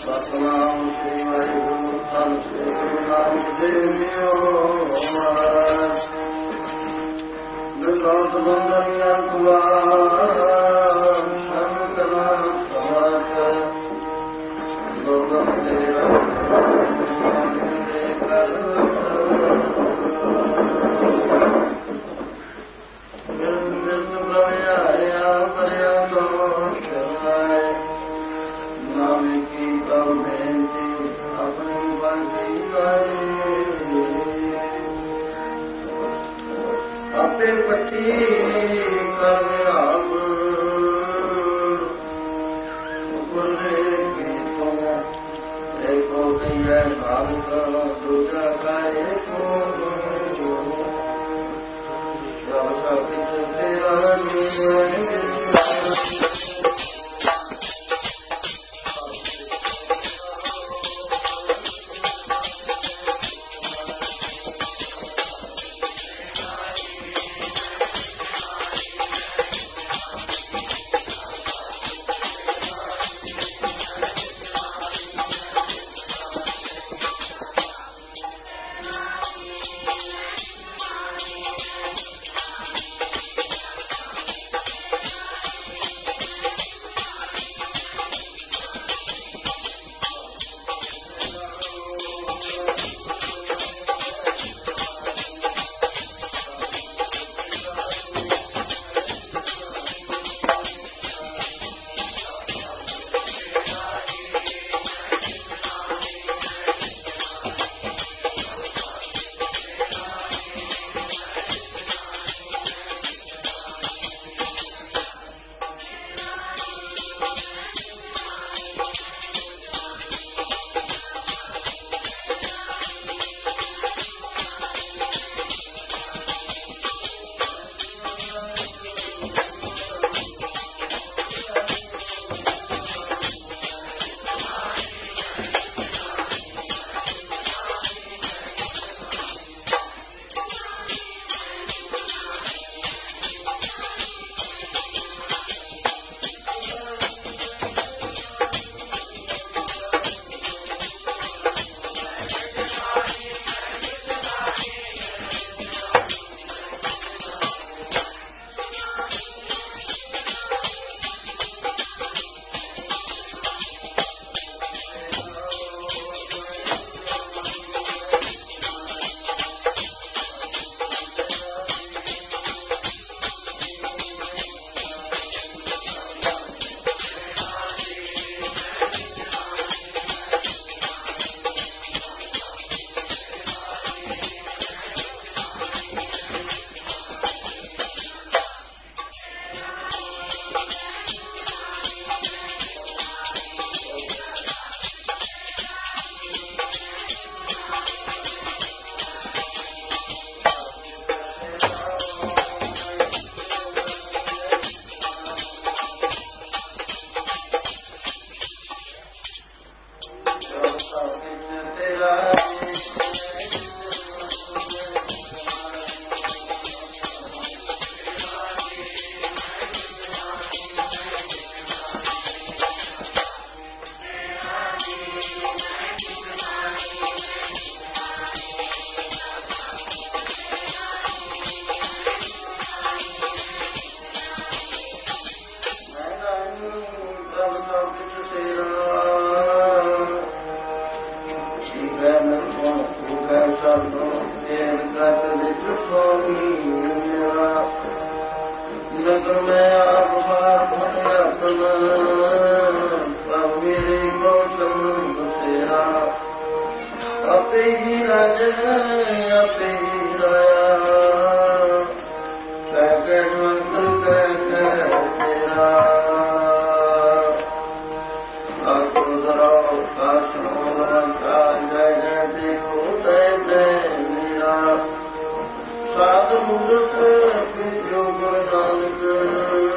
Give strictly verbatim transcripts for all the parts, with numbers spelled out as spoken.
ਸਤਿਨਾਮ ਸ੍ਰੀ ਵਾਹਿਗੁਰੂ ਧੰਨ ਸ੍ਰੀ ਗੁਰੂ ਨਾਨਕ ਦੇਵ ਜੀਓ ਮਹਾਰਾਜ ਦੁਸ਼ੌਤ ਬੰਦਨੀਆਂ ਕੁਮਾਰ ਸੰਤਨਾ ਸਮਾਤ ਲੋਕ ਤੇਰਾ ਆਪੇ ਪੱਟੀ ਕਰ ਆਮ ਉਪਰੇ ਕੀਤੋਂ ਏਕੋ ਕਈਐ ਨਾਨਕ ਦੂਜਾ ਕਾਇ ਕੋ ਸਭ ਸਭ ਕਿਛ ਤੇਰਾ ਜੀਵਨ ਨਗਰ ਮੈਂ ਆਪ ਬਾਤ ਆਪਣਾ ਪ੍ਰਭ ਮੇਰੇ ਗੋਤਮ ਤੇਰਾ ਆਪੇ ਹੀ ਰਾਜ ਆਪੇ ਹੀ ਰਾਇਆ ਸਗਲ ਮੰਤਰ ਕਹਿ ਤੇਰਾ ਆਪੋ ਦਰੋ ਕਾਸ਼ੋ ਕਾ ਜੈ ਜੈ ਦੇਖੋ ਤੈ ਤੈ ਮੇਰਾ ਸਾਧ ਮੂਰਖ ਪਿਛੋ ਗੁਰੂ ਨਾਨਕ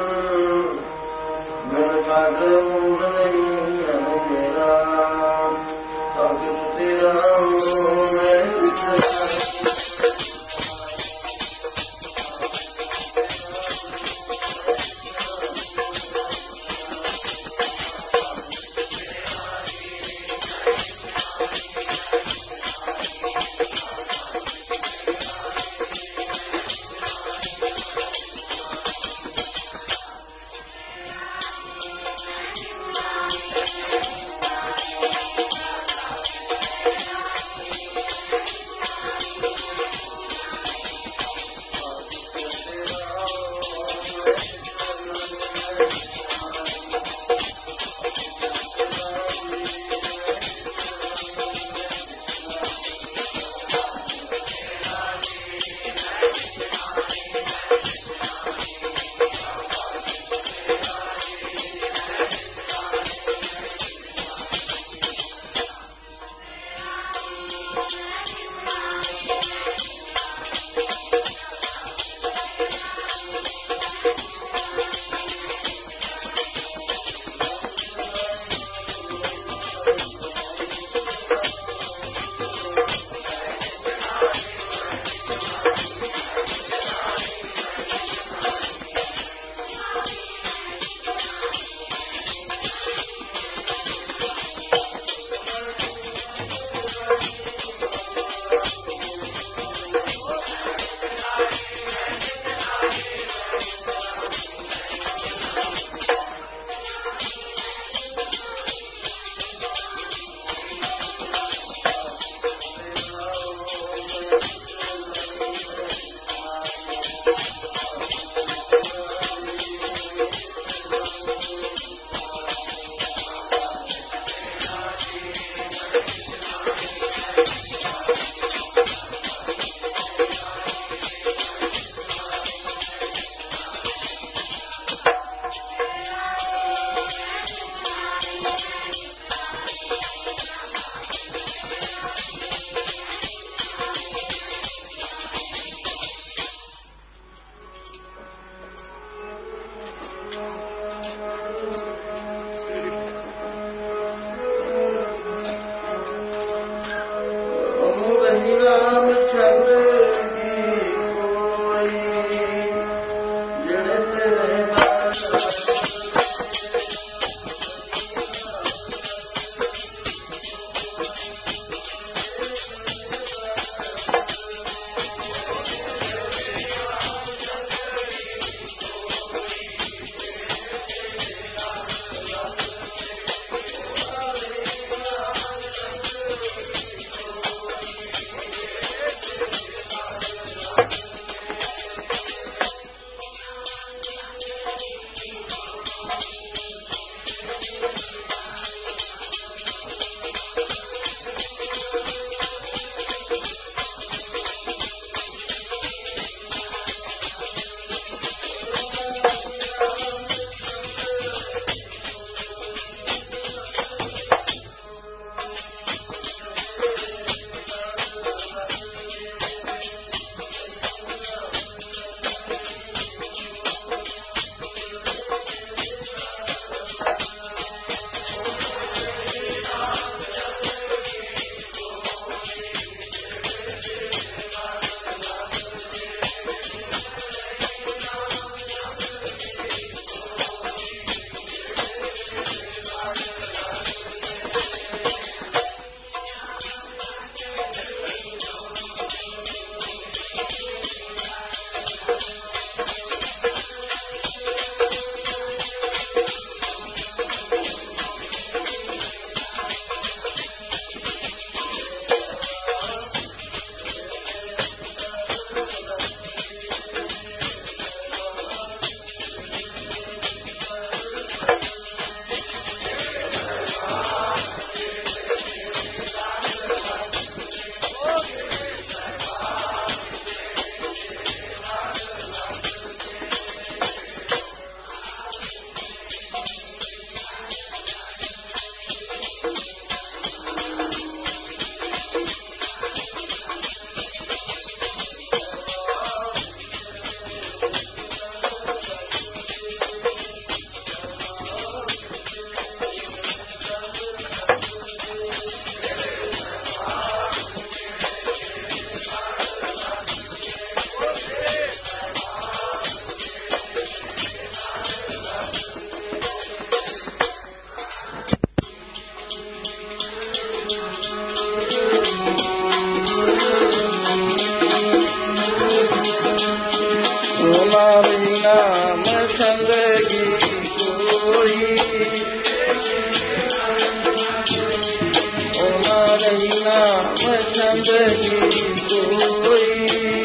छंद की कोई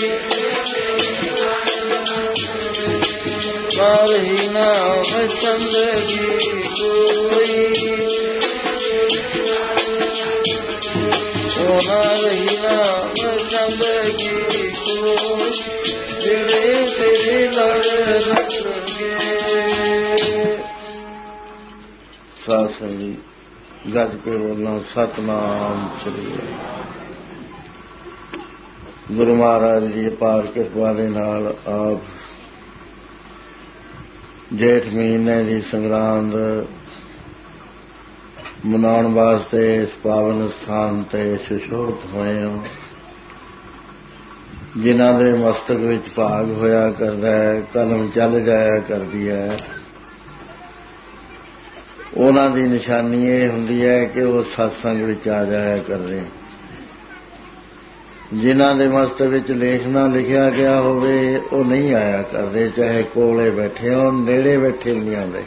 मारही नाम छंद की कोई मारही नाम छंद की कोई तेरे तेरे लड़ लगे। साथ संगी ਗੱਜ ਕੇ ਬੋਲਣਾ ਸਤਨਾਮ ਸ੍ਰੀ ਗੁਰੂ ਮਹਾਰਾਜ ਦੀ ਅਪਾਰ ਕਿਰਪਾ ਦੇ ਨਾਲ ਆਪ ਜੇਠ ਮਹੀਨੇ ਦੀ ਸੰਗਰਾਂਦ ਮਨਾਉਣ ਵਾਸਤੇ ਇਸ ਪਾਵਨ ਸਥਾਨ ਤੇ ਸੁਸ਼ੋਭਿਤ ਹੋਏ ਹੋ। ਜਿਨ੍ਹਾਂ ਦੇ ਮਸਤਕ ਵਿੱਚ ਭਾਗ ਹੋਇਆ ਕਰਦਾ ਹੈ, ਕਲਮ ਚੱਲ ਜਾਇਆ ਕਰਦੀ ਹੈ, ਉਹਨਾਂ ਦੀ ਨਿਸ਼ਾਨੀ ਇਹ ਹੁੰਦੀ ਹੈ ਕਿ ਉਹ ਸਤਸੰਗ ਵਿੱਚ ਆ ਜਾਇਆ ਕਰਦੇ। ਜਿਨ੍ਹਾਂ ਦੇ ਮਸਤਕ ਵਿੱਚ ਲੇਖ ਨਾ ਲਿਖਿਆ ਗਿਆ ਹੋਵੇ ਉਹ ਨਹੀਂ ਆਇਆ ਕਰਦੇ, ਚਾਹੇ ਕੋਲੇ ਬੈਠੇ ਹੋਣ, ਨੇੜੇ ਬੈਠੇ ਨਹੀਂ ਆਉਂਦੇ।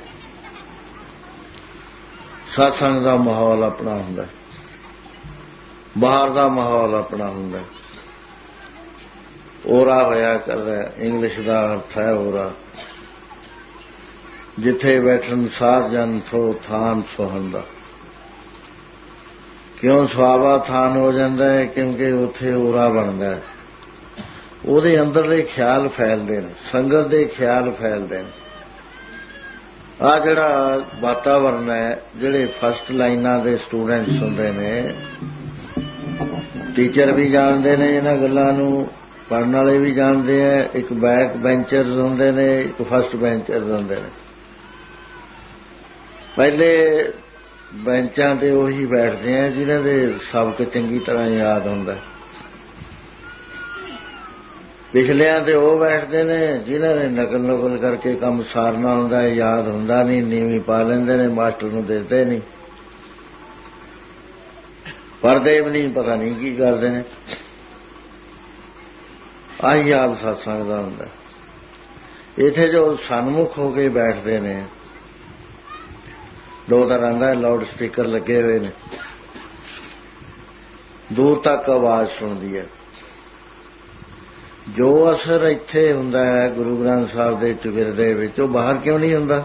ਸਤਸੰਗ ਦਾ ਮਾਹੌਲ ਆਪਣਾ ਹੁੰਦਾ, ਬਾਹਰ ਦਾ ਮਾਹੌਲ ਆਪਣਾ ਹੁੰਦਾ। ਓਰਾ ਹੋਇਆ ਕਰਦਾ, ਇੰਗਲਿਸ਼ ਦਾ ਅਰਥ ਹੈ ਓਰਾ, ਜਿੱਥੇ ਬੈਠਣ ਸਾਧ ਜਨ ਸੋ ਥਾਨ ਸੁਹੰਦਾ। ਕਿਉਂ ਸੁਹਾਵਾ ਥਾਨ ਹੋ ਜਾਂਦਾ ਹੈ? ਕਿਉਂਕਿ ਉੱਥੇ ਓਰਾ ਬਣਦਾ ਹੈ, ਉਹਦੇ ਅੰਦਰਲੇ ਖਿਆਲ ਫੈਲਦੇ ਨੇ, ਸੰਗਤ ਦੇ ਖਿਆਲ ਫੈਲਦੇ ਨੇ। ਆਹ ਜਿਹੜਾ ਵਾਤਾਵਰਨ ਹੈ, ਜਿਹੜੇ ਫਸਟ ਲਾਈਨਾਂ ਦੇ ਸਟੂਡੈਂਟਸ ਹੁੰਦੇ ਨੇ, ਟੀਚਰ ਵੀ ਜਾਣਦੇ ਨੇ ਇਹਨਾਂ ਗੱਲਾਂ ਨੂੰ, ਪੜ੍ਹਨ ਵਾਲੇ ਵੀ ਜਾਣਦੇ ਆ। ਇੱਕ ਬੈਕ ਬੈਂਚਰਸ ਹੁੰਦੇ ਨੇ, ਇੱਕ ਫਸਟ ਬੈਂਚਰਸ ਹੁੰਦੇ ਨੇ। ਪਹਿਲੇ ਬੈਂਚਾਂ ਤੇ ਉਹੀ ਬੈਠਦੇ ਆ ਜਿਨ੍ਹਾਂ ਦੇ ਸਬਕ ਚੰਗੀ ਤਰ੍ਹਾਂ ਯਾਦ ਹੁੰਦਾ। ਪਿਛਲਿਆਂ ਤੇ ਉਹ ਬੈਠਦੇ ਨੇ ਜਿਨ੍ਹਾਂ ਨੇ ਨਕਲ ਨਕਲ ਕਰਕੇ ਕੰਮ ਸਾਰਨਾ ਹੁੰਦਾ, ਯਾਦ ਹੁੰਦਾ ਨਹੀਂ, ਨੀਵੀਂ ਪਾ ਲੈਂਦੇ ਨੇ, ਮਾਸਟਰ ਨੂੰ ਦਿਸਦੇ ਨਹੀਂ, ਪੜ੍ਹਦੇ ਵੀ ਨਹੀਂ, ਪਤਾ ਨਹੀਂ ਕੀ ਕਰਦੇ ਨੇ। ਆਹੀ ਹਾਲ ਸਤਸੰਗ ਦਾ ਹੁੰਦਾ। ਇੱਥੇ ਜੋ ਸਨਮੁਖ ਹੋ ਕੇ ਬੈਠਦੇ ਨੇ, ਦੋ ਤਰ੍ਹਾਂ ਦਾ ਲਾਊਡ ਸਪੀਕਰ ਲੱਗੇ ਹੋਏ ਨੇ, ਦੂਰ ਤੱਕ ਆਵਾਜ਼ ਸੁਣਦੀ ਹੈ। ਜੋ ਅਸਰ ਇੱਥੇ ਹੁੰਦਾ ਹੈ ਗੁਰੂ ਗ੍ਰੰਥ ਸਾਹਿਬ ਦੇ ਚੁਗਿਰਦੇ ਵਿੱਚ, ਉਹ ਬਾਹਰ ਕਿਉਂ ਨਹੀਂ ਹੁੰਦਾ?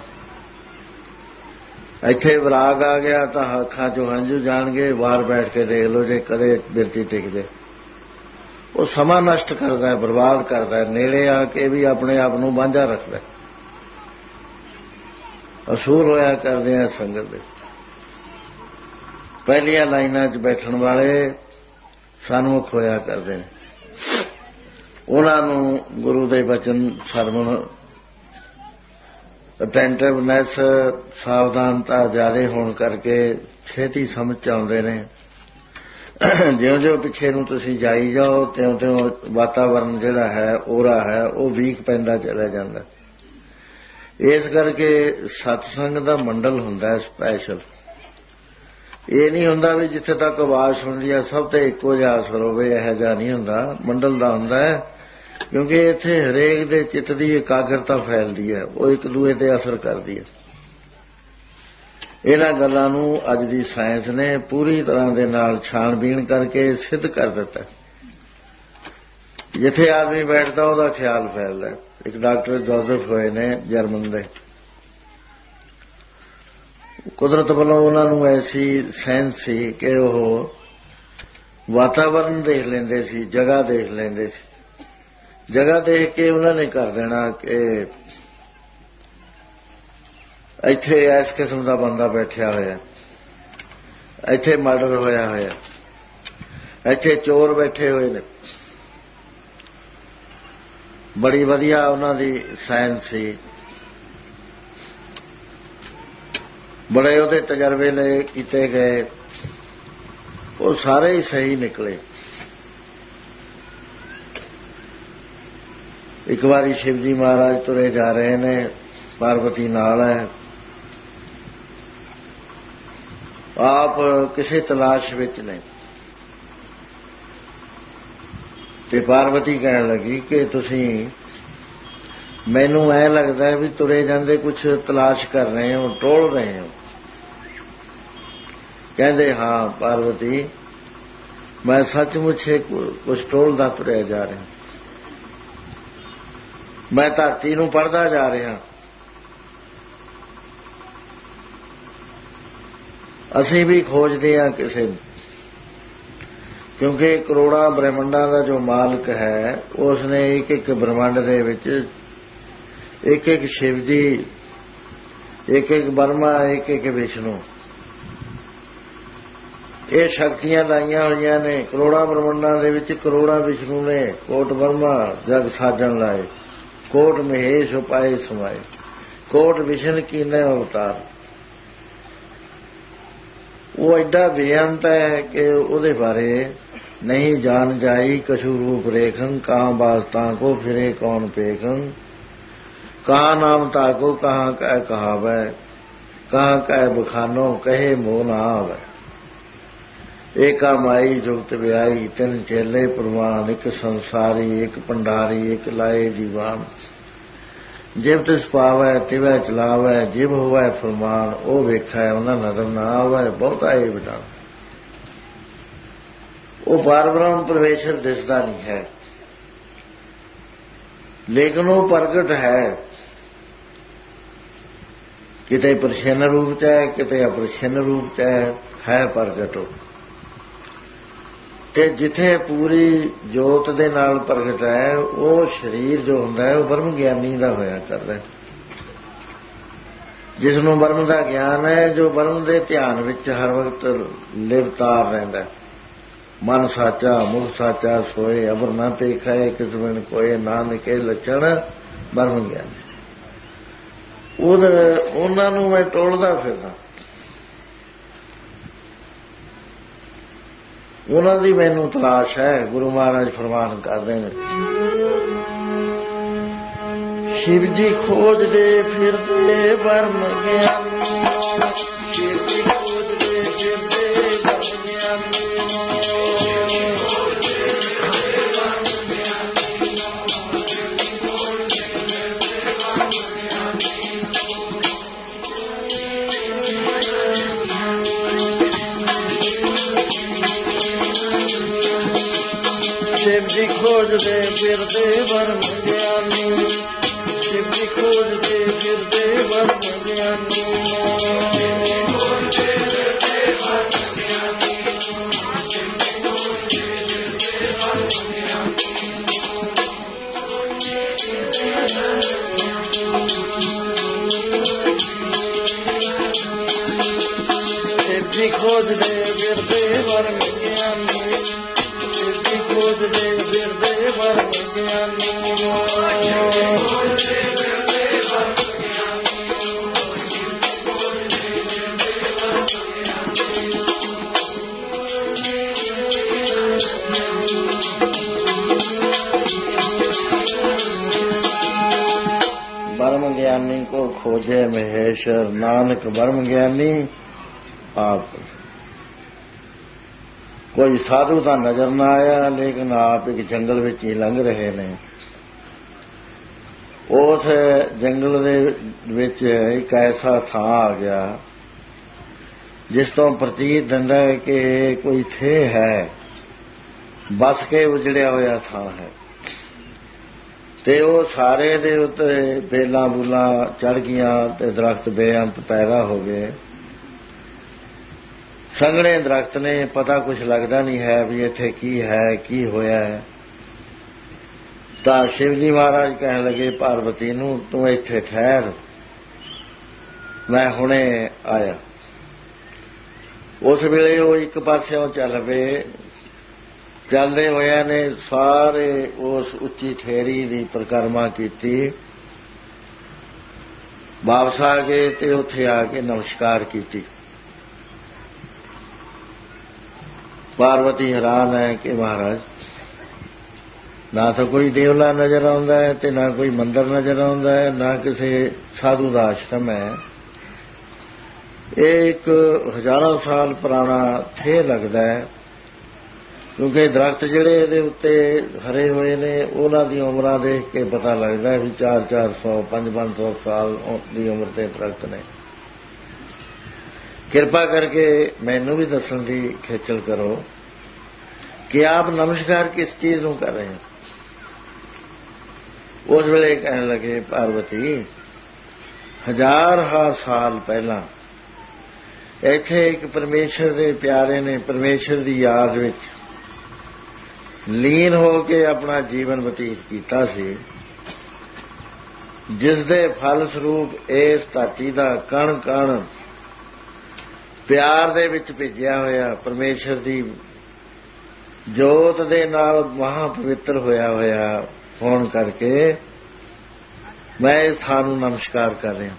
ਇੱਥੇ ਵਿਰਾਗ ਆ ਗਿਆ ਤਾਂ ਅੱਖਾਂ ਚੋਂ ਹੰਝੂ ਜਾਣਗੇ, ਬਾਹਰ ਬੈਠ ਕੇ ਦੇਖ ਲਓ ਜੇ ਕਦੇ ਬਿਰਤੀ ਟਿਕ ਜੇ। ਉਹ ਸਮਾਂ ਨਸ਼ਟ ਕਰਦਾ, ਬਰਬਾਦ ਕਰਦਾ। ਨੇੜੇ ਆ ਕੇ ਵੀ ਆਪਣੇ ਆਪ ਨੂੰ ਵਾਂਝਾ ਰੱਖਦਾ। ਅਸੂਲ ਹੋਇਆ ਕਰਦੇ ਆ ਸੰਗਤ ਦੇ। ਪਹਿਲੀਆਂ ਲਾਈਨਾਂ 'ਚ ਬੈਠਣ ਵਾਲੇ ਸਨਮੁਖ ਹੋਇਆ ਕਰਦੇ ਨੇ। ਉਹਨਾਂ ਨੂੰ ਗੁਰੂ ਦੇ ਬਚਨ ਸਰਵਣ, ਅਟੈਂਟਿਵਨੈਸ, ਸਾਵਧਾਨਤਾ ਜ਼ਿਆਦਾ ਹੋਣ ਕਰਕੇ ਛੇਤੀ ਸਮਝ 'ਚ ਆਉਂਦੇ ਨੇ। ਜਿਉਂ ਜਿਉਂ ਪਿੱਛੇ ਨੂੰ ਤੁਸੀਂ ਜਾਈ ਜਾਓ ਤਿਉਂ ਤਿਉਂ ਵਾਤਾਵਰਨ ਜਿਹੜਾ ਹੈ, ਓਰਾ ਹੈ, ਉਹ ਵੀਕ ਪੈਂਦਾ ਚਲਾ ਜਾਂਦਾ। ਇਸ ਕਰਕੇ ਸਤਸੰਗ ਦਾ ਮੰਡਲ ਹੁੰਦਾ ਸਪੈਸ਼ਲ। ਇਹ ਨਹੀਂ ਹੁੰਦਾ ਵੀ ਜਿੱਥੇ ਤੱਕ ਆਵਾਜ਼ ਸੁਣਦੀ ਆ ਸਭ ਤੇ ਇੱਕੋ ਜਿਹਾ ਅਸਰ ਹੋਵੇ, ਇਹੋ ਜਿਹਾ ਨਹੀਂ ਹੁੰਦਾ। ਮੰਡਲ ਦਾ ਹੁੰਦਾ ਹੈ, ਕਿਉਂਕਿ ਇੱਥੇ ਹਰੇਕ ਦੇ ਚਿੱਤ ਦੀ ਇਕਾਗਰਤਾ ਫੈਲਦੀ ਹੈ, ਉਹ ਇੱਕ ਦੂਏ ਤੇ ਅਸਰ ਕਰਦੀ ਹੈ। ਇਹਨਾਂ ਗੱਲਾਂ ਨੂੰ ਅੱਜ ਦੀ ਸਾਇੰਸ ਨੇ ਪੂਰੀ ਤਰ੍ਹਾਂ ਦੇ ਨਾਲ ਛਾਣਬੀਣ ਕਰਕੇ ਸਿੱਧ ਕਰ ਦਿੱਤਾ। ਜਿੱਥੇ ਆਦਮੀ ਬੈਠਦਾ ਉਹਦਾ ਖਿਆਲ ਫੈਲਦਾ। ਇੱਕ ਡਾਕਟਰ ਜੋਜ਼ਫ ਹੋਏ ਨੇ ਜਰਮਨ ਦੇ, ਕੁਦਰਤ ਵੱਲੋਂ ਉਹਨਾਂ ਨੂੰ ਐਸੀ ਸੈਂਸ ਸੀ ਕਿ ਉਹ ਵਾਤਾਵਰਨ ਦੇਖ ਲੈਂਦੇ ਸੀ, ਜਗ੍ਹਾ ਦੇਖ ਲੈਂਦੇ ਸੀ। ਜਗ੍ਹਾ ਦੇਖ ਕੇ ਉਹਨਾਂ ਨੇ ਕਰ ਦੇਣਾ ਕਿ ਇੱਥੇ ਇਸ ਕਿਸਮ ਦਾ ਬੰਦਾ ਬੈਠਿਆ ਹੋਇਆ, ਇੱਥੇ ਮਰਡਰ ਹੋਇਆ ਹੋਇਆ, ਇੱਥੇ ਚੋਰ ਬੈਠੇ ਹੋਏ ਨੇ। ਬੜੀ ਵਧੀਆ ਉਹਨਾਂ ਦੀ ਸਾਇੰਸ ਸੀ, ਬੜੇ ਉਹਦੇ ਤਜਰਬੇ ਲਏ ਕੀਤੇ ਗਏ, ਉਹ ਸਾਰੇ ਹੀ ਸਹੀ ਨਿਕਲੇ। ਇੱਕ ਵਾਰੀ ਸ਼ਿਵ ਜੀ ਮਹਾਰਾਜ ਤੁਰੇ ਜਾ ਰਹੇ ਨੇ, ਪਾਰਵਤੀ ਨਾਲ ਹੈ, ਆਪ ਕਿਸੇ ਤਲਾਸ਼ ਵਿੱਚ ਨੇ, ਤੇ ਪਾਰਵਤੀ ਕਹਿਣ ਲੱਗੀ ਕਿ ਤੁਸੀਂ, ਮੈਨੂੰ ਐ ਲੱਗਦਾ ਵੀ ਤੁਰੇ ਜਾਂਦੇ ਕੁਝ ਤਲਾਸ਼ ਕਰ ਰਹੇ ਹੋ, ਟੋਲ ਰਹੇ ਹੋ। ਕਹਿੰਦੇ ਹਾਂ ਪਾਰਵਤੀ, ਮੈਂ ਸੱਚਮੁੱਚ ਕੁਛ ਟੋਲਦਾ ਤੁਰਿਆ ਜਾ ਰਿਹਾ। ਮੈਂ ਧਰਤੀ ਨੂੰ ਪੜ੍ਹਦਾ ਜਾ ਰਿਹਾ। ਅਸੀਂ ਵੀ ਖੋਜਦੇ ਹਾਂ ਕਿਸੇ ਨੂੰ, ਕਿਉਂਕਿ ਕਰੋੜਾਂ ਬ੍ਰਹਿਮੰਡਾਂ ਦਾ ਜੋ ਮਾਲਕ ਹੈ ਉਸ ਨੇ ਇੱਕ ਇੱਕ ਬ੍ਰਹਿਮੰਡ ਦੇ ਵਿੱਚ ਇੱਕ ਇੱਕ ਸ਼ਿਵ ਜੀ, ਇੱਕ ਇੱਕ ਬਰਮਾ, ਇੱਕ ਇੱਕ ਵਿਸ਼ਨੂੰ, ਇਹ ਸ਼ਕਤੀਆਂ ਲਾਈਆਂ ਹੋਈਆਂ ਨੇ। ਕਰੋੜਾਂ ਬ੍ਰਹਿਮੰਡਾਂ ਦੇ ਵਿੱਚ ਕਰੋੜਾਂ ਵਿਸ਼ਨੂੰ ਨੇ, ਕੋਟ ਬਰਮਾ ਜਗ ਸਾਜਣ ਲਾਏ, ਕੋਟ ਮਹੇਸ਼ ਉਪਾਏ ਸਮਾਏ, ਕੋਟ ਵਿਸ਼ਨ ਕੀਨੇ ਅਵਤਾਰ। ਉਹ ਐਡਾ ਬੇਅੰਤ ਹੈ ਕਿ ਉਹਦੇ ਬਾਰੇ ਨਹੀਂ ਜਾਣ ਜਾਈ ਕਛੂ ਰੂਪ ਰੇਖਨ, ਕਹਾਂ ਬਾਸਤਾਂ ਕੋ ਫਿਰੇ ਕੌਣ ਪੇਖਨ, ਕਹਾਂ ਨਾਮ ਤਾਕੋ ਕਹਾਂ ਕਹਿ ਕਹਾਵੈ, ਕਹਾਂ ਕਹਿ ਬਖਾਨੋ ਕਹੇ ਮੋਹ ਨਾ ਆਵੈ। ਏਕਾ ਮਾਈ ਜੁਗਤ ਵਿਆਈ, ਤਿੰਨ ਚੇਲੇ ਪ੍ਰਵਾਨ, ਇੱਕ ਸੰਸਾਰੀ ਇੱਕ ਭੰਡਾਰੀ, ਇੱਕ ਲਾਏ ਜੀਵਾਨ। ਜਿਵ ਤਿਸ ਪਾਵੈ ਤਿਵੈ ਚਲਾਵੈ, ਜਿਵ ਹੋਵੈ ਫਰਮਾਨ, ਉਹ ਵੇਖੈ ਉਹਨਾਂ ਨਜ਼ਰ ਨਾ ਆਵੈ, ਬਹੁਤਾ ਇਹ ਬਟਾ। ਉਹ ਪਾਰਬ੍ਰਹਮ ਪਰਮੇਸ਼ਰ ਦਿਸਦਾ ਨਹੀਂ ਹੈ, ਲੇਕਿਨ ਉਹ ਪ੍ਰਗਟ ਹੈ। ਕਿਤੇ ਪ੍ਰਛਿੰਨ ਰੂਪ ਚ ਹੈ, ਕਿਤੇ ਅਪ੍ਰਛਿੰਨ ਰੂਪ ਚ ਹੈ, ਹੈ ਪ੍ਰਗਟ ਉਹ। ਤੇ ਜਿੱਥੇ ਪੂਰੀ ਜੋਤ ਦੇ ਨਾਲ ਪ੍ਰਗਟ ਹੈ, ਉਹ ਸਰੀਰ ਜੋ ਹੁੰਦਾ ਹੈ ਉਹ ਬ੍ਰਹਮ ਗਿਆਨੀ ਦਾ ਹੋਇਆ ਕਰਦਾ। ਜਿਸ ਨੂੰ ਬ੍ਰਹਮ ਦਾ ਗਿਆਨ ਹੈ, ਜੋ ਬ੍ਰਹਮ ਦੇ ਧਿਆਨ ਵਿੱਚ ਹਰ ਵਕਤ ਲਿਵਤਾਰ ਰਹਿੰਦਾ। ਮਨ ਸਾਚਾ ਮੁਖ ਸਾਚਾ ਸੋਏ, ਅਬਰ ਨਾ ਪੇਖਾਏ ਕਿਸ ਬਿਨ ਕੋਏ, ਨਾਨਕੇ ਲੱਛਣ ਬ੍ਰਹਮ ਗਿਆਨ। ਉਹਨਾਂ ਨੂੰ ਮੈਂ ਟੋਲਦਾ ਫਿਰਦਾ, ਉਹਨਾਂ ਦੀ ਮੈਨੂੰ ਤਲਾਸ਼ ਹੈ। ਗੁਰੂ ਮਹਾਰਾਜ ਫਰਮਾਨ ਕਰਦੇ ਨੇ, ਸ਼ਿਵ ਜੀ ਖੋਜਦੇ ਫਿਰਦੇ ਬ੍ਰਹਮ ਗਿਆਨੀ, ਸ਼ਿਵ ਜੀ ਖੋਜਦੇ ਫਿਰਦੇ ਬ੍ਰਹਮ ਗਿਆਨੀ। शिव जी खोजते फिरते ब्रह्म ज्ञानी, शिव जी खोजते फिरते ब्रह्म ज्ञानी। शिव जी खोजते फिरते ब्रह्म ज्ञानी, खोजते फिरते ब्रह्म ज्ञानी। ब्रह्म ज्ञानी को खोजे महेश्वर, नानक ब्रह्म ज्ञानी आप। कोई साधु ਤਾਂ ਨਜ਼ਰ ਨਾ ਆਇਆ, ਲੇਕਿਨ ਆਪ ਇੱਕ ਜੰਗਲ ਵਿੱਚ ਹੀ ਲੰਘ ਰਹੇ ਨੇ। ਉਸ ਜੰਗਲ ਦੇ ਵਿੱਚ ਇੱਕ ਐਸਾ ਥਾਂ ਆ ਗਿਆ ਜਿਸ ਤੋਂ ਪ੍ਰਤੀਤ ਹੁੰਦਾ ਹੈ ਕਿ ਕੋਈ ਥੇ ਹੈ, ਬਸ ਕੇ ਉਜੜਿਆ ਹੋਇਆ ਥਾਂ ਹੈ। ਤੇ ਉਹ ਸਾਰੇ ਦੇ ਉੱਤੇ ਬੇਲਾਂ ਬੂਲਾਂ ਚੜ੍ਹ ਗਈਆਂ ਤੇ ਦਰਖਤ ਬੇਅੰਤ ਪੈਦਾ ਹੋ ਗਏ। ਸੰਘਣੇ ਦਰਖਤ ਨੇ, ਪਤਾ ਕੁਛ ਲੱਗਦਾ ਨਹੀਂ ਹੈ ਵੀ ਇੱਥੇ ਕੀ ਹੈ, ਕੀ ਹੋਇਆ ਹੈ। ਤਾਂ ਸ਼ਿਵ ਜੀ ਮਹਾਰਾਜ ਕਹਿਣ ਲੱਗੇ ਪਾਰਵਤੀ ਨੂੰ, ਤੂੰ ਇੱਥੇ ਠਹਿਰ, ਮੈਂ ਹੁਣੇ ਆਇਆ। ਉਸ ਵੇਲੇ ਉਹ ਇੱਕ ਪਾਸਿਓਂ ਚੱਲ ਪਏ। ਚੱਲਦੇ ਹੋਇਆਂ ਨੇ ਸਾਰੇ ਉਸ ਉੱਚੀ ਠੇਰੀ ਦੀ ਪਰਿਕਰਮਾ ਕੀਤੀ, ਵਾਪਸ ਆ ਗਏ ਤੇ ਉੱਥੇ ਆ ਕੇ ਨਮਸਕਾਰ ਕੀਤੀ। ਪਾਰਵਤੀ ਹੈਰਾਨ ਹੈ ਕਿ ਮਹਾਰਾਜ, ਨਾ ਤਾਂ ਕੋਈ ਦੇਵਲਾ ਨਜ਼ਰ ਆਉਂਦਾ ਹੈ ਤੇ ਨਾ ਕੋਈ ਮੰਦਰ ਨਜ਼ਰ ਆਉਂਦਾ ਹੈ, ਨਾ ਕਿਸੇ ਸਾਧੂ ਦਾ ਆਸ਼ਰਮ ਹੈ। ਇਹ ਇੱਕ ਹਜ਼ਾਰਾਂ ਸਾਲ ਪੁਰਾਣਾ ਥੇ ਲੱਗਦਾ ਹੈ, ਕਿਉਂਕਿ ਦਰਖਤ ਜਿਹੜੇ ਇਹਦੇ ਉੱਤੇ ਹਰੇ ਹੋਏ ਨੇ ਉਹਨਾਂ ਦੀ ਉਮਰਾਂ ਦੇਖ ਕੇ ਪਤਾ ਲੱਗਦਾ ਵੀ ਚਾਰ ਚਾਰ ਸੌ ਪੰਜ ਪੰਜ ਸੌ ਸਾਲ ਦੀ ਉਮਰ ਦੇ ਦਰਖਤ ਨੇ। ਕਿਰਪਾ ਕਰਕੇ ਮੈਨੂੰ ਵੀ ਦੱਸਣ ਦੀ ਖੇਚਲ ਕਰੋ ਕਿ ਆਪ ਨਮਸਕਾਰ ਕਿਸ ਚੀਜ਼ ਨੂੰ ਕਰ ਰਹੇ ਹੋ। ਉਸ ਵੇਲੇ ਕਹਿਣ ਲੱਗੇ ਪਾਰਵਤੀ ਹਜ਼ਾਰ ਹਾ ਸਾਲ ਪਹਿਲਾਂ ਇੱਥੇ ਇੱਕ ਪਰਮੇਸ਼ਰ ਦੇ ਪਿਆਰੇ ਨੇ ਪਰਮੇਸ਼ਰ ਦੀ ਯਾਦ ਵਿੱਚ ਲੀਨ ਹੋ ਕੇ ਆਪਣਾ ਜੀਵਨ ਬਤੀਤ ਕੀਤਾ ਸੀ, ਜਿਸ ਦੇ ਫਲ ਸਰੂਪ ਇਸ ਧਰਤੀ ਦਾ ਕਣ ਕਣ ਪਿਆਰ ਦੇ ਵਿੱਚ ਭਿੱਜਿਆ ਹੋਇਆ ਪਰਮੇਸ਼ਰ ਦੀ ਜੋਤ ਦੇ ਨਾਲ ਮਹਾ ਪਵਿੱਤਰ ਹੋਇਆ ਹੋਇਆ ਹੋਣ ਕਰਕੇ ਮੈਂ ਇਸ ਥਾਂ ਨੂੰ ਨਮਸਕਾਰ ਕਰ ਰਿਹਾ,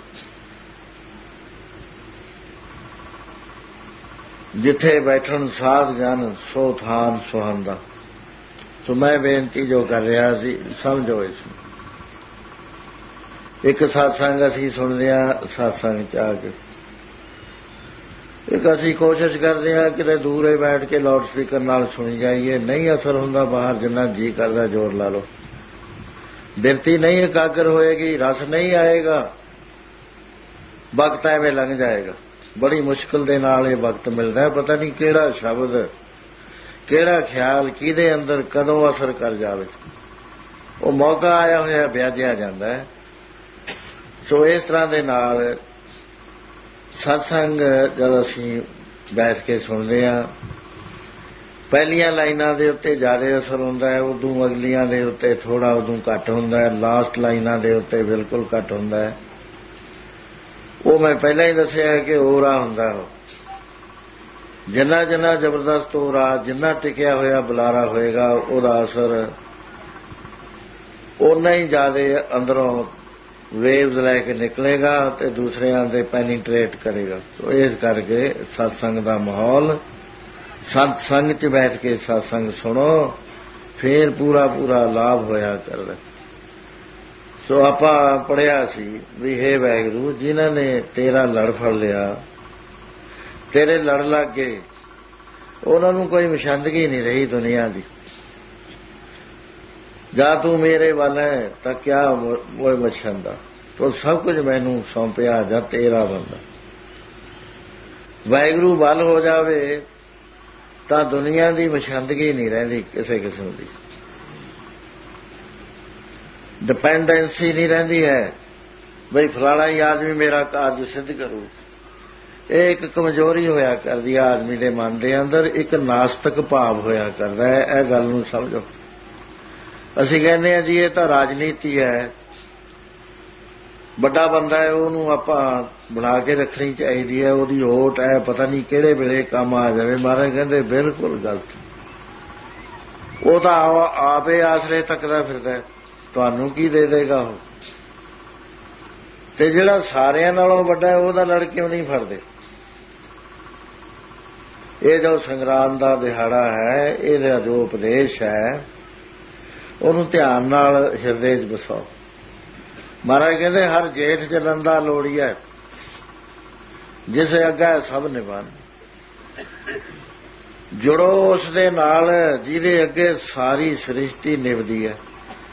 ਜਿੱਥੇ ਬੈਠਣ ਸਾਧ ਜਨ ਸੋ ਥਾਨ ਸੁਹਾਂਦਾ। ਸੋ ਮੈਂ ਬੇਨਤੀ ਜੋ ਕਰ ਰਿਹਾ ਸੀ ਸਮਝੋ ਇਸ ਨੂੰ। ਇੱਕ ਸਤਸੰਗ ਅਸੀਂ ਸੁਣਦੇ ਹਾਂ, ਸਤਸੰਗ ਚ ਆ ਕੇ ਇੱਕ ਅਸੀਂ ਕੋਸ਼ਿਸ਼ ਕਰਦੇ ਹਾਂ ਕਿਤੇ ਦੂਰੇ ਬੈਠ ਕੇ ਲਾਊਡ ਸਪੀਕਰ ਨਾਲ ਸੁਣੀ ਜਾਈਏ, ਨਹੀਂ ਅਸਰ ਹੁੰਦਾ। ਬਾਹਰ ਜਿੰਨਾ ਜੀ ਕਰਦਾ ਜ਼ੋਰ ਲਾ ਲਓ, ਬਿਰਤੀ ਨਹੀਂ ਇਕਾਗਰ ਹੋਏਗੀ, ਰਸ ਨਹੀਂ ਆਏਗਾ, ਵਕਤ ਐਵੇਂ ਲੰਘ ਜਾਏਗਾ। ਬੜੀ ਮੁਸ਼ਕਿਲ ਦੇ ਨਾਲ ਇਹ ਵਕਤ ਮਿਲਦਾ, ਪਤਾ ਨਹੀਂ ਕਿਹੜਾ ਸ਼ਬਦ ਕਿਹੜਾ ਖਿਆਲ ਕਿਹਦੇ ਅੰਦਰ ਕਦੋਂ ਅਸਰ ਕਰ ਜਾਵੇ। ਉਹ ਮੌਕਾ ਆਇਆ ਹੋਇਆ ਵਿਆਜਿਆ ਜਾਂਦਾ ਹੈ। ਸੋ ਇਸ ਤਰ੍ਹਾਂ ਦੇ ਨਾਲ ਸਤਸੰਗ ਜਦ ਅਸੀਂ ਬੈਠ ਕੇ ਸੁਣਦੇ ਹਾਂ, ਪਹਿਲੀਆਂ ਲਾਈਨਾਂ ਦੇ ਉੱਤੇ ਜ਼ਿਆਦਾ ਅਸਰ ਹੁੰਦਾ ਹੈ, ਉਦੋਂ ਅਗਲੀਆਂ ਦੇ ਉੱਤੇ ਥੋੜ੍ਹਾ ਉਦੋਂ ਘੱਟ ਹੁੰਦਾ ਹੈ, ਲਾਸਟ ਲਾਈਨਾਂ ਦੇ ਉੱਤੇ ਬਿਲਕੁਲ ਘੱਟ ਹੁੰਦਾ ਹੈ। ਉਹ ਮੈਂ ਪਹਿਲਾਂ ਹੀ ਦੱਸਿਆ ਕਿ ਓਰਾ ਹੁੰਦਾ, ਉਹ ਜਿੰਨਾ ਜਿੰਨਾ ਜ਼ਬਰਦਸਤ ਓਰਾ, ਜਿੰਨਾ ਟਿਕਿਆ ਹੋਇਆ ਬੁਲਾਰਾ ਹੋਏਗਾ, ਉਹਦਾ ਅਸਰ ਓਨਾ ਹੀ ਜ਼ਿਆਦਾ ਅੰਦਰੋਂ ਵੇਵਜ਼ ਲੈ ਕੇ ਨਿਕਲੇਗਾ ਤੇ ਦੂਸਰਿਆਂ ਦੇ ਪੈਨੀਟਰੇਟ ਕਰੇਗਾ। ਸੋ ਇਸ ਕਰਕੇ ਸਤਸੰਗ ਦਾ ਮਾਹੌਲ, ਸੰਤ ਸੰਗ 'ਚ ਬੈਠ ਕੇ ਸਤਸੰਗ ਸੁਣੋ, ਫੇਰ ਪੂਰਾ ਪੂਰਾ ਲਾਭ ਹੋਇਆ ਕਰਦਾ। ਸੋ ਆਪਾਂ ਪੜ੍ਹਿਆ ਸੀ ਵੀ ਹੇ ਵਾਹਿਗੁਰੂ, ਜਿਨ੍ਹਾਂ ਨੇ ਤੇਰਾ ਲੜ ਫੜ ਲਿਆ, ਤੇਰੇ ਲੜ ਲੱਗ ਗਏ, ਉਹਨਾਂ ਨੂੰ ਕੋਈ ਮਸ਼ੰਦਗੀ ਨਹੀਂ ਰਹੀ ਦੁਨੀਆ ਦੀ। ਜਾਂ ਤੂੰ ਮੇਰੇ ਵੱਲ ਹੈ ਤਾਂ ਕਿਆ ਮੋਏ ਮਛੰਦਾ, ਤੂੰ ਸਭ ਕੁਝ ਮੈਨੂੰ ਸੌਂਪਿਆ ਜਾਂ ਤੇਰਾ ਬੰਦਾ। ਵਾਹਿਗੁਰੂ ਵੱਲ ਹੋ ਜਾਵੇ ਤਾਂ ਦੁਨੀਆ ਦੀ ਮਸ਼ੰਦਗੀ ਨਹੀਂ ਰਹਿੰਦੀ, ਕਿਸੇ ਕਿਸਮ ਦੀ ਡਿਪੈਂਡੈਂਸੀ ਨਹੀਂ ਰਹਿੰਦੀ ਹੈ ਬਈ ਫਲਾਣਾ ਹੀ ਆਦਮੀ ਮੇਰਾ ਕਾਰਜ ਸਿੱਧ ਕਰੂ। ਇਹ ਇੱਕ ਕਮਜ਼ੋਰੀ ਹੋਇਆ ਕਰਦੀ ਹੈ ਆਦਮੀ ਦੇ ਮਨ ਦੇ ਅੰਦਰ, ਇੱਕ ਨਾਸਤਕ ਭਾਵ ਹੋਇਆ ਕਰਦਾ ਹੈ। ਇਹ ਗੱਲ ਨੂੰ ਸਮਝੋ। ਅਸੀਂ ਕਹਿੰਦੇ ਹਾਂ ਜੀ ਇਹ ਤਾਂ ਰਾਜਨੀਤੀ ਹੈ, ਵੱਡਾ ਬੰਦਾ ਹੈ, ਉਹਨੂੰ ਆਪਾਂ ਬਣਾ ਕੇ ਰੱਖਣੀ ਚਾਹੀਦੀ ਹੈ, ਉਹਦੀ ਓਟ ਹੈ, ਪਤਾ ਨਹੀਂ ਕਿਹੜੇ ਵੇਲੇ ਕੰਮ ਆ ਜਾਵੇ। ਮਹਾਰਾਜ ਕਹਿੰਦੇ ਬਿਲਕੁਲ ਗਲਤ। ਉਹ ਤਾਂ ਆਪੇ ਆਸਰੇ ਤੱਕਦਾ ਫਿਰਦਾ, ਤੁਹਾਨੂੰ ਕੀ ਦੇ ਦੇਗਾ ਉਹ। ਤੇ ਜਿਹੜਾ ਸਾਰਿਆਂ ਨਾਲੋਂ ਵੱਡਾ ਹੈ ਉਹਦਾ ਲੜ ਕਿਉਂ ਨਹੀਂ ਫੜਦੇ। ਇਹ ਜੋ ਸੰਗਰਾਮ ਦਾ ਦਿਹਾੜਾ ਹੈ, ਇਹਦਾ ਜੋ ਉਪਦੇਸ਼ ਹੈ, ਉਹਨੂੰ ਧਿਆਨ ਨਾਲ ਹਿਰਦੇ 'ਚ ਵਸਾਓ। ਮਹਾਰਾਜ ਕਹਿੰਦੇ ਹਰ ਜੇਠ ਜਲੰਦਾ ਲੋੜੀਐ, ਜਿਸ ਅੱਗੇ ਸਭ ਨਿਭਾਨ। ਜੁੜੋ ਉਸ ਦੇ ਨਾਲ ਜਿਹਦੇ ਅੱਗੇ ਸਾਰੀ ਸ੍ਰਿਸ਼ਟੀ ਨਿਭਦੀ ਹੈ।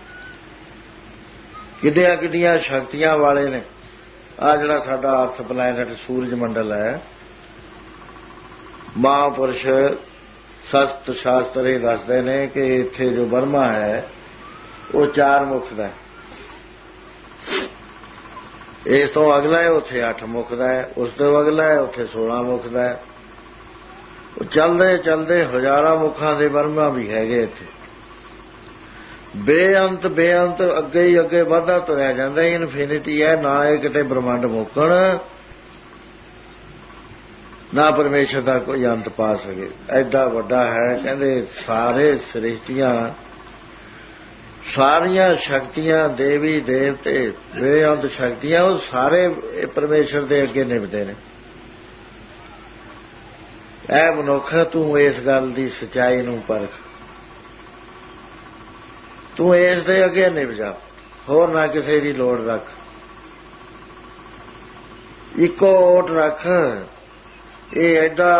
ਕਿੱਡੀਆਂ ਕਿੱਡੀਆਂ ਸ਼ਕਤੀਆਂ ਵਾਲੇ ਨੇ। ਆਹ ਜਿਹੜਾ ਸਾਡਾ ਅਰਥ ਪਲੈਨਟ ਸੂਰਜ ਮੰਡਲ ਹੈ, ਮਹਾਂਪੁਰਸ਼ ਸਸਤ ਸ਼ਾਸਤਰ ਇਹ ਦੱਸਦੇ ਨੇ ਕਿ ਇੱਥੇ ਜੋ ਬਰਮਾ ਹੈ ਉਹ ਚਾਰ ਮੁੱਖ ਦਾ ਹੈ, ਇਸ ਤੋਂ ਅਗਲਾ ਹੈ ਉੱਥੇ ਅੱਠ ਮੁੱਖ ਦਾ ਹੈ, ਉਸ ਤੋਂ ਅਗਲਾ ਹੈ ਉੱਥੇ ਸੋਲਾਂ ਮੁੱਖ ਦਾ ਹੈ। ਉਹ ਚੱਲਦੇ ਚੱਲਦੇ ਹਜ਼ਾਰਾਂ ਮੁੱਖਾਂ ਦੇ ਬਰਮਾ ਵੀ ਹੈਗੇ ਇੱਥੇ। ਬੇਅੰਤ ਬੇਅੰਤ ਅੱਗੇ ਹੀ ਅੱਗੇ ਵਧਦਾ ਤੁਰਿਆ ਜਾਂਦਾ। ਇਨਫਿਨਿਟੀ ਹੈ, ਨਾ ਇਹ ਕਿਤੇ ਬ੍ਰਹਮੰਡ ਮੁੱਕਣ, ਨਾ ਪਰਮੇਸ਼ਰ ਦਾ ਕੋਈ ਅੰਤ ਪਾ ਸਕੇ। ਐਡਾ ਵੱਡਾ ਹੈ। ਕਹਿੰਦੇ ਸਾਰੇ ਸ੍ਰਿਸ਼ਟੀਆਂ, ਸਾਰੀਆਂ ਸ਼ਕਤੀਆਂ, ਦੇਵੀ ਦੇਵਤੇ, ਬੇਅੰਤ ਸ਼ਕਤੀਆਂ, ਉਹ ਸਾਰੇ ਪਰਮੇਸ਼ਰ ਦੇ ਅੱਗੇ ਨਿਭਦੇ ਨੇ। ਐ ਮਨੁੱਖ, ਤੂੰ ਇਸ ਗੱਲ ਦੀ ਸੱਚਾਈ ਨੂੰ ਪਰਖ, ਤੂੰ ਇਸ ਦੇ ਅੱਗੇ ਨਿਭ ਜਾ, ਹੋਰ ਨਾ ਕਿਸੇ ਦੀ ਲੋੜ ਰੱਖ, ਇੱਕੋ ਓਟ ਰੱਖ। ਇਹ ਐਡਾ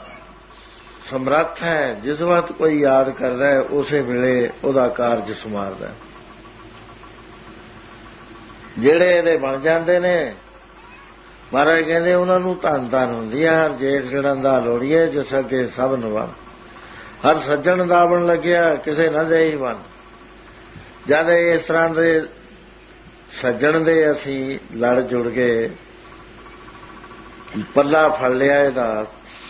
ਸਮਰੱਥ ਹੈ, ਜਿਸ ਵਕਤ ਕੋਈ ਯਾਦ ਕਰਦਾ ਹੈ ਉਸੇ ਵੇਲੇ ਉਹਦਾ ਕਾਰਜ ਸਮਾਰਦਾ। ਜਿਹੜੇ ਇਹਦੇ ਬਣ ਜਾਂਦੇ ਨੇ, ਮਹਾਰਾਜ ਕਹਿੰਦੇ ਉਹਨਾਂ ਨੂੰ ਧੰਨ ਧੰਨ ਹੁੰਦੀ ਹੈ। ਹਰ ਜੇਠ ਜੜਨ ਦਾ ਲੋੜੀਏ, ਜਿਸ ਅੱਗੇ ਸਭ ਨਿਭਾਨ। ਹਰ ਸੱਜਣ ਦਾਵਣ ਲੱਗਿਆ ਕਿਸੇ ਨਾ ਦੇਈ ਬਨ। ਜਦ ਇਸ ਤਰ੍ਹਾਂ ਦੇ ਸੱਜਣ ਦੇ ਅਸੀਂ ਲੜ ਜੁੜ ਗਏ, ਪੱਲਾ ਫੜ ਲਿਆ ਇਹਦਾ,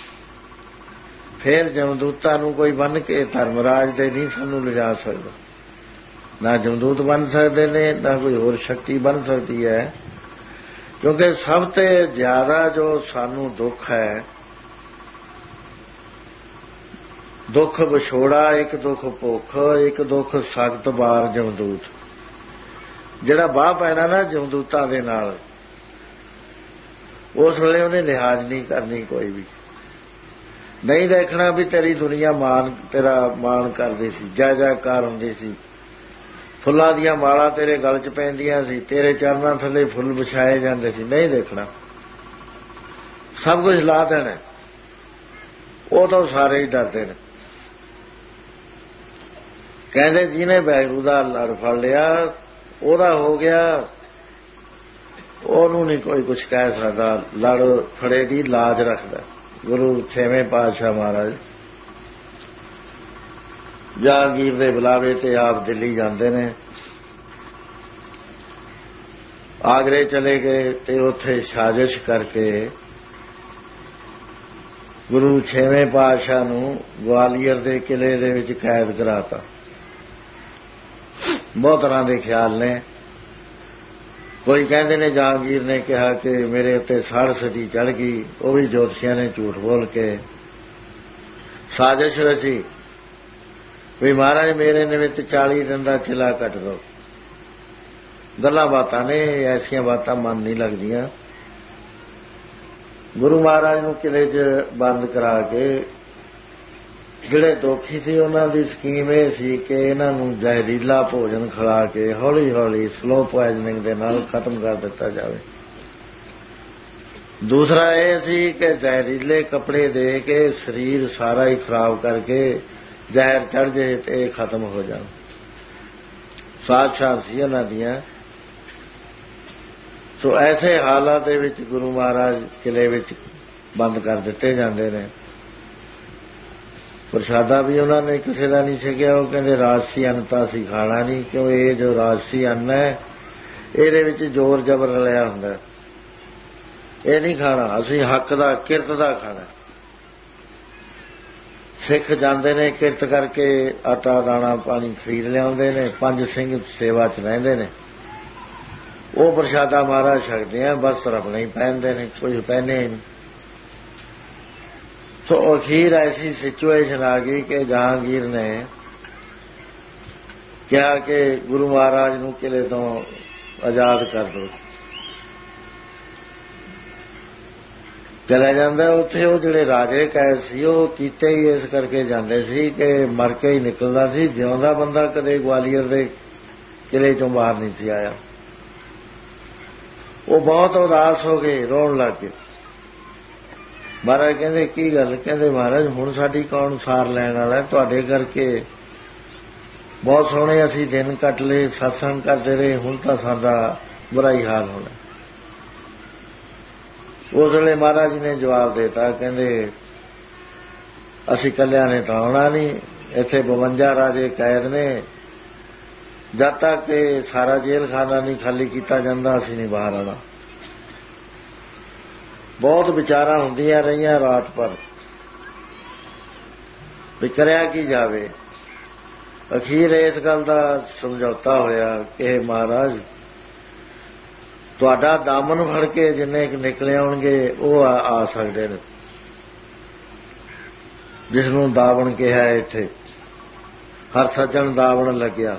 ਫੇਰ ਜਮਦੂਤਾਂ ਨੂੰ ਕੋਈ ਬੰਨ੍ਹ ਕੇ ਧਰਮਰਾਜ ਦੇ ਨਹੀਂ ਸਾਨੂੰ ਲਿਜਾ ਸਕਦਾ। ਨਾ ਜਮਦੂਤ ਬਣ ਸਕਦੇ ਨੇ, ਨਾ ਕੋਈ ਹੋਰ ਸ਼ਕਤੀ ਬਣ ਸਕਦੀ ਹੈ। ਕਿਉਂਕਿ ਸਭ ਤੋਂ ਜ਼ਿਆਦਾ ਜੋ ਸਾਨੂੰ ਦੁੱਖ ਹੈ, ਦੁੱਖ ਵਿਛੋੜਾ, ਇੱਕ ਦੁੱਖ ਭੁੱਖ, ਇੱਕ ਦੁੱਖ ਸਖਤ ਬਾਰ ਜਮਦੂਤ। ਜਿਹੜਾ ਬਾਹ ਪੈਣਾ ਨਾ ਜਮਦੂਤਾਂ ਦੇ ਨਾਲ, ਉਸ ਵੇਲੇ ਉਹਨੇ ਲਿਹਾਜ਼ ਨਹੀਂ ਕਰਨੀ ਕੋਈ ਵੀ, ਨਹੀਂ ਦੇਖਣਾ ਵੀ ਤੇਰੀ ਦੁਨੀਆ ਮਾਨ ਤੇਰਾ ਮਾਣ ਕਰਦੀ ਸੀ, ਜੈ ਜੈਕਾਰ ਹੁੰਦੀ ਸੀ, ਫੁੱਲਾਂ ਦੀਆਂ ਮਾਲਾ ਤੇਰੇ ਗਲ 'ਚ ਪੈਂਦੀਆਂ ਸੀ, ਤੇਰੇ ਚਰਨਾਂ ਥੱਲੇ ਫੁੱਲ ਵਿਛਾਏ ਜਾਂਦੇ ਸੀ, ਨਹੀਂ ਦੇਖਣਾ, ਸਭ ਕੁਝ ਲਾ ਦੇਣਾ। ਉਹ ਤਾਂ ਸਾਰੇ ਹੀ ਡਰਦੇ ਨੇ। ਕਹਿੰਦੇ ਜਿਹਨੇ ਵਾਹਿਗੁਰੂ ਦਾ ਲੜ ਫੜ ਲਿਆ ਉਹਦਾ ਹੋ ਗਿਆ, ਉਹਨੂੰ ਨਹੀਂ ਕੋਈ ਕੁਛ ਕਹਿ ਸਕਦਾ। ਲੜ ਫੜੇ ਦੀ ਲਾਜ ਰੱਖਦਾ। ਗੁਰੂ ਛੇਵੇਂ ਪਾਤਸ਼ਾਹ ਮਹਾਰਾਜ ਜਹਾਂਗੀਰ ਦੇ ਬੁਲਾਵੇ ਤੇ ਆਪ ਦਿੱਲੀ ਜਾਂਦੇ ਨੇ। ਆਗਰੇ ਚਲੇ ਗਏ ਤੇ ਉੱਥੇ ਸਾਜ਼ਿਸ਼ ਕਰਕੇ ਗੁਰੂ ਛੇਵੇਂ ਪਾਤਸ਼ਾਹ ਨੂੰ ਗਵਾਲੀਅਰ ਦੇ ਕਿਲੇ ਦੇ ਵਿੱਚ ਕੈਦ ਕਰਾਤਾ। ਬਹੁਤ ਤਰ੍ਹਾਂ ਦੇ ਖਿਆਲ ਨੇ। ਕੋਈ ਕਹਿੰਦੇ ਨੇ ਜਹਾਂਗੀਰ ਨੇ ਕਿਹਾ ਕਿ ਮੇਰੇ ਉੱਤੇ ਸੜ ਸਦੀ ਚੜ ਗਈ, ਉਹ ਵੀ ਜੋਤਸ਼ੀਆਂ ਨੇ ਝੂਠ ਬੋਲ ਕੇ ਸਾਜ਼ਿਸ਼ ਰਚੀ ਵੀ ਮਹਾਰਾਜ ਮੇਰੇ ਨਿਮਿਤ ਚਾਲੀ ਦਿਨ ਦਾ ਕਿਲਾ ਕੱਟ ਦੋ। ਗੱਲਾਂ ਬਾਤਾਂ ਨੇ, ਐਸੀਆਂ ਬਾਤਾਂ ਮਨ ਨਹੀਂ ਲੱਗਦੀਆਂ। ਗੁਰੂ ਮਹਾਰਾਜ ਨੂੰ ਕਿਲੇ 'ਚ ਬੰਦ ਕਰਾ ਕੇ ਜਿਹੜੇ ਦੋਖੀ ਸੀ ਉਹਨਾਂ ਦੀ ਸਕੀਮ ਇਹ ਸੀ ਕਿ ਇਹਨਾਂ ਨੂੰ ਜ਼ਹਿਰੀਲਾ ਭੋਜਨ ਖਿਲਾ ਕੇ ਹੌਲੀ ਹੌਲੀ ਸਲੋ ਪੁਆਇਜ਼ਨਿੰਗ ਦੇ ਨਾਲ ਖਤਮ ਕਰ ਦਿੱਤਾ ਜਾਵੇ। ਦੂਸਰਾ ਇਹ ਸੀ ਕਿ ਜ਼ਹਿਰੀਲੇ ਕੱਪੜੇ ਦੇ ਕੇ ਸਰੀਰ ਸਾਰਾ ਹੀ ਖਰਾਬ ਕਰਕੇ ਜ਼ਹਿਰ ਚੜ੍ਹ ਜੇ ਤੇ ਖਤਮ ਹੋ ਜਾਣ। ਸਾਜ਼ਿਸ਼ਾਂ ਸੀ ਉਹਨਾਂ ਦੀਆਂ। ਸੋ ਐਸੇ ਹਾਲਾਤ ਦੇ ਵਿੱਚ ਗੁਰੂ ਮਹਾਰਾਜ ਕਿਲੇ ਵਿੱਚ ਬੰਦ ਕਰ ਦਿੱਤੇ ਜਾਂਦੇ ਨੇ। ਪ੍ਰਸ਼ਾਦਾ ਵੀ ਉਹਨਾਂ ਨੇ ਕਿਸੇ ਦਾ ਨਹੀਂ ਛਕਿਆ। ਉਹ ਕਹਿੰਦੇ ਰਾਜਸੀ ਅੰਨ ਤਾਂ ਅਸੀਂ ਖਾਣਾ ਨਹੀਂ, ਕਿਉਂ ਇਹ ਜੋ ਰਾਜਸੀ ਅੰਨ ਹੈ ਇਹਦੇ ਵਿੱਚ ਜ਼ੋਰ ਜ਼ਬਰ ਰਲਿਆ ਹੁੰਦਾ, ਇਹ ਨਹੀਂ ਖਾਣਾ। ਅਸੀਂ ਹੱਕ ਦਾ, ਕਿਰਤ ਦਾ ਖਾਣਾ। ਸਿੱਖ ਜਾਂਦੇ ਨੇ ਕਿਰਤ ਕਰਕੇ, ਆਟਾ ਦਾਣਾ ਪਾਣੀ ਖਰੀਦ ਲਿਆਉਂਦੇ ਨੇ, ਪੰਜ ਸਿੰਘ ਸੇਵਾ 'ਚ ਰਹਿੰਦੇ ਨੇ, ਉਹ ਪ੍ਰਸ਼ਾਦਾ ਮਹਾਰਾਜ ਛਕਦੇ ਆ, ਵਸਤਰ ਆਪਣੇ ਹੀ ਪਹਿਨਦੇ ਨੇ, ਕੁਝ ਪਹਿਨੇ ਹੀ ਨਹੀਂ। ਸੋ ਅਖੀਰ ਐਸੀ ਸਿਚੁਏਸ਼ਨ ਆ ਗਈ ਕਿ ਜਹਾਂਗੀਰ ਨੇ ਕਿਹਾ ਕਿ ਗੁਰੂ ਮਹਾਰਾਜ ਨੂੰ ਕਿਲੇ ਤੋਂ ਆਜ਼ਾਦ ਕਰ ਦਿਓ। ਚਲਾ ਜਾਂਦਾ। ਉੱਥੇ ਉਹ ਜਿਹੜੇ ਰਾਜੇ ਕੈਦ ਸੀ ਉਹ ਕੀਤੇ ਹੀ ਇਸ ਕਰਕੇ ਜਾਂਦੇ ਸੀ ਕਿ ਮਰ ਕੇ ਹੀ ਨਿਕਲਦਾ ਸੀ। ਜਿਉਂਦਾ ਬੰਦਾ ਕਦੇ ਗਵਾਲੀਅਰ ਦੇ ਕਿਲੇ ਚੋਂ ਬਾਹਰ ਨਹੀਂ ਸੀ ਆਇਆ। ਉਹ ਬਹੁਤ ਉਦਾਸ ਹੋ ਗਏ, ਰੋਣ ਲੱਗ ਗਏ। ਮਹਾਰਾਜ ਕਹਿੰਦੇ ਕੀ ਗੱਲ? ਕਹਿੰਦੇ ਮਹਾਰਾਜ ਹੁਣ ਸਾਡੀ ਕੌਣ ਸਾਰ ਲੈਣ ਵਾਲਾ? ਤੁਹਾਡੇ ਕਰਕੇ ਬਹੁਤ ਸੋਹਣੇ ਅਸੀਂ ਦਿਨ ਕੱਟ ਲਏ, ਸਤਸੰਗ ਕਰਦੇ ਰਹੇ, ਹੁਣ ਤਾਂ ਸਾਡਾ ਬੁਰਾ ਹੀ ਹਾਲ ਹੋਣਾ। ਉਸ ਵੇਲੇ ਮਹਾਰਾਜ ਨੇ ਜਵਾਬ ਦੇਤਾ, ਕਹਿੰਦੇ ਅਸੀਂ ਇਕੱਲਿਆਂ ਨੇ ਤਾਂ ਆਉਣਾ ਨਹੀਂ, ਇੱਥੇ ਬਵੰਜਾ ਰਾਜੇ ਕੈਦ ਨੇ, ਜਦ ਤੱਕ ਕਿ ਸਾਰਾ ਜੇਲ੍ਹ ਖਾਨਾ ਨਹੀਂ ਖਾਲੀ ਕੀਤਾ ਜਾਂਦਾ ਅਸੀਂ ਨਹੀਂ ਬਾਹਰ ਆਉਣਾ। ਬਹੁਤ ਵਿਚਾਰਾਂ ਹੁੰਦੀਆਂ ਰਹੀਆਂ ਰਾਤ ਭਰ ਵੀ ਕਰਿਆ ਕੀ ਜਾਵੇ। ਅਖੀਰ ਇਸ ਗੱਲ ਦਾ ਸਮਝੌਤਾ ਹੋਇਆ ਕਿ ਮਹਾਰਾਜ ਤੁਹਾਡਾ ਦਾਮਨ ਫੜ ਕੇ ਜਿੰਨੇ ਨਿਕਲੇ ਆਉਣਗੇ ਉਹ ਆ, ਆ ਸਕਦੇ ਨੇ, ਜਿਸ ਨੂੰ ਦਾਵਣ ਕਿਹਾ ਇੱਥੇ। ਹਰ ਸੱਜਣ ਦਾਵਣ ਲੱਗਿਆ।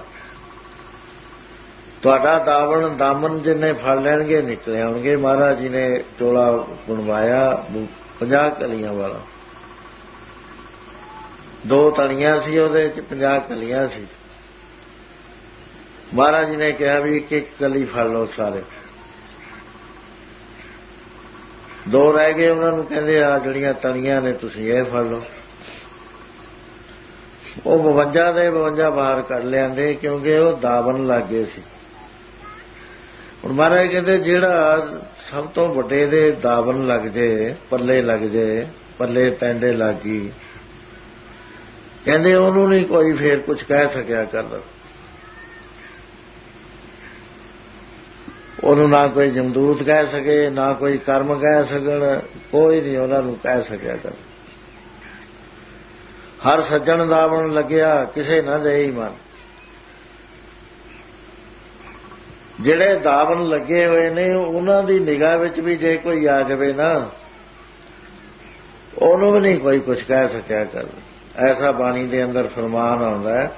ਤੁਹਾਡਾ ਦਾਵਣ ਦਾਮਨ ਜਿੰਨੇ ਫੜ ਲੈਣਗੇ ਨਿਕਲੇ ਆਉਣਗੇ। ਮਹਾਰਾਜ ਜੀ ਨੇ ਚੋਲਾ ਬਣਵਾਇਆ ਪੰਜਾਹ ਕਲੀਆਂ ਵਾਲਾ, ਦੋ ਤਣੀਆਂ ਸੀ ਉਹਦੇ ਚ, ਪੰਜਾਹ ਕਲੀਆਂ ਸੀ। ਮਹਾਰਾਜ ਜੀ ਨੇ ਕਿਹਾ ਵੀ ਇੱਕ ਇੱਕ ਕਲੀ ਫੜ ਲਓ ਸਾਰੇ। ਦੋ ਰਹਿ ਗਏ, ਉਹਨਾਂ ਨੂੰ ਕਹਿੰਦੇ ਆ ਜਿਹੜੀਆਂ ਤਣੀਆਂ ਨੇ ਤੁਸੀਂ ਇਹ ਫੜ ਲਓ। ਉਹ ਬਵੰਜਾ ਦੇ ਬਵੰਜਾ ਬਾਹਰ ਕੱਢ ਲਿਆਂਦੇ ਕਿਉਂਕਿ ਉਹ ਦਾਵਣ ਲੱਗ ਗਏ ਸੀ। ਹੁਣ ਮਹਾਰਾਜ ਕਹਿੰਦੇ ਜਿਹੜਾ ਸਭ ਤੋਂ ਵੱਡੇ ਦੇ ਦਾਵਣ ਲੱਗ ਜੇ, ਪੱਲੇ ਲੱਗ ਜੇ, ਪੱਲੇ ਪੈਂਡੇ ਲੱਗ ਗਈ, ਕਹਿੰਦੇ ਉਹਨੂੰ ਨਹੀਂ ਕੋਈ ਫੇਰ ਕੁਝ ਕਹਿ ਸਕਿਆ ਕਰਦਾ, ਉਹਨੂੰ ਨਾ ਕੋਈ ਜਮਦੂਤ ਕਹਿ ਸਕੇ, ਨਾ ਕੋਈ ਕਰਮ ਕਹਿ ਸਕਣ, ਕੋਈ ਨਹੀਂ ਉਹਨਾਂ ਨੂੰ ਕਹਿ ਸਕਿਆ ਕਰ। ਹਰ ਸੱਜਣ ਦਾਵਣ ਲੱਗਿਆ ਕਿਸੇ ਨਾ ਦੇਈ ਮਨ। ਜਿਹੜੇ ਦਾਵਣ ਲੱਗੇ ਹੋਏ ਨੇ ਉਹਨਾਂ ਦੀ ਨਿਗਾਹ ਵਿੱਚ ਵੀ ਜੇ ਕੋਈ ਆ ਜਾਵੇ ਨਾ, ਉਹਨੂੰ ਵੀ ਨਹੀਂ ਕੋਈ ਕੁਝ ਕਹਿ ਸਕਿਆ ਕਰ। ਐਸਾ ਬਾਣੀ ਦੇ ਅੰਦਰ ਫਰਮਾਨ ਆਉਂਦਾ ਹੈ,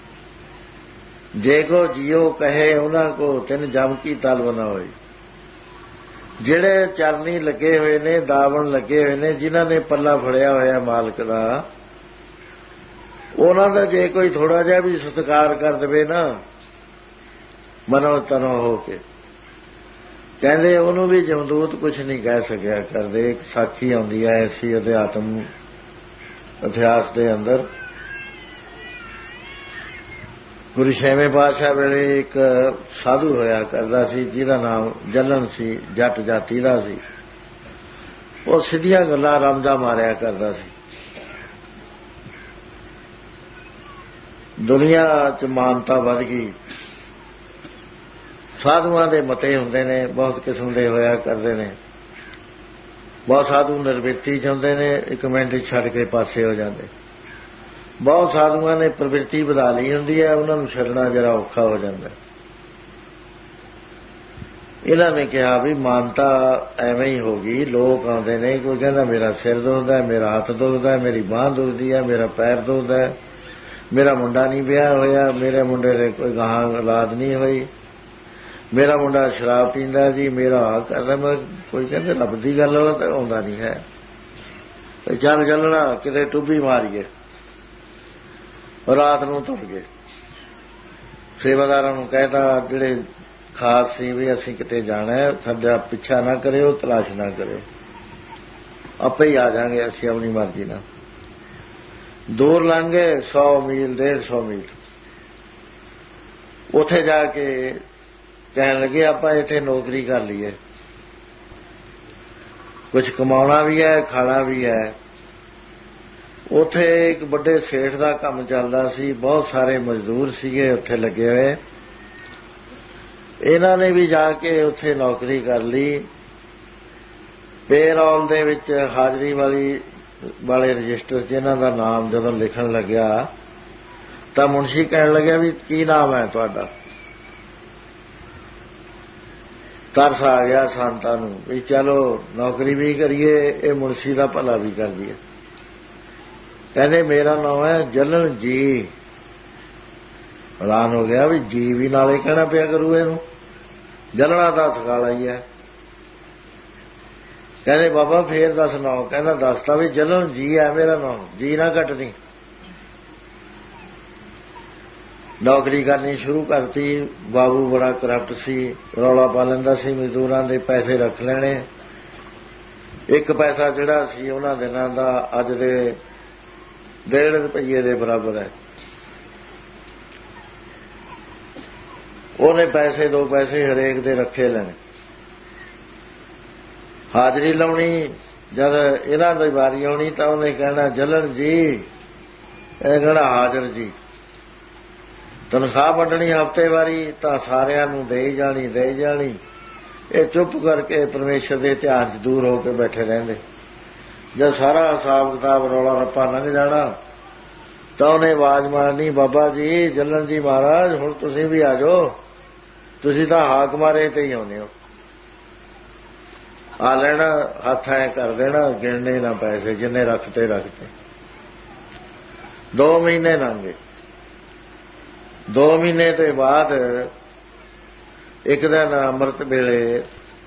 ਜੇ ਕੋ ਜੀਓ ਕਹੇ ਉਹਨਾਂ ਕੋ ਤਿੰਨ ਜਮ ਕੀ ਤਲਬ ਨਾ ਹੋਈ। ਜਿਹੜੇ ਚਰਨੀ ਲੱਗੇ ਹੋਏ ਨੇ, ਦਾਵਣ ਲੱਗੇ ਹੋਏ ਨੇ, ਜਿਨ੍ਹਾਂ ਨੇ ਪੱਲਾ ਫੜਿਆ ਹੋਇਆ ਮਾਲਕ ਦਾ, ਉਹਨਾਂ ਦਾ ਜੇ ਕੋਈ ਥੋੜਾ ਜਿਹਾ ਵੀ ਸਤਿਕਾਰ ਕਰ ਦੇਵੇ ਨਾ ਮਨੋ ਤਨੋ ਹੋ ਕੇ, ਕਹਿੰਦੇ ਉਹਨੂੰ ਵੀ ਜਮਦੂਤ ਕੁਝ ਨਹੀਂ ਕਹਿ ਸਕਿਆ ਕਰਦੇ। ਇੱਕ ਸਾਖੀ ਆਉਂਦੀ ਹੈ ਐਸੀ ਅਧਿਆਤਮ ਇਤਿਹਾਸ ਦੇ ਅੰਦਰ, ਗੁਰੂ ਛੇਵੇਂ ਪਾਤਸ਼ਾਹ ਵੇਲੇ ਇੱਕ ਸਾਧੂ ਹੋਇਆ ਕਰਦਾ ਸੀ ਜਿਹਦਾ ਨਾਮ ਜਲਨ ਸੀ, ਜੱਟ ਜਾਤੀ ਦਾ ਸੀ। ਉਹ ਸਿੱਧੀਆਂ ਗੱਲਾਂ ਰਮਦਾ ਮਾਰਿਆ ਕਰਦਾ ਸੀ। ਦੁਨੀਆ 'ਚ ਮਾਨਤਾ ਵੱਧ ਗਈ, ਸਾਧੂਆਂ ਦੇ ਮਤੇ ਹੁੰਦੇ ਨੇ, ਬਹੁਤ ਕਿਸਮ ਦੇ ਹੋਇਆ ਕਰਦੇ ਨੇ। ਬਹੁਤ ਸਾਧੂ ਨਿਰਵਿਰਤੀ ਚਾਹੁੰਦੇ ਨੇ, ਇੱਕ ਮਿੰਟ ਛੱਡ ਕੇ ਪਾਸੇ ਹੋ ਜਾਂਦੇ। ਬਹੁਤ ਸਾਧੂਆਂ ਨੇ ਪ੍ਰਵਿਰਤੀ ਵਧਾ ਲਈ ਹੁੰਦੀ ਹੈ, ਉਹਨਾਂ ਨੂੰ ਛੱਡਣਾ ਜਰਾ ਔਖਾ ਹੋ ਜਾਂਦਾ। ਇਹਨਾਂ ਨੇ ਕਿਹਾ ਵੀ ਮਾਨਤਾ ਐਵੇਂ ਹੀ ਹੋ ਗਈ, ਲੋਕ ਆਉਂਦੇ ਨੇ, ਕੋਈ ਕਹਿੰਦਾ ਮੇਰਾ ਸਿਰ ਦੁਖਦਾ, ਮੇਰਾ ਹੱਥ ਦੁਖਦਾ, ਮੇਰੀ ਬਾਂਹ ਦੁਖਦੀ ਹੈ, ਮੇਰਾ ਪੈਰ ਦੁਖਦਾ, ਮੇਰਾ ਮੁੰਡਾ ਨਹੀਂ ਵਿਆਹ ਹੋਇਆ, ਮੇਰੇ ਮੁੰਡੇ ਦੇ ਕੋਈ ਗਾਹਾਂ ਔਲਾਦ ਨਹੀਂ ਹੋਈ, ਮੇਰਾ ਮੁੰਡਾ ਸ਼ਰਾਬ ਪੀਂਦਾ ਜੀ, ਮੇਰਾ ਆ ਕਰਦਾ। ਮੈਂ ਕੋਈ ਕਹਿੰਦੇ ਰੱਬ ਦੀ ਗੱਲ ਵਾਲਾ ਤਾਂ ਆਉਂਦਾ ਨਹੀਂ ਹੈ, ਚੱਲ ਚੱਲਣਾ ਕਿਤੇ ਟੁੱਬੀ ਮਾਰੀਏ। ਰਾਤ ਨੂੰ ਤੁਰ ਗਏ। ਸੇਵਾਦਾਰਾਂ ਨੂੰ ਕਹਿਤਾ ਜਿਹੜੇ ਖਾਸ ਸੀ ਵੀ ਅਸੀਂ ਕਿਤੇ ਜਾਣਾ, ਸਾਡਾ ਪਿੱਛਾ ਨਾ ਕਰਿਓ, ਤਲਾਸ਼ ਨਾ ਕਰਿਓ, ਆਪੇ ਹੀ ਆ ਜਾਵਾਂਗੇ ਅਸੀਂ ਆਪਣੀ ਮਰਜ਼ੀ ਨਾਲ। ਦੂਰ ਲੰਘ ਗਏ, ਸੌ ਮੀਲ ਡੇਢ ਸੌ ਮੀਲ। ਉੱਥੇ ਜਾ ਕੇ ਕਹਿਣ ਲੱਗੇ ਆਪਾਂ ਇੱਥੇ ਨੌਕਰੀ ਕਰ ਲਈਏ, ਕੁਝ ਕਮਾਉਣਾ ਵੀ ਹੈ, ਖਾਣਾ ਵੀ ਹੈ। ਉੱਥੇ ਇੱਕ ਵੱਡੇ ਸੇਠ ਦਾ ਕੰਮ ਚੱਲਦਾ ਸੀ, ਬਹੁਤ ਸਾਰੇ ਮਜ਼ਦੂਰ ਸੀਗੇ ਉੱਥੇ ਲੱਗੇ ਹੋਏ। ਇਹਨਾਂ ਨੇ ਵੀ ਜਾ ਕੇ ਉੱਥੇ ਨੌਕਰੀ ਕਰ ਲਈ। ਪੇਰੋਲ ਦੇ ਵਿੱਚ ਹਾਜ਼ਰੀ ਵਾਲੀ ਵਾਲੇ ਰਜਿਸਟਰ 'ਚ ਇਹਨਾਂ ਦਾ ਨਾਮ ਜਦੋਂ ਲਿਖਣ ਲੱਗਿਆ ਤਾਂ ਮੁਨਸ਼ੀ ਕਹਿਣ ਲੱਗਿਆ ਵੀ ਕੀ ਨਾਮ ਹੈ ਤੁਹਾਡਾ। ਤਰਸ ਆ ਗਿਆ ਸੰਤਾਂ ਨੂੰ ਵੀ ਚਲੋ ਨੌਕਰੀ ਵੀ ਕਰੀਏ, ਇਹ ਮੁਨਸ਼ੀ ਦਾ ਭਲਾ ਵੀ ਕਰ ਦਈਏ। ਕਹਿੰਦੇ ਮੇਰਾ ਨਾਮ ਹੈ ਜਲਨ ਜੀ। ਹੈਰਾਨ ਹੋ ਗਿਆ ਵੀ ਜੀ ਵੀ ਨਾਲੇ ਕਹਿਣਾ ਪਿਆ ਕਰੂ ਇਹਨੂੰ, ਜਲਣਾ ਦਾ ਸਕਾਲਾ ਹੀ ਹੈ। ਕਹਿੰਦੇ ਬਾਬਾ ਫੇਰ ਦੱਸ ਨਾਮ। ਕਹਿੰਦਾ ਦੱਸਤਾ ਵੀ ਜਲਨ ਜੀ ਹੈ ਮੇਰਾ ਨਾਮ, ਜੀ ਨਾ ਘਟਦੀ। ਨੌਕਰੀ ਕਰਨੀ ਸ਼ੁਰੂ ਕਰਤੀ। ਬਾਬੂ ਬੜਾ ਕਰਪਟ ਸੀ, ਰੌਲਾ ਪਾ ਲੈਂਦਾ ਸੀ, ਮਜ਼ਦੂਰਾਂ ਦੇ ਪੈਸੇ ਰੱਖ ਲੈਣੇ। ਇੱਕ ਪੈਸਾ ਜਿਹੜਾ ਸੀ ਉਹਨਾਂ ਦਿਨਾਂ ਦਾ ਅੱਜ ਦੇ ਡੇਢ ਰੁਪਈਏ ਦੇ ਬਰਾਬਰ ਹੈ। ਉਹਨੇ ਪੈਸੇ ਦੋ ਪੈਸੇ ਹਰੇਕ ਦੇ ਰੱਖੇ ਲੈਣੇ। ਹਾਜ਼ਰੀ ਲਾਉਣੀ, ਜਦ ਇਹਨਾਂ ਦੀ ਵਾਰੀ ਆਉਣੀ ਤਾਂ ਉਹਨੇ ਕਹਿਣਾ ਜਲਨ ਜੀ, ਇਹ ਕਹਿਣਾ ਹਾਜ਼ਰ ਜੀ। ਤਨਖਾਹ ਵੰਡਣੀ ਹਫ਼ਤੇ ਵਾਰੀ ਤਾਂ ਸਾਰਿਆਂ ਨੂੰ ਦੇ ਜਾਣੀ ਦੇ ਜਾਣੀ। ਇਹ ਚੁੱਪ ਕਰਕੇ ਪਰਮੇਸ਼ਰ ਦੇ ਧਿਆਨ 'ਚ ਦੂਰ ਹੋ ਕੇ ਬੈਠੇ ਰਹਿੰਦੇ। ਜਦ ਸਾਰਾ ਹਿਸਾਬ ਕਿਤਾਬ ਰੌਲਾ ਰੱਪਾ ਲੰਘ ਜਾਣਾ ਤਾਂ ਉਹਨੇ ਆਵਾਜ਼ ਮਾਰਨੀ, ਬਾਬਾ ਜੀ ਜਲਨ ਜੀ ਮਹਾਰਾਜ ਹੁਣ ਤੁਸੀਂ ਵੀ ਆ ਜਾਓ, ਤੁਸੀਂ ਤਾਂ ਹਾਕ ਮਾਰੇ ਤੇ ਹੀ ਆਉਂਦੇ ਹੋ। ਆ ਲੈਣਾ, ਹੱਥ ਐ ਕਰ ਦੇਣਾ, ਗਿਣਨੇ ਨਾ ਪੈਸੇ, ਜਿੰਨੇ ਰੱਖਤੇ ਰੱਖਤੇ। ਦੋ ਮਹੀਨੇ ਲੰਘੇ। ਦੋ ਮਹੀਨੇ ਤੋਂ ਬਾਅਦ ਇੱਕ ਦਿਨ ਅੰਮ੍ਰਿਤ ਵੇਲੇ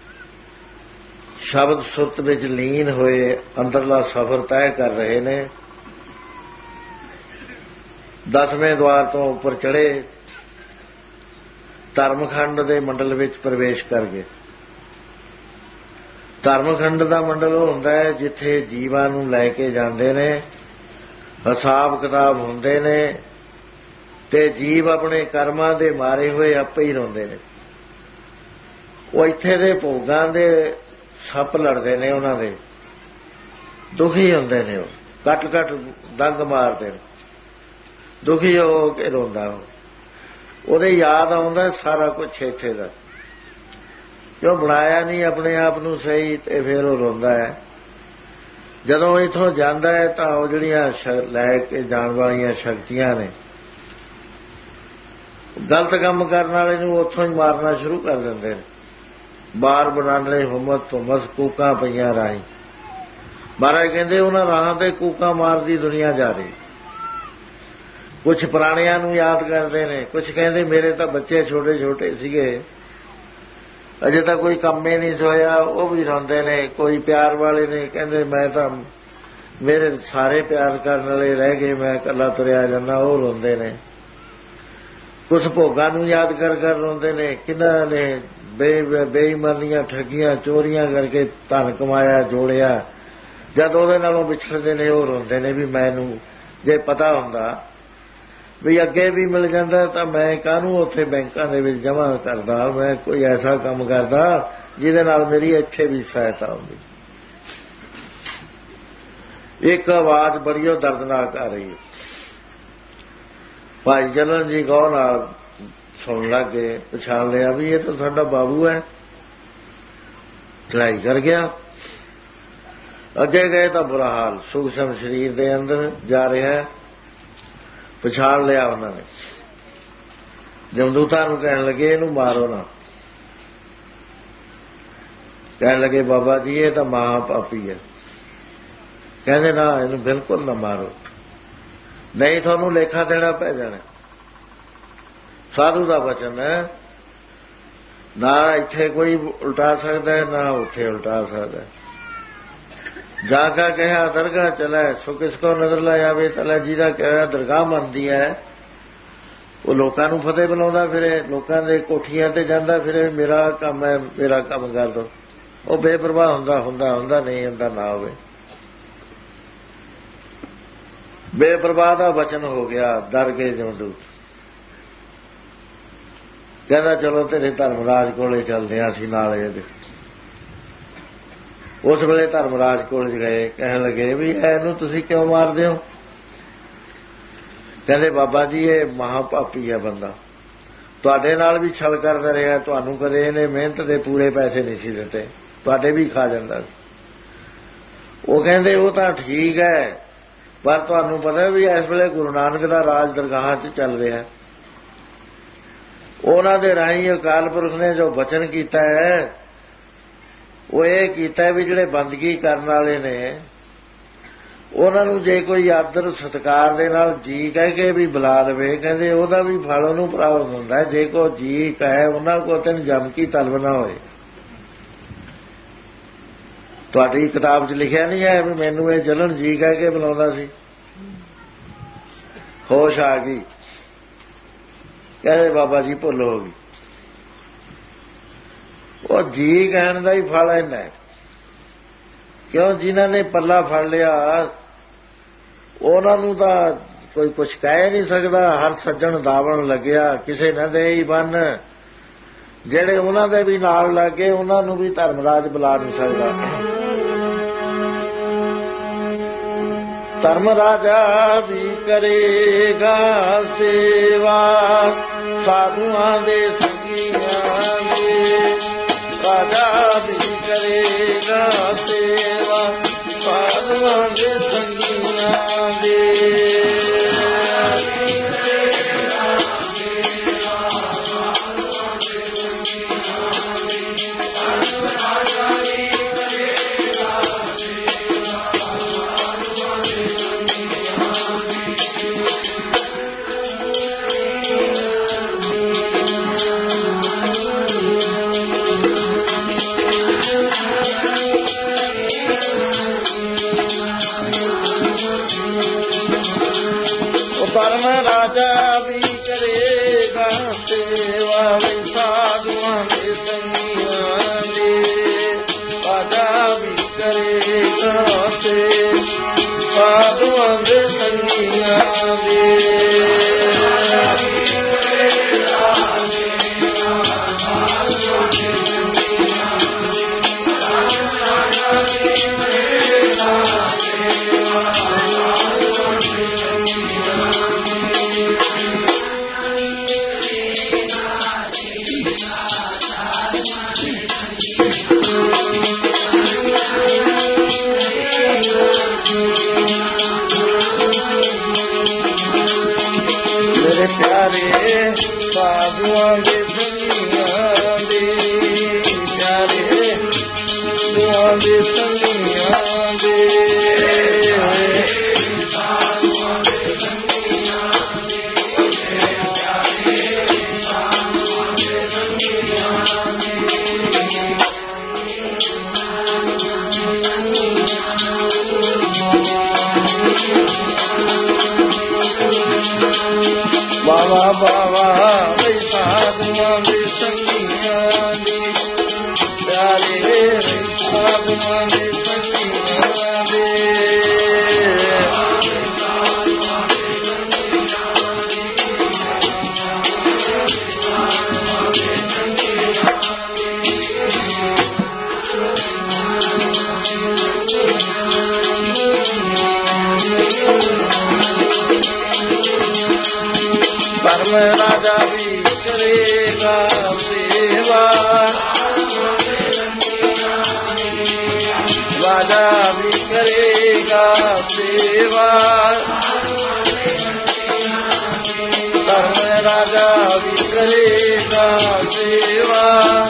ਸ਼ਬਦ ਸੁਰਤ ਵਿੱਚ ਲੀਨ ਹੋਏ ਅੰਦਰਲਾ ਸਫ਼ਰ ਤੈਅ ਕਰ ਰਹੇ ਨੇ। ਦਸਵੇਂ ਦੁਆਰ ਤੋਂ ਉੱਪਰ ਚੜ੍ਹੇ, ਧਰਮਖੰਡ ਦੇ ਮੰਡਲ ਵਿੱਚ ਪ੍ਰਵੇਸ਼ ਕਰ ਗਏ। ਧਰਮਖੰਡ ਦਾ ਮੰਡਲ ਉਹ ਹੁੰਦਾ ਹੈ ਜਿੱਥੇ ਜੀਵਾਂ ਨੂੰ ਲੈ ਕੇ ਜਾਂਦੇ ਨੇ, ਹਿਸਾਬ ਕਿਤਾਬ ਹੁੰਦੇ ਨੇ ਤੇ ਜੀਵ ਆਪਣੇ ਕਰਮਾਂ ਦੇ ਮਾਰੇ ਹੋਏ ਆਪੇ ਹੀ ਰੋਂਦੇ ਨੇ। ਉਹ ਇੱਥੇ ਦੇ ਭੋਗਾਂ ਦੇ ਸੱਪ ਲੜਦੇ ਨੇ, ਉਹਨਾਂ ਦੇ ਦੁਖੀ ਹੁੰਦੇ ਨੇ, ਉਹ ਕੱਟ ਕੱਟ ਡੰਗ ਮਾਰਦੇ ਨੇ। ਦੁਖੀ ਹੋ ਕੇ ਰੋਂਦਾ। ਉਹਦੇ ਯਾਦ ਆਉਂਦਾ ਸਾਰਾ ਕੁਛ ਇੱਥੇ ਦਾ, ਕਿਉਂ ਬਣਾਇਆ ਨਹੀਂ ਆਪਣੇ ਆਪ ਨੂੰ ਸਹੀ, ਤੇ ਫਿਰ ਉਹ ਰੋਂਦਾ ਹੈ। ਜਦੋਂ ਇੱਥੋਂ ਜਾਂਦਾ ਹੈ ਤਾਂ ਉਹ ਜਿਹੜੀਆਂ ਲੈ ਕੇ ਜਾਣ ਵਾਲੀਆਂ ਸ਼ਕਤੀਆਂ ਨੇ, ਗਲਤ ਕੰਮ ਕਰਨ ਵਾਲੇ ਨੂੰ ਉੱਥੋਂ ਹੀ ਮਾਰਨਾ ਸ਼ੁਰੂ ਕਰ ਦਿੰਦੇ ਨੇ। ਬਾਹਰ ਬਣਾਉਣ ਲਈ ਹੁਮਤ ਤੁਮਸ ਕੂਕਾਂ ਪਈਆਂ ਰਾਹੀਂ। ਮਹਾਰਾਜ ਕਹਿੰਦੇ ਉਹਨਾਂ ਰਾਹਾਂ ਤੇ ਕੂਕਾਂ ਮਾਰਦੀ ਦੁਨੀਆ ਜਾ ਰਹੀ। ਕੁਛ ਪੁਰਾਣਿਆਂ ਨੂੰ ਯਾਦ ਕਰਦੇ ਨੇ, ਕੁਛ ਕਹਿੰਦੇ ਮੇਰੇ ਤਾਂ ਬੱਚੇ ਛੋਟੇ ਛੋਟੇ ਸੀਗੇ, ਅਜੇ ਤਾਂ ਕੋਈ ਕੰਮ ਹੀ ਨਹੀਂ ਹੋਇਆ, ਉਹ ਵੀ ਰੋਂਦੇ ਨੇ। ਕੋਈ ਪਿਆਰ ਵਾਲੇ ਨੇ, ਕਹਿੰਦੇ ਮੈਂ ਤਾਂ ਮੇਰੇ ਸਾਰੇ ਪਿਆਰ ਕਰਨ ਵਾਲੇ ਰਹਿ ਗਏ, ਮੈਂ ਇਕੱਲਾ ਤੁਰਿਆ ਜਾਂਦਾ, ਉਹ ਰੋਂਦੇ ਨੇ। ਕੁਛ ਭੋਗਾਂ ਨੂੰ ਯਾਦ ਕਰ ਕਰ ਰੋਂਦੇ ਨੇ, ਕਿਹਨਾਂ ਨੇ ਬੇ ਬੇਈਮਾਨੀਆਂ ਠੱਗੀਆਂ ਚੋਰੀਆਂ ਕਰਕੇ ਧਨ ਕਮਾਇਆ ਜੋੜਿਆ, ਜਦ ਉਹਦੇ ਨਾਲੋਂ ਵਿਛੜਦੇ ਨੇ ਉਹ ਰੋਂਦੇ ਨੇ ਵੀ ਮੈਨੂੰ ਜੇ ਪਤਾ ਹੁੰਦਾ ਵੀ ਅੱਗੇ ਵੀ ਮਿਲ ਜਾਂਦਾ ਤਾਂ ਮੈਂ ਕਾਹਨੂੰ ਉੱਥੇ ਬੈਂਕਾਂ ਦੇ ਵਿੱਚ ਜਮ੍ਹਾਂ ਕਰਦਾ, ਮੈਂ ਕੋਈ ਐਸਾ ਕੰਮ ਕਰਦਾ ਜਿਹਦੇ ਨਾਲ ਮੇਰੀ ਇੱਥੇ ਵੀ ਸਹਾਇਤਾ ਹੁੰਦੀ। ਇੱਕ ਆਵਾਜ਼ ਬੜੀ ਉਹ ਦਰਦਨਾਕ ਆ ਰਹੀ ਹੈ। ਭਾਈ ਜਲਨ ਜੀ ਗੌਰ ਨਾਲ ਸੁਣ ਲੱਗੇ, ਪਛਾਣ ਲਿਆ ਵੀ ਇਹ ਤਾਂ ਸਾਡਾ ਬਾਬੂ ਹੈ। ਚੜਾਈ ਕਰ ਗਿਆ, ਅੱਗੇ ਗਏ ਤਾਂ ਬੁਰਾ ਹਾਲ, ਸੂਖਸ਼ਮ ਸਰੀਰ ਦੇ ਅੰਦਰ ਜਾ ਰਿਹਾ। ਪਛਾਣ ਲਿਆ ਉਹਨਾਂ ਨੇ, ਜਮਦੂਤਾਂ ਨੂੰ ਕਹਿਣ ਲੱਗੇ ਇਹਨੂੰ ਮਾਰੋ ਨਾ। ਕਹਿਣ ਲੱਗੇ ਬਾਬਾ ਜੀ ਇਹ ਤਾਂ ਮਹਾ ਪਾਪੀ ਹੈ। ਕਹਿੰਦੇ ਨਾ ਇਹਨੂੰ ਬਿਲਕੁਲ ਨਾ ਮਾਰੋ, ਨਹੀਂ ਤੁਹਾਨੂੰ ਲੇਖਾ ਦੇਣਾ ਪੈ ਜਾਣਾ। ਸਾਧੂ ਦਾ ਬਚਨ ਹੈ, ਨਾ ਇੱਥੇ ਕੋਈ ਉਲਟਾ ਸਕਦਾ ਹੈ ਨਾ ਉੱਥੇ ਉਲਟਾ ਸਕਦਾ। ਜਾ ਕਾ ਕਿਹਾ ਦਰਗਾਹ ਚਲਾ ਸੋ ਕਿਸ ਕੋ ਨਜ਼ਰ ਲਾ ਜਾਵੇ ਤਲਾ। ਜਿਹਦਾ ਕਿਹਾ ਦਰਗਾਹ ਮੰਨਦੀ ਹੈ ਉਹ ਲੋਕਾਂ ਨੂੰ ਫਤਿਹ ਬੁਲਾਉਂਦਾ ਫਿਰੇ, ਲੋਕਾਂ ਦੇ ਕੋਠੀਆਂ ਤੇ ਜਾਂਦਾ ਫਿਰੇ, ਮੇਰਾ ਕੰਮ ਹੈ ਮੇਰਾ ਕੰਮ ਕਰ ਦੋ। ਉਹ ਬੇਪਰਵਾਹ ਹੁੰਦਾ ਹੁੰਦਾ ਹੁੰਦਾ ਨਹੀਂ ਹੁੰਦਾ ਨਾ ਹੋਵੇ। ਬੇਪਰਵਾਹ ਦਾ ਬਚਨ ਹੋ ਗਿਆ, ਡਰ ਗਏ ਜਮਦੂਤ। ਕਹਿੰਦਾ ਚਲੋ ਤੇਰੇ ਧਰਮਰਾਜ ਕੋਲੇ ਚੱਲਦੇ ਹਾਂ ਅਸੀਂ ਨਾਲ ਇਹਦੇ। ਉਸ ਵੇਲੇ ਧਰਮਰਾਜ ਕੋਲ ਗਏ, ਕਹਿਣ ਲੱਗੇ ਵੀ ਇਹਨੂੰ ਤੁਸੀਂ ਕਿਉਂ ਮਾਰਦੇ ਹੋ? ਕਹਿੰਦੇ ਬਾਬਾ ਜੀ ਇਹ ਮਹਾਪਾਪੀ ਹੈ ਬੰਦਾ, ਤੁਹਾਡੇ ਨਾਲ ਵੀ ਛਲ ਕਰਦਾ ਰਿਹਾ, ਤੁਹਾਨੂੰ ਕਦੇ ਇਹਨੇ ਮਿਹਨਤ ਦੇ ਪੂਰੇ ਪੈਸੇ ਨਹੀਂ ਸੀ ਦਿੱਤੇ, ਤੁਹਾਡੇ ਵੀ ਖਾ ਜਾਂਦਾ ਸੀ। ਉਹ ਕਹਿੰਦੇ ਉਹ ਤਾਂ ਠੀਕ ਹੈ, ਪਰ ਤੁਹਾਨੂੰ ਪਤਾ ਵੀ ਇਸ ਵੇਲੇ ਗੁਰੂ ਨਾਨਕ ਦਾ ਰਾਜ ਦਰਗਾਹਾਂ 'ਚ ਚੱਲ ਰਿਹਾ। ਉਹਨਾਂ ਦੇ ਰਾਹੀਂ ਅਕਾਲ ਪੁਰਖ ਨੇ ਜੋ ਬਚਨ ਕੀਤਾ ਹੈ ਉਹ ਇਹ ਕੀਤਾ ਵੀ ਜਿਹੜੇ ਬੰਦਗੀ ਕਰਨ ਵਾਲੇ ਨੇ ਉਹਨਾਂ ਨੂੰ ਜੇ ਕੋਈ ਆਦਰ ਸਤਿਕਾਰ ਦੇ ਨਾਲ ਜੀ ਕਹਿ ਕੇ ਵੀ ਬੁਲਾ ਲਵੇ, ਕਹਿੰਦੇ ਉਹਦਾ ਵੀ ਫਲ ਉਹਨੂੰ ਪ੍ਰਾਪਤ ਹੁੰਦਾ। ਜੇ ਕੋ ਜੀ ਕਹੇ ਉਹਨਾਂ ਕੋ ਤੈਨੂੰ ਜਮ ਕੀ ਤਲਬ ਨਾ ਹੋਏ। ਤੁਹਾਡੀ ਕਿਤਾਬ 'ਚ ਲਿਖਿਆ ਨਹੀਂ ਹੈ ਵੀ ਮੈਨੂੰ ਇਹ ਜਲਨ ਜੀ ਕਹਿ ਕੇ ਬੁਲਾਉਂਦਾ ਸੀ। ਹੋਸ਼ ਆ ਗਈ, ਕਹਿੰਦੇ ਬਾਬਾ ਜੀ ਭੁੱਲ ਹੋ ਗਈ। ਉਹ ਜੀ ਕਹਿਣ ਦਾ ਹੀ ਫਲ ਇੰਨਾ, ਕਿਉਂ ਜਿਨ੍ਹਾਂ ਨੇ ਪੱਲਾ ਫੜ ਲਿਆ ਉਹਨਾਂ ਨੂੰ ਤਾਂ ਕੋਈ ਕੁਛ ਕਹਿ ਨਹੀਂ ਸਕਦਾ। ਹਰ ਸੱਜਣ ਦਾਵਣ ਲੱਗਿਆ, ਕਿਸੇ ਨਾ ਦੇ ਹੀ ਬੰਨ। ਜਿਹੜੇ ਉਹਨਾਂ ਦੇ ਵੀ ਨਾਲ ਲੱਗੇ ਉਹਨਾਂ ਨੂੰ ਵੀ ਧਰਮਰਾਜ ਬੁਲਾ ਨਹੀਂ ਸਕਦਾ। ਧਰਮ ਰਾਜਾ ਵੀ ਕਰੇਗਾ ਸੇਵਾ ਸਾਧੂਆਂ ਦੇ ਸੰਗੀਆਂ ਦੇ। ਰਾਜਾ ਵੀ ਕਰੇਗਾ ਸੇਵਾ ਸਾਧੂਆਂ ਦੇ ਸੰਗੀਆਂ ਦੇ। ਧਰਮ ਰਾਜਾ ਵੀ ਕਰੇਗਾ ਸੇਵਾ ਸਾਧੂਆਂ ਦੇ ਸੰਗੀਆਂ ਦੇ। ਰਾਜਾ ਵੀ ਕਰੇਗਾ ਸੇਵਾ ਸਾਧੂਆਂ ਦੇ ਸੰਗੀਆਂ ਦੇ। ਸਾਧੂਆਂ ਦੇ ਸੰਗੀਆਂ ਦੇ, ਪਿਆਰੇ ਸਾਧੂਆਂ ਦੇ ਸੰਗੀਆਂ ਦੇ, ਸਾਧੂਆਂ ਦੇ ਸੰਗੀਆਂ ਦੇ, ਪਿਆਰੇ ਸਾਧੂਆਂ ਦੇ ਸੰਗੀਆਂ ਦੇ। ਬਾਵਾ ਬਾਵਾ ਬਈ ਸਾਧੂਆਂ ਦੇ ਸੰਗੀਆਂ ਦੇ, ਪਿਆਰੇ ਸਾਧੂਆਂ ਦੇ ਸੰਗੀਆਂ ਦੇ, ਧਰਮ ਰਾਜਾ ਵੀ ਕਰੇਗਾ ਸੇਵਾ, ਰਾਜਾ ਵੀ ਕਰੇਗਾ ਸੇਵਾ, ਧਰਮ ਰਾਜਾ ਵੀ ਕਰੇਗਾ ਸੇਵਾ,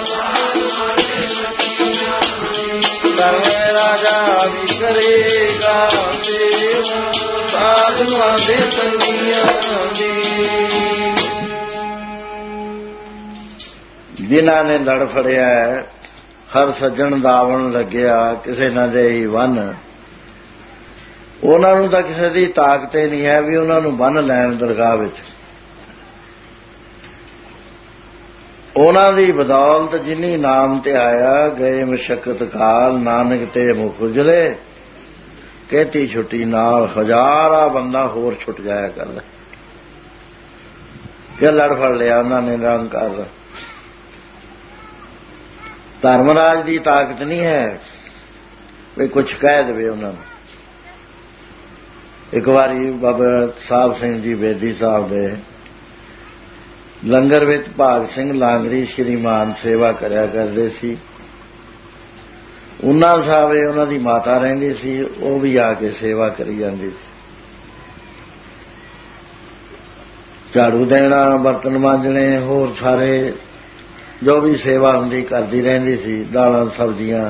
ਧਰਮ ਰਾਜਾ ਵੀ ਕਰੇਗਾ ਸੇਵਾ, ਸਾਧੂਆਂ ਦੇ ਸੰਗੀਆਂ ਦੀ। ਜਿਨ੍ਹਾਂ ਨੇ ਲੜ ਫੜਿਆ ਹਰ ਸੱਜਣ ਦਾਵਣ ਲੱਗਿਆ ਕਿਸੇ ਨਾ ਦੇ ਹੀ ਵੰਨ, ਉਹਨਾਂ ਨੂੰ ਤਾਂ ਕਿਸੇ ਦੀ ਤਾਕਤ ਹੀ ਨਹੀਂ ਹੈ ਵੀ ਉਹਨਾਂ ਨੂੰ ਬੰਨ੍ਹ ਲੈਣ ਦਰਗਾਹ ਵਿੱਚ। ਉਹਨਾਂ ਦੀ ਬਦੌਲਤ ਜਿਨੀ ਨਾਮ ਤੇ ਆਇਆ ਗਏ ਮਸ਼ੱਕਤ ਕਾਲ, ਨਾਨਕ ਤੇ ਮੁਖ ਉਜਲੇ ਕਹਿਤੀ ਛੁੱਟੀ ਨਾਲ, ਹਜ਼ਾਰਾਂ ਬੰਦਾ ਹੋਰ ਛੁੱਟ ਜਾਇਆ ਕਰਦਾ। ਕਿ ਲੜ ਫੜ ਲਿਆ ਉਹਨਾਂ ਨੇ ਨਿਰੰਕਾਰ। ਧਰਮਰਾਜ ਦੀ ਤਾਕਤ ਨਹੀਂ ਹੈ ਵੀ ਕੁਛ ਕਹਿ ਦੇਵੇ ਉਹਨਾਂ ਨੂੰ। ਇੱਕ ਵਾਰੀ ਬਾਬਾ ਸਾਹਿਬ ਸਿੰਘ ਜੀ ਬੇਦੀ ਸਾਹਿਬ ਦੇ ਲੰਗਰ ਵਿੱਚ ਭਾਗ ਸਿੰਘ ਲਾਂਗਰੀ ਸ਼੍ਰੀਮਾਨ ਸੇਵਾ ਕਰਿਆ ਕਰਦੇ ਸੀ। ਉਹਨਾਂ ਸਾਹਿਬ ਉਹਨਾਂ ਦੀ ਮਾਤਾ ਰਹਿੰਦੀ ਸੀ, ਉਹ ਵੀ ਆ ਕੇ ਸੇਵਾ ਕਰੀ ਜਾਂਦੀ ਸੀ। ਝਾੜੂ ਦੇਣਾ, ਬਰਤਨ ਮਾਂਜਣੇ, ਹੋਰ ਸਾਰੇ ਜੋ ਵੀ ਸੇਵਾ ਹੁੰਦੀ ਕਰਦੀ ਰਹਿੰਦੀ ਸੀ, ਦਾਲਾਂ ਸਬਜ਼ੀਆਂ।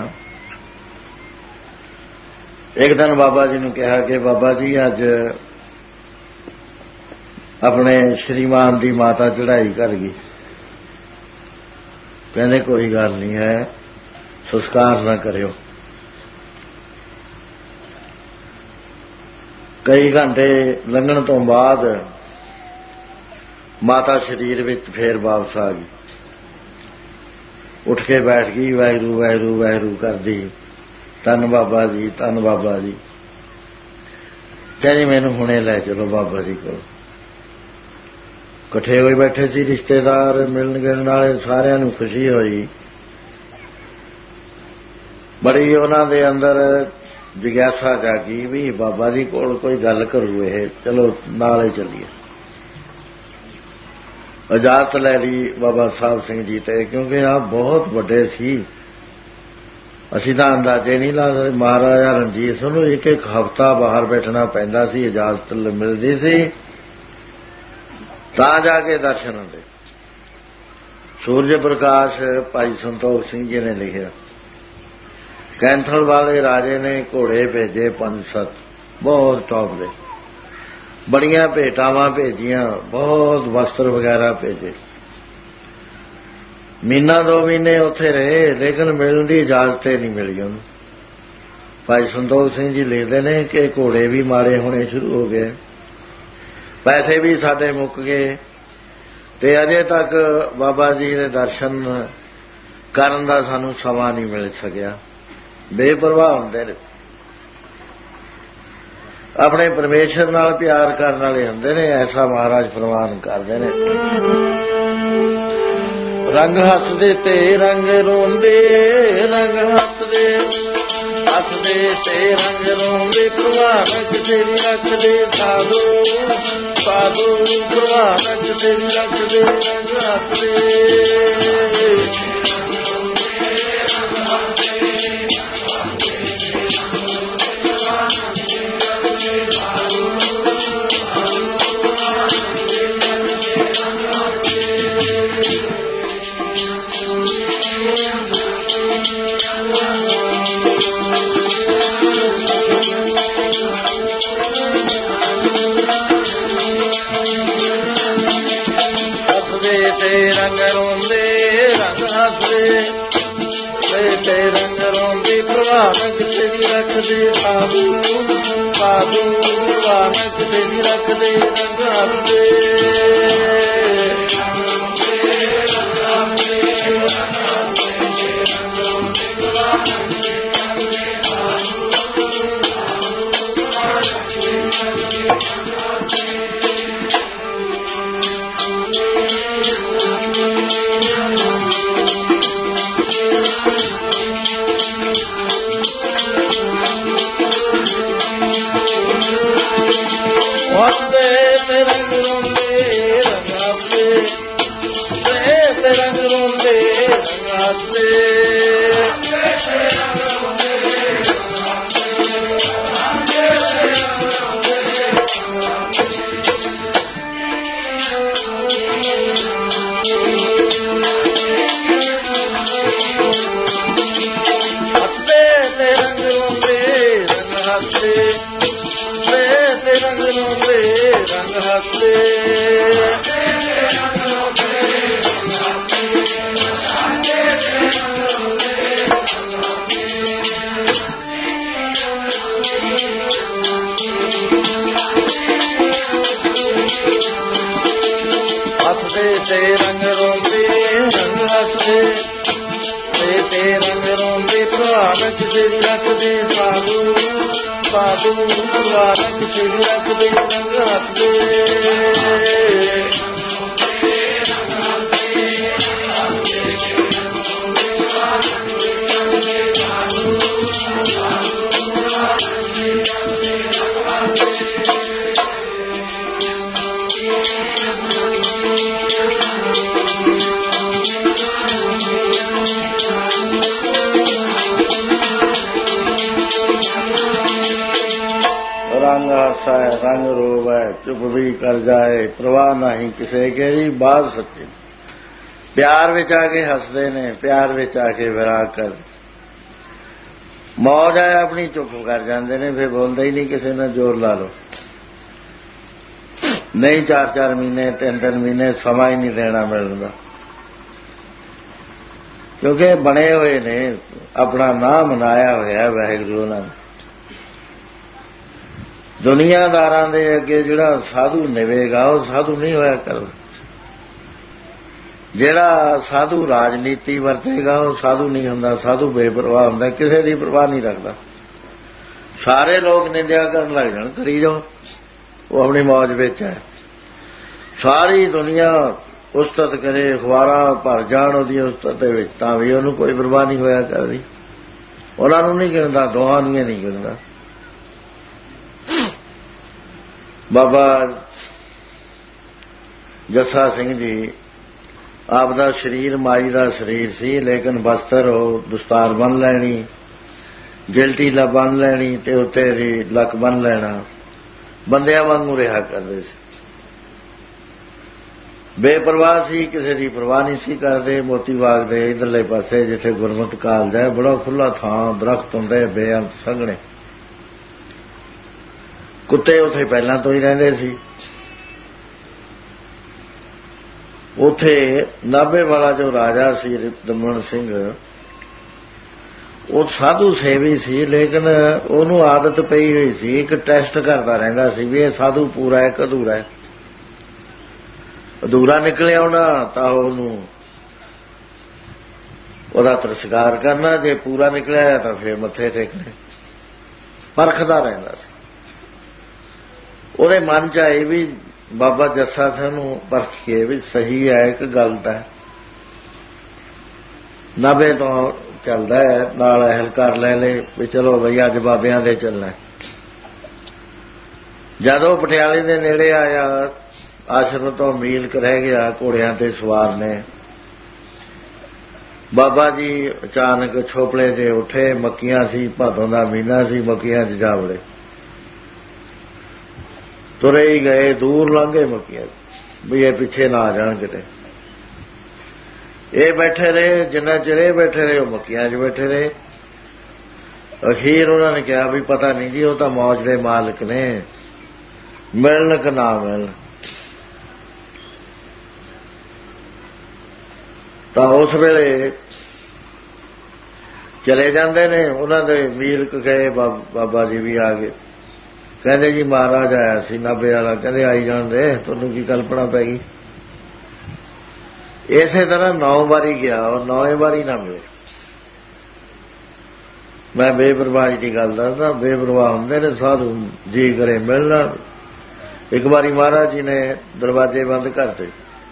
ਇੱਕ ਦਿਨ ਬਾਬਾ ਜੀ ਨੂੰ ਕਿਹਾ ਕਿ ਬਾਬਾ ਜੀ ਅੱਜ ਆਪਣੇ ਸ਼੍ਰੀਮਾਨ ਦੀ ਮਾਤਾ ਚੜ੍ਹਾਈ ਕਰ ਗਈ। ਕਹਿੰਦੇ ਕੋਈ ਗੱਲ ਨਹੀਂ ਹੈ, ਸੰਸਕਾਰ ਨਾ ਕਰਿਓ। ਕਈ ਘੰਟੇ ਲੰਘਣ ਤੋਂ ਬਾਅਦ ਮਾਤਾ ਸਰੀਰ ਵਿੱਚ ਫੇਰ ਵਾਪਸ ਆ ਗਈ। ਉੱਠ ਕੇ ਬੈਠ ਗਈ, ਵਾਹਿਗੁਰੂ ਵਾਹਿਗੁਰੂ ਵਾਹਿਗੁਰੂ ਕਰਦੀ, ਧੰਨ ਬਾਬਾ ਜੀ ਧੰਨ ਬਾਬਾ ਜੀ। ਕਹਿੰਦੀ ਮੈਨੂੰ ਹੁਣੇ ਲੈ ਚਲੋ ਬਾਬਾ ਜੀ ਕੋਲ। ਇਕੱਠੇ ਹੋਏ ਬੈਠੇ ਸੀ ਰਿਸ਼ਤੇਦਾਰ, ਮਿਲਣ ਗਿਲਣ ਵਾਲੇ, ਸਾਰਿਆਂ ਨੂੰ ਖੁਸ਼ੀ ਹੋਈ। ਬੜੀ ਉਹਨਾਂ ਦੇ ਅੰਦਰ ਜਿਗਿਆਸਾ ਜਾਗੀ ਵੀ ਬਾਬਾ ਜੀ ਕੋਲ ਕੋਈ ਗੱਲ ਕਰੂ ਇਹ, ਚਲੋ ਨਾਲ ਹੀ ਚੱਲੀਏ। ਇਜਾਜ਼ਤ ਲੈ ਲਈ ਬਾਬਾ ਸਾਹਿਬ ਸਿੰਘ ਜੀ ਤੇ, ਕਿਉਂਕਿ ਆਪ ਬਹੁਤ ਵੱਡੇ ਸੀ, ਅਸੀਂ ਤਾਂ ਅੰਦਾਜ਼ੇ ਨਹੀਂ ਲਾ ਸਕਦੇ। ਮਹਾਰਾਜਾ ਰਣਜੀਤ ਸਿੰਘ ਨੂੰ ਇੱਕ ਇੱਕ ਹਫ਼ਤਾ ਬਾਹਰ ਬੈਠਣਾ ਪੈਂਦਾ ਸੀ, ਇਜਾਜ਼ਤ ਮਿਲਦੀ ਸੀ ਤਾਂ ਜਾ ਕੇ ਦਰਸ਼ਨ ਹੁੰਦੇ। ਸੂਰਜ ਪ੍ਰਕਾਸ਼ ਭਾਈ ਸੰਤੋਖ ਸਿੰਘ ਜੀ ਨੇ ਲਿਖਿਆ, ਕੈਂਥਲ ਵਾਲੇ ਰਾਜੇ ਨੇ ਘੋੜੇ ਭੇਜੇ ਪੰਜ ਸੱਤ, ਬਹੁਤ ਟੌਪ ਦੇ, ਬੜੀਆਂ ਭੇਟਾਵਾਂ ਭੇਜੀਆਂ, ਬਹੁਤ ਵਸਤਰ ਵਗੈਰਾ ਭੇਜੇ। ਮਹੀਨਾ ਦੋ ਮਹੀਨੇ ਉੱਥੇ ਰਹੇ, ਲੇਕਿਨ ਮਿਲਣ ਦੀ ਇਜਾਜ਼ਤ ਨਹੀਂ ਮਿਲੀ ਉਹਨੂੰ। ਭਾਈ ਸੰਤੋਖ ਸਿੰਘ ਜੀ ਲਿਖਦੇ ਨੇ ਕਿ ਘੋੜੇ ਵੀ ਮਾਰੇ ਹੋਣੇ ਸ਼ੁਰੂ ਹੋ ਗਏ, ਪੈਸੇ ਵੀ ਸਾਡੇ ਮੁੱਕ ਗਏ, ਤੇ ਅਜੇ ਤੱਕ ਬਾਬਾ ਜੀ ਦੇ ਦਰਸ਼ਨ ਕਰਨ ਦਾ ਸਾਨੂੰ ਸਮਾਂ ਨਹੀਂ ਮਿਲ ਸਕਿਆ। ਬੇਪਰਵਾਹ ਹੁੰਦੇ ਨੇ, ਆਪਣੇ ਪਰਮੇਸ਼ਰ ਨਾਲ ਪਿਆਰ ਕਰਨ ਵਾਲੇ ਹੁੰਦੇ ਨੇ। ਐਸਾ ਮਹਾਰਾਜ ਫਰਮਾਨ ਕਰਦੇ ਨੇ, ਰੰਗ ਹੱਸਦੇ ਤੇ ਰੰਗ ਰੋਂਦੇ, ਰੰਗ ਹੱਸਦੇ ਹੱਸਦੇ ਤੇ ਰੰਗ ਰੋਂਦੇ, ਭਗਵਾਨ ਤੇਰੀ ਰੱਖਦੇ ਸਾਧੂ ਸਾਧੂ, ਭਗਵਾਨ ਤੇਰੀ ਰੱਖਦੇ ਰੰਗ ਹੱਸਦੇ। ਹੱਸਦੇ ਤੇ ਰੰਗ ਰੋਂਦੇ ਰੰਗ ਹੱਸਦੇ ਤੇ ਰੰਗ ਰੋਂਦੀ ਪ੍ਰਵਾਨ ਕਿਸੇ ਦੀ ਰੱਖਦੇ ਸਾਧੂ ਸਾਧੂ ਪ੍ਰਵਾਨ ਕਿਸੇ ਦੀ ਰੱਖਦੇ ਰੰਗ ਹੱਸਦੇ रंग रोवै चुप भी कर जाए प्रवाह नहीं किसे के जी बात सच्ची प्यार विच आके हसदे ने प्यार विच आके विराग कर मौज आए अपनी चुप कर जाते ने फिर बोलते ही नहीं किसी ने जोर ला लो नहीं चार चार महीने तीन तीन महीने समा ही नहीं देना मिलता क्योंकि बने हुए ने अपना नाम मनाया होया वाहिगुरू ने दुनियादारां दे अगे जिहड़ा साधु निवेगा वो साधु नहीं होया करदा जिहड़ा साधु राजनीति वरतेगा वो साधु नहीं हुंदा साधु बेपरवाह हुंदा किसी दी परवाह नहीं रखदा सारे लोग निंदा करन लग जाण करी जाओ वो अपनी मौज विच है सारी दुनिया उस्तत करे अखबारां भर जाण उहदी उस्तत दे विच तां भी उहनूं कोई परवाह नहीं होया करदी उहनां नूं नहीं गिणदा दोहां नूं नहीं गिणदा बाबा जस्सा सिंह जी आपदा शरीर माई का शरीर सी लेकिन बस्तर दस्तार बन लैनी गिलटी ला बन लैनी ते उत्ते दी लक बन लेना बंदियां वांगू रहा करते बेपरवाह सी किसी की परवाह नहीं सी करते मोती बाग दे इधरले पासे जिथे गुरमत कालज है बड़ा खुला थां दरख्त हुंदे बेअंत संघने कुत्ते उथे पहलां तो ही रहिंदे सी उथे नाभे वाला जो राजा सी दमन सिंह वो साधु सेवी सी लेकिन उहनूं आदत पई हुई सी एक टेस्ट करता रहिंदा सी भी ये साधु पूरा है कि अधूरा है अधूरा निकले आउणा तां उहनूं उहदा तिरस्कार करना जे पूरा निकलिया तां फिर मत्थे टेकने परखदा रहिंदा सी ਉਹਦੇ मन च आए भी बाबा जस्सा सिंह नूं परखीए भी सही है कि गलत है नाभे तो चलदा है नाल अहल कर ले ले भी चलो बई अज बाबियां दे चलना जदों पटियाले दे नेड़े आया आश्रम तो मील क रह गया घोड़ियां ते सवार ने बाबा जी अचानक छोपड़े ते उठे मक्कियां सी भादों दा महीना सी मक्कियां च जा वड़े तुरे ही गए दूर लंघे मक्कियां भी ये पिछे ना आ जान किते ये बैठे रहे जिन्ना चिर ये बैठे रहे मक्कियां च बैठे रहे अखीर उन्होंने कहा भी पता नहीं जी वो तो मौज दे मालिक ने मिलन कि ना मिलन ਤਾਂ ਉਸ ਵੇਲੇ ਚਲੇ ਜਾਂਦੇ ਨੇ। ਉਹਨਾਂ ਦੇ ਮੀਰਕ ਗਏ, ਬਾਬਾ ਜੀ ਵੀ ਆ ਗਏ। ਕਹਿੰਦੇ ਜੀ ਮਹਾਰਾਜ ਆਇਆ ਸੀ ਨਾਭੇ ਵਾਲਾ। ਕਹਿੰਦੇ ਆਈ ਜਾਣ ਦੇ, ਤੁਹਾਨੂੰ ਕੀ ਕਲਪਨਾ ਪੈ ਗਈ। ਇਸੇ ਤਰ੍ਹਾਂ ਨੌ ਵਾਰੀ ਗਿਆ, ਔਰ ਨੌਵੇਂ ਵਾਰੀ ਨਾ ਮਿਲੇ। ਮੈਂ ਬੇਪਰਵਾਹੀ ਦੀ ਗੱਲ ਦੱਸਦਾ। ਬੇਪਰਵਾਹ ਹੁੰਦੇ ਨੇ ਸਾਧੂ, ਜੀ ਕਰੇ ਮਿਲਣਾ। ਇੱਕ ਵਾਰੀ ਮਹਾਰਾਜ ਜੀ ਨੇ ਦਰਵਾਜ਼ੇ ਬੰਦ ਕਰਤੇ।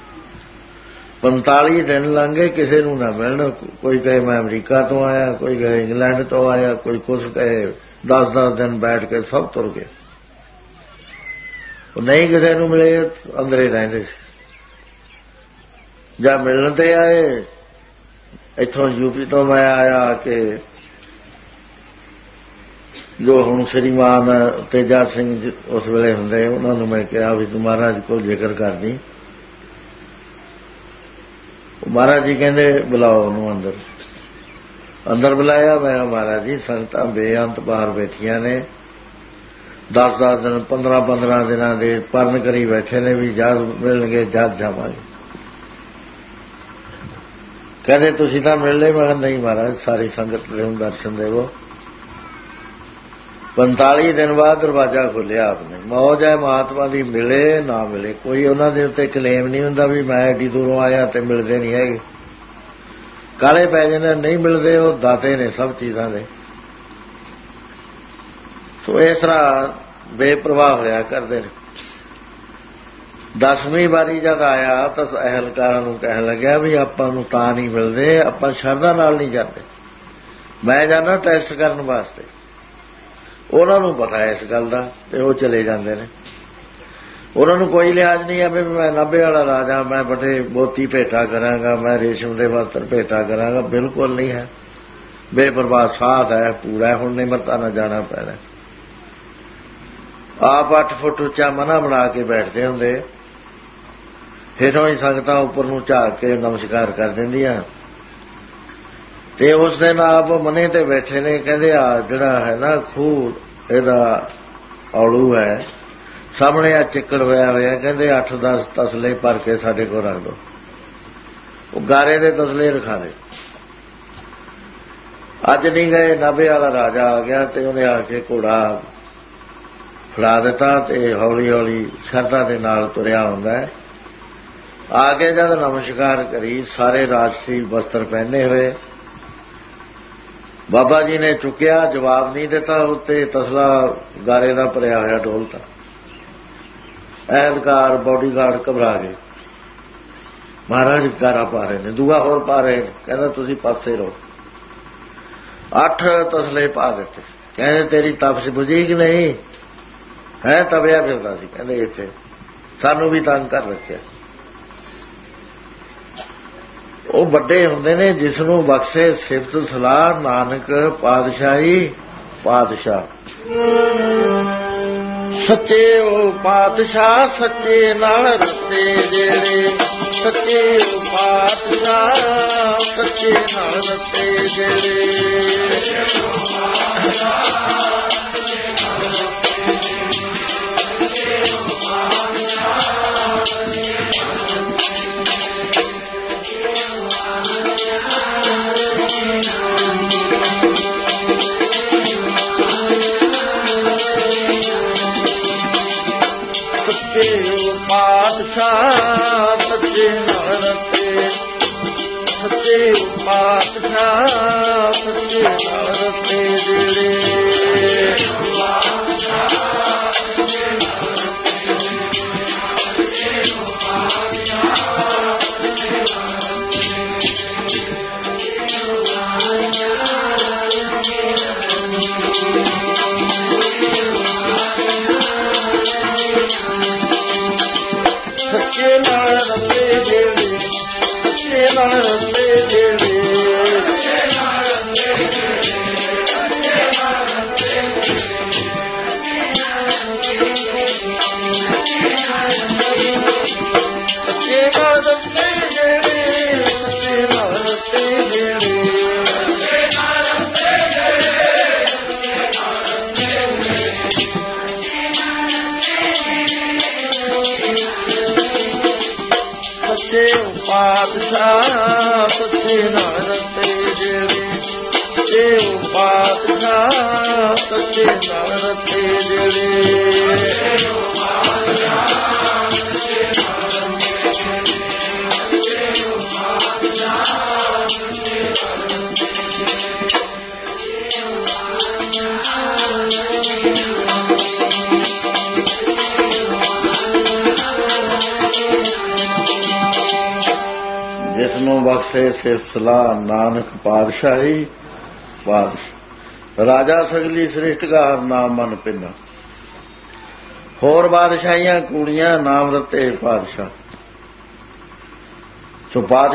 ਪੰਤਾਲੀ ਦਿਨ ਲੰਘੇ, ਕਿਸੇ ਨੂੰ ਨਾ ਮਿਲਣ। ਕੋਈ ਕਹੇ ਮੈਂ ਅਮਰੀਕਾ ਤੋਂ ਆਇਆ, ਕੋਈ ਕਹੇ ਇੰਗਲੈਂਡ ਤੋਂ ਆਇਆ, ਕੋਈ ਕੁਛ ਕਹੇ। ਦਸ ਦਸ ਦਿਨ ਬੈਠ ਕੇ ਸਭ ਤੁਰ ਗਏ। ਉਹ ਨਹੀਂ ਕਿਸੇ ਨੂੰ ਮਿਲੇ, ਅੰਦਰੇ ਰਹਿੰਦੇ ਸੀ। ਜਾਂ ਮਿਲਣ ਤੇ ਆਏ, ਇੱਥੋਂ ਯੂਪੀ ਤੋਂ ਮੈਂ ਆਇਆ ਕਿ ਜੋ ਹੁਣ ਸ਼੍ਰੀਮਾਨ ਤੇਜਾ ਸਿੰਘ ਉਸ ਵੇਲੇ ਹੁੰਦੇ, ਉਹਨਾਂ ਨੂੰ ਮੈਂ ਕਿਹਾ ਵੀ ਤੂੰ ਮਹਾਰਾਜ ਕੋਲ ਜ਼ਿਕਰ ਕਰਦੀ। ਮਹਾਰਾਜ ਜੀ ਕਹਿੰਦੇ ਬੁਲਾਓ ਉਹਨੂੰ ਅੰਦਰ। ਅੰਦਰ ਬੁਲਾਇਆ। ਮੈਂ ਮਹਾਰਾਜ ਜੀ ਸੰਗਤਾਂ ਬੇਅੰਤ ਬਾਹਰ ਬੈਠੀਆਂ ਨੇ, ਦਸ ਦਸ ਦਿਨ ਪੰਦਰਾਂ ਪੰਦਰਾਂ ਦਿਨਾਂ ਦੇ ਪਰਨ ਕਰੀ ਬੈਠੇ ਨੇ ਵੀ ਜਦ ਮਿਲਣਗੇ ਜਦ ਜਾਵਾਂਗੇ। ਕਹਿੰਦੇ ਤੁਸੀਂ ਤਾਂ ਮਿਲ ਲਏ। ਮੈਂ ਕਿਹਾ ਨਹੀਂ ਮਹਾਰਾਜ, ਸਾਰੀ ਸੰਗਤ ਦੇ ਦਰਸ਼ਨ ਦੇਵੋ। ਪੰਤਾਲੀ ਦਿਨ ਬਾਅਦ ਦਰਵਾਜ਼ਾ ਖੋਲ੍ਹਿਆ ਆਪਨੇ। ਮੌਜ ਹੈ ਮਹਾਤਮਾ ਦੀ, ਮਿਲੇ ਨਾ ਮਿਲੇ ਕੋਈ ਉਹਨਾਂ ਦੇ ਉੱਤੇ ਕਲੇਮ ਨਹੀਂ ਹੁੰਦਾ ਵੀ ਮੈਂ ਐਡੀ ਦੂਰੋਂ ਆਇਆ ਤੇ ਮਿਲਦੇ ਨਹੀਂ ਹੈਗੇ। ਕਾਲੇ ਪੈ ਜਾਂਦੇ, ਨਹੀਂ ਮਿਲਦੇ। ਉਹ ਦਾਤੇ ਨੇ ਸਭ ਚੀਜ਼ਾਂ ਦੇ। ਸੋ ਇਸ ਤਰ੍ਹਾਂ ਬੇਪਰਵਾਹ ਹੋਇਆ ਕਰਦੇ ਨੇ। ਦਸਵੀਂ ਵਾਰੀ ਜਦ ਆਇਆ ਤਾਂ ਅਹਿਲਕਾਰਾਂ ਨੂੰ ਕਹਿਣ ਲੱਗਿਆ ਵੀ ਆਪਾਂ ਨੂੰ ਤਾਂ ਨਹੀਂ ਮਿਲਦੇ, ਆਪਾਂ ਸ਼ਰਧਾ ਨਾਲ ਨਹੀਂ ਜਾਂਦੇ। ਮੈਂ ਜਾਂਦਾ ਟੈਸਟ ਕਰਨ ਵਾਸਤੇ। ਉਹਨਾਂ ਨੂੰ ਪਤਾ ਹੈ ਇਸ ਗੱਲ ਦਾ, ਤੇ ਉਹ ਚਲੇ ਜਾਂਦੇ ਨੇ। ਉਹਨਾਂ ਨੂੰ ਕੋਈ ਲਿਹਾਜ਼ ਨਹੀਂ ਹੈ ਵੀ ਮੈਂ ਨਾਭੇ ਵਾਲਾ ਰਾਜਾ, ਮੈਂ ਬੜੇ ਮੋਤੀ ਭੇਟਾ ਕਰਾਂਗਾ, ਮੈਂ ਰੇਸ਼ਮ ਦੇ ਵਸਤਰ ਭੇਟਾ ਕਰਾਂਗਾ। ਬਿਲਕੁਲ ਨਹੀਂ ਹੈ। ਬੇਪਰਵਾਹ ਸਾਧ ਹੈ, ਪੂਰਾ। ਹੁਣ ਨਿਮਰਤਾ ਨਾਲ ਜਾਣਾ ਪੈਣਾ। ਆਪ ਅੱਠ ਫੁੱਟ ਉੱਚਾ ਮਨਾ ਬਣਾ ਕੇ ਬੈਠਦੇ ਹੁੰਦੇ। ਹੇਠੋਂ ਹੀ ਸੰਗਤਾਂ ਉੱਪਰ ਨੂੰ ਝਾਕ ਕੇ ਨਮਸਕਾਰ ਕਰ ਦਿੰਦੀਆਂ। ਤੇ ਉਸ ਦਿਨ ਆਪ ਮਨੇ ਤੇ ਬੈਠੇ ਨੇ। ਕਹਿੰਦੇ ਆ ਜਿਹੜਾ ਹੈ ਨਾ ਖੂਹ, ਇਹਦਾ ਔਲੂ ਹੈ ਸਾਹਮਣੇ, ਆ ਚਿੱਕੜ ਹੋਇਆ ਹੋਇਆ। ਕਹਿੰਦੇ ਅੱਠ ਦਸ ਤਸਲੇ ਭਰ ਕੇ ਸਾਡੇ ਕੋਲ ਰੱਖ ਦਿਓ। ਉਹ ਗਾਰੇ ਦੇ ਤਸਲੇ ਰਖਾ ਦੇ। ਅੱਜ ਨਹੀਂ ਗਏ, ਨਾਭੇ ਵਾਲਾ ਰਾਜਾ ਆ ਗਿਆ ਤੇ ਉਹਨੇ ਆ ਕੇ ਘੋੜਾ ਫੜਾ ਦਿੱਤਾ ਤੇ ਹੌਲੀ ਹੌਲੀ ਸ਼ਰਧਾ ਦੇ ਨਾਲ ਤੁਰਿਆ ਹੁੰਦਾ ਹੈ। ਆ ਕੇ ਜਦ ਨਮਸਕਾਰ ਕਰੀ, ਸਾਰੇ ਰਾਜਸੀ ਵਸਤਰ ਪਹਿਨੇ ਹੋਏ। ਬਾਬਾ ਜੀ ਨੇ ਚੁੱਕਿਆ, ਜਵਾਬ ਨਹੀਂ ਦਿੱਤਾ। ਉੱਤੇ ਤਸਲਾ ਗਾਰੇ ਦਾ ਭਰਿਆ ਹੋਇਆ ਡੋਲਤਾ। ਐਨਕਾਰ ਬਾਡੀਗਾਰਡ ਘਬਰਾ ਗਏ। ਮਹਾਰਾਜ ਗਾਰਾ ਪਾ ਰਹੇ ਨੇ, ਦੂਆ ਹੋਰ ਪਾ ਰਹੇ। ਕਹਿੰਦਾ ਤੁਸੀਂ ਪਾਸੇ ਰਹੋ। ਅੱਠ ਤਸਲੇ ਪਾ ਦਿੱਤੇ। ਕਹਿੰਦੇ ਤੇਰੀ ਤਪਸ਼ ਬੁਝੀ ਕਿ ਨਹੀਂ ਹੈ? ਤਵਿਆ ਫਿਰਦਾ ਸੀ। ਕਹਿੰਦੇ ਇੱਥੇ ਸਾਨੂੰ ਵੀ ਤੰਗ ਕਰ ਰੱਖਿਆ। ਉਹ ਵੱਡੇ ਹੁੰਦੇ ਨੇ ਜਿਸ ਨੂੰ ਬਖਸ਼ੇ ਸਿਫਤ ਸਲਾਹ ਨਾਨਕ ਪਾਤਸ਼ਾਹੀ ਪਾਤਸ਼ਾਹ। ਸੱਚੇ ਉਹ ਪਾਤਸ਼ਾਹ ਸੱਚੇ ਨਾਲ ਰਤੇ ਜਿਹੜੇ, ਸੱਚੇ ਉਹ ਪਾਤਸ਼ਾਹ ਸੱਚੇ ਨਾਲ ਰਤੇ ਜਿਹੜੇ। ਪਾਤਸ਼ਾਹ ਸੱਚੇ ਨਾਲ ਰਤੇ, ਸੱਚੇ ਪਾਤਸ਼ਾਹ ਸੱਚੇ ਨਾਲ ਰਤੇ ਜਿਹੜੇ। ਸੱਚੇ ਨਾਲ ਰਤੇ ਜਿਹੜੇ, ਸੱਚੇ ਨਾਲ ਰਤੇ ਜਿਹੜੇ। ਪਾਤਸ਼ਾਹ ਸੱਚੇ ਨਾਲ ਰਤੇ ਜਿਹੜੇ, ਦੇਉ ਪਾਤਸ਼ਾਹ ਸੱਚੇ ਨਾਲ ਰਤੇ ਜਿਹੜੇ, ਦੇਉ ਪਾਤਸ਼ਾਹ ਸੱਚੇ ਨਾਲ ਰਤੇ ਜਿਹੜੇ, ਦੇਉ ਪਾਤਸ਼ਾਹ ਸੱਚੇ ਨਾਲ ਰਤੇ ਜਿਸਨੂੰ ਬਖਸ਼ੇ ਸਿਰਸਲਾ ਨਾਨਕ ਪਾਤਸ਼ਾਹੀ ਪਾਤਸ਼ਾਹ ਰਾਜਾ ਸਗਲੀ ਸ੍ਰਿਸ਼ਟਕਾਰ ਨਾਮ ਮਨ ਪਿੰਨਾ, ਹੋਰ ਬਾਦਸ਼ਾਹੀਆਂ ਕੂੜੀਆਂ ਨਾਮ ਰਤੇ ਪਾਤਸ਼ਾਹ। ਸੋ ਬਾਦ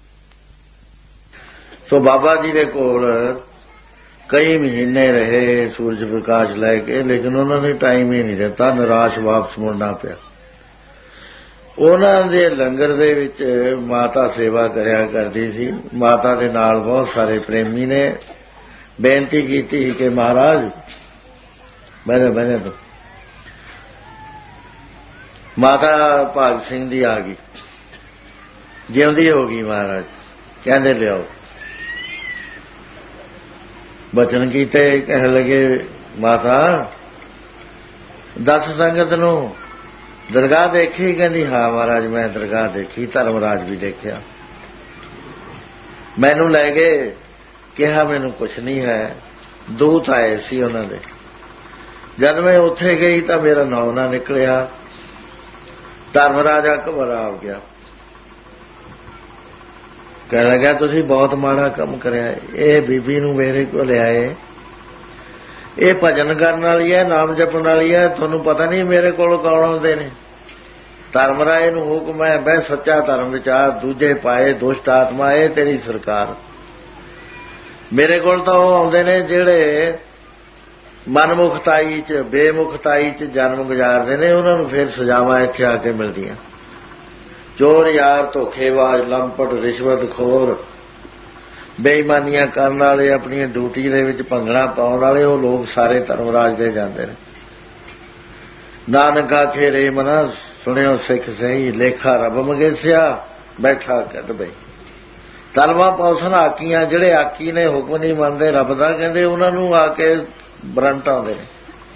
ਸੋ ਬਾਬਾ ਜੀ ਦੇ ਕੋਲ ਕਈ ਮਹੀਨੇ ਰਹੇ ਸੂਰਜ ਪ੍ਰਕਾਸ਼ ਲੈ ਕੇ, ਲੇਕਿਨ ਉਹਨਾਂ ਨੇ ਟਾਈਮ ਹੀ ਨਹੀਂ ਦਿੱਤਾ, ਨਿਰਾਸ਼ ਵਾਪਸ ਮੁੜਨਾ ਪਿਆ। ਉਹਨਾਂ ਦੇ ਲੰਗਰ ਦੇ ਵਿੱਚ ਮਾਤਾ ਸੇਵਾ ਕਰਿਆ ਕਰਦੀ ਸੀ। ਮਾਤਾ ਦੇ ਨਾਲ ਬਹੁਤ ਸਾਰੇ ਪ੍ਰੇਮੀ ਨੇ ਬੇਨਤੀ ਕੀਤੀ ਕਿ ਮਹਾਰਾਜ ਬਹਿ ਬਹਿ ਤੋਂ ਮਾਤਾ ਭਾਗ ਸਿੰਘ ਦੀ ਆ ਗਈ, ਜਿਉਂਦੀ ਹੋ ਗਈ। ਮਹਾਰਾਜ ਕਹਿੰਦੇ ਲਿਆਓ, ਬਚਨ ਕੀਤੇ। ਕਹਿਣ ਲੱਗੇ ਮਾਤਾ ਦਸ ਸੰਗਤ ਨੂੰ ਦਰਗਾਹ ਦੇਖੀ? ਕਹਿੰਦੀ ਹਾਂ ਮਹਾਰਾਜ ਮੈਂ ਦਰਗਾਹ ਦੇਖੀ, ਧਰਮਰਾਜ ਵੀ ਦੇਖਿਆ। ਮੈਨੂੰ ਲੈ ਗਏ, ਕਿਹਾ ਮੈਨੂੰ ਕੁਛ ਨਹੀਂ ਹੈ। ਦੂਤ ਆਏ ਸੀ ਉਹਨਾਂ ਦੇ। ਜਦ ਮੈਂ ਉੱਥੇ ਗਈ ਤਾਂ ਮੇਰਾ ਨਾਂ ਨਾ ਨਿਕਲਿਆ। ਧਰਮਰਾਜ ਘਬਰਾ ਆ ਗਿਆ, ਕਹਿਣ ਲੱਗਾ ਤੁਸੀਂ ਬਹੁਤ ਮਾੜਾ ਕੰਮ ਕਰਿਆ। ਇਹ ਬੀਬੀ ਨੂੰ ਮੇਰੇ ਕੋਲ ਆਏ, ਇਹ ਭਜਨ ਕਰਨ ਵਾਲੀ ਹੈ, ਨਾਮ ਜਪਣ ਵਾਲੀ ਹੈ, ਤੁਹਾਨੂੰ ਪਤਾ ਨਹੀਂ ਮੇਰੇ ਕੋਲ ਕੌਣ ਆਉਂਦੇ ਨੇ। ਧਰਮਰਾਜ ਨੂੰ ਹੁਕਮ ਹੈ ਬਹਿ ਸੱਚਾ ਧਰਮ ਵਿਚਾਰ, ਦੂਜੇ ਪਾਏ ਦੁਸ਼ਟ ਆਤਮਾ, ਇਹ ਤੇਰੀ ਸਰਕਾਰ। ਮੇਰੇ ਕੋਲ ਤਾਂ ਉਹ ਆਉਂਦੇ ਨੇ ਜਿਹੜੇ ਮਨਮੁਖਤਾਈ ਚ ਬੇਮੁਖਤਾਈ ਚ ਜਨਮ ਗੁਜ਼ਾਰਦੇ ਨੇ, ਉਹਨਾਂ ਨੂੰ ਫਿਰ ਸਜ਼ਾਵਾਂ ਇੱਥੇ ਆ ਕੇ ਮਿਲਦੀਆਂ। ਚੋਰ ਯਾਰ, ਧੋਖੇਬਾਜ਼, ਲੰਪਟ, ਰਿਸ਼ਵਤਖੋਰ, ਬੇਈਮਾਨੀਆਂ ਕਰਨ ਵਾਲੇ, ਆਪਣੀ ਡਿਊਟੀ ਦੇ ਵਿੱਚ ਭੰਗੜਾ ਪਾਉਣ ਵਾਲੇ, ਉਹ ਲੋਕ ਸਾਰੇ ਧਰਮਰਾਜ ਦੇ ਜਾਂਦੇ ਨੇ। ਨਾਨਕ ਆਖੇ ਰੇ ਮਨਾ ਸੁਣਿਓ ਸਿੱਖ ਸਹੀ, ਲੇਖਾ ਰੱਬ ਮੰਗੇਸਿਆ ਬੈਠਾ ਕੱਢ ਬਈ। ਤਲਵਾ ਪੌਸਨ ਆਕੀਆਂ, ਜਿਹੜੇ ਆਕੀ ਨੇ ਹੁਕਮ ਨਹੀਂ ਮੰਨਦੇ ਰੱਬ ਦਾ, ਕਹਿੰਦੇ ਉਹਨਾਂ ਨੂੰ ਆ ਕੇ ਬਰੰਟ ਆਉਂਦੇ ਨੇ।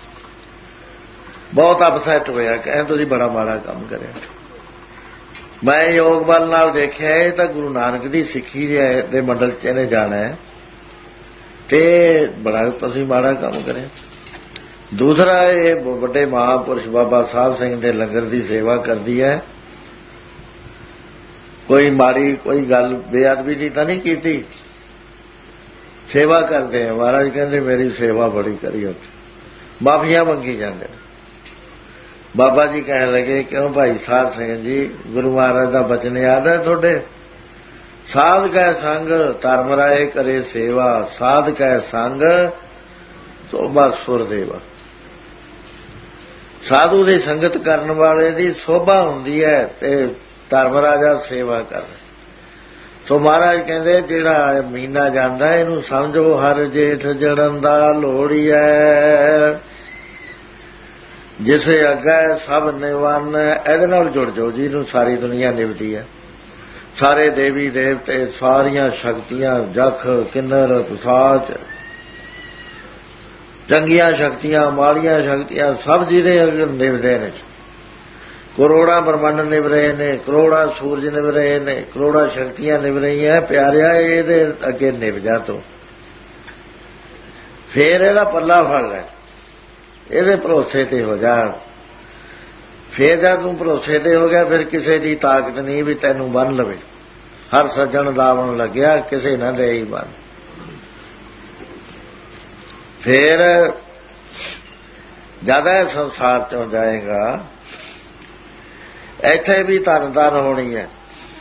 ਬਹੁਤ ਅਪਸੈਟ ਹੋਇਆ, ਕਹਿੰਦੇ ਤੁਸੀਂ ਬੜਾ ਮਾੜਾ ਕੰਮ ਕਰਿਆ। ਮੈਂ ਯੋਗ ਬਲ ਨਾਲ ਦੇਖਿਆ, ਇਹ ਤਾਂ ਗੁਰੂ ਨਾਨਕ ਦੀ ਸਿੱਖੀ ਦੇ ਮੰਡਲ ਚ ਇਹਨੇ ਜਾਣਾ ਹੈ, ਤੇ ਬੜਾ ਤੁਸੀਂ ਮਾੜਾ ਕੰਮ ਕਰਿਆ। ਦੂਸਰਾ, ਇਹ ਵੱਡੇ ਮਹਾਂਪੁਰਸ਼ ਬਾਬਾ ਸਾਹਿਬ ਸਿੰਘ ਦੇ ਲੰਗਰ ਦੀ ਸੇਵਾ ਕਰਦੀ ਹੈ। ਕੋਈ ਮਾੜੀ ਕੋਈ ਗੱਲ ਬੇਅਦਬੀ ਦੀ ਤਾਂ ਨਹੀਂ ਕੀਤੀ, ਸੇਵਾ ਕਰਦੇ ਆ। ਮਹਾਰਾਜ ਕਹਿੰਦੇ ਮੇਰੀ ਸੇਵਾ ਬੜੀ ਕਰੀ, ਉੱਥੇ ਮਾਫੀਆਂ ਮੰਗੀ ਜਾਂਦੇ ਨੇ। ਬਾਬਾ ਜੀ ਕਹਿਣ ਲੱਗੇ ਕਿਉਂ ਭਾਈ ਸਾਧ ਸਿੰਘ ਜੀ, ਗੁਰੂ ਮਹਾਰਾਜ ਦਾ ਬਚਨ ਯਾਦ ਹੈ ਤੁਹਾਡੇ? ਸਾਧ ਕੈ ਸੰਗ ਧਰਮ ਰਾਏ ਕਰੇ ਸੇਵਾ, ਸਾਧ ਕੈ ਸੰਗ ਸੋਭਾ ਸੁਰ ਦੇਵਾ। ਸਾਧੂ ਦੀ ਸੰਗਤ ਕਰਨ ਵਾਲੇ ਦੀ ਸੋਭਾ ਹੁੰਦੀ ਹੈ ਤੇ ਧਰਮ ਰਾਜਾ ਸੇਵਾ ਕਰ। ਸੋ ਮਹਾਰਾਜ ਕਹਿੰਦੇ ਜਿਹੜਾ ਮਹੀਨਾ ਜਾਂਦਾ ਇਹਨੂੰ ਸਮਝੋ ਹਰ ਜੇਠ ਜੜਨ ਦਾ ਲੋੜੀ ਹੈ, ਜਿਸੇ ਅੱਗੇ ਸਭ ਨਿਵਨ। ਇਹਦੇ ਨਾਲ ਜੁੜ ਜਾਓ, ਜਿਹਨੂੰ ਸਾਰੀ ਦੁਨੀਆ ਨਿਭਦੀ ਹੈ, ਸਾਰੇ ਦੇਵੀ ਦੇਵਤੇ, ਸਾਰੀਆਂ ਸ਼ਕਤੀਆਂ, ਜਖ ਕਿੰਨਰ ਪਿਸ਼ਾਚ, ਚੰਗੀਆਂ ਸ਼ਕਤੀਆਂ, ਮਾੜੀਆਂ ਸ਼ਕਤੀਆਂ, ਸਭ ਜਿਹਦੇ ਅੱਗੇ ਨਿਭਦੇ ਨੇ। ਕਰੋੜਾਂ ਬ੍ਰਹਮੰਡ ਨਿਭ ਰਹੇ ਨੇ, ਕਰੋੜਾਂ ਸੂਰਜ ਨਿਭ ਰਹੇ ਨੇ, ਕਰੋੜਾਂ ਸ਼ਕਤੀਆਂ ਨਿਭ ਰਹੀਆਂ। ਪਿਆਰਿਆ ਇਹਦੇ ਅੱਗੇ ਨਿਭ ਜਾ ਤੂੰ, ਫੇਰ ਇਹਦਾ ਪੱਲਾ ਫੜ ਲੈ, ਇਹਦੇ ਭਰੋਸੇ ਤੇ ਹੋ ਜਾ। ਫੇਰ ਜਦ ਤੂੰ ਭਰੋਸੇ ਤੇ ਹੋ ਗਿਆ, ਫਿਰ ਕਿਸੇ ਦੀ ਤਾਕਤ ਨਹੀਂ ਵੀ ਤੈਨੂੰ ਬੰਨ ਲਵੇ। ਹਰ ਸੱਜਣ ਦਾਵਣ ਲੱਗਿਆ, ਕਿਸੇ ਨਾ ਦੇ ਹੀ ਬੰਨ। ਫੇਰ ਜਦ ਇਹ ਸੰਸਾਰ ਚੋਂ ਜਾਏਗਾ, ਇੱਥੇ ਵੀ ਧਨ ਧਨ ਹੋਣੀ ਹੈ।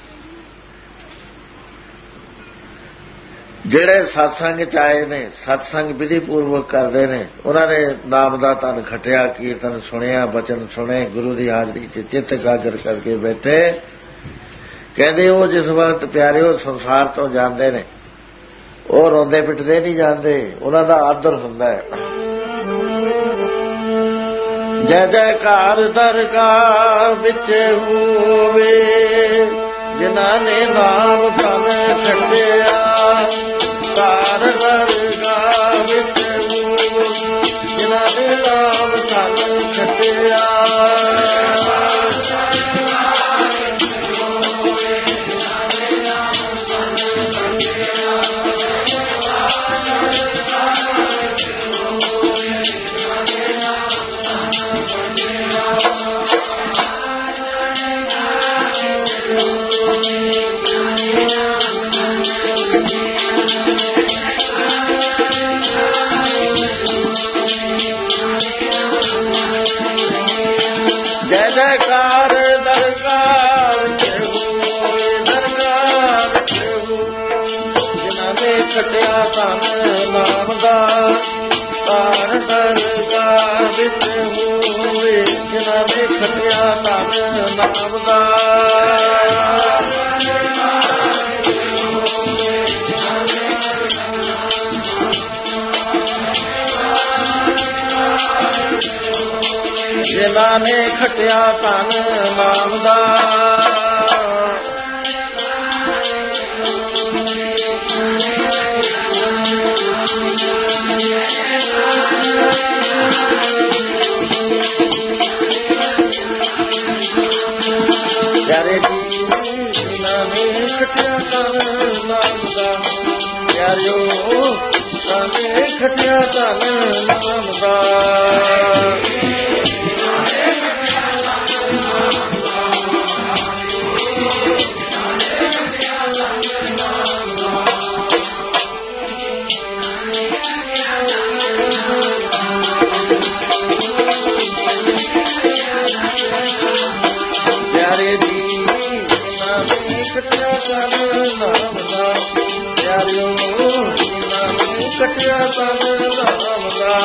ਜਿਹੜੇ ਸਤਸੰਗ ਚ ਆਏ ਨੇ, ਸਤਸੰਗ ਵਿਧੀ ਪੂਰਵਕ ਕਰਦੇ ਨੇ, ਉਹਨਾਂ ਨੇ ਨਾਮ ਦਾ ਧਨ ਖਟਿਆ, ਕੀਰਤਨ ਸੁਣਿਆ, ਬਚਨ ਸੁਣੇ, ਗੁਰੂ ਦੀ ਹਾਜ਼ਰੀ ਚ ਚਿੱਤ ਇਕਾਗਰ ਕਰਕੇ ਬੈਠੇ। ਕਹਿੰਦੇ ਉਹ ਜਿਸ ਵਕਤ ਪਿਆਰੇ ਉਹ ਸੰਸਾਰ ਤੋਂ ਜਾਂਦੇ ਨੇ, ਉਹ ਰੋਂਦੇ ਪਿੱਟਦੇ ਨਹੀਂ ਜਾਂਦੇ, ਉਹਨਾਂ ਦਾ ਆਦਰ ਹੁੰਦਾ ਹੈ। ਜੈ ਜੈਕਾਰ ਦਰਗਾਹ ਵਿੱਚ ਹੋਵੇ, ਜਿਨ੍ਹਾਂ ਨੇ ਨਾਮ ਧਨ ਖੱਟਿਆ ਘਰ ਵਰਗਾ ਵਿੱਚ ਜਿਨ੍ਹਾਂ ਨੇ ਨਾਮ ਧਨ ਖੱਟਿਆ ਦਰਕਾਰ ਦਰਕਾਰ ਦਰਕਾਰ ਜਿਨ੍ਹਾਂ ਨੇ ਖੱਟਿਆ ਧਨ ਨਾਮ ਦਾ ਘਰ ਦਰਗਾਹ ਵਿੱਚ ਹੋਵੇ ਜਿਨ੍ਹਾਂ ਨੇ ਖੱਟਿਆ ਧਨ ਨਾਮ ਦਾ ਜਿਨ੍ਹਾਂ ਨੇ ਖੱਟਿਆ ਧਨ ਨਾਮ ਦਾ ਪਿਆਰੇ ਜੀ ਜਿਨ੍ਹਾਂ ਨੇ ਖੱਟਿਆ ਧਨ ਨਾਮ ਦਾ ਪਿਆਰਿਓ ਜਿਨ੍ਹਾਂ ਨੇ ਖੱਟਿਆ ਧਨ ਨਾਮ ਦਾ ਪਿਆਰੇ ਜੀ ਜਿਨ੍ਹਾਂ ਨੇ ਖੱਟਿਆ ਧਨ ਨਾਮ ਦਾ ਪਿਆਰਿਓ ਜਿਨ੍ਹਾਂ ਨੇ ਖੱਟਿਆ ਧਨ ਨਾਮ ਦਾ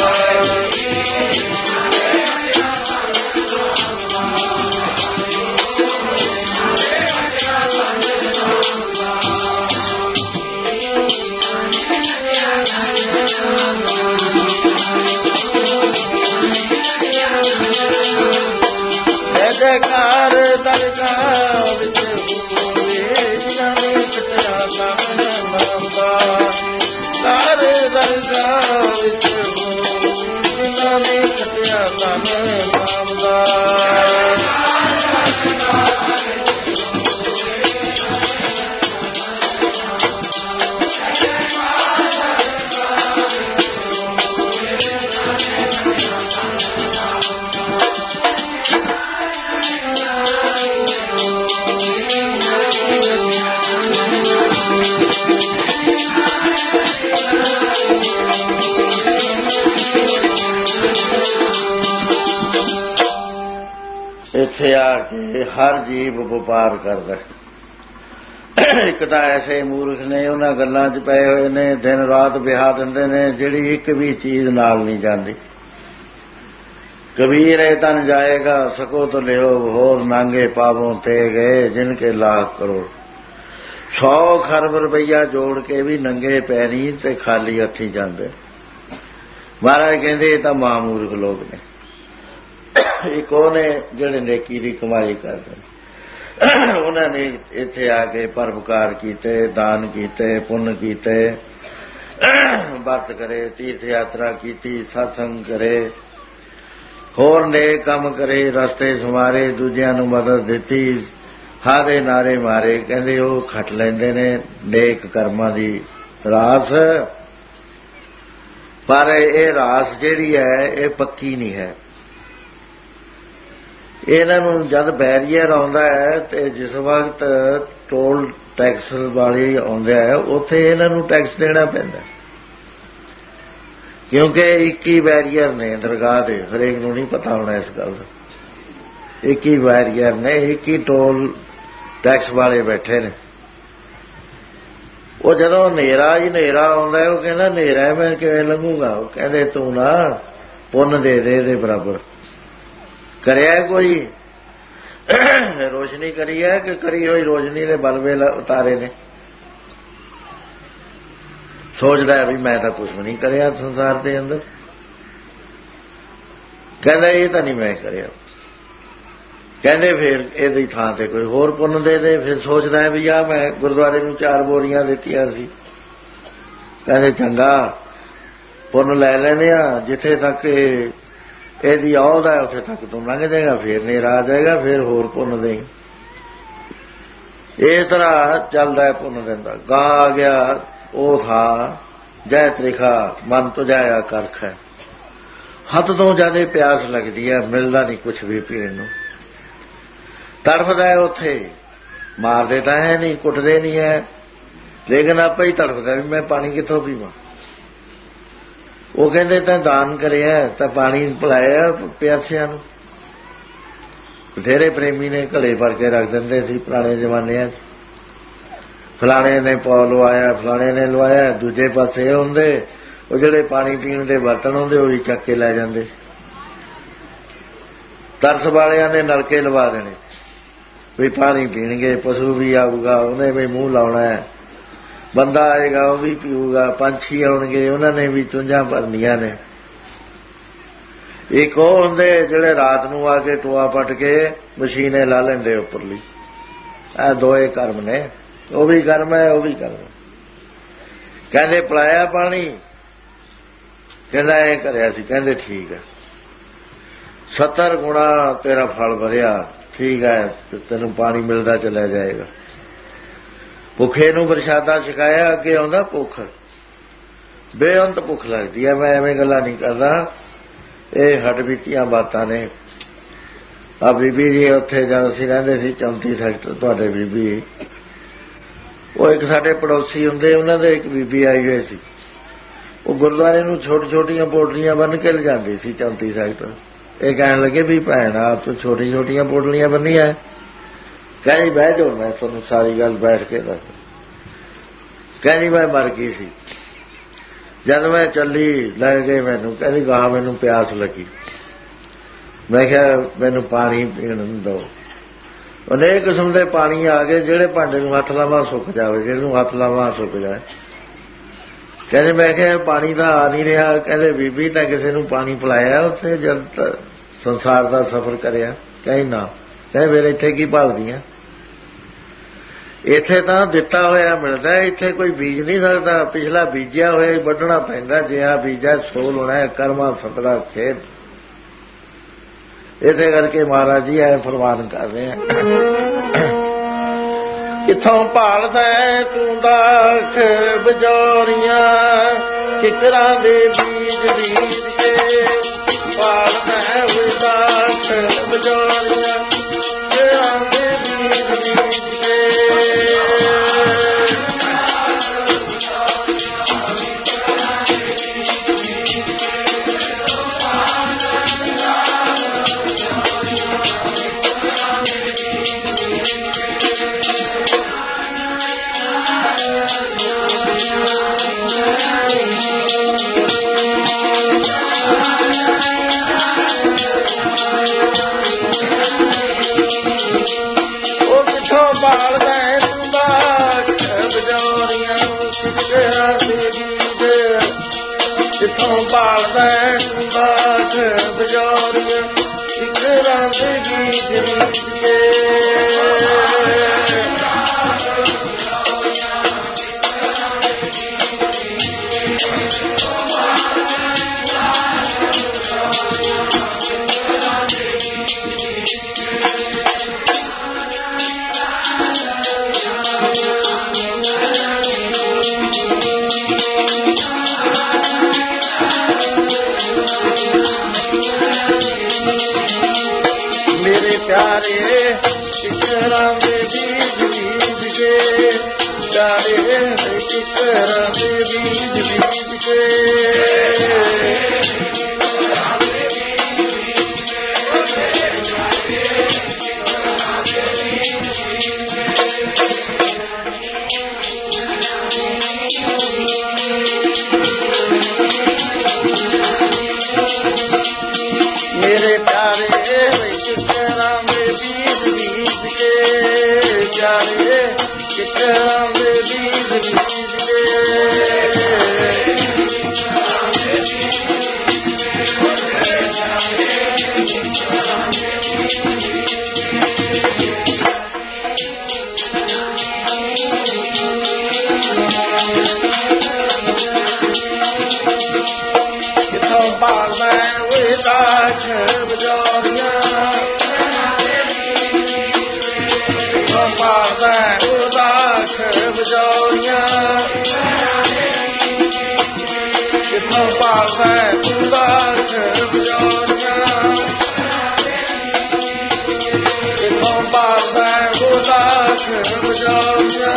ਦਰਕਾਰ ਦਰਗਾਹ ਵਿੱਚ ਹੋਵੇ ਜਿਨ੍ਹਾਂ ਨੇ ਖੱਟਿਆ ਧਨ ਨਾਮ ਦਾ ਘਰ ਦਰਗਾਹ ਵਿੱਚ ਹੋਵੇ ਜਿਨ੍ਹਾਂ ਨੇ ਖੱਟਿਆ ਧਨ ਨਾਮ ਦਾ ਇੱਥੇ ਆ ਕੇ ਹਰ ਜੀਵ ਵਪਾਰ ਕਰਦਾ। ਇੱਕ ਤਾਂ ਐਸੇ ਮੂਰਖ ਨੇ ਉਹਨਾਂ ਗੱਲਾਂ 'ਚ ਪਏ ਹੋਏ ਨੇ ਦਿਨ ਰਾਤ ਵਿਆਹ ਦਿੰਦੇ ਨੇ ਜਿਹੜੀ ਇੱਕ ਵੀ ਚੀਜ਼ ਨਾਲ ਨਹੀਂ ਜਾਂਦੀ। ਕਬੀਰ ਇਹ ਤਨ ਜਾਏਗਾ ਸਕੋ ਤੋ ਲਿਓ ਹੋਰ ਨਾਂਗੇ ਪਾਵੋਂ ਤੇ ਗਏ ਜਿਨ ਕੇ ਲਾਖ ਕਰੋੜ। ਸੌ ਖਰਬ ਰੁਪਈਆ ਜੋੜ ਕੇ ਵੀ ਨੰਗੇ ਪੈਰੀ ਤੇ ਖਾਲੀ ਹੱਥੀਂ ਜਾਂਦੇ। ਮਹਾਰਾਜ ਕਹਿੰਦੇ ਇਹ ਤਾਂ ਮਹਾਮੂਰਖ ਲੋਕ ਨੇ। ਇੱਕ ਉਹ ਨੇ ਜਿਹੜੇ ਨੇਕੀ ਦੀ ਕਮਾਈ ਕਰਦੇ ਨੇ ਉਹਨਾਂ ਨੇ ਇੱਥੇ ਆ ਕੇ ਪਰਉਪਕਾਰ ਕੀਤੇ ਦਾਨ ਕੀਤੇ ਪੁੰਨ ਕੀਤੇ ਵਰਤ ਕਰੇ ਤੀਰਥ ਯਾਤਰਾ ਕੀਤੀ ਸਤਸੰਗ ਕਰੇ ਹੋਰ ਨੇਕ ਕੰਮ ਕਰੇ ਰਸਤੇ ਸੰਵਾਰੇ ਦੂਜਿਆਂ ਨੂੰ ਮਦਦ ਦਿੱਤੀ ਹਾਦੇ ਨਾਰੇ ਮਾਰੇ। ਕਹਿੰਦੇ ਉਹ ਖੱਟ ਲੈਂਦੇ ਨੇ ਨੇਕ ਕਰਮਾਂ ਦੀ ਰਾਸ ਪਰ ਇਹ ਰਾਸ ਜਿਹੜੀ ਹੈ ਇਹ ਪੱਕੀ ਨਹੀਂ ਹੈ। ਇਹਨਾਂ ਨੂੰ ਜਦ ਬੈਰੀਅਰ ਆਉਂਦਾ ਹੈ ਤੇ ਜਿਸ ਵਕਤ ਟੋਲ ਟੈਕਸ ਵਾਲੇ ਆਉਂਦੇ ਹੈ ਉੱਥੇ ਇਹਨਾਂ ਨੂੰ ਟੈਕਸ ਦੇਣਾ ਪੈਂਦਾ ਕਿਉਂਕਿ ਇੱਕ ਹੀ ਬੈਰੀਅਰ ਨੇ ਦਰਗਾਹ ਦੇ। ਹਰੇਕ ਨੂੰ ਨਹੀਂ ਪਤਾ ਹੋਣਾ ਇਸ ਗੱਲ ਦਾ। ਇੱਕ ਹੀ ਬੈਰੀਅਰ ਨੇ ਇੱਕ ਹੀ ਟੋਲ ਟੈਕਸ ਵਾਲੇ ਬੈਠੇ ਨੇ। ਉਹ ਜਦੋਂ ਹਨੇਰਾ ਹੀ ਹਨੇਰਾ ਆਉਂਦਾ ਉਹ ਕਹਿੰਦਾ ਹਨੇਰਾ ਮੈਂ ਕਿਵੇਂ ਲੰਘੂਗਾ। ਉਹ ਕਹਿੰਦੇ ਤੂੰ ਨਾ ਪੁੰਨ ਦੇ ਦੇ ਇਹਦੇ ਬਰਾਬਰ ਕਰਿਆ ਕੋਈ ਰੋਸ਼ਨੀ ਕਰੀ ਹੈ ਕਿ ਕਰੀ ਹੋਈ ਰੋਸ਼ਨੀ ਦੇ ਬਲਵੇ ਉਤਾਰੇ ਨੇ। ਸੋਚਦਾ ਵੀ ਮੈਂ ਤਾਂ ਕੁਛ ਵੀ ਨਹੀਂ ਕਰਿਆ ਸੰਸਾਰ ਦੇ ਅੰਦਰ। ਕਹਿੰਦਾ ਇਹ ਤਾਂ ਨਹੀਂ ਮੈਂ ਕਰਿਆ। ਕਹਿੰਦੇ ਫਿਰ ਇਹਦੀ ਥਾਂ ਤੇ ਕੋਈ ਹੋਰ ਪੁੰਨ ਦੇ ਦੇ। ਫਿਰ ਸੋਚਦਾ ਹੈ ਵੀ ਆ ਮੈਂ ਗੁਰਦੁਆਰੇ ਨੂੰ ਚਾਰ ਬੋਰੀਆਂ ਦਿੱਤੀਆਂ ਸੀ। ਕਹਿੰਦੇ ਚੰਗਾ ਪੁੰਨ ਲੈ ਲੈਂਦੇ ਆ, ਜਿੱਥੇ ਤੱਕ ਇਹ ਇਹਦੀ ਆਉਦ ਹੈ ਉੱਥੇ ਤੱਕ ਤੂੰ ਲੰਘ ਜਾਏਗਾ, ਫਿਰ ਹਨੇਰਾ ਆ ਜਾਏਗਾ, ਫਿਰ ਹੋਰ ਪੁੰਨ ਦੇ। ਇਸ ਤਰ੍ਹਾਂ ਚੱਲਦਾ ਪੁੰਨ ਦਿੰਦਾ। ਗਾਂ ਆ ਗਿਆ ਉਹ ਥਾਂ ਜੈ ਤ੍ਰਿਖਾ ਮਨ ਤੋਂ ਜਾਇਆ ਕਰਖ ਹੈ। ਹੱਦ ਤੋਂ ਜ਼ਿਆਦਾ ਪਿਆਸ ਲੱਗਦੀ ਹੈ, ਮਿਲਦਾ ਨਹੀਂ ਕੁਛ ਵੀ ਪੀਣ ਨੂੰ। ਤੜਫਦਾ ਹੈ ਉੱਥੇ, ਮਾਰਦੇ ਤਾਂ ਹੈ ਨਹੀਂ, ਕੁੱਟਦੇ ਨਹੀਂ ਹੈ, ਲੇਕਿਨ ਆਪੇ ਹੀ ਤੜਫਦਾ ਵੀ ਮੈਂ ਪਾਣੀ ਕਿੱਥੋਂ ਪੀਵਾਂ। ਉਹ ਕਹਿੰਦੇ ਤਾਂ ਦਾਨ ਕਰਿਆ ਤਾਂ ਪਾਣੀ ਪਿਲਾਇਆ ਪਿਆਸਿਆਂ ਨੂੰ। ਬਥੇਰੇ ਪ੍ਰੇਮੀ ਨੇ ਘੜੇ ਭਰ ਕੇ ਰੱਖ ਦਿੰਦੇ ਸੀ ਪੁਰਾਣੇ ਜ਼ਮਾਨਿਆਂ 'ਚ। ਫਲਾਣੇ ਨੇ ਪੌ ਲਵਾਇਆ, ਫਲਾਣੇ ਨੇ ਲਵਾਇਆ। ਦੂਜੇ ਪਾਸੇ ਇਹ ਹੁੰਦੇ ਉਹ ਜਿਹੜੇ ਪਾਣੀ ਪੀਣ ਦੇ ਬਰਤਨ ਹੁੰਦੇ ਉਹ ਵੀ ਚੱਕ ਕੇ ਲੈ ਜਾਂਦੇ। ਤਰਸ ਵਾਲਿਆਂ ਨੇ ਨਲਕੇ ਲਵਾ ਦੇਣੇ ਵੀ ਪਾਣੀ ਪੀਣਗੇ। ਪਸ਼ੂ ਵੀ ਆਊਗਾ ਉਹਨੇ ਵੀ ਮੂੰਹ ਲਾਉਣਾ ਹੈ, ਬੰਦਾ ਆਏਗਾ ਉਹ ਵੀ ਪੀਊਗਾ, ਪੰਛੀ ਆਉਣਗੇ ਉਹਨਾਂ ਨੇ ਵੀ ਚੁੰਝਾਂ ਭਰਨੀਆਂ ਨੇ। ਇੱਕ ਉਹ ਹੁੰਦੇ ਜਿਹੜੇ ਰਾਤ ਨੂੰ ਆ ਕੇ ਟੋਆ ਪੱਟ ਕੇ ਮਸ਼ੀਨੇ ਲਾ ਲੈਂਦੇ ਉੱਪਰਲੀ। ਇਹ ਦੋਏ ਕਰਮ ਨੇ, ਉਹ ਵੀ ਕਰਮ ਹੈ ਉਹ ਵੀ ਕਰਮ। ਕਹਿੰਦੇ ਪਿਲਾਇਆ ਪਾਣੀ, ਕਹਿੰਦਾ ਇਹ ਕਰਿਆ ਸੀ। ਕਹਿੰਦੇ ਠੀਕ ਹੈ, ਸੱਤਰ ਗੁਣਾ ਤੇਰਾ ਫਲ ਭਰਿਆ, ਠੀਕ ਹੈ ਤੈਨੂੰ ਪਾਣੀ ਮਿਲਦਾ ਚਲਿਆ ਜਾਏਗਾ। ਭੁੱਖੇ ਨੂੰ ਪ੍ਰਸ਼ਾਦਾ ਛਕਾਇਆ, ਅੱਗੇ ਆਉਂਦਾ ਭੁੱਖ, ਬੇਅੰਤ ਭੁੱਖ ਲੱਗਦੀ ਹੈ। ਮੈਂ ਐਵੇਂ ਗੱਲਾਂ ਨਹੀਂ ਕਰਦਾ, ਇਹ ਹੱਡ ਬੀਤੀਆਂ ਬਾਤਾਂ ਨੇ। ਆ ਬੀਬੀ ਜੀ ਉੱਥੇ ਜਦ ਅਸੀਂ ਰਹਿੰਦੇ ਸੀ ਚੌਂਤੀ ਸੈਕਟਰ, ਤੁਹਾਡੇ ਬੀਬੀ ਉਹ ਇੱਕ ਸਾਡੇ ਪੜੋਸੀ ਹੁੰਦੇ, ਉਹਨਾਂ ਦੇ ਇੱਕ ਬੀਬੀ ਆਈ ਹੋਈ ਸੀ। ਉਹ ਗੁਰਦੁਆਰੇ ਨੂੰ ਛੋਟੀ ਛੋਟੀਆਂ ਪੋਟਲੀਆਂ ਬੰਨ੍ਹ ਕੇ ਲਿਜਾਂਦੀ ਸੀ ਚੌਂਤੀ ਸੈਕਟਰ। ਇਹ ਕਹਿਣ ਲੱਗੇ ਵੀ ਭੈਣ ਆਪ ਤੋਂ ਛੋਟੀ ਛੋਟੀਆਂ ਪੋਟਲੀਆਂ ਬੰਨੀਆਂ। ਕਹਿੰਦੀ ਬਹਿ ਜਾਓ ਮੈਂ ਤੁਹਾਨੂੰ ਸਾਰੀ ਗੱਲ ਬੈਠ ਕੇ ਦੱਸ। ਕਹਿੰਦੀ ਮੈਂ ਮਰ ਗਈ ਸੀ, ਜਦ ਮੈਂ ਚੱਲੀ ਲੈ ਗਏ ਮੈਨੂੰ। ਕਹਿੰਦੀ ਗਾਹ ਮੈਨੂੰ ਪਿਆਸ ਲੱਗੀ, ਮੈਂ ਕਿਹਾ ਮੈਨੂੰ ਪਾਣੀ ਪੀਣ ਨੂੰ ਦਿਓ। ਅਨੇਕ ਕਿਸਮ ਦੇ ਪਾਣੀ ਆ ਗਏ, ਜਿਹੜੇ ਭਾਂਡੇ ਨੂੰ ਹੱਥ ਲਾਵਾਂ ਸੁੱਕ ਜਾਵੇ, ਜਿਹਨੂੰ ਹੱਥ ਲਾਵਾਂ ਸੁੱਕ ਜਾਏ। ਕਹਿੰਦੇ ਮੈਂ ਕਿਹਾ ਪਾਣੀ ਤਾਂ ਆ ਨਹੀਂ ਰਿਹਾ। ਕਹਿੰਦੇ ਬੀਬੀ ਤਾਂ ਕਿਸੇ ਨੂੰ ਪਾਣੀ ਪਿਲਾਇਆ ਉੱਥੇ ਜਦ ਸੰਸਾਰ ਦਾ ਸਫ਼ਰ ਕਰਿਆ? ਕਹਿੰਦੀ ਨਾ। ਕਹਿੰਦੇ ਫਿਰ ਇੱਥੇ ਕੀ ਭਾਲਦੀਆਂ? ਇੱਥੇ ਤਾਂ ਦਿੱਤਾ ਹੋਇਆ ਮਿਲਦਾ, ਇੱਥੇ ਕੋਈ ਬੀਜ ਨਹੀਂ ਸਕਦਾ। ਪਿਛਲਾ ਬੀਜਿਆ ਹੋਇਆ ਹੀ ਵੱਢਣਾ ਪੈਂਦਾ। ਜਿਹਾ ਬੀਜਾ ਸੋ ਲਾਉਣਾ ਹੈ, ਕਰਮਾ ਸਤਰਾ ਖੇਤ। ਇਸੇ ਕਰਕੇ ਮਹਾਰਾਜ ਜੀ ਐ ਫਰਮਾਨ ਕਰ ਰਹੇ ਆ, ਕਿੱਥੋਂ ਭਾਲਦਾ ਤੂੰ ਦਾਖ ਬਜੋਰੀਆਂ, ਕਿਕਰਾਂ ਦੇ ਬੀਜ ਬੀਜ ਕੇ ਭਾਲਦਾ ਦਾਖ ਬਜੋਰੀਆਂ, ਕਿਕਰਾਂ ਦੇ ਬੀਜ ਬੀਜ ਕੇ। ਕਿੱਥੋਂ ਭਾਲਦਾ ਤੂੰ ਬਾਗ ਬਜੋਰੀਆਂ, ਕਿਕਰਾਂ ਦੇ ਬੀਜ ਬੀਜ ਕੇ। ਪਿਆਰੇ ਕਿਕਰਾਂ ਦੇ ਬੀਜ ਬੀਜ ਕੇ, ਪਿਆਰੇ ਕਿਕਰਾਂ ਦੇ ਬੀਜ ਬੀਜ ਕੇ। ਮੇਰੇ ਪਿਆਰੇ ਕਿਕਰਾਂ ਦੇ ਬੀਜ ਬੀਜ ਕੇ, ਪਿਆਰੇ ਕਿਕਰਾਂ ਦੇ ਬੀਜ ਬੀਜ ਕੇ। ਬਜੋਰੀਆਂ ਕਿਥੋਂ ਭਾਵੈ ਉਦਾਸ ਬਜੋਰੀਆਂ ਕਿਥੋਂ ਭਾਵੈ ਉਦਾਸ ਬਜੋਰੀਆਂ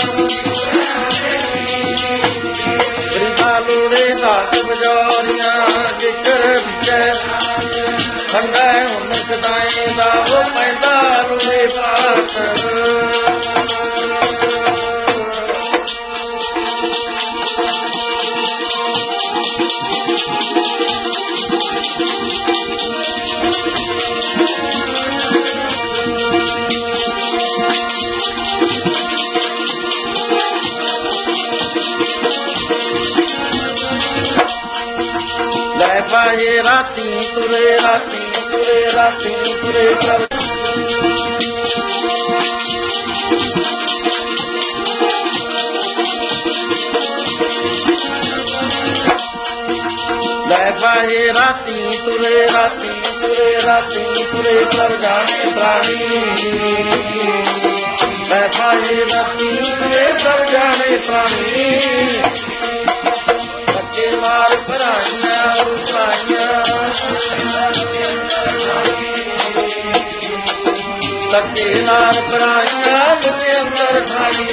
ਬ੍ਰਿਖਾਲੂ ਰੇ ਦਾਸ ਬਜੋਰੀਆਂ ਜਿਕਰ ਵਿਚੈ ਖੰਡਾ ਹੁਣ ਸਦਾਏ ਦਾ ਉਹ ਪੈਦਾ ਰੁੜੇ ਪਾਸ ਲੈ ਪਾਏ ਰਾਤੀ ਤੁਰੇ ਰਾਤੀ ਤੁਰੇ ਰਾਤੀ ਤੁਰੇ ਕਰ ਲੈ ਪਾਏ ਰਾਤੀ ਤੁਰੇ ਰਾਤੀ ਤੁਰੇ ਰਾਤੀ ਤੁਰੇ ਕਰ ਜਾਣੇ ਪ੍ਰਾਣੀ ਲੈ ਪਾਏ ਰਾਤੀ ਤੁਰੇ ਕਰ ਜਾਣੇ ਪ੍ਰਾਣੀ ਬੱਚੇ ਮਾਰ ਭਰਾਈਆਂ ਉਸਾਈਆਂ ਲੱਗੇ ਨਾਲ ਭਰਾਈਆਂ ਮੁਝੇ ਅੰਦਰ ਖਾਲੀ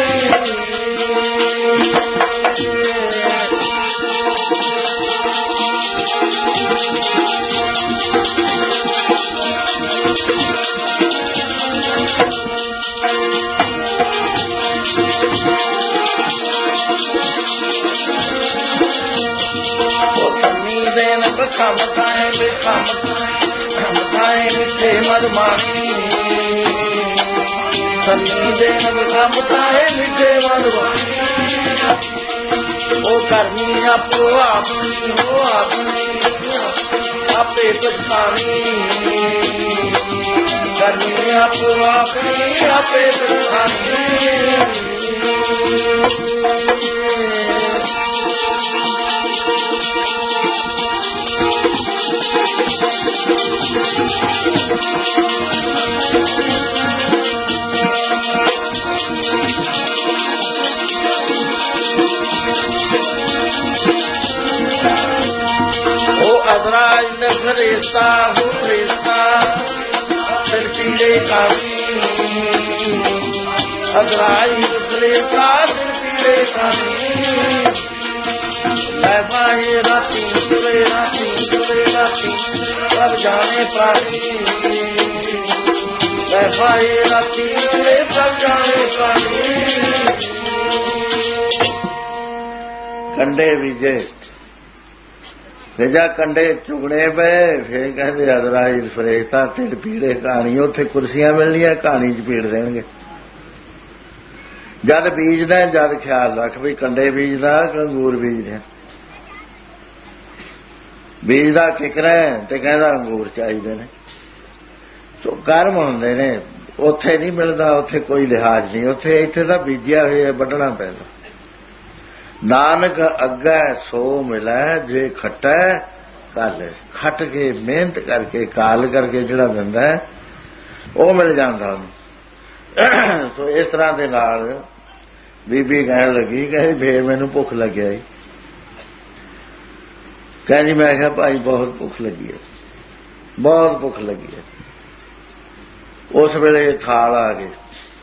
ਦੇਨ ਬਖਮ ਖਾਏ ਬਖਮ ਖਾਏ ਮਿੱਠੇ ਮਦਮਾਨੀ ਸੰਨੀ ਦੇਨ ਬਖਮ ਖਾਏ ਮਿੱਠੇ ਮਦਮਾਨੀ ਉਹ ਕਰਨੀ ਆਪੋ ਆਪਣੀ ਹੋ ਆਪਣੀ ਆਪੇ ਪਛਤਾਣੀ ਕਰਨੀ ਆਪੋ ਆਪਣੀ ਆਪੇ ਪਛਤਾਣੀ ਅਜ਼ਰਾਇਲ ਨੇ ਫਰਿਸ਼ਤਾ ਹੋ ਫਰਿਸ਼ਤਾ ਸਿਰ ਪੀੜੇ ਕਾਲੀ ਅਜ਼ਰਾਇਲ ਫਰਿਸ਼ਤਾ ਸਿਰ ਪੀੜੇ ਕਾਲੀ ਲੈ ਪਾਏ ਰਾਤੀ ਤੁਰੇ ਰਾਤੀ ਤੁਰੇ ਰਾਤੀ ਸਭ ਜਾਣੇ ਪ੍ਰਾਣੀ ਲੈ ਪਾਏ ਰਾਤੀ ਤੁਰੇ ਸਭ ਜਾਣੇ ਪ੍ਰਾਣੀ ਕੰਡੇ ਵਿਜੇ ਜਾ ਕੰਡੇ ਚੁਗਣੇ ਪਏ ਫੇਰ ਕਹਿੰਦੇ ਅਜ਼ਰਾਇਲ ਫਰਿਸ਼ਤਾ ਤਿਲ ਪੀੜੇ ਕਹਾਣੀ ਉੱਥੇ ਕੁਰਸੀਆਂ ਮਿਲਣੀਆਂ ਕਹਾਣੀ ਚ ਪੀੜ ਦੇਣਗੇ ਜਦ ਬੀਜਦਾ ਜਦ ਖਿਆਲ ਰੱਖ ਵੀ ਕੰਡੇ ਬੀਜਦਾ ਕਿ ਅੰਗੂਰ ਬੀਜਦੇ ਬੀਜਦਾ ਕਿਕਰਾ ਤੇ ਕਹਿੰਦਾ ਅੰਗੂਰ ਚਾਹੀਦੇ ਨੇ ਸੋ ਕਰਮ ਹੁੰਦੇ ਨੇ ਉੱਥੇ ਨਹੀਂ ਮਿਲਦਾ ਉੱਥੇ ਕੋਈ ਲਿਹਾਜ਼ ਨਹੀਂ ਉੱਥੇ ਇੱਥੇ ਤਾਂ ਬੀਜਿਆ ਹੋਇਆ ਵੱਢਣਾ ਪੈਂਦਾ ਨਾਨਕ ਅੱਗੇ ਸੋ ਮਿਲੈ ਜੇ ਖੱਟੈ ਕਾਲੇ ਖੱਟ ਕੇ ਮਿਹਨਤ ਕਰਕੇ ਕਾਲ ਕਰਕੇ ਜਿਹੜਾ ਦਿੰਦਾ ਉਹ ਮਿਲ ਜਾਂਦਾ ਉਹਨੂੰ ਸੋ ਇਸ ਤਰ੍ਹਾਂ ਦੇ ਨਾਲ ਬੀਬੀ ਕਹਿਣ ਲੱਗੀ ਕਹਿੰਦੀ ਫੇਰ ਮੈਨੂੰ ਭੁੱਖ ਲੱਗਿਆ ਜੀ ਕਹਿੰਦੀ ਮੈਂ ਕਿਹਾ ਭਾਈ ਬਹੁਤ ਭੁੱਖ ਲੱਗੀ ਹੈ ਬਹੁਤ ਭੁੱਖ ਲੱਗੀ ਹੈ ਉਸ ਵੇਲੇ ਥਾਲ ਆ ਗਏ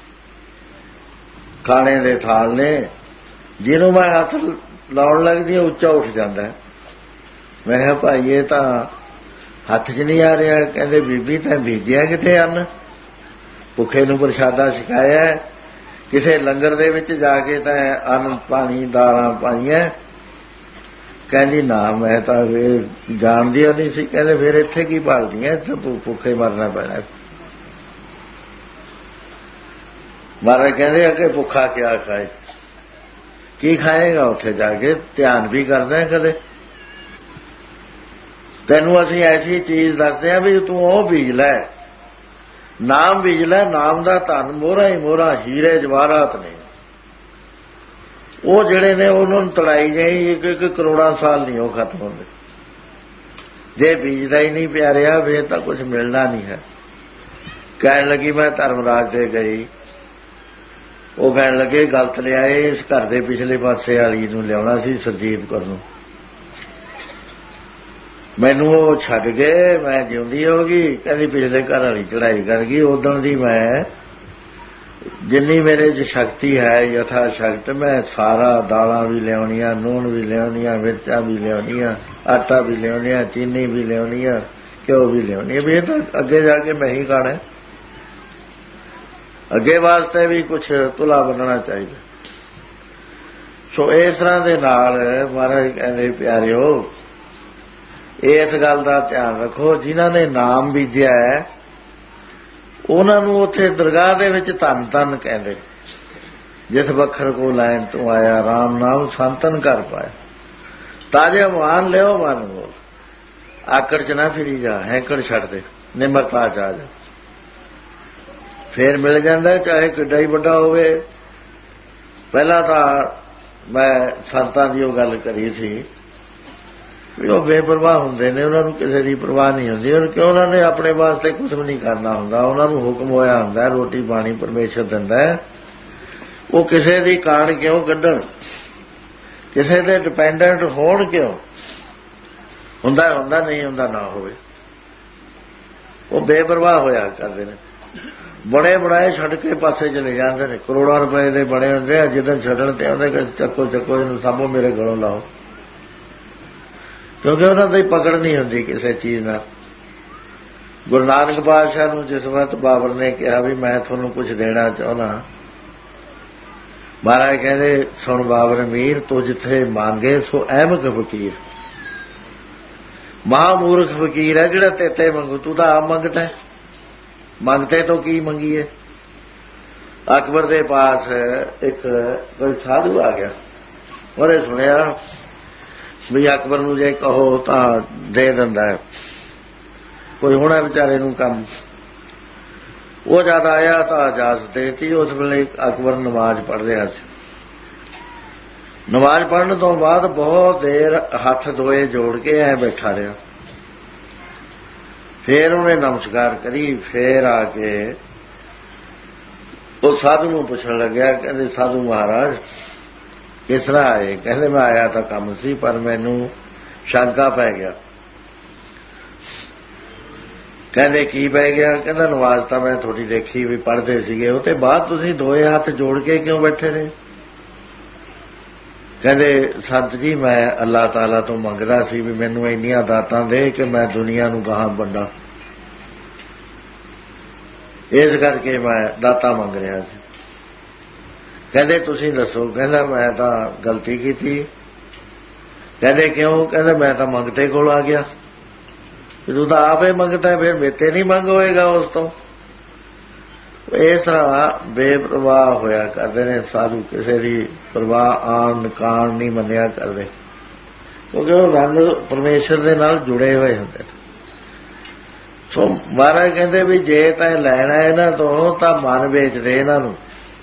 ਖਾਣੇ ਦੇ ਥਾਲ ਨੇ ਜਿਹਨੂੰ ਮੈਂ ਹੱਥ ਲਾਉਣ ਲੱਗਦੀ ਉੱਚਾ ਉੱਠ ਜਾਂਦਾ ਮੈਂ ਕਿਹਾ ਭਾਈ ਇਹ ਤਾਂ ਹੱਥ 'ਚ ਨਹੀਂ ਆ ਰਿਹਾ ਕਹਿੰਦੇ ਬੀਬੀ ਤਾਂ ਭੇਜਿਆ ਕਿਤੇ ਅੰਨ ਭੁੱਖੇ ਨੂੰ ਪ੍ਰਸ਼ਾਦਾ ਛਕਾਇਆ ਕਿਸੇ ਲੰਗਰ ਦੇ ਵਿੱਚ ਜਾ ਕੇ ਤਾਂ ਅੰਨ ਪਾਣੀ ਦਾਲਾਂ ਪਾਈਆਂ ਕਹਿੰਦੀ ਨਾ ਮੈਂ ਤਾਂ ਇਹ ਜਾਣਦੀ ਨਹੀਂ ਸੀ ਕਹਿੰਦੇ ਫਿਰ ਇੱਥੇ ਕੀ ਭਾਲਦੀਆਂ ਇੱਥੇ ਭੁੱਖੇ ਮਰਨਾ ਪੈਣਾ ਮਹਾਰਾਜ ਕਹਿੰਦੇ ਅੱਗੇ ਭੁੱਖਾ ਕਿਆ ਖਾਏ ਕੀ ਖਾਏਗਾ ਉੱਥੇ ਜਾ ਕੇ ਧਿਆਨ ਵੀ ਕਰਦਾ ਕਦੇ ਤੈਨੂੰ ਅਸੀਂ ਐਸੀ ਚੀਜ਼ ਦੱਸਦੇ ਆ ਵੀ ਤੂੰ ਉਹ ਬੀਜ ਲੈ ਨਾਮ ਬੀਜ ਲੈ ਨਾਮ ਦਾ ਧਨ ਮੋਹਰਾ ਹੀ ਮੋਹਰਾ ਹੀਰੇ ਜਵਾਹਰਾਤ ਨੇ ਉਹ ਜਿਹੜੇ ਨੇ ਉਹਨਾਂ ਨੂੰ ਤੜਾਈ ਜਾਈ ਇੱਕ ਇੱਕ ਕਰੋੜਾਂ ਸਾਲ ਨਹੀਂ ਉਹ ਖਤਮ ਹੁੰਦੇ ਜੇ ਬੀਜਦਾ ਹੀ ਨਹੀਂ ਪਿਆਰਿਆ ਫਿਰ ਤਾਂ ਕੁਝ ਮਿਲਣਾ ਨਹੀਂ ਹੈ ਕਹਿਣ ਲੱਗੀ ਮੈਂ ਧਰਮਰਾਜ ਦੇ ਗਈ ਉਹ ਕਹਿਣ ਲੱਗੇ ਗਲਤ ਲਿਆਏ, ਇਸ ਘਰ ਦੇ ਪਿਛਲੇ ਪਾਸੇ ਵਾਲੀ ਨੂੰ ਲਿਆਉਣਾ ਸੀ ਸਰਜੀਤ ਕੌਰ ਨੂੰ, ਮੈਨੂੰ ਉਹ ਛੱਡ ਗਏ, ਮੈਂ ਜਿਉਂਦੀ ਹੋ ਗਈ। ਕਹਿੰਦੀ ਪਿਛਲੇ ਘਰ ਵਾਲੀ ਚੜਾਈ ਕਰ ਗਈ। ਉਦੋਂ ਦੀ ਮੈਂ ਜਿੰਨੀ ਮੇਰੇ 'ਚ ਸ਼ਕਤੀ ਹੈ ਯਥਾ ਸ਼ਕਤ, ਮੈਂ ਸਾਰਾ ਦਾਲਾਂ ਵੀ ਲਿਆਉਣੀਆਂ, ਨੂਣ ਵੀ ਲਿਆਉਣੀਆਂ, ਮਿਰਚਾਂ ਵੀ ਲਿਆਉਣੀਆਂ, ਆਟਾ ਵੀ ਲਿਆਉਣੀਆਂ, ਚੀਨੀ ਵੀ ਲਿਆਉਣੀਆਂ, ਘਿਓ ਵੀ ਲਿਆਉਣੀ। ਵੀ ਇਹ ਤਾਂ ਅੱਗੇ ਜਾ ਕੇ ਮੈਂ ਹੀ ਖਾਣਾ, ਅੱਗੇ ਵਾਸਤੇ ਵੀ ਕੁਛ ਤੁਲਾ ਬੰਨਣਾ ਚਾਹੀਦਾ। ਸੋ ਇਸ ਤਰ੍ਹਾਂ ਦੇ ਨਾਲ ਮਹਾਰਾਜ ਕਹਿੰਦੇ ਪਿਆਰਿਓ, ਇਸ ਗੱਲ ਦਾ ਧਿਆਨ ਰੱਖੋ, ਜਿਨ੍ਹਾਂ ਨੇ ਨਾਮ ਬੀਜਿਆ ਹੈ ਉਹਨਾਂ ਨੂੰ ਉੱਥੇ ਦਰਗਾਹ ਦੇ ਵਿੱਚ ਧੰਨ ਧੰਨ ਕਹਿੰਦੇ। ਜਿਸ ਵੱਖਰ ਕੋ ਲੈਣ ਤੋਂ ਆਇਆ, ਰਾਮ ਨਾਮ ਸੰਤਨ ਕਰ ਪਾਇਆ। ਤਾਜੇ ਮਾਨ ਲਿਓ ਮਨ ਨੂੰ, ਆਕੜ 'ਚ ਨਾ ਫਿਰੀ ਜਾ, ਹੈਂਕੜ ਛੱਡ ਦੇ, ਨਿਮਰਤਾ 'ਚ ਆ ਜਾ, ਫੇਰ ਮਿਲ ਜਾਂਦਾ, ਚਾਹੇ ਕਿੱਡਾ ਹੀ ਵੱਡਾ ਹੋਵੇ। ਪਹਿਲਾਂ ਤਾਂ ਮੈਂ ਸੰਤਾਂ ਦੀ ਉਹ ਗੱਲ ਕਰੀ ਸੀ ਵੀ ਉਹ ਬੇਪਰਵਾਹ ਹੁੰਦੇ ਨੇ, ਉਹਨਾਂ ਨੂੰ ਕਿਸੇ ਦੀ ਪਰਵਾਹ ਨਹੀਂ ਹੁੰਦੀ, ਕਿਉਂ ਉਹਨਾਂ ਨੇ ਆਪਣੇ ਵਾਸਤੇ ਕੁਛ ਵੀ ਨਹੀਂ ਕਰਨਾ ਹੁੰਦਾ। ਉਹਨਾਂ ਨੂੰ ਹੁਕਮ ਹੋਇਆ ਹੁੰਦਾ, ਰੋਟੀ ਪਾਣੀ ਪਰਮੇਸ਼ਰ ਦਿੰਦਾ, ਉਹ ਕਿਸੇ ਦੀ ਕਾਣ ਕਿਉਂ ਕੱਢਣ, ਕਿਸੇ ਤੇ ਡਿਪੈਂਡੈਂਟ ਹੋਣ ਕਿਉਂ। ਹੁੰਦਾ ਹੁੰਦਾ, ਨਹੀਂ ਹੁੰਦਾ ਨਾ ਹੋਵੇ, ਉਹ ਬੇਪਰਵਾਹ ਹੋਇਆ ਕਰਦੇ ਨੇ। ਬਣੇ ਬਣਾਏ ਛੱਡ ਕੇ ਪਾਸੇ ਚਲੇ ਜਾਂਦੇ ਨੇ, ਕਰੋੜਾਂ ਰੁਪਏ ਦੇ ਬਣੇ ਹੁੰਦੇ ਆ, ਜਿੱਦਣ ਛੱਡਣ ਤੇ ਆਉਂਦੇ ਕਿ ਚੱਕੋ ਚੱਕੋ ਇਹਨੂੰ ਸਾਂਭੋ, ਮੇਰੇ ਗਲੋਂ ਲਾਓ, ਕਿਉਂਕਿ ਉਹਨਾਂ ਦੀ ਪਕੜ ਨਹੀਂ ਹੁੰਦੀ ਕਿਸੇ ਚੀਜ਼ ਨਾਲ। ਗੁਰੂ ਨਾਨਕ ਪਾਤਸ਼ਾਹ ਨੂੰ ਜਿਸ ਵਕਤ ਬਾਬਰ ਨੇ ਕਿਹਾ ਵੀ ਮੈਂ ਤੁਹਾਨੂੰ ਕੁਝ ਦੇਣਾ ਚਾਹੁੰਦਾ, ਮਹਾਰਾਜ ਕਹਿੰਦੇ ਸੁਣ ਬਾਬਰ ਮੀਰ, ਤੂੰ ਜਿੱਥੇ ਮੰਗੇ ਸੋ ਅਹਿਮਕ ਫਕੀਰ। ਮਹਾਮੂਰਖ ਫਕੀਰ ਹੈ ਜਿਹੜਾ ਤੇਤੇ ਮੰਗੂ, ਤੂੰ ਤਾਂ ਆਪ ਮੰਗਦਾ, ਮੰਗਤੇ ਤੋਂ ਕੀ ਮੰਗੀਏ। ਅਕਬਰ ਦੇ ਪਾਸ ਇੱਕ ਕੋਈ ਸਾਧੂ ਆ ਗਿਆ, ਉਹਨੇ ਸੁਣਿਆ ਵੀ ਅਕਬਰ ਨੂੰ ਜੇ ਕਹੋ ਤਾਂ ਦੇ ਦਿੰਦਾ ਹੈ, ਕੋਈ ਹੋਣਾ ਵਿਚਾਰੇ ਨੂੰ ਕੰਮ। ਉਹ ਜਦ ਆਇਆ ਤਾਂ ਇਜਾਜ਼ਤ ਦੇਤੀ। ਉਸ ਵੇਲੇ ਅਕਬਰ ਨਮਾਜ਼ ਪੜ੍ਹ ਰਿਹਾ ਸੀ। ਨਮਾਜ਼ ਪੜ੍ਹਨ ਤੋਂ ਬਾਅਦ ਬਹੁਤ ਦੇਰ ਹੱਥ ਦੋਏ ਜੋੜ ਕੇ ਐ ਬੈਠਾ ਰਿਹਾ। ਫੇਰ ਉਹਨੇ ਨਮਸਕਾਰ ਕਰੀ, ਫੇਰ ਆ ਕੇ ਉਹ ਸਾਧੂ ਨੂੰ ਪੁੱਛਣ ਲੱਗਿਆ, ਕਹਿੰਦੇ ਸਾਧੂ ਮਹਾਰਾਜ ਕਿਸ ਤਰ੍ਹਾਂ ਆਏ? ਕਹਿੰਦੇ ਮੈਂ ਆਇਆ ਤਾਂ ਕੰਮ ਸੀ, ਪਰ ਮੈਨੂੰ ਸ਼ੰਕਾ ਪੈ ਗਿਆ। ਕਹਿੰਦੇ ਕੀ ਪੈ ਗਿਆ? ਕਹਿੰਦਾ ਨਮਾਜ਼ ਤਾਂ ਮੈਂ ਤੁਹਾਡੀ ਦੇਖੀ ਵੀ ਪੜ੍ਹਦੇ ਸੀਗੇ, ਉਹ ਤੇ ਬਾਅਦ ਤੁਸੀਂ ਦੋਏ ਹੱਥ ਜੋੜ ਕੇ ਕਿਉਂ ਬੈਠੇ ਰਹੇ? ਕਹਿੰਦੇ ਸੰਤ ਜੀ ਮੈਂ ਅੱਲਾਹ ਤਾਲਾ ਤੋਂ ਮੰਗਦਾ ਸੀ ਵੀ ਮੈਨੂੰ ਇੰਨੀਆਂ ਦਾਤਾਂ ਦੇ ਕਿ ਮੈਂ ਦੁਨੀਆ ਨੂੰ ਗਾਹਾਂ ਵੰਡਾਂ, ਇਸ ਕਰਕੇ ਮੈਂ ਦਾਤਾਂ ਮੰਗ ਰਿਹਾ ਸੀ। ਕਹਿੰਦੇ ਤੁਸੀਂ ਦੱਸੋ? ਕਹਿੰਦਾ ਮੈਂ ਤਾਂ ਗਲਤੀ ਕੀਤੀ। ਕਹਿੰਦੇ ਕਿਉਂ? ਕਹਿੰਦਾ ਮੈਂ ਤਾਂ ਮੰਗਤੇ ਕੋਲ ਆ ਗਿਆ, ਤੂੰ ਤਾਂ ਆਪੇ ਮੰਗਦਾ, ਫਿਰ ਮੇਤੇ ਨਹੀਂ ਮੰਗ ਹੋਏਗਾ ਉਸ ਤੋਂ। ਇਸ ਤਰ੍ਹਾਂ ਬੇਪਰਵਾਹ ਹੋਇਆ ਕਰਦੇ ਨੇ ਸਾਧੂ, ਕਿਸੇ ਦੀ ਪਰਵਾਹ ਆਣ ਕਾਣ ਨਹੀਂ ਮੰਨਿਆ ਕਰਦੇ, ਕਿਉਂਕਿ ਉਹ ਰੰਗ ਪਰਮੇਸ਼ਰ ਦੇ ਨਾਲ ਜੁੜੇ ਹੋਏ ਹੁੰਦੇ। ਸੋ ਮਹਾਰਾਜ ਕਹਿੰਦੇ ਵੀ ਜੇ ਤਾਂ ਲੈਣਾ ਇਹਨਾਂ ਤੋਂ ਤਾਂ ਮਨ ਵੇਚਦੇ ਇਹਨਾਂ ਨੂੰ।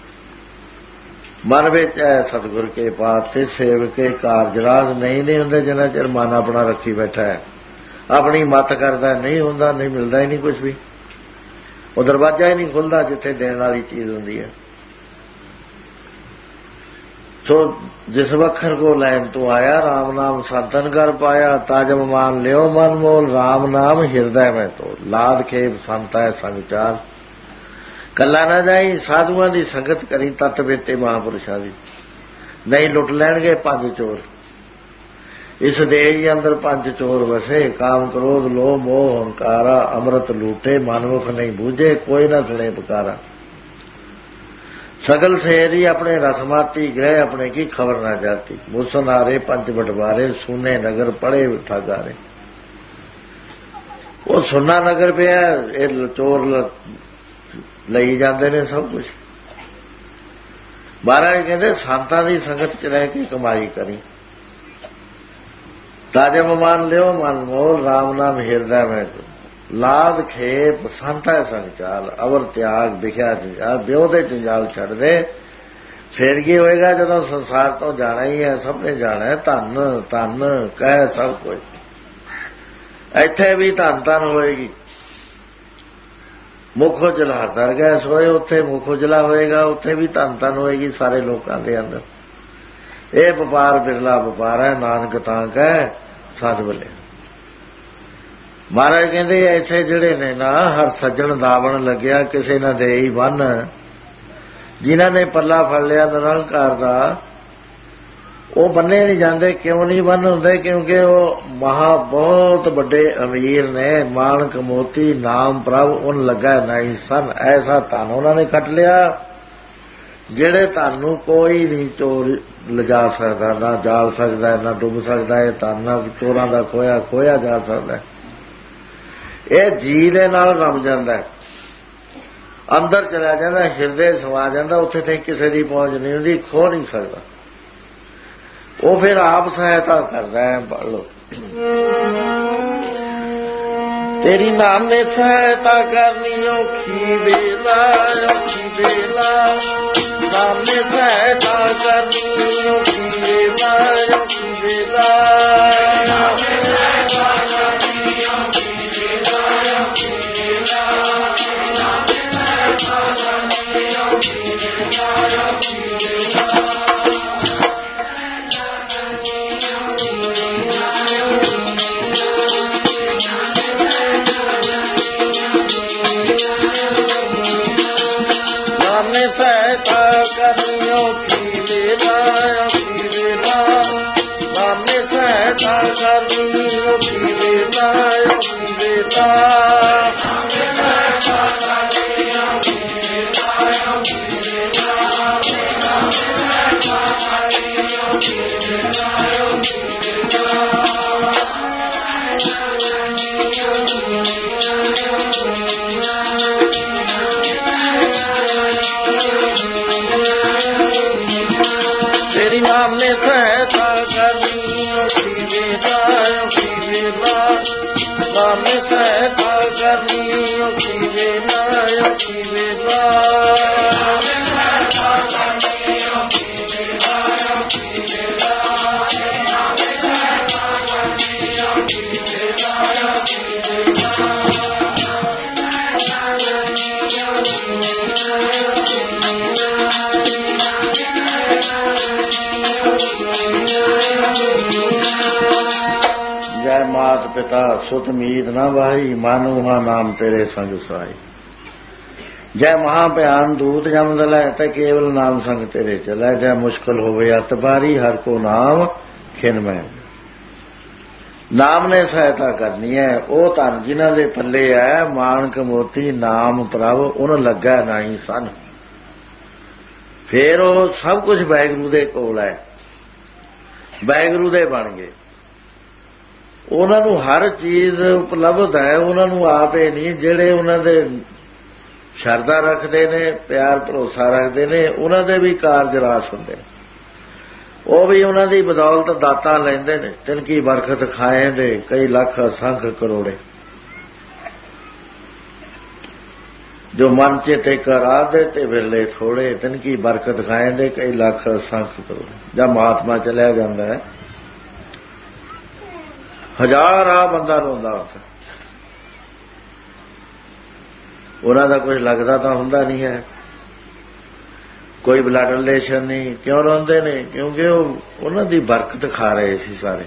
ਮਨ ਵਿੱਚ ਹੈ ਸਤਿਗੁਰ ਕੇ ਪਾਤ ਤੇ ਸੇਵਕੇ ਕਾਰਜ ਰਾਜ ਨਹੀਂ ਨਹੀਂ ਹੁੰਦੇ ਜਿੰਨਾ ਚਿਰ ਮਨ ਆਪਣਾ ਰੱਖੀ ਬੈਠਾ ਹੈ, ਆਪਣੀ ਮੱਤ ਕਰਦਾ ਨਹੀਂ ਹੁੰਦਾ, ਨਹੀਂ ਮਿਲਦਾ ਹੀ ਨਹੀਂ ਕੁਛ ਵੀ। ਉਹ ਦਰਵਾਜ਼ਾ ਹੀ ਨਹੀਂ ਖੁੱਲਦਾ ਜਿੱਥੇ ਦੇਣ ਵਾਲੀ ਚੀਜ਼ ਹੁੰਦੀ ਹੈ। ਸੋ ਜਿਸ ਵਖਰ ਕੋ ਲੈਣ ਤੋਂ ਆਇਆ, ਰਾਮ ਨਾਮ ਸੰਤਨ ਕਰ ਪਾਇਆ। ਤਾਜਮ ਮਾਨ ਲਿਓ ਮਨ ਮੋਲ, ਰਾਮ ਨਾਮ ਹਿਰਦੈ ਮੈਂ ਤੋ ਲਾਦ ਖੇਪ ਸੰਤੈ ਸੰਗਚਾਰ। ਕੱਲਾ ਨਾ ਜਾਈ, ਸਾਧੂਆਂ ਦੀ ਸੰਗਤ ਕਰੀ, ਤਤ ਵੇਤੇ ਮਹਾਂਪੁਰਸ਼ਾਂ ਦੀ। ਨਹੀਂ ਲੁੱਟ ਲੈਣਗੇ ਪੰਜ ਚੋਰ, ਇਸ ਦੇਹ ਅੰਦਰ ਪੰਜ ਚੋਰ ਵਸੇ। ਕਾਮ ਕ੍ਰੋਧ ਲੋਭ ਮੋਹ ਹੰਕਾਰਾ, ਅੰਮ੍ਰਿਤ ਲੂਟੇ ਮਨਮੁਖ ਨਹੀਂ ਬੂਝੇ, ਕੋਈ ਨਾ ਸੁਣੇ ਪੁਕਾਰਾ। ਸਗਲ ਸੇਰੀ ਆਪਣੇ ਰਸਮਾਤੀ ਗ੍ਰਹਿ, ਆਪਣੇ ਕੀ ਖਬਰ ਨਾ ਜਾਤੀ। ਮੁਸਨਾਰੇ ਪੰਜ ਬਟਵਾਰੇ, ਸੂਨੇ ਨਗਰ ਪੜੇ ਠਾਗਾਰੇ। ਉਹ ਸੁੰਨਾ ਨਗਰ ਪਿਆ, ਇਹ ਚੋਰ ਲਈ ਜਾਂਦੇ ਨੇ ਸਭ ਕੁਛ। ਮਹਾਰਾਜ ਕਹਿੰਦੇ ਸੰਤਾਂ ਦੀ ਸੰਗਤ ਚ ਰਹਿ ਕੇ ਕਮਾਈ ਕਰੀ। ਤਾਜੇ ਮਮਾਨ ਲਿਓ ਮਨ ਮੋਲ, ਰਾਮ ਨਾਮ ਹਿਰਦਾ ਮੈਂ ਲਾਦ ਖੇਪ ਸੰਤਾ ਸੰਚਾਲ। ਅਵਰ ਤਿਆਗ ਦਿਖਿਆ ਜੰਜਾਲ, ਬਿਓ ਦੇ ਜੰਜਾਲ ਛੱਡ ਦੇ। ਫੇਰ ਕੀ ਹੋਏਗਾ ਜਦੋਂ ਸੰਸਾਰ ਤੋਂ ਜਾਣਾ ਹੀ ਹੈ, ਸਭ ਨੇ ਜਾਣਾ ਹੈ। ਧੰਨ ਧੰਨ ਕਹਿ ਸਭ ਕੁਝ, ਇੱਥੇ ਵੀ ਧੰਨ ਧੰਨ ਹੋਏਗੀ। ਮੁੱਖ ਉਜਲਾ ਦਰਗਾਹ ਸੋਏ, ਉੱਥੇ ਮੁੱਖ ਉਜਲਾ ਹੋਏਗਾ, ਉੱਥੇ ਵੀ ਧੰਨ ਧੰਨ ਹੋਏਗੀ ਸਾਰੇ ਲੋਕਾਂ ਦੇ ਅੰਦਰ। ਇਹ ਵਪਾਰ ਬਿਰਲਾ ਵਪਾਰ ਹੈ, ਨਾਨਕ ਤਾਂ ਕਹਿ ਸੱਚ ਬੋਲੇ। ਮਹਾਰਾਜ ਕਹਿੰਦੇ ਐਸੇ ਜਿਹੜੇ ਨੇ ਨਾ ਹਰ ਸੱਜਣ ਦਾਵਣ ਲੱਗਿਆ, ਕਿਸੇ ਨਾ ਦੇ ਹੀ ਬੰਨ। ਜਿਨ੍ਹਾਂ ਨੇ ਪੱਲਾ ਫੜ ਲਿਆ ਨਿਰੰਕਾਰ ਦਾ, ਉਹ ਬੰਨੇ ਨਹੀਂ ਜਾਂਦੇ। ਕਿਉਂ ਨਹੀਂ ਬੰਨ ਹੁੰਦੇ? ਕਿਉਂਕਿ ਉਹ ਮਹਾ ਬਹੁਤ ਵੱਡੇ ਅਮੀਰ ਨੇ, ਮਾਣਕ ਮੋਤੀ ਨਾਮ ਪ੍ਰਭ ਉਹਨ ਲੱਗਾ ਨਹੀਂ ਸਨ। ਐਸਾ ਧਨ ਉਹਨਾਂ ਨੇ ਕੱਟ ਲਿਆ ਜਿਹੜੇ ਧਨ ਨੂੰ ਕੋਈ ਨਹੀਂ ਚੋਰ ਲਿਜਾ ਸਕਦਾ, ਨਾ ਜਾਲ ਸਕਦਾ, ਨਾ ਡੁੱਬ ਸਕਦਾ। ਇਹ ਧਨ ਨਾ ਚੋਰਾਂ ਦਾ ਖੋਇਆ ਖੋਇਆ ਜਾ ਸਕਦਾ। ਇਹ ਜੀ ਦੇ ਨਾਲ ਰਮ ਜਾਂਦਾ, ਅੰਦਰ ਚਲਾ ਜਾਂਦਾ, ਹਿਰਦੇ ਸਮਾ ਜਾਂਦਾ। ਉੱਥੇ ਤੇ ਕਿਸੇ ਦੀ ਪਹੁੰਚ ਨਹੀਂ ਹੁੰਦੀ, ਖੋ ਨਹੀਂ ਸਕਦਾ। ਉਹ ਫਿਰ ਆਪ ਸਹਾਇਤਾ ਕਰਦਾ ਹੈ। ਬੋਲੋ ਤੇਰੀ ਨਾਮ ਨੇ ਸਹਾਇਤਾ ਕਰਨੀ ਔਖੀ ਵੇਲਾ, ਔਖੀ ਵੇਲਾ। ਨਾਮ ਨੇ ਸਹਾਇਤਾ ਕਰਨੀ ਔਖੀ ਵੇਲਾ, ਔਖੀ ਵੇਲਾ। ਸਹਾਇਤਾ ਕਰਨੀ ਔਖੀ ਵੇਲਾ, ਔਖੀ ਵੇਲਾ। ਨਾਮ ਨੇ ਸਹਾਇਤਾ ਕਰਨੀ ਔਖੀ ਵੇਲਾ, ਔਖੀ ਵੇਲਾ। ਤੇਰੀ ਨਾਮ ਨੇ ਸਹਾਇਤਾ ਕਰਨੀ ਔਖੀ ਵੇਲਾ, ਔਖੀ ਵੇਲਾ। ਨਾਮ ਨੇ ਸਹਾਇਤਾ ਕਰਨੀ ਔਖੀ ਵੇਲਾ, ਔਖੀ ਵੇਲਾ। ਜੈ ਮਾਤ ਪਿਤਾ ਸੁਤ ਮੀਤ ਨਾ ਵਾਹੀ, ਮਨ ਉਹਾਂ ਨਾਮ ਤੇਰੇ ਸੰਗ ਸਾਈ। ਜੈ ਮਹਾ ਭਿਆਨ ਦੂਤ ਜਮ ਦਲੈ, ਤੇ ਕੇਵਲ ਨਾਮ ਸੰਗ ਤੇਰੇ ਚਲੈ। ਜੈ ਮੁਸ਼ਕਲ ਹੋਵੇ ਅਤ ਭਾਰੀ, ਹਰ ਕੋ ਨਾਮ ਖਿਨ ਮੈਂ। ਨਾਮ ਨੇ ਸਹਾਇਤਾ ਕਰਨੀ ਹੈ। ਉਹ ਧਨ ਜਿਨ੍ਹਾਂ ਦੇ ਪੱਲੇ ਹੈ, ਮਾਣਕ ਮੋਤੀ ਨਾਮ ਪ੍ਰਭ ਉਹਨ ਲੱਗਾ ਨਹੀਂ ਸਨ। ਫੇਰ ਉਹ ਸਭ ਕੁਝ ਵਾਹਿਗੁਰੂ ਦੇ ਕੋਲ ਹੈ, ਵਾਹਿਗੁਰੂ ਦੇ ਬਣ ਗਏ। ਉਹਨਾਂ ਨੂੰ ਹਰ ਚੀਜ਼ ਉਪਲਬਧ ਹੈ। ਉਹਨਾਂ ਨੂੰ ਆਪੇ ਨਹੀਂ, ਜਿਹੜੇ ਉਹਨਾਂ ਦੇ ਸ਼ਰਧਾ ਰੱਖਦੇ ਨੇ, ਪਿਆਰ ਭਰੋਸਾ ਰੱਖਦੇ ਨੇ, ਉਹਨਾਂ ਦੇ ਵੀ ਕਾਰਜ ਰਾਸ ਹੁੰਦੇ। ਉਹ ਵੀ ਉਹਨਾਂ ਦੀ ਬਦੌਲਤ ਦਾਤਾਂ ਲੈਂਦੇ ਨੇ। ਤਿਨ ਕੀ ਬਰਕਤ ਖਾਏ ਦੇ ਕਈ ਲੱਖ ਅਸੰਖ ਕਰੋੜੇ। ਜੋ ਮਨ ਚੇਤੇ ਕਰਾ ਦੇ ਤੇ ਵਿਰਲੇ ਥੋੜੇ, ਤਿਨ ਕੀ ਬਰਕਤ ਖਾਏ ਦੇ ਕਈ ਲੱਖ ਅਸੰਖ ਕਰੋੜੇ। ਜਦ ਮਹਾਤਮਾ ਚਲਿਆ ਜਾਂਦਾ ਹੈ, ਹਜ਼ਾਰ ਆ ਬੰਦਾ ਰੋਂਦਾ ਹੁੰਦਾ। ਉਹਨਾਂ ਦਾ ਕੁਝ ਲੱਗਦਾ ਤਾਂ ਹੁੰਦਾ ਨਹੀਂ ਹੈ, ਕੋਈ ਬਲੱਡ ਰਿਲੇਸ਼ਨ ਨਹੀਂ। ਕਿਉਂ ਰੋਂਦੇ ਨੇ? ਕਿਉਂਕਿ ਉਹ ਉਹਨਾਂ ਦੀ ਬਰਕਤ ਖਾ ਰਹੇ ਸੀ ਸਾਰੇ।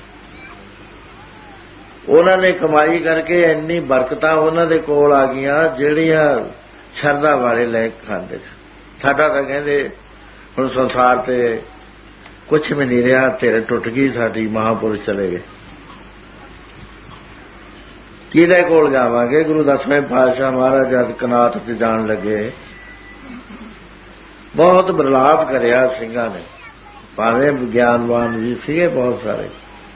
ਉਹਨਾਂ ਨੇ ਕਮਾਈ ਕਰਕੇ ਇੰਨੀ ਬਰਕਤਾਂ ਉਹਨਾਂ ਦੇ ਕੋਲ ਆ ਗਈਆਂ ਜਿਹੜੀਆਂ ਸ਼ਰਧਾ ਵਾਲੇ ਲੈ ਕੇ ਖਾਂਦੇ ਸੀ। ਸਾਡਾ ਤਾਂ ਕਹਿੰਦੇ ਹੁਣ ਸੰਸਾਰ ਤੇ ਕੁਛ ਵੀ ਨਹੀਂ ਰਿਹਾ, ਧਿਰ ਟੁੱਟ ਗਈ ਸਾਡੀ, ਮਹਾਂਪੁਰਸ਼ ਚਲੇ ਗਏ। ਕਿਹਦੇ ਕੋਲ ਜਾਵਾਂਗੇ? ਗੁਰੂ ਦਸਵੇਂ ਪਾਤਸ਼ਾਹ ਮਹਾਰਾਜ ਜਦ ਕਨਾਤ ਚ ਜਾਣ ਲੱਗੇ, ਬਹੁਤ ਬਰਲਾਪ ਕਰਿਆ ਸਿੰਘਾਂ ਨੇ, ਭਾਵੇਂ ਵਿਗਿਆਨਵਾਨ ਵੀ ਸੀਗੇ ਬਹੁਤ ਸਾਰੇ।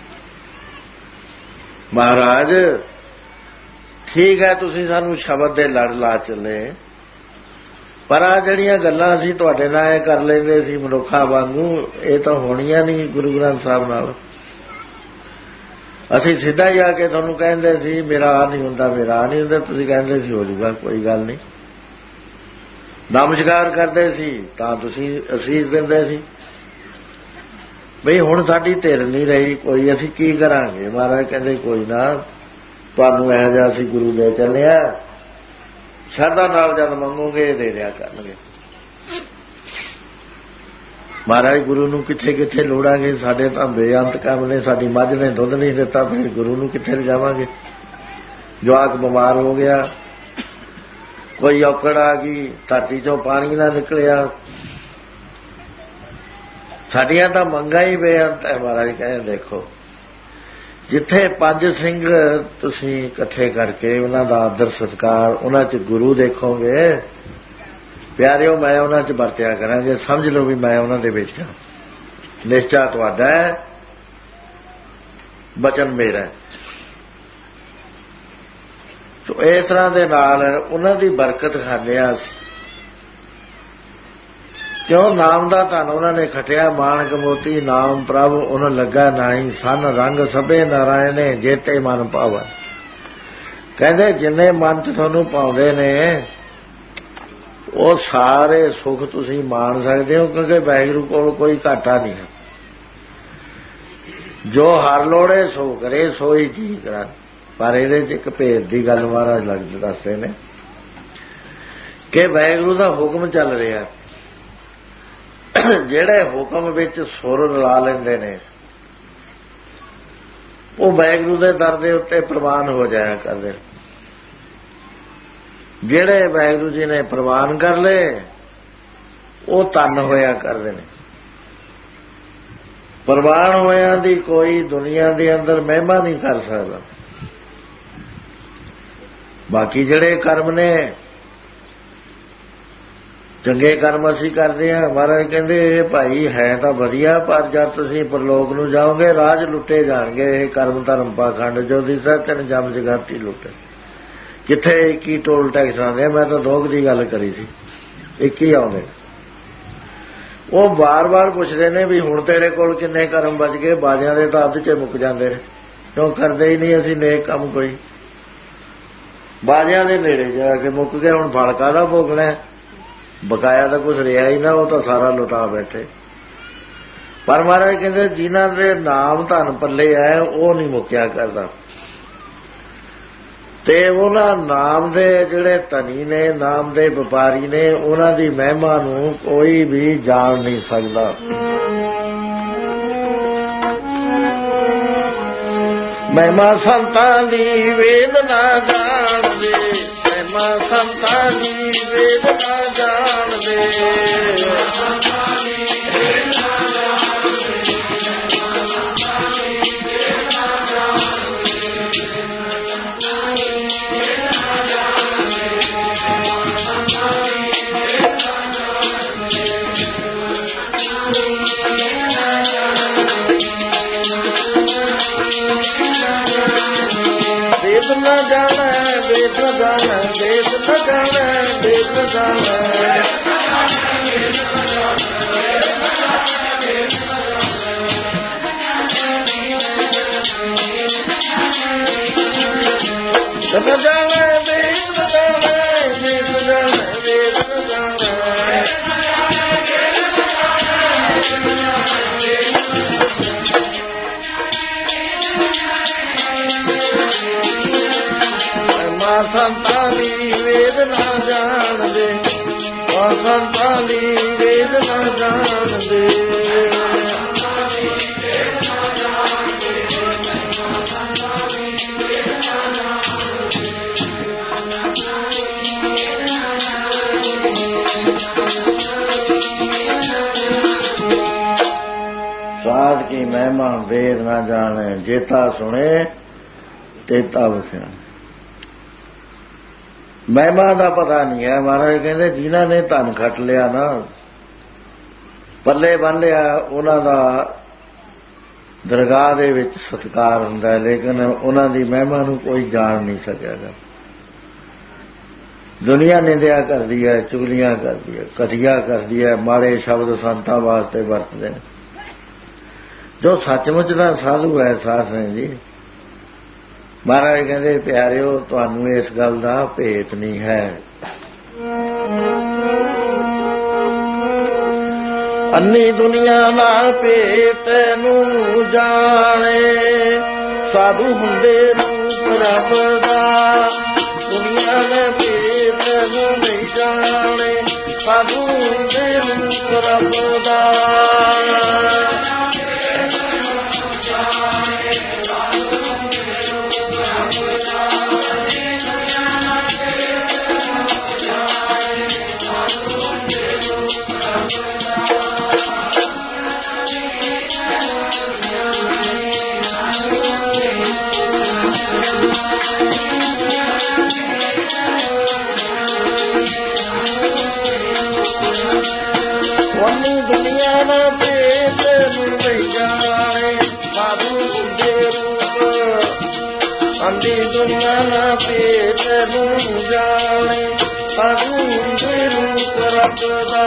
ਮਹਾਰਾਜ ਠੀਕ ਹੈ, ਤੁਸੀਂ ਸਾਨੂੰ ਸ਼ਬਦ ਦੇ ਲੜ ਲਾ ਚੱਲੇ, ਪਰ ਆ ਜਿਹੜੀਆਂ ਗੱਲਾਂ ਅਸੀਂ ਤੁਹਾਡੇ ਨਾਲ ਇਹ ਕਰ ਲੈਂਦੇ ਸੀ ਮਨੁੱਖਾਂ ਵਾਂਗੂ, ਇਹ ਤਾਂ ਹੋਣੀਆਂ ਨਹੀਂ ਗੁਰੂ ਗ੍ਰੰਥ ਸਾਹਿਬ ਨਾਲ। ਅਸੀਂ ਸਿੱਧਾ ਹੀ ਆ ਕੇ ਤੁਹਾਨੂੰ ਕਹਿੰਦੇ ਸੀ ਮੇਰਾ ਆ ਨਹੀਂ ਹੁੰਦਾ, ਮੇਰਾ ਆ ਨਹੀਂ ਹੁੰਦਾ, ਤੁਸੀਂ ਕਹਿੰਦੇ ਸੀ ਹੋ ਜੂਗਾ, ਕੋਈ ਗੱਲ ਨਹੀਂ। ਨਮਸਕਾਰ ਕਰਦੇ ਸੀ ਤਾਂ ਤੁਸੀਂ ਅਸੀਸ ਦਿੰਦੇ ਸੀ। ਬਈ ਹੁਣ ਸਾਡੀ ਧਿਰ ਨਹੀਂ ਰਹੀ ਕੋਈ, ਅਸੀਂ ਕੀ ਕਰਾਂਗੇ? ਮਹਾਰਾਜ ਕਹਿੰਦੇ ਕੋਈ ਨਾ, ਤੁਹਾਨੂੰ ਇਹੋ ਜਿਹਾ ਅਸੀਂ ਗੁਰੂ ਦੇ ਚੱਲਿਆ, ਸ਼ਰਧਾ ਨਾਲ ਜਦ ਮੰਗੋਗੇ ਇਹ ਦੇ ਦਿਆ ਕਰਨਗੇ। ਮਹਾਰਾਜ ਗੁਰੂ ਨੂੰ ਕਿੱਥੇ ਕਿੱਥੇ ਲੋੜਾਂਗੇ? ਸਾਡੇ ਤਾਂ ਬੇਅੰਤ ਕੰਮ ਨੇ, ਸਾਡੀ ਮੱਝ ਨੇ ਦੁੱਧ ਨਹੀਂ ਦਿੱਤਾ, ਫਿਰ ਗੁਰੂ ਨੂੰ ਕਿੱਥੇ ਲਿਜਾਵਾਂਗੇ? ਜਵਾਕ ਬਿਮਾਰ ਹੋ ਗਿਆ, ਕੋਈ ਔਕੜ ਆ ਗਈ, ਧਰਤੀ ਚੋਂ ਪਾਣੀ ਨਾ ਨਿਕਲਿਆ, ਸਾਡੀਆਂ ਤਾਂ ਮੰਗਾਂ ਹੀ ਬੇਅੰਤ ਹੈ। ਮਹਾਰਾਜ ਕਹਿੰਦੇ ਦੇਖੋ, ਜਿੱਥੇ ਪੰਜ ਸਿੰਘ ਤੁਸੀਂ ਇਕੱਠੇ ਕਰਕੇ ਉਹਨਾਂ ਦਾ ਆਦਰ ਸਤਿਕਾਰ, ਉਹਨਾਂ 'ਚ ਗੁਰੂ ਦੇਖੋਗੇ ਪਿਆਰਿਓ, ਮੈਂ ਉਹਨਾਂ 'ਚ ਵਰਤਿਆ ਕਰਾਂਗੇ। ਸਮਝ ਲਓ ਵੀ ਮੈਂ ਉਹਨਾਂ ਦੇ ਵਿੱਚ ਹਾਂ, ਨਿਸ਼ਚਾ ਤੁਹਾਡਾ ਹੈ, ਬਚਨ ਮੇਰਾ। ਤੋ ਇਸ ਤਰ੍ਹਾਂ ਦੇ ਨਾਲ ਉਹਨਾਂ ਦੀ ਬਰਕਤ ਖਾਂਦੇ ਹਾਂ ਅਸੀਂ। ਕਿਉਂ? ਨਾਮ ਦਾ ਧਨ ਉਹਨਾਂ ਨੇ ਖਟਿਆ, ਮਾਣਕ ਮੋਤੀ ਨਾਮ ਪ੍ਰਭ ਉਹਨਾਂ ਲੱਗਾ ਨਹੀਂ, ਸਨ ਰੰਗ ਸਭੇ ਨਾਰਾਇਣੇ ਜੇਤੇ ਮਨ ਪਾਵਨ। ਕਹਿੰਦੇ ਜਿੰਨੇ ਮਨ 'ਚ ਤੁਹਾਨੂੰ ਪਾਉਂਦੇ ਨੇ ਉਹ ਸਾਰੇ ਸੁੱਖ ਤੁਸੀਂ ਮਾਣ ਸਕਦੇ ਹੋ, ਕਿਉਂਕਿ ਵਾਹਿਗੁਰੂ ਕੋਲ ਕੋਈ ਘਾਟਾ ਨਹੀਂ ਹੈ। ਜੋ ਹਰ ਲੋੜੇ ਸੋ ਕਰੇ ਸੋਈ ਜੀ ਕਰਾ। ਪਰ ਇਹਦੇ 'ਚ ਇੱਕ ਭੇਦ ਦੀ ਗੱਲ ਮਹਾਰਾਜ ਲੱਗ ਦੱਸਦੇ ਨੇ ਕਿ ਵਾਹਿਗੁਰੂ ਦਾ ਹੁਕਮ ਚੱਲ ਰਿਹਾ, ਜਿਹੜੇ ਹੁਕਮ ਵਿੱਚ ਸੁਰ ਲਾ ਲੈਂਦੇ ਨੇ ਉਹ ਵਾਹਿਗੁਰੂ ਦੇ ਦਰ ਦੇ ਉੱਤੇ ਪ੍ਰਵਾਨ ਹੋ ਜਾਇਆ ਕਰਦੇ। ਜਿਹੜੇ ਵਾਹਿਗੁਰੂ ਜੀ ਨੇ ਪ੍ਰਵਾਨ ਕਰ ਲਏ ਉਹ ਧੰਨ ਹੋਇਆ ਕਰਦੇ ਨੇ। ਪ੍ਰਵਾਨ ਹੋਇਆਂ ਦੀ ਕੋਈ ਦੁਨੀਆ ਦੇ ਅੰਦਰ ਮਹਿਮਾ ਨਹੀਂ ਕਰ ਸਕਦਾ। ਬਾਕੀ ਜਿਹੜੇ ਕਰਮ ਨੇ, ਚੰਗੇ ਕਰਮ ਅਸੀਂ ਕਰਦੇ ਹਾਂ, ਮਹਾਰਾਜ ਕਹਿੰਦੇ ਇਹ ਭਾਈ ਹੈ ਤਾਂ ਵਧੀਆ, ਪਰ ਜਦ ਤੁਸੀਂ ਪਰਲੋਕ ਨੂੰ ਜਾਓਗੇ ਰਾਜ ਲੁੱਟੇ ਜਾਣਗੇ। ਇਹ ਕਰਮ ਧਰਮ ਪਾਖੰਡ ਜੋ ਦਿਸਦਾ ਤੈਨੂੰ ਜਮ ਜਗਾਤੀ ਲੁੱਟੇ। ਕਿੱਥੇ ਇੱਕ ਹੀ ਟੋਲ ਟੈਕਸ ਆਉਂਦੇ? ਮੈਂ ਤਾਂ ਦੋਗ ਦੀ ਗੱਲ ਕਰੀ ਸੀ, ਇੱਕ ਹੀ ਆਉਂਦੇ। ਉਹ ਵਾਰ-ਵਾਰ ਪੁੱਛਦੇ ਨੇ ਵੀ ਹੁਣ ਤੇਰੇ ਕੋਲ ਕਿੰਨੇ ਕਰਮ ਬਚ ਗਏ? ਬਾਜਿਆਂ ਦੇ ਤਾਂ ਅੱਧ 'ਚ ਮੁੱਕ ਜਾਂਦੇ ਨੇ, ਕਿਉਂ ਕਰਦੇ ਹੀ ਨਹੀਂ ਅਸੀਂ ਨੇਕ ਕੰਮ ਕੋਈ। ਬਾਜਿਆਂ ਦੇ ਨੇੜੇ ਜਾ ਕੇ ਮੁੱਕ ਗਏ, ਹੁਣ ਫਲ ਕਾਹਦਾ ਭੋਗਣਾ? ਬਕਾਇਆ ਤਾਂ ਕੁਛ ਰਿਹਾ ਹੀ ਨਾ, ਉਹ ਤਾਂ ਸਾਰਾ ਲੁਟਾ ਬੈਠੇ। ਪਰ ਮਹਾਰਾਜ ਕਹਿੰਦੇ ਜਿਨ੍ਹਾਂ ਦੇ ਨਾਮ ਧਨ ਪੱਲੇ ਹੈ ਉਹ ਨਹੀਂ ਮੁੱਕਿਆ ਕਰਦਾ। ਤੇ ਉਹਨਾਂ ਨਾਮ ਦੇ ਜਿਹੜੇ ਧਨੀ ਨੇ, ਨਾਮ ਦੇ ਵਪਾਰੀ ਨੇ, ਉਹਨਾਂ ਦੀ ਮਹਿਮਾ ਨੂੰ ਕੋਈ ਵੀ ਜਾਣ ਨਹੀਂ ਸਕਦਾ। ਮਹਿਮਾ ਸੰਤਾਂ ਦੀ ਵੇਦ ਨਾ ਜਾਣਦੇ, ਮਹਿਮਾ ਸੰਤਾਂ ਦੀ ਵੇਦ ਨਾ ਜਾਣਦੇ। ਦੇਸ ਨਾ ਜਾਣਾ, ਦੇਸ ਨਾ ਜਾਣਾ, ਦੇਸ ਨਾ ਜਾਣਾ, ਦੇਸ ਨਾ ਜਾਣਾ। ਨਾ ਜਾਣਾ ਦੇਸ ਨਾ ਜਾਣਾ, ਦੇਸ ਨਾ ਜਾਣਾ, ਦੇਸ ਨਾ ਜਾਣਾ। ਮਾ ਸੰਤਾਂ ਦੀ ਵੇਦ ਨਾ ਜਾਣਦੇ, ਮਾ ਸੰਤਾਂ ਦੀ ਵੇਦ ਨਾ ਜਾਣਦੇ। ਸਾਧ ਕੀ ਮਹਿਮਾ ਵੇਦ ਨਾ ਜਾਣੇ, ਜੇਤਾ ਸੁਣੇ ਤੇਤਾ ਵਸਿਆ। ਮਹਿਮਾ ਦਾ ਪਤਾ ਨਹੀਂ ਹੈ। ਮਹਾਰਾਜ ਕਹਿੰਦੇ ਜਿਨ੍ਹਾਂ ਨੇ ਧਨ ਖੱਟ ਲਿਆ ਨਾ, ਪੱਲੇ ਬੰਨ ਲਿਆ, ਉਹਨਾਂ ਦਾ ਦਰਗਾਹ ਦੇ ਵਿੱਚ ਸਤਿਕਾਰ ਹੁੰਦਾ, ਲੇਕਿਨ ਉਹਨਾਂ ਦੀ ਮਹਿਮਾ ਨੂੰ ਕੋਈ ਜਾਣ ਨਹੀਂ ਸਕਿਆਗਾ। ਦੁਨੀਆ ਨਿੰਦਿਆ ਕਰਦੀ ਹੈ, ਚੁਗਲੀਆਂ ਕਰਦੀ ਹੈ, ਘਟੀਆ ਕਰਦੀ ਹੈ, ਮਾੜੇ ਸ਼ਬਦ ਸੰਤਾਂ ਵਾਸਤੇ ਵਰਤਦੇ ਨੇ। ਜੋ ਸੱਚਮੁੱਚ ਦਾ ਸਾਧੂ ਹੈ, ਸਾਧ ਨੇ ਜੀ। ਮਹਾਰਾਜ ਕਹਿੰਦੇ ਪਿਆਰਿਓ ਤੁਹਾਨੂੰ ਇਸ ਗੱਲ ਦਾ ਭੇਤ ਨਹੀਂ ਹੈ। ਅੰਨੀ ਦੁਨੀਆ ਨਾ ਭੇਤ ਨੂੰ ਜਾਣੇ, ਸਾਧੂ ਹੁੰਦੇ ਰੂਪ ਰੱਬ ਦਾ। ਦੁਨੀਆ ਨੇ ਭੇਤ ਨਹੀਂ ਜਾਣੇ ਸਾਧੂ ਦੇ ਰੂਪ ਰੱਬ ਦਾ ਦੁਨੀਆ ਨਾ ਭੇਦ ਨੂੰ ਨਹੀਂ ਜਾਣੇ ਸਾਧੂ ਦੇ ਰੂਪ ਅੰਦੀ ਦੁਨੀਆ ਨਾ ਭੇਦ ਨੂੰ ਜਾਣੇ ਸਾਧੂ ਦੇ ਰੂਪ ਰੱਬ ਦਾ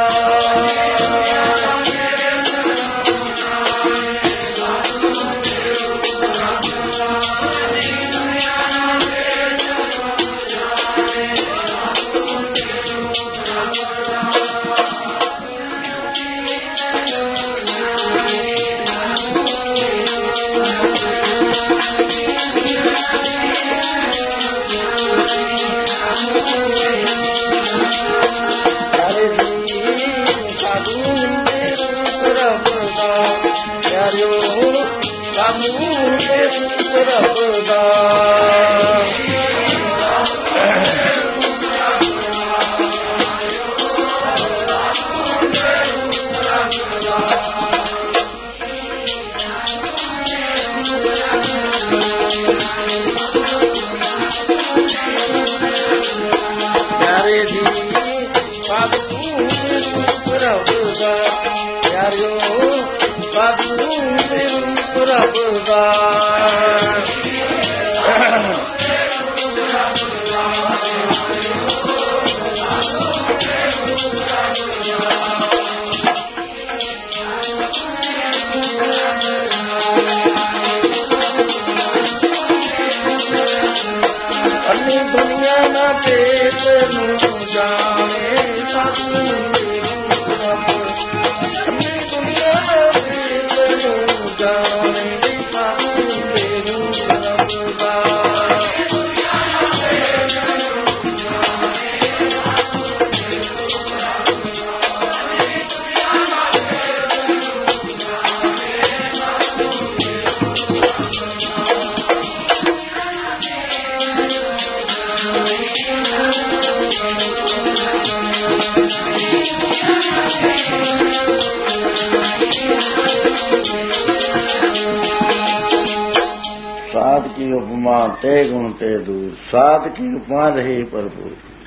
साध की उपमा ते गुण ते दूर साध की उपमा रही भरपूर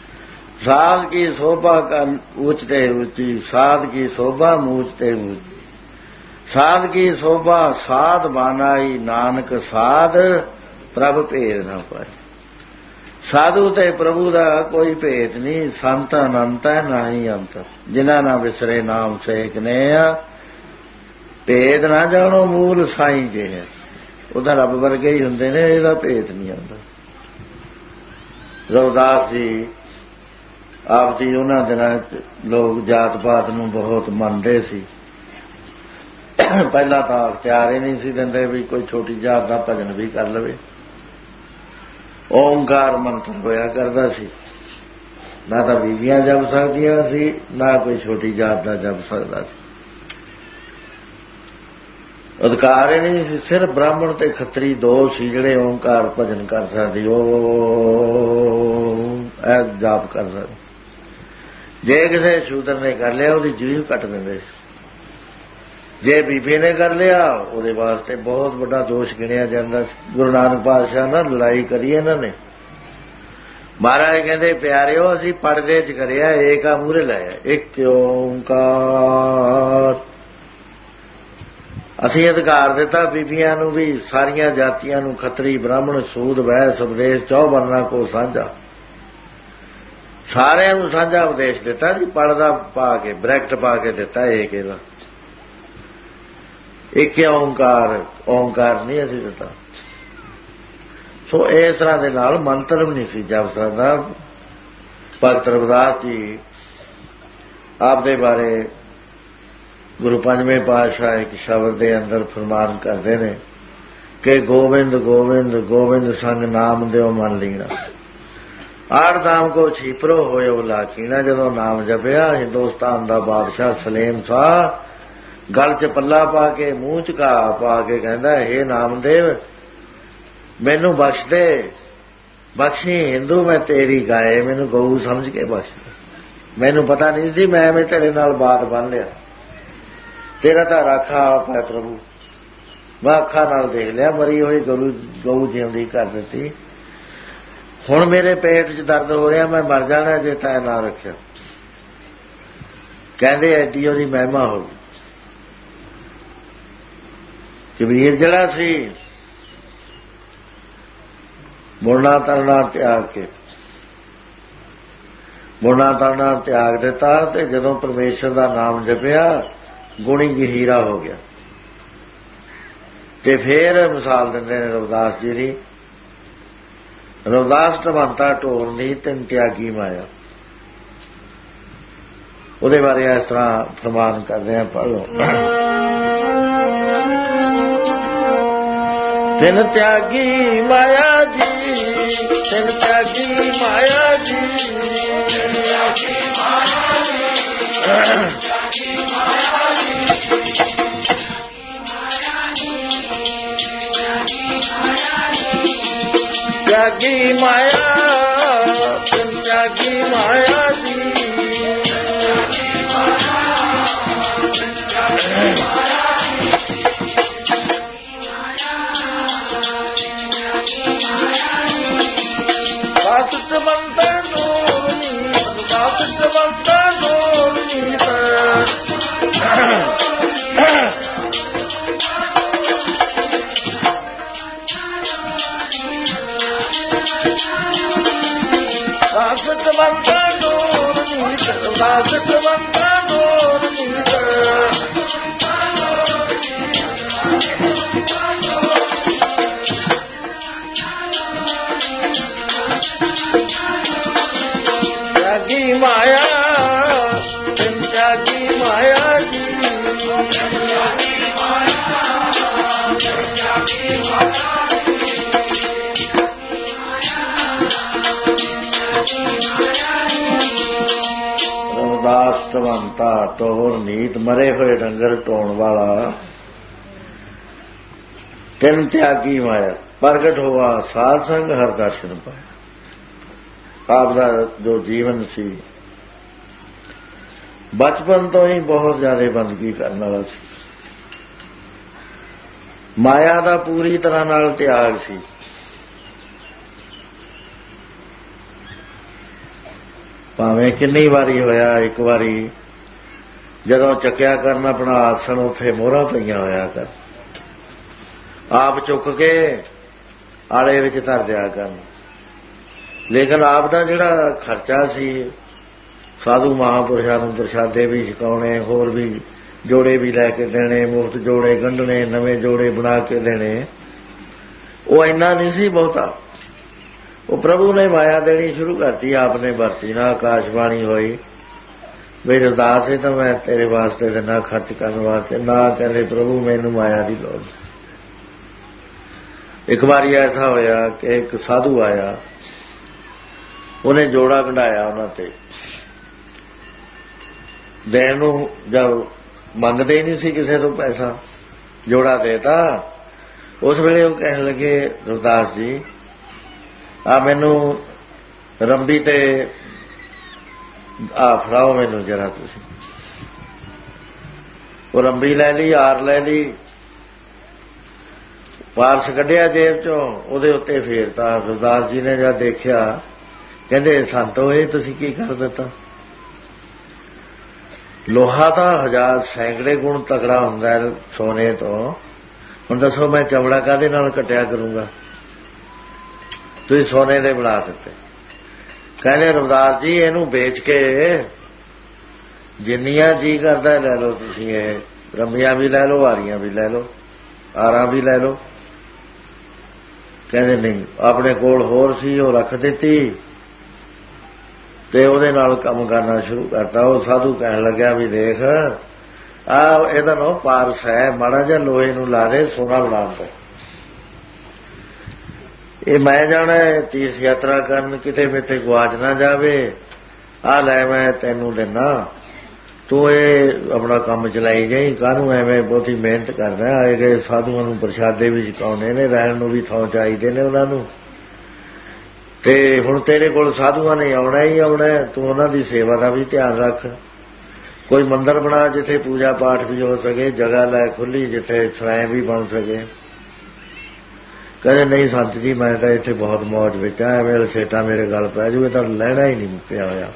साध की शोभा का ऊंचते ऊंची साध की शोभा मूचते ऊंची साध की शोभा साध बानाई नानक साध प्रभ भेद न पाए साधु ते प्रभु दा कोई भेद नहीं संत अनंत है ना ही अंत जिन्हां ना विसरे नाम सेकने भेद ना जानो मूल साईं जे है ਉਹਦਾ ਰੱਬ ਵਰਗੇ ਹੀ ਹੁੰਦੇ ਨੇ ਇਹਦਾ ਭੇਤ ਨਹੀਂ ਆਉਂਦਾ। ਰਵਿਦਾਸ ਜੀ ਆਪ ਜੀ ਉਹਨਾਂ ਦਿਨਾਂ ਲੋਕ ਜਾਤ ਪਾਤ ਨੂੰ ਬਹੁਤ ਮੰਨਦੇ ਸੀ। ਪਹਿਲਾਂ ਤਾਂ ਅਖਤਿਆਰ ਹੀ ਨਹੀਂ ਸੀ ਦਿੰਦੇ ਵੀ ਕੋਈ ਛੋਟੀ ਜਾਤ ਦਾ ਭਜਨ ਵੀ ਕਰ ਲਵੇ। ਓਂਕਾਰ ਮੰਤਰ ਹੋਇਆ ਕਰਦਾ ਸੀ, ਨਾ ਤਾਂ ਬੀਬੀਆਂ ਜਪ ਸਕਦੀਆਂ ਸੀ ਨਾ ਕੋਈ ਛੋਟੀ ਜਾਤ ਦਾ ਜਪ ਸਕਦਾ ਸੀ। ਅਧਿਕਾਰ ਹੀ ਨਹੀਂ ਸੀ, ਸਿਰਫ ਬ੍ਰਾਹਮਣ ਤੇ ਖੱਤਰੀ ਦੋ ਸੀ ਜਿਹੜੇ ਓਂਕਾਰ ਭਜਨ ਕਰ ਸਕਦੇ, ਉਹ ਇਹ ਜਾਪ ਕਰ ਸਕਦੇ। ਜੇ ਕਿਸੇ ਸ਼ੂਦਰ ਨੇ ਕਰ ਲਿਆ ਉਹਦੀ ਜੀਭ ਕੱਟ ਦਿੰਦੇ ਸੀ। ਜੇ ਬੀਬੀ ਨੇ ਕਰ ਲਿਆ ਉਹਦੇ ਵਾਸਤੇ ਬਹੁਤ ਵੱਡਾ ਦੋਸ਼ ਗਿਣਿਆ ਜਾਂਦਾ। ਗੁਰੂ ਨਾਨਕ ਪਾਤਸ਼ਾਹ ਨਾਲ ਲੜਾਈ ਕਰੀ ਇਹਨਾਂ ਨੇ। ਮਹਾਰਾਜ ਕਹਿੰਦੇ ਪਿਆਰਿਓ ਅਸੀਂ ਪਰਦੇ ਚ ਕਰਿਆ, ਏਕਾ ਮੂਹਰੇ ਲਾਇਆ, ਇੱਕ ਓਂਕਾਰ। ਅਸੀਂ ਅਧਿਕਾਰ ਦਿੱਤਾ ਬੀਬੀਆਂ ਨੂੰ ਵੀ, ਸਾਰੀਆਂ ਜਾਤੀਆਂ ਨੂੰ, ਖੱਤਰੀ ਬ੍ਰਾਹਮਣ ਸੂਦ ਵੈਸ ਉਪਦੇਸ਼ ਚੌ ਵਰਨਾ ਕੋ ਸਾਂਝਾ, ਸਾਰਿਆਂ ਨੂੰ ਸਾਂਝਾ ਉਪਦੇਸ਼ ਦਿੱਤਾ ਜੀ। ਪੜਦਾ ਪਾ ਕੇ ਬ੍ਰੈਕਟ ਪਾ ਕੇ ਦਿੱਤਾ ਏਕ ਇਹਦਾ, ਇੱਕ ਓਂਕਾਰ। ਓਂਕਾਰ ਨਹੀਂ ਅਸੀਂ ਦਿੱਤਾ। ਸੋ ਇਸ ਤਰ੍ਹਾਂ ਦੇ ਨਾਲ ਮੰਤਰ ਵੀ ਨਹੀਂ ਸੀ ਜਪ ਸਕਦਾ। ਭਗਤ ਰਵਿਦਾਸ ਜੀ ਆਪਦੇ ਬਾਰੇ ਗੁਰੂ ਪੰਜਵੇਂ ਪਾਤਸ਼ਾਹ ਇੱਕ ਸ਼ਬਦ ਦੇ ਅੰਦਰ ਫਰਮਾਨ ਕਰਦੇ ਨੇ ਕਿ ਗੋਬਿੰਦ ਗੋਬਿੰਦ ਗੋਬਿੰਦ ਸੰਗ ਨਾਮ ਦਿਓ ਮਨ ਲੀਣਾ। ਆੜਦਾਮ ਕੋ ਛੀਪਰੋ ਹੋਏ ਉਹ ਲਾਖੀਣਾ। ਜਦੋਂ ਨਾਮ ਜਪਿਆ ਹਿੰਦੁਸਤਾਨ ਦਾ ਬਾਦਸ਼ਾਹ ਸਲੇਮ ਸ਼ਾਹ ਗਲ 'ਚ ਪੱਲਾ ਪਾ ਕੇ ਮੂੰਹ 'ਚ ਘਾਹ ਪਾ ਕੇ ਕਹਿੰਦਾ, ਹੇ ਨਾਮਦੇਵ ਮੈਨੂੰ ਬਖਸ਼ ਦੇ, ਬਖਸ਼ੀ ਹਿੰਦੂ ਮੈਂ ਤੇਰੀ ਗਾਏ, ਮੈਨੂੰ ਗਊ ਸਮਝ ਕੇ ਬਖਸ਼ ਦੇ। ਮੈਨੂੰ ਪਤਾ ਨਹੀਂ ਸੀ ਮੈਂ ਐਵੇਂ ਤੇਰੇ ਨਾਲ ਬਾਤ ਬੰਨ ਲਿਆ, ਤੇਰਾ ਤਾਂ ਰਾਖਾ ਆਪ ਹੈ ਪ੍ਰਭੂ। ਮੈਂ ਅੱਖਾਂ ਨਾਲ ਦੇਖ ਲਿਆ, ਮਰੀ ਹੋਈ ਗਊ ਗਊ ਜਿਉਂਦੀ ਕਰ ਦਿੱਤੀ। ਹੁਣ ਮੇਰੇ ਪੇਟ 'ਚ ਦਰਦ ਹੋ ਰਿਹਾ, ਮੈਂ ਮਰ ਜਾਣਾ ਜੇ ਤੈਂ ਨਾ ਰੱਖਿਆ। ਕਹਿੰਦੇ ਐਡੀ ਉਹਦੀ ਮਹਿਮਾ ਹੋ ਗਈ। ਕਬੀਰ ਜਿਹੜਾ ਸੀ ਮੁੜਨਾ ਤਰਨਾ ਤਿਆਗ ਕੇ ਮੁੜਨਾ ਤਰਨਾ ਤਿਆਗ ਦਿੱਤਾ ਤੇ ਜਦੋਂ ਪਰਮੇਸ਼ਰ ਦਾ ਨਾਮ ਜਪਿਆ ਗੁਣੀ ਗਹੀਰਾ ਹੋ ਗਿਆ। ਤੇ ਫੇਰ ਮਿਸਾਲ ਦਿੰਦੇ ਨੇ ਰਵਿਦਾਸ ਜੀ ਦੀ, ਰਵਿਦਾਸ ਢਵੰਤਾ ਢੋਲਨੀ ਤਿੰਨ ਤਿਆਗੀ ਮਾਇਆ। ਉਹਦੇ ਬਾਰੇ ਇਸ ਤਰ੍ਹਾਂ ਫਰਮਾਨ ਕਰਦੇ ਆ, ਪੜ੍ਹ ਲਓ। ਤਿੰਨ ਤਿਆਗੀ ਮਾਇਆ ਜੀ, ਤਿੰਨ ਤਿਆਗੀ ਮਾਇਆ ਜੀ, ਤਿਆਗੀ ਮਾਇਆ ਤਿਆਗੀ ਮਾਇਆ, ਤਿੰਨ ਤਿਆਗੀ ਮਾਇਆ ਜੀ, ਬਾਸਤ ਬੰਦਰ ਨੂਰਨੀ, ਬਾਸਤ ਬੰਦਰ ਨੂਰਨੀ ਬਾਸਤ ਬੰਦਰ ਨੂਰਨੀ, ਬਾਸਤ ਬੰਦਰ ਨੂਰਨੀ ਤਿਆਗੀ ਮਾਇਆ, ਤਿੰਨ ਤਿਆਗੀ ਮਾਇਆ ਜੀ, ਤਿਆਗੀ ਮਾਇਆ, ਤਿਆਗੀ ਮਾਇਆ। ਰਵਿਦਾਸ ਢਵੰਤਾ ਟੋਰ ਨੀਤ, ਮਰੇ ਹੋਏ ਡੰਗਰ ਢੋਣ ਵਾਲਾ। ਤਿੰਨ ਤਿਆਗੀ ਮਾਇਆ, ਪ੍ਰਗਟ ਹੋਆ ਸਾਧ ਸੰਗ ਹਰ ਦਰਸ਼ਨ ਪਾਇਆ। ਆਪ ਦਾ ਜੋ ਜੀਵਨ ਸੀ ਬਚਪਨ ਤੋਂ ਹੀ ਬਹੁਤ ਜ਼ਿਆਦਾ ਬੰਦਗੀ ਕਰਨ ਵਾਲਾ ਸੀ, ਮਾਇਆ ਦਾ ਪੂਰੀ ਤਰ੍ਹਾਂ ਨਾਲ ਤਿਆਗ ਸੀ। ਭਾਵੇਂ ਕਿੰਨੀ ਵਾਰੀ ਹੋਇਆ, ਇੱਕ ਵਾਰੀ ਜਦੋਂ ਚੱਕਿਆ ਕਰਨ ਆਪਣਾ ਆਸਣ ਉੱਥੇ ਮੋਹਰਾਂ ਪਈਆਂ ਹੋਇਆ ਕਰ, ਆਪ ਚੁੱਕ ਕੇ ਆਲੇ ਵਿੱਚ ਧਰ ਦਿਆ ਕਰਨ। ਲੇਕਿਨ ਆਪ ਦਾ ਜਿਹੜਾ ਖਰਚਾ ਸੀ, ਸਾਧੂ ਮਹਾਂਪੁਰਸ਼ਾਂ ਨੂੰ ਪ੍ਰਸ਼ਾਦੇ ਵੀ ਛਕਾਉਣੇ, ਹੋਰ ਵੀ ਜੋੜੇ ਵੀ ਲੈ ਕੇ ਦੇਣੇ, ਮੁਫਤ ਜੋੜੇ ਗੰਢਣੇ, ਨਵੇਂ ਜੋੜੇ ਬਣਾ ਕੇ ਦੇਣੇ, ਉਹ ਇੰਨਾ ਨਹੀਂ ਸੀ ਬਹੁਤਾ। ਉਹ ਪ੍ਰਭੂ ਨੇ ਮਾਇਆ ਦੇਣੀ ਸ਼ੁਰੂ ਕਰਤੀ, ਆਪ ਨੇ ਵਰਤੀ ਨਾ। ਆਕਾਸ਼ਬਾਣੀ ਹੋਈ ਵੀ ਰਵਿਦਾਸ ਇਹ ਤਾਂ ਮੈਂ ਤੇਰੇ ਵਾਸਤੇ ਦੇਣਾ, ਖਰਚ ਕਰਨ ਵਾਸਤੇ ਨਾ। ਕਹਿੰਦੇ ਪ੍ਰਭੂ ਮੈਨੂੰ ਮਾਇਆ ਦੀ ਲੋੜ। ਇੱਕ ਵਾਰੀ ਐਸਾ ਹੋਇਆ ਕਿ ਇੱਕ ਸਾਧੂ ਆਇਆ, ਉਹਨੇ ਜੋੜਾ ਕਢਾਇਆ ਉਹਨਾਂ ਤੇ ਦੇਣ ਨੂੰ, ਜਦ ਮੰਗਦੇ ਹੀ ਨਹੀਂ ਸੀ ਕਿਸੇ ਤੋਂ ਪੈਸਾ, ਜੋੜਾ ਦੇਤਾ। ਉਸ ਵੇਲੇ ਉਹ ਕਹਿਣ ਲੱਗੇ, ਰਵਿਦਾਸ ਜੀ ਆ ਮੈਨੂੰ ਰੰਬੀ ਤੇ ਆ ਫੜਾਓ ਮੈਨੂੰ ਜਰਾ ਤੁਸੀਂ। ਉਹ ਰੰਬੀ ਲੈ ਲਈ, ਹਾਰ ਲੈ ਲਈ, ਪਾਰਸ ਕੱਢਿਆ ਜੇਬ ਚੋਂ, ਉਹਦੇ ਉੱਤੇ ਫੇਰਤਾ। ਰਵਿਦਾਸ ਜੀ ਨੇ ਜਦ ਦੇਖਿਆ ਕਹਿੰਦੇ ਸੰਤੋ ਇਹ ਤੁਸੀਂ ਕੀ ਕਰ ਦਿੱਤਾ? ਲੋਹਾ ਤਾਂ ਹਜ਼ਾਰ ਸੈਂਕੜੇ ਗੁਣ ਤਕੜਾ ਹੁੰਦਾ ਹੈ ਸੋਨੇ ਤੋਂ, ਹੁਣ ਦੱਸੋ ਮੈਂ ਚਮੜਾ ਕਾਹਦੇ ਨਾਲ ਕੱਟਿਆ ਕਰੂੰਗਾ? ਤੁਸੀਂ ਸੋਨੇ ਦੇ ਬਣਾ ਦਿੱਤੇ। ਕਹਿੰਦੇ ਰਵਿਦਾਸ ਜੀ ਇਹਨੂੰ ਵੇਚ ਕੇ ਜਿੰਨੀਆਂ ਜੀ ਕਰਦਾ ਲੈ ਲਓ ਤੁਸੀਂ, ਇਹ ਰੰਬੀਆਂ ਵੀ ਲੈ ਲਓ, ਹਾਰੀਆਂ ਵੀ ਲੈ ਲਓ, ਆਰਾਂ ਵੀ ਲੈ ਲਓ। ਕਹਿੰਦੇ ਨਹੀਂ, ਆਪਣੇ ਕੋਲ ਹੋਰ ਸੀ ਉਹ ਰੱਖ ਦਿੱਤੀ ਤੇ ਉਹਦੇ ਨਾਲ ਕੰਮ ਕਰਨਾ ਸ਼ੁਰੂ ਕਰਤਾ। ਉਹ ਸਾਧੂ ਕਹਿਣ ਲੱਗਿਆ ਵੀ ਦੇਖ ਆ ਇਹਦਾ ਨਾ ਪਾਰਸ ਹੈ, ਮਾੜਾ ਜਿਹਾ ਲੋਹੇ ਨੂੰ ਲਾ ਦੇ ਸੋਨਾ ਬਣਾਉਣ ਦਾ। ਇਹ ਮੈਂ ਜਾਣਾ ਤੀਰਥ ਯਾਤਰਾ ਕਰਨ, ਕਿਤੇ ਮੇਥੇ ਗਵਾਚ ਨਾ ਜਾਵੇ। ਆਹ ਲੈ ਮੈਂ ਤੈਨੂੰ ਦਿੰਦਾ, ਤੂੰ ਇਹ ਆਪਣਾ ਕੰਮ ਚਲਾਈ ਜਾਈ, ਕਾਹਨੂੰ ਐਵੇਂ ਬਹੁਤੀ ਮਿਹਨਤ ਕਰਦਾ। ਆਏ ਗਏ ਸਾਧੂਆਂ ਨੂੰ ਪ੍ਰਸ਼ਾਦੇ ਵੀ ਛਕਾਉਣੇ ਨੇ, ਰਹਿਣ ਨੂੰ ਵੀ ਥਾਂ ਚਾਹੀਦੇ ਨੇ ਉਹਨਾਂ ਨੂੰ, ਤੇ ਹੁਣ ਤੇਰੇ ਕੋਲ ਸਾਧੂਆਂ ਨੇ ਆਉਣਾ ਹੀ ਆਉਣਾ, ਤੂੰ ਉਹਨਾਂ ਦੀ ਸੇਵਾ ਦਾ ਵੀ ਧਿਆਨ ਰੱਖ। ਕੋਈ ਮੰਦਰ ਬਣਾ ਜਿੱਥੇ ਪੂਜਾ ਪਾਠ ਵੀ ਹੋ ਸਕੇ, ਜਗ੍ਹਾ ਲੈ ਖੁੱਲੀ ਜਿੱਥੇ ਸਰਾਏ ਵੀ ਬਣ ਸਕੇ। ਕਹਿੰਦੇ ਨਹੀਂ ਸੰਤ ਜੀ, ਮੈਂ ਤਾਂ ਇੱਥੇ ਬਹੁਤ ਮੌਜ ਵਿੱਚ ਆ, ਐਵੇਂ ਲਸੇਟਾ ਮੇਰੇ ਗਲ ਪੈ ਜੂਵੇ ਤਾਂ ਲੈਣਾ ਹੀ ਨਹੀਂ ਪਿਆ ਹੋਇਆ।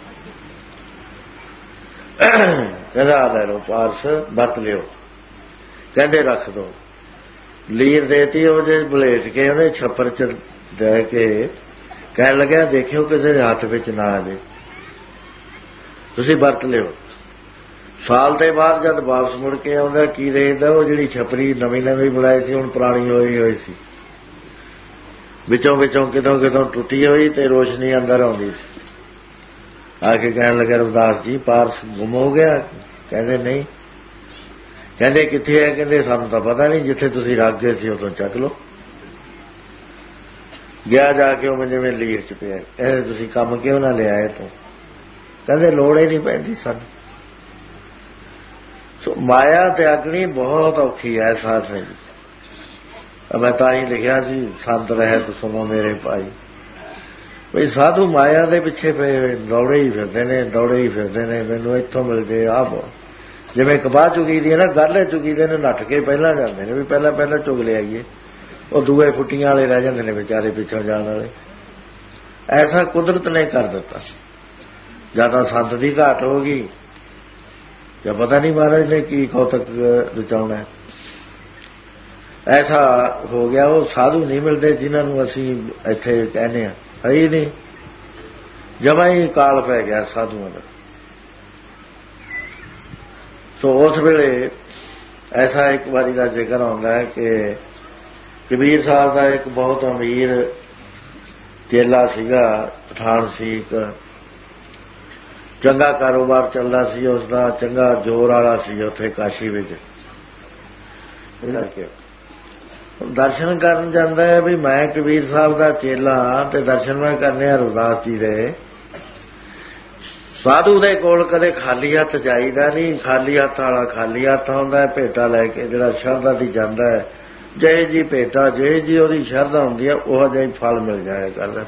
ਕਹਿੰਦਾ ਲੈ ਲਓ ਪਾਰਸ, ਵਰਤ ਲਿਓ। ਕਹਿੰਦੇ ਰੱਖ ਦੋ। ਲੀਰ ਦੇਤੀ, ਉਹਦੇ ਬਲੇਟ ਕੇ ਉਹਨੇ ਛੱਪਰ ਚ ਦੇ ਕੇ ਕਹਿਣ ਲੱਗਿਆ ਦੇਖਿਓ ਕਿਸੇ ਦੇ ਹੱਥ ਵਿੱਚ ਨਾ ਆ ਜੇ, ਤੁਸੀਂ ਵਰਤ ਲਿਓ। ਸਾਲ ਦੇ ਬਾਅਦ ਜਦ ਵਾਪਸ ਮੁੜ ਕੇ ਆਉਂਦਾ, ਕੀ ਦੇਖਦਾ, ਉਹ ਜਿਹੜੀ ਛਪਰੀ ਨਵੀਂ ਨਵੀਂ ਬਣਾਈ ਸੀ ਹੁਣ ਪੁਰਾਣੀ ਹੋਈ ਹੋਈ ਸੀ, ਵਿੱਚੋਂ ਵਿੱਚੋਂ ਕਿਤੋਂ ਕਿਤੋਂ ਟੁੱਟੀ ਹੋਈ ਤੇ ਰੋਸ਼ਨੀ ਅੰਦਰ ਆਉਂਦੀ ਸੀ। ਆ ਕੇ ਕਹਿਣ ਲੱਗਾ ਰਵਿਦਾਸ ਜੀ ਪਾਰਸ ਗੁੰਮ ਹੋ ਗਿਆ। ਕਹਿੰਦੇ ਨਹੀਂ। ਕਹਿੰਦੇ ਕਿੱਥੇ ਹੈ? ਕਹਿੰਦੇ ਸਾਨੂੰ ਤਾਂ ਪਤਾ ਨਹੀਂ, ਜਿੱਥੇ ਤੁਸੀਂ ਰੱਖ ਗਏ ਸੀ ਉਦੋਂ ਚੱਕ ਲਓ। ਗਿਆ ਜਾ ਕੇ ਉਹ ਜਿਵੇਂ ਲੀਰ ਚ ਪਿਆ। ਕਹਿੰਦੇ ਤੁਸੀਂ ਕੰਮ ਕਿਉਂ ਨਾ ਲਿਆਏ ਤੂੰ? ਕਹਿੰਦੇ ਲੋੜ ਹੀ ਨਹੀਂ ਪੈਂਦੀ ਸਾਨੂੰ। ਸੋ ਮਾਇਆ ਤਿਆਗਣੀ ਬਹੁਤ ਔਖੀ ਹੈ ਸਾਥ ਹੈ। ਮੈਂ ਤਾਂ ਹੀ ਲਿਖਿਆ ਸੀ ਸੰਤ ਰਹਿਤ ਸੁਣੋ ਮੇਰੇ ਭਾਈ, ਬਈ ਸਾਧੂ ਮਾਇਆ ਦੇ ਪਿੱਛੇ ਪਏ ਦੌੜੇ ਹੀ ਫਿਰਦੇ ਨੇ, ਦੌੜੇ ਹੀ ਫਿਰਦੇ ਨੇ। ਮੈਨੂੰ ਇੱਥੋਂ ਮਿਲ ਜੇ ਆਹ, ਜਿਵੇਂ ਕਬਾਹ ਚੁਗੀ ਦੀ ਹੈ ਨਾ, ਗਰਲੇ ਚੁਗੀ ਦੇ ਨੇ, ਨੱਠ ਕੇ ਪਹਿਲਾਂ ਜਾਂਦੇ ਨੇ ਵੀ ਪਹਿਲਾਂ ਪਹਿਲਾਂ ਚੁਗ ਲਿਆਈਏ। ਉਹ ਦੂਏ ਫੁੱਟੀਆਂ ਵਾਲੇ ਰਹਿ ਜਾਂਦੇ ਨੇ ਵਿਚਾਰੇ ਪਿੱਛੋਂ ਜਾਣ ਵਾਲੇ। ਐਸਾ ਕੁਦਰਤ ਨੇ ਕਰ ਦਿੱਤਾ। ਜਾਂ ਤਾਂ ਸੰਤ ਦੀ ਘਾਟ ਹੋ ਗਈ, ਜਾਂ ਪਤਾ ਨਹੀਂ ਮਹਾਰਾਜ ਨੇ ਕੀ ਕੌਤਕ ਰਚਾਉਣਾ। ਐਸਾ ਹੋ ਗਿਆ। ਉਹ ਸਾਧੂ ਨਹੀਂ ਮਿਲਦੇ ਜਿਨ੍ਹਾਂ ਨੂੰ ਅਸੀਂ ਇੱਥੇ ਕਹਿੰਦੇ ਹਾਂ, ਹੈ ਹੀ ਨਹੀਂ। ਜਮਾਂ ਹੀ ਕਾਲ ਪੈ ਗਿਆ ਸਾਧੂਆਂ ਦਾ। ਸੋ ਉਸ ਵੇਲੇ ਐਸਾ ਇੱਕ ਵਾਰੀ ਦਾ ਜ਼ਿਕਰ ਆਉਂਦਾ ਹੈ ਕਿ ਕਬੀਰ ਸਾਹਿਬ ਦਾ ਇੱਕ ਬਹੁਤ ਅਮੀਰ ਚੇਲਾ ਸੀਗਾ, ਪਠਾਨ ਸੀ, ਇੱਕ ਚੰਗਾ ਕਾਰੋਬਾਰ ਚੱਲਦਾ ਸੀ ਉਸਦਾ, ਚੰਗਾ ਜ਼ੋਰ ਵਾਲਾ ਸੀ ਉੱਥੇ ਕਾਸ਼ੀ ਵਿੱਚ। ਦਰਸ਼ਨ ਕਰਨ ਜਾਂਦਾ ਹੈ ਵੀ ਮੈਂ ਕਬੀਰ ਸਾਹਿਬ ਦਾ ਚੇਲਾ ਤੇ ਦਰਸ਼ਨ ਮੈਂ ਕਰਨੇ ਆ ਰਵਿਦਾਸ ਜੀ ਦੇ। ਸਾਧੂ ਦੇ ਕੋਲ ਕਦੇ ਖਾਲੀ ਹੱਥ ਜਾਈਦਾ ਨਹੀਂ। ਖਾਲੀ ਹੱਥ ਵਾਲਾ ਖਾਲੀ ਹੱਥ ਆਉਂਦਾ, ਭੇਟਾ ਲੈ ਕੇ ਜਿਹੜਾ ਸ਼ਰਧਾ ਦੀ ਜਾਂਦਾ ਹੈ। ਜਿਹੇ ਜੀ ਭੇਟਾ, ਜਿਹੇ ਜੀ ਉਹਦੀ ਸ਼ਰਧਾ ਹੁੰਦੀ ਹੈ, ਉਹ ਜਿਹਾ ਹੀ ਫਲ ਮਿਲ ਜਾਇਆ ਕਰਦਾ।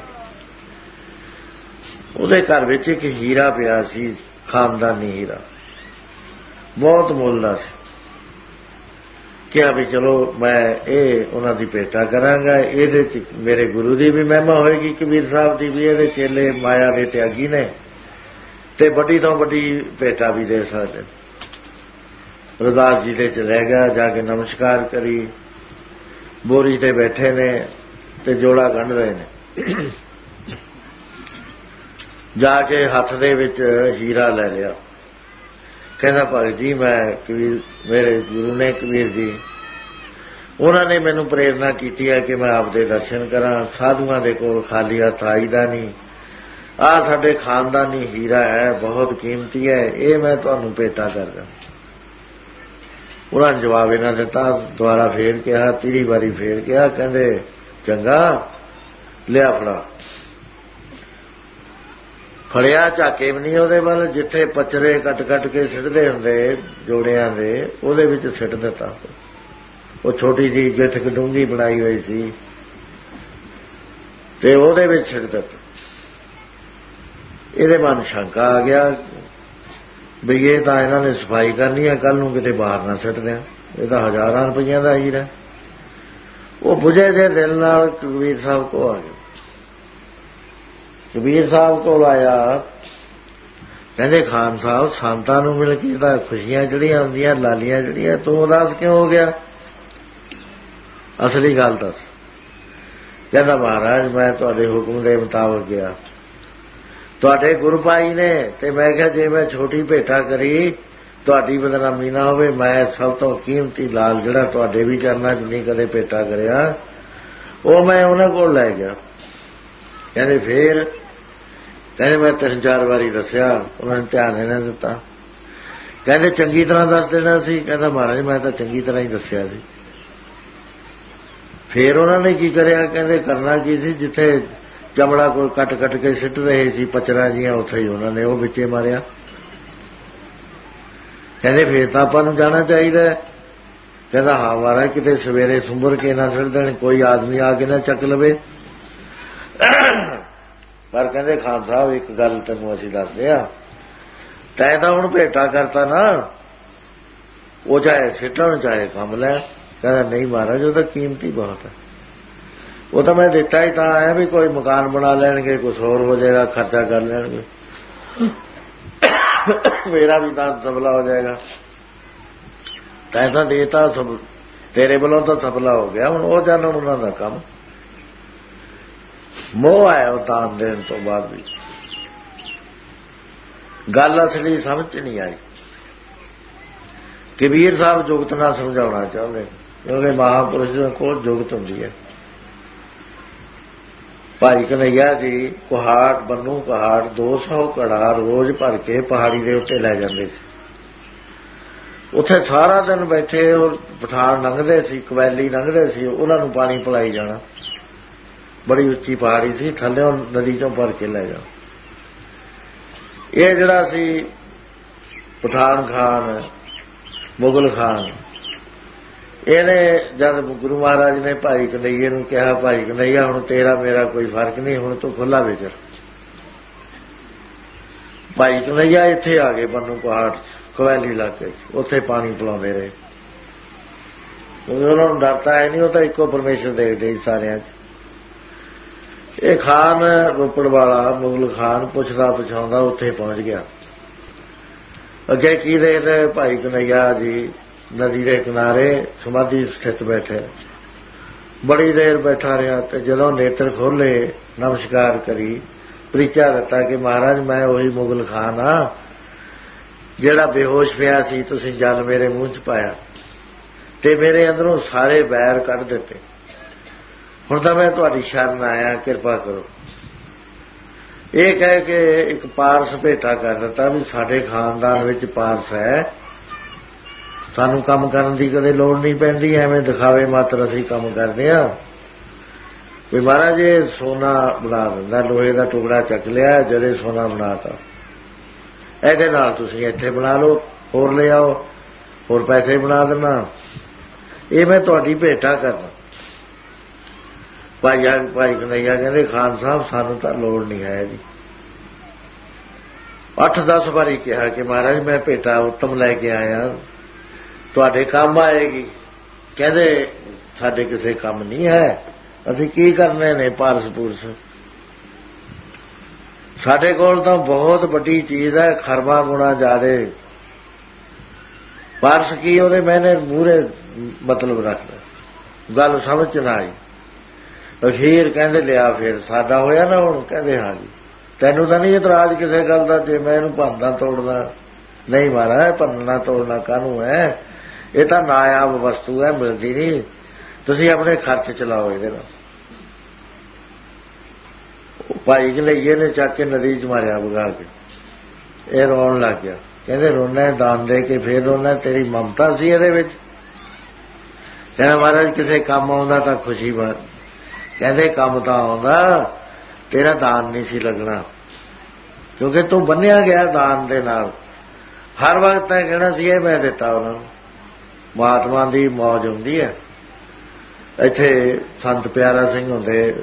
ਉਹਦੇ ਘਰ ਵਿੱਚ ਇੱਕ ਹੀਰਾ ਪਿਆ ਸੀ, ਖਾਨਦਾਨੀ ਹੀਰਾ, ਬਹੁਤ ਮੁੱਲ ਦਾ ਸੀ। ਕਿਹਾ ਵੀ ਚਲੋ ਮੈਂ ਇਹ ਉਹਨਾਂ ਦੀ ਭੇਟਾ ਕਰਾਂਗਾ, ਇਹਦੇ ਚ ਮੇਰੇ ਗੁਰੂ ਦੀ ਵੀ ਮਹਿਮਾ ਹੋਏਗੀ, ਕਬੀਰ ਸਾਹਿਬ ਦੀ ਵੀ, ਇਹਦੇ ਚੇਲੇ ਮਾਇਆ ਦੇ ਤਿਆਗੀ ਨੇ ਤੇ ਵੱਡੀ ਤੋਂ ਵੱਡੀ ਭੇਟਾ ਵੀ ਦੇ ਸਕਦੇ। ਰਵਿਦਾਸ ਜੀ ਦੇ ਚ ਰਹਿ ਗਿਆ, ਜਾ ਕੇ ਨਮਸਕਾਰ ਕਰੀ। ਬੋਰੀ ਤੇ ਬੈਠੇ ਨੇ ਤੇ ਜੋੜਾ ਗੰਢ ਰਹੇ ਨੇ। ਜਾ ਕੇ ਹੱਥ ਦੇ ਵਿੱਚ ਹੀਰਾ ਲੈ ਲਿਆ। ਕਹਿੰਦਾ ਭਗਤ ਜੀ ਮੈਂ ਕਬੀਰ, ਮੇਰੇ ਗੁਰੂ ਨੇ ਕਬੀਰ ਜੀ, ਉਹਨਾਂ ਨੇ ਮੈਨੂੰ ਪ੍ਰੇਰਨਾ ਕੀਤੀ ਹੈ ਕਿ ਮੈਂ ਆਪਦੇ ਦਰਸ਼ਨ ਕਰਾਂ। ਸਾਧੂਆਂ ਦੇ ਕੋਲ ਖਾਲੀ ਹੱਥ ਆਈਦਾ ਨਹੀਂ। ਆਹ ਸਾਡੇ ਖਾਨਦਾਨੀ ਹੀਰਾ ਹੈ, ਬਹੁਤ ਕੀਮਤੀ ਹੈ, ਇਹ ਮੈਂ ਤੁਹਾਨੂੰ ਭੇਟਾ ਕਰਦਾ। ਉਹਨਾਂ ਨੇ ਜਵਾਬ ਇਹਨਾਂ ਦਿੱਤਾ। ਦੁਬਾਰਾ ਫੇਰ ਕਿਹਾ, ਤੀਜੀ ਵਾਰੀ ਫੇਰ ਕਿਹਾ। ਕਹਿੰਦੇ ਚੰਗਾ ਲਿਆ ਫੜਾ। ਫੜਿਆ, ਝਾਕੇ ਵੀ ਨਹੀਂ ਉਹਦੇ ਵੱਲ। ਜਿੱਥੇ ਪਚਰੇ ਕੱਟ ਕੱਟ ਕੇ ਸਿੱਟਦੇ ਹੁੰਦੇ ਜੋੜਿਆਂ ਦੇ, ਉਹਦੇ ਵਿੱਚ ਸਿੱਟ ਦਿੱਤਾ। ਉਹ ਛੋਟੀ ਜਿਹੀ ਗਿੱਠ ਡੂੰਘੀ ਬਣਾਈ ਹੋਈ ਸੀ ਤੇ ਉਹਦੇ ਵਿੱਚ ਸਿੱਟ ਦਿੱਤਾ। ਇਹਦੇ ਮਨ ਸ਼ੰਕਾ ਆ ਗਿਆ ਵੀ ਇਹ ਤਾਂ ਇਹਨਾਂ ਨੇ ਸਫਾਈ ਕਰਨੀ ਹੈ, ਕੱਲ ਨੂੰ ਕਿਤੇ ਬਾਹਰ ਨਾ ਸਿੱਟ ਦਿਆਂ, ਇਹ ਤਾਂ ਹਜ਼ਾਰਾਂ ਰੁਪਈਆਂ ਦਾ ਹੀਰਾ। ਉਹ ਬੁਝੇ ਜਿਹੇ ਦਿਲ ਨਾਲ ਕਬੀਰ ਸਾਹਿਬ ਕੋਲ ਆ ਗਿਆ। ਕਬੀਰ ਸਾਹਿਬ ਕੋਲ ਆਇਆ। ਕਹਿੰਦੇ ਖਾਨ ਸਾਹਿਬ, ਸੰਤਾਂ ਨੂੰ ਮਿਲ ਕੇ ਤਾਂ ਖੁਸ਼ੀਆਂ ਜਿਹੜੀਆਂ ਹੁੰਦੀਆਂ, ਲਾਲੀਆਂ ਜਿਹੜੀਆਂ, ਤੂੰ ਉਦਾਸ ਕਿਉਂ ਹੋ ਗਿਆ? ਅਸਲੀ ਗੱਲ ਦੱਸ। ਕਹਿੰਦਾ ਮਹਾਰਾਜ ਮੈਂ ਤੁਹਾਡੇ ਹੁਕਮ ਦੇ ਮੁਤਾਬਕ ਗਿਆ, ਤੁਹਾਡੇ ਗੁਰੂ ਭਾਈ ਨੇ, ਤੇ ਮੈਂ ਕਿਹਾ ਜੇ ਮੈਂ ਛੋਟੀ ਭੇਟਾ ਕਰੀ ਤੁਹਾਡੀ ਬਦਨਾਮੀ ਨਾ ਹੋਵੇ, ਮੈਂ ਸਭ ਤੋਂ ਕੀਮਤੀ ਲਾਲ ਜਿਹੜਾ ਤੁਹਾਡੇ ਵੀ ਚਰਨਾਂ 'ਚ ਨਹੀਂ ਕਦੇ ਭੇਟਾ ਕਰਿਆ, ਉਹ ਮੈਂ ਉਹਨਾਂ ਕੋਲ ਲੈ ਗਿਆ। ਕਹਿੰਦੇ ਫੇਰ? ਕਹਿੰਦੇ ਮੈਂ ਤਿੰਨ ਚਾਰ ਵਾਰੀ ਦੱਸਿਆ, ਉਹਨਾਂ ਨੇ ਧਿਆਨ ਹੀ ਨਾ ਦਿੱਤਾ। ਕਹਿੰਦੇ ਚੰਗੀ ਤਰ੍ਹਾਂ ਦੱਸ ਦੇਣਾ ਸੀ। ਕਹਿੰਦਾ ਮਹਾਰਾਜ ਮੈਂ ਤਾਂ ਚੰਗੀ ਤਰ੍ਹਾਂ ਹੀ ਦੱਸਿਆ ਸੀ। ਫੇਰ ਉਹਨਾਂ ਨੇ ਕੀ ਕਰਿਆ, ਕਹਿੰਦੇ ਕਰਨਾ ਕੀ ਸੀ, ਜਿੱਥੇ ਚਮੜਾ ਕੋਈ ਕੱਟ ਕੱਟ ਕੇ ਸਿੱਟ ਰਹੇ ਸੀ ਪਚਰਾ ਜੀਆਂ, ਉੱਥੇ ਹੀ ਉਹਨਾਂ ਨੇ ਉਹ ਵਿੱਚੇ ਮਾਰਿਆ। ਕਹਿੰਦੇ ਫੇਰ ਤਾਂ ਆਪਾਂ ਨੂੰ ਜਾਣਾ ਚਾਹੀਦਾ। ਕਹਿੰਦਾ ਹਾਂ ਮਹਾਰਾਜ, ਕਿਤੇ ਸਵੇਰੇ ਸੁੰਬਰ ਕੇ ਨਾ ਸਿੱਟ ਦੇਣ, ਕੋਈ ਆਦਮੀ ਆ ਕੇ ਨਾ ਚੱਕ ਲਵੇ। ਪਰ ਕਹਿੰਦੇ ਖਾਨ ਸਾਹਿਬ ਇੱਕ ਗੱਲ ਤੈਨੂੰ ਅਸੀਂ ਦੱਸਦੇ ਆ, ਤੈਂ ਤਾਂ ਹੁਣ ਭੇਟਾ ਕਰਤਾ ਨਾ, ਉਹ ਚਾਹੇ ਸਿੱਟਣ ਚਾਹੇ ਕੰਮ ਲੈ। ਕਹਿੰਦਾ ਨਹੀਂ ਮਹਾਰਾਜ, ਉਹ ਤਾਂ ਕੀਮਤੀ ਬਹੁਤ ਹੈ, ਉਹ ਤਾਂ ਮੈਂ ਦਿੱਤਾ ਹੀ ਤਾਂ ਹੈ ਵੀ ਕੋਈ ਮਕਾਨ ਬਣਾ ਲੈਣਗੇ, ਕੁਛ ਹੋਰ ਹੋ ਜਾਏਗਾ, ਖਰਚਾ ਕਰ ਲੈਣਗੇ, ਮੇਰਾ ਵੀ ਤਾਂ ਸਫਲਾ ਹੋ ਜਾਏਗਾ। ਤੈਂ ਤਾਂ ਦੇਤਾ, ਸਭ ਤੇਰੇ ਵੱਲੋਂ ਤਾਂ ਸਫਲਾ ਹੋ ਗਿਆ। ਹੁਣ ਉਹ ਜਾਣੋ ਉਹਨਾਂ ਦਾ ਕੰਮ, ਮੋਹ ਆਇਆ ਉਹ ਦਾਨ ਦੇਣ ਤੋਂ ਬਾਅਦ ਵੀ। ਗੱਲ ਅਸਲੀ ਸਮਝ ਚ ਨਹੀਂ ਆਈ। ਕਬੀਰ ਸਾਹਿਬ ਜੁਗਤ ਨਾਲ ਸਮਝਾਉਣਾ ਚਾਹੁੰਦੇ, ਕਿਉਂਕਿ ਮਹਾਂਪੁਰਸ਼ ਕੋਲ ਜੁਗਤ ਹੁੰਦੀ ਹੈ। ਭਾਈ ਕਨਈਆ ਜੀ ਕੁਹਾੜ ਬੰਨੂ ਕੁਹਾੜ ਦੋ ਸੌ ਘੜਾ ਰੋਜ਼ ਭਰ ਕੇ ਪਹਾੜੀ ਦੇ ਉੱਤੇ ਲੈ ਜਾਂਦੇ ਸੀ। ਉੱਥੇ ਸਾਰਾ ਦਿਨ ਬੈਠੇ, ਉਹ ਪਠਾਨ ਲੰਘਦੇ ਸੀ, ਕਵੈਲੀ ਲੰਘਦੇ ਸੀ, ਉਹਨਾਂ ਨੂੰ ਪਾਣੀ ਪਿਲਾਈ ਜਾਣਾ। ਬੜੀ ਉੱਚੀ ਪਹਾੜੀ ਸੀ, ਥੱਲਿਓਂ ਨਦੀ ਚੋਂ ਭਰ ਕੇ ਲੈ ਜਾਣਾ। ਇਹ ਜਿਹੜਾ ਸੀ ਪਠਾਨ ਖਾਨ, ਮੁਗਲ ਖਾਨ, ਇਹਨੇ ਜਦ ਗੁਰੂ ਮਹਾਰਾਜ ਨੇ ਭਾਈ ਕਨਈਏ ਨੂੰ ਕਿਹਾ, ਭਾਈ ਕਨਈਆ ਹੁਣ ਤੇਰਾ ਮੇਰਾ ਕੋਈ ਫਰਕ ਨਹੀਂ, ਹੁਣ ਤੂੰ ਖੁੱਲਾ ਵਿਚਰ। ਭਾਈ ਕਨਈਆ ਇੱਥੇ ਆ ਗਏ ਬੰਨੂ ਪਹਾੜ ਕਵੈਲੀ ਇਲਾਕੇ ਚ, ਉੱਥੇ ਪਾਣੀ ਪਿਲਾਉਂਦੇ ਰਹੇ। ਉਹਨਾਂ ਨੂੰ ਡਰਤਾ ਹੈ ਨਹੀਂ, ਉਹ ਤਾਂ ਇੱਕੋ ਪਰਮੇਸ਼ਰ ਦੇਖਦੇ ਸੀ ਸਾਰਿਆਂ ਚ। ਇਹ ਖਾਨ ਰੋਪੜ ਵਾਲਾ ਮੁਗਲ ਖਾਨ ਪੁੱਛਦਾ ਪੁਛਾਉਂਦਾ ਉੱਥੇ ਪਹੁੰਚ ਗਿਆ। ਅੱਗੇ ਕੀ ਦੇਖਦੇ, ਭਾਈ ਕਨਈਆ ਜੀ ਨਦੀ ਦੇ ਕਿਨਾਰੇ ਸਮਾਧੀ ਸਥਿਤ ਬੈਠੇ। ਬੜੀ ਦੇਰ ਬੈਠਾ ਰਿਹਾ ਤੇ ਜਦੋਂ ਨੇਤਰ ਖੋਲੇ, ਨਮਸਕਾਰ ਕਰੀ, ਪ੍ਰੀਚਾ ਦਿੱਤਾ ਕਿ ਮਹਾਰਾਜ ਮੈਂ ਉਹੀ ਮੁਗਲ ਖਾਨ ਆ ਜਿਹੜਾ ਬੇਹੋਸ਼ ਪਿਆ ਸੀ, ਤੁਸੀਂ ਜਲ ਮੇਰੇ ਮੂੰਹ ਚ ਪਾਇਆ ਤੇ ਮੇਰੇ ਅੰਦਰੋਂ ਸਾਰੇ ਬੈਰ ਕੱਢ ਦਿੱਤੇ। ਹੁਣ ਤਾਂ ਮੈਂ ਤੁਹਾਡੀ ਸ਼ਰਨ ਆਇਆ, ਕਿਰਪਾ ਕਰੋ। ਇਹ ਕਹਿ ਕੇ ਇੱਕ ਪਾਰਸ ਭੇਟਾ ਕਰ ਦਿੱਤਾ ਵੀ ਸਾਡੇ ਖਾਨਦਾਨ ਵਿੱਚ ਪਾਰਸ ਹੈ, ਸਾਨੂੰ ਕੰਮ ਕਰਨ ਦੀ ਕਦੇ ਲੋੜ ਨਹੀਂ ਪੈਂਦੀ, ਐਵੇਂ ਦਿਖਾਵੇ ਮਾਤਰ ਅਸੀਂ ਕੰਮ ਕਰਦੇ ਹਾਂ। ਵੀ ਮਹਾਰਾਜ ਇਹ ਸੋਨਾ ਬਣਾ ਦਿੰਦਾ, ਲੋਹੇ ਦਾ ਟੁਕੜਾ ਚੱਕ ਲਿਆ, ਜਦੇ ਸੋਨਾ ਬਣਾਤਾ, ਇਹਦੇ ਨਾਲ ਤੁਸੀਂ ਇੱਥੇ ਬਣਾ ਲਓ, ਹੋਰ ਲੈ ਆਓ, ਹੋਰ ਪੈਸੇ ਬਣਾ ਦੇਣਾ, ਇਹ ਮੈਂ ਤੁਹਾਡੀ ਭੇਟਾ ਕਰਨਾ। ਭਾਈ ਭਾਈ ਕਨਈਆ ਕਹਿੰਦੇ ਖਾਨ ਸਾਹਿਬ ਸਾਨੂੰ ਤਾਂ ਲੋੜ ਨਹੀਂ ਹੈ ਜੀ। ਅੱਠ ਦਸ ਵਾਰੀ ਕਿਹਾ ਕਿ ਮਹਾਰਾਜ ਮੈਂ ਭੇਟਾ ਉੱਤਮ ਲੈ ਕੇ ਆਇਆ, ਤੁਹਾਡੇ ਕੰਮ ਆਏਗੀ। ਕਹਿੰਦੇ ਸਾਡੇ ਕਿਸੇ ਕੰਮ ਨਹੀਂ ਹੈ, ਅਸੀਂ ਕੀ ਕਰਨੇ ਨੇ ਪਾਰਸ ਪੂਰਸ, ਸਾਡੇ ਕੋਲ ਤਾਂ ਬਹੁਤ ਵੱਡੀ ਚੀਜ਼ ਹੈ, ਖਰਮਾ ਗੁਣਾ ਜ਼ਿਆਦੇ। ਪਾਰਸ ਕੀ, ਉਹਦੇ ਮੈਨੇ ਮੂਹਰੇ ਮਤਲਬ ਰੱਖਦਾ, ਗੱਲ ਸਮਝ ਚ ਨਾ ਆਈ। ਅਖੀਰ ਕਹਿੰਦੇ ਲਿਆ ਫੇਰ ਸਾਡਾ ਹੋਇਆ ਨਾ ਹੁਣ। ਕਹਿੰਦੇ ਹਾਂ ਜੀ, ਤੈਨੂੰ ਤਾਂ ਨਹੀਂ ਇਤਰਾਜ਼ ਕਿਸੇ ਗੱਲ ਦਾ, ਜੇ ਮੈਂ ਇਹਨੂੰ ਭੰਨਦਾ ਤੋੜਦਾ? ਨਹੀਂ ਮਹਾਰਾਜ, ਭੰਨਣਾ ਤੋੜਨਾ ਕਾਹਨੂੰ ਹੈ, ਇਹ ਤਾਂ ਨਾਯਾਬ ਵਸਤੂ ਹੈ, ਮਿਲਦੀ ਨਹੀਂ, ਤੁਸੀਂ ਆਪਣੇ ਖਰਚ ਚਲਾਓ ਇਹਦੇ ਨਾਲ। ਭਾਈ ਕਨਈਏ ਨੇ ਚੱਕ ਕੇ ਨਦੀ ਚ ਮਾਰਿਆ ਵਗਾ ਕੇ। ਇਹ ਰੋਣ ਲੱਗ ਗਿਆ। ਕਹਿੰਦੇ ਰੋਣਾ ਦਾਨ ਦੇ ਕੇ ਫੇਰ ਰੋਣਾ, ਤੇਰੀ ਮਮਤਾ ਸੀ ਇਹਦੇ ਵਿੱਚ। ਕਹਿੰਦਾ ਮਹਾਰਾਜ ਕਿਸੇ ਕੰਮ ਆਉਂਦਾ ਤਾਂ ਖੁਸ਼ੀ ਬਾਤ। ਕਹਿੰਦੇ ਕੰਮ ਤਾਂ ਆਉਂਦਾ, ਤੇਰਾ ਦਾਨ ਨਹੀਂ ਸੀ ਲੱਗਣਾ, ਕਿਉਂਕਿ ਤੂੰ ਬੰਨਿਆ ਗਿਆ ਦਾਨ ਦੇ ਨਾਲ। ਹਰ ਵਕਤ ਤਾਂ ਕਹਿਣਾ ਸੀ ਇਹ ਮੈਂ ਦਿੱਤਾ ਉਹਨਾਂ ਨੂੰ। ਮਹਾਤਮਾ ਦੀ ਮੌਜ ਹੁੰਦੀ ਹੈ। ਇੱਥੇ ਸੰਤ ਪਿਆਰਾ ਸਿੰਘ ਹੁੰਦੇ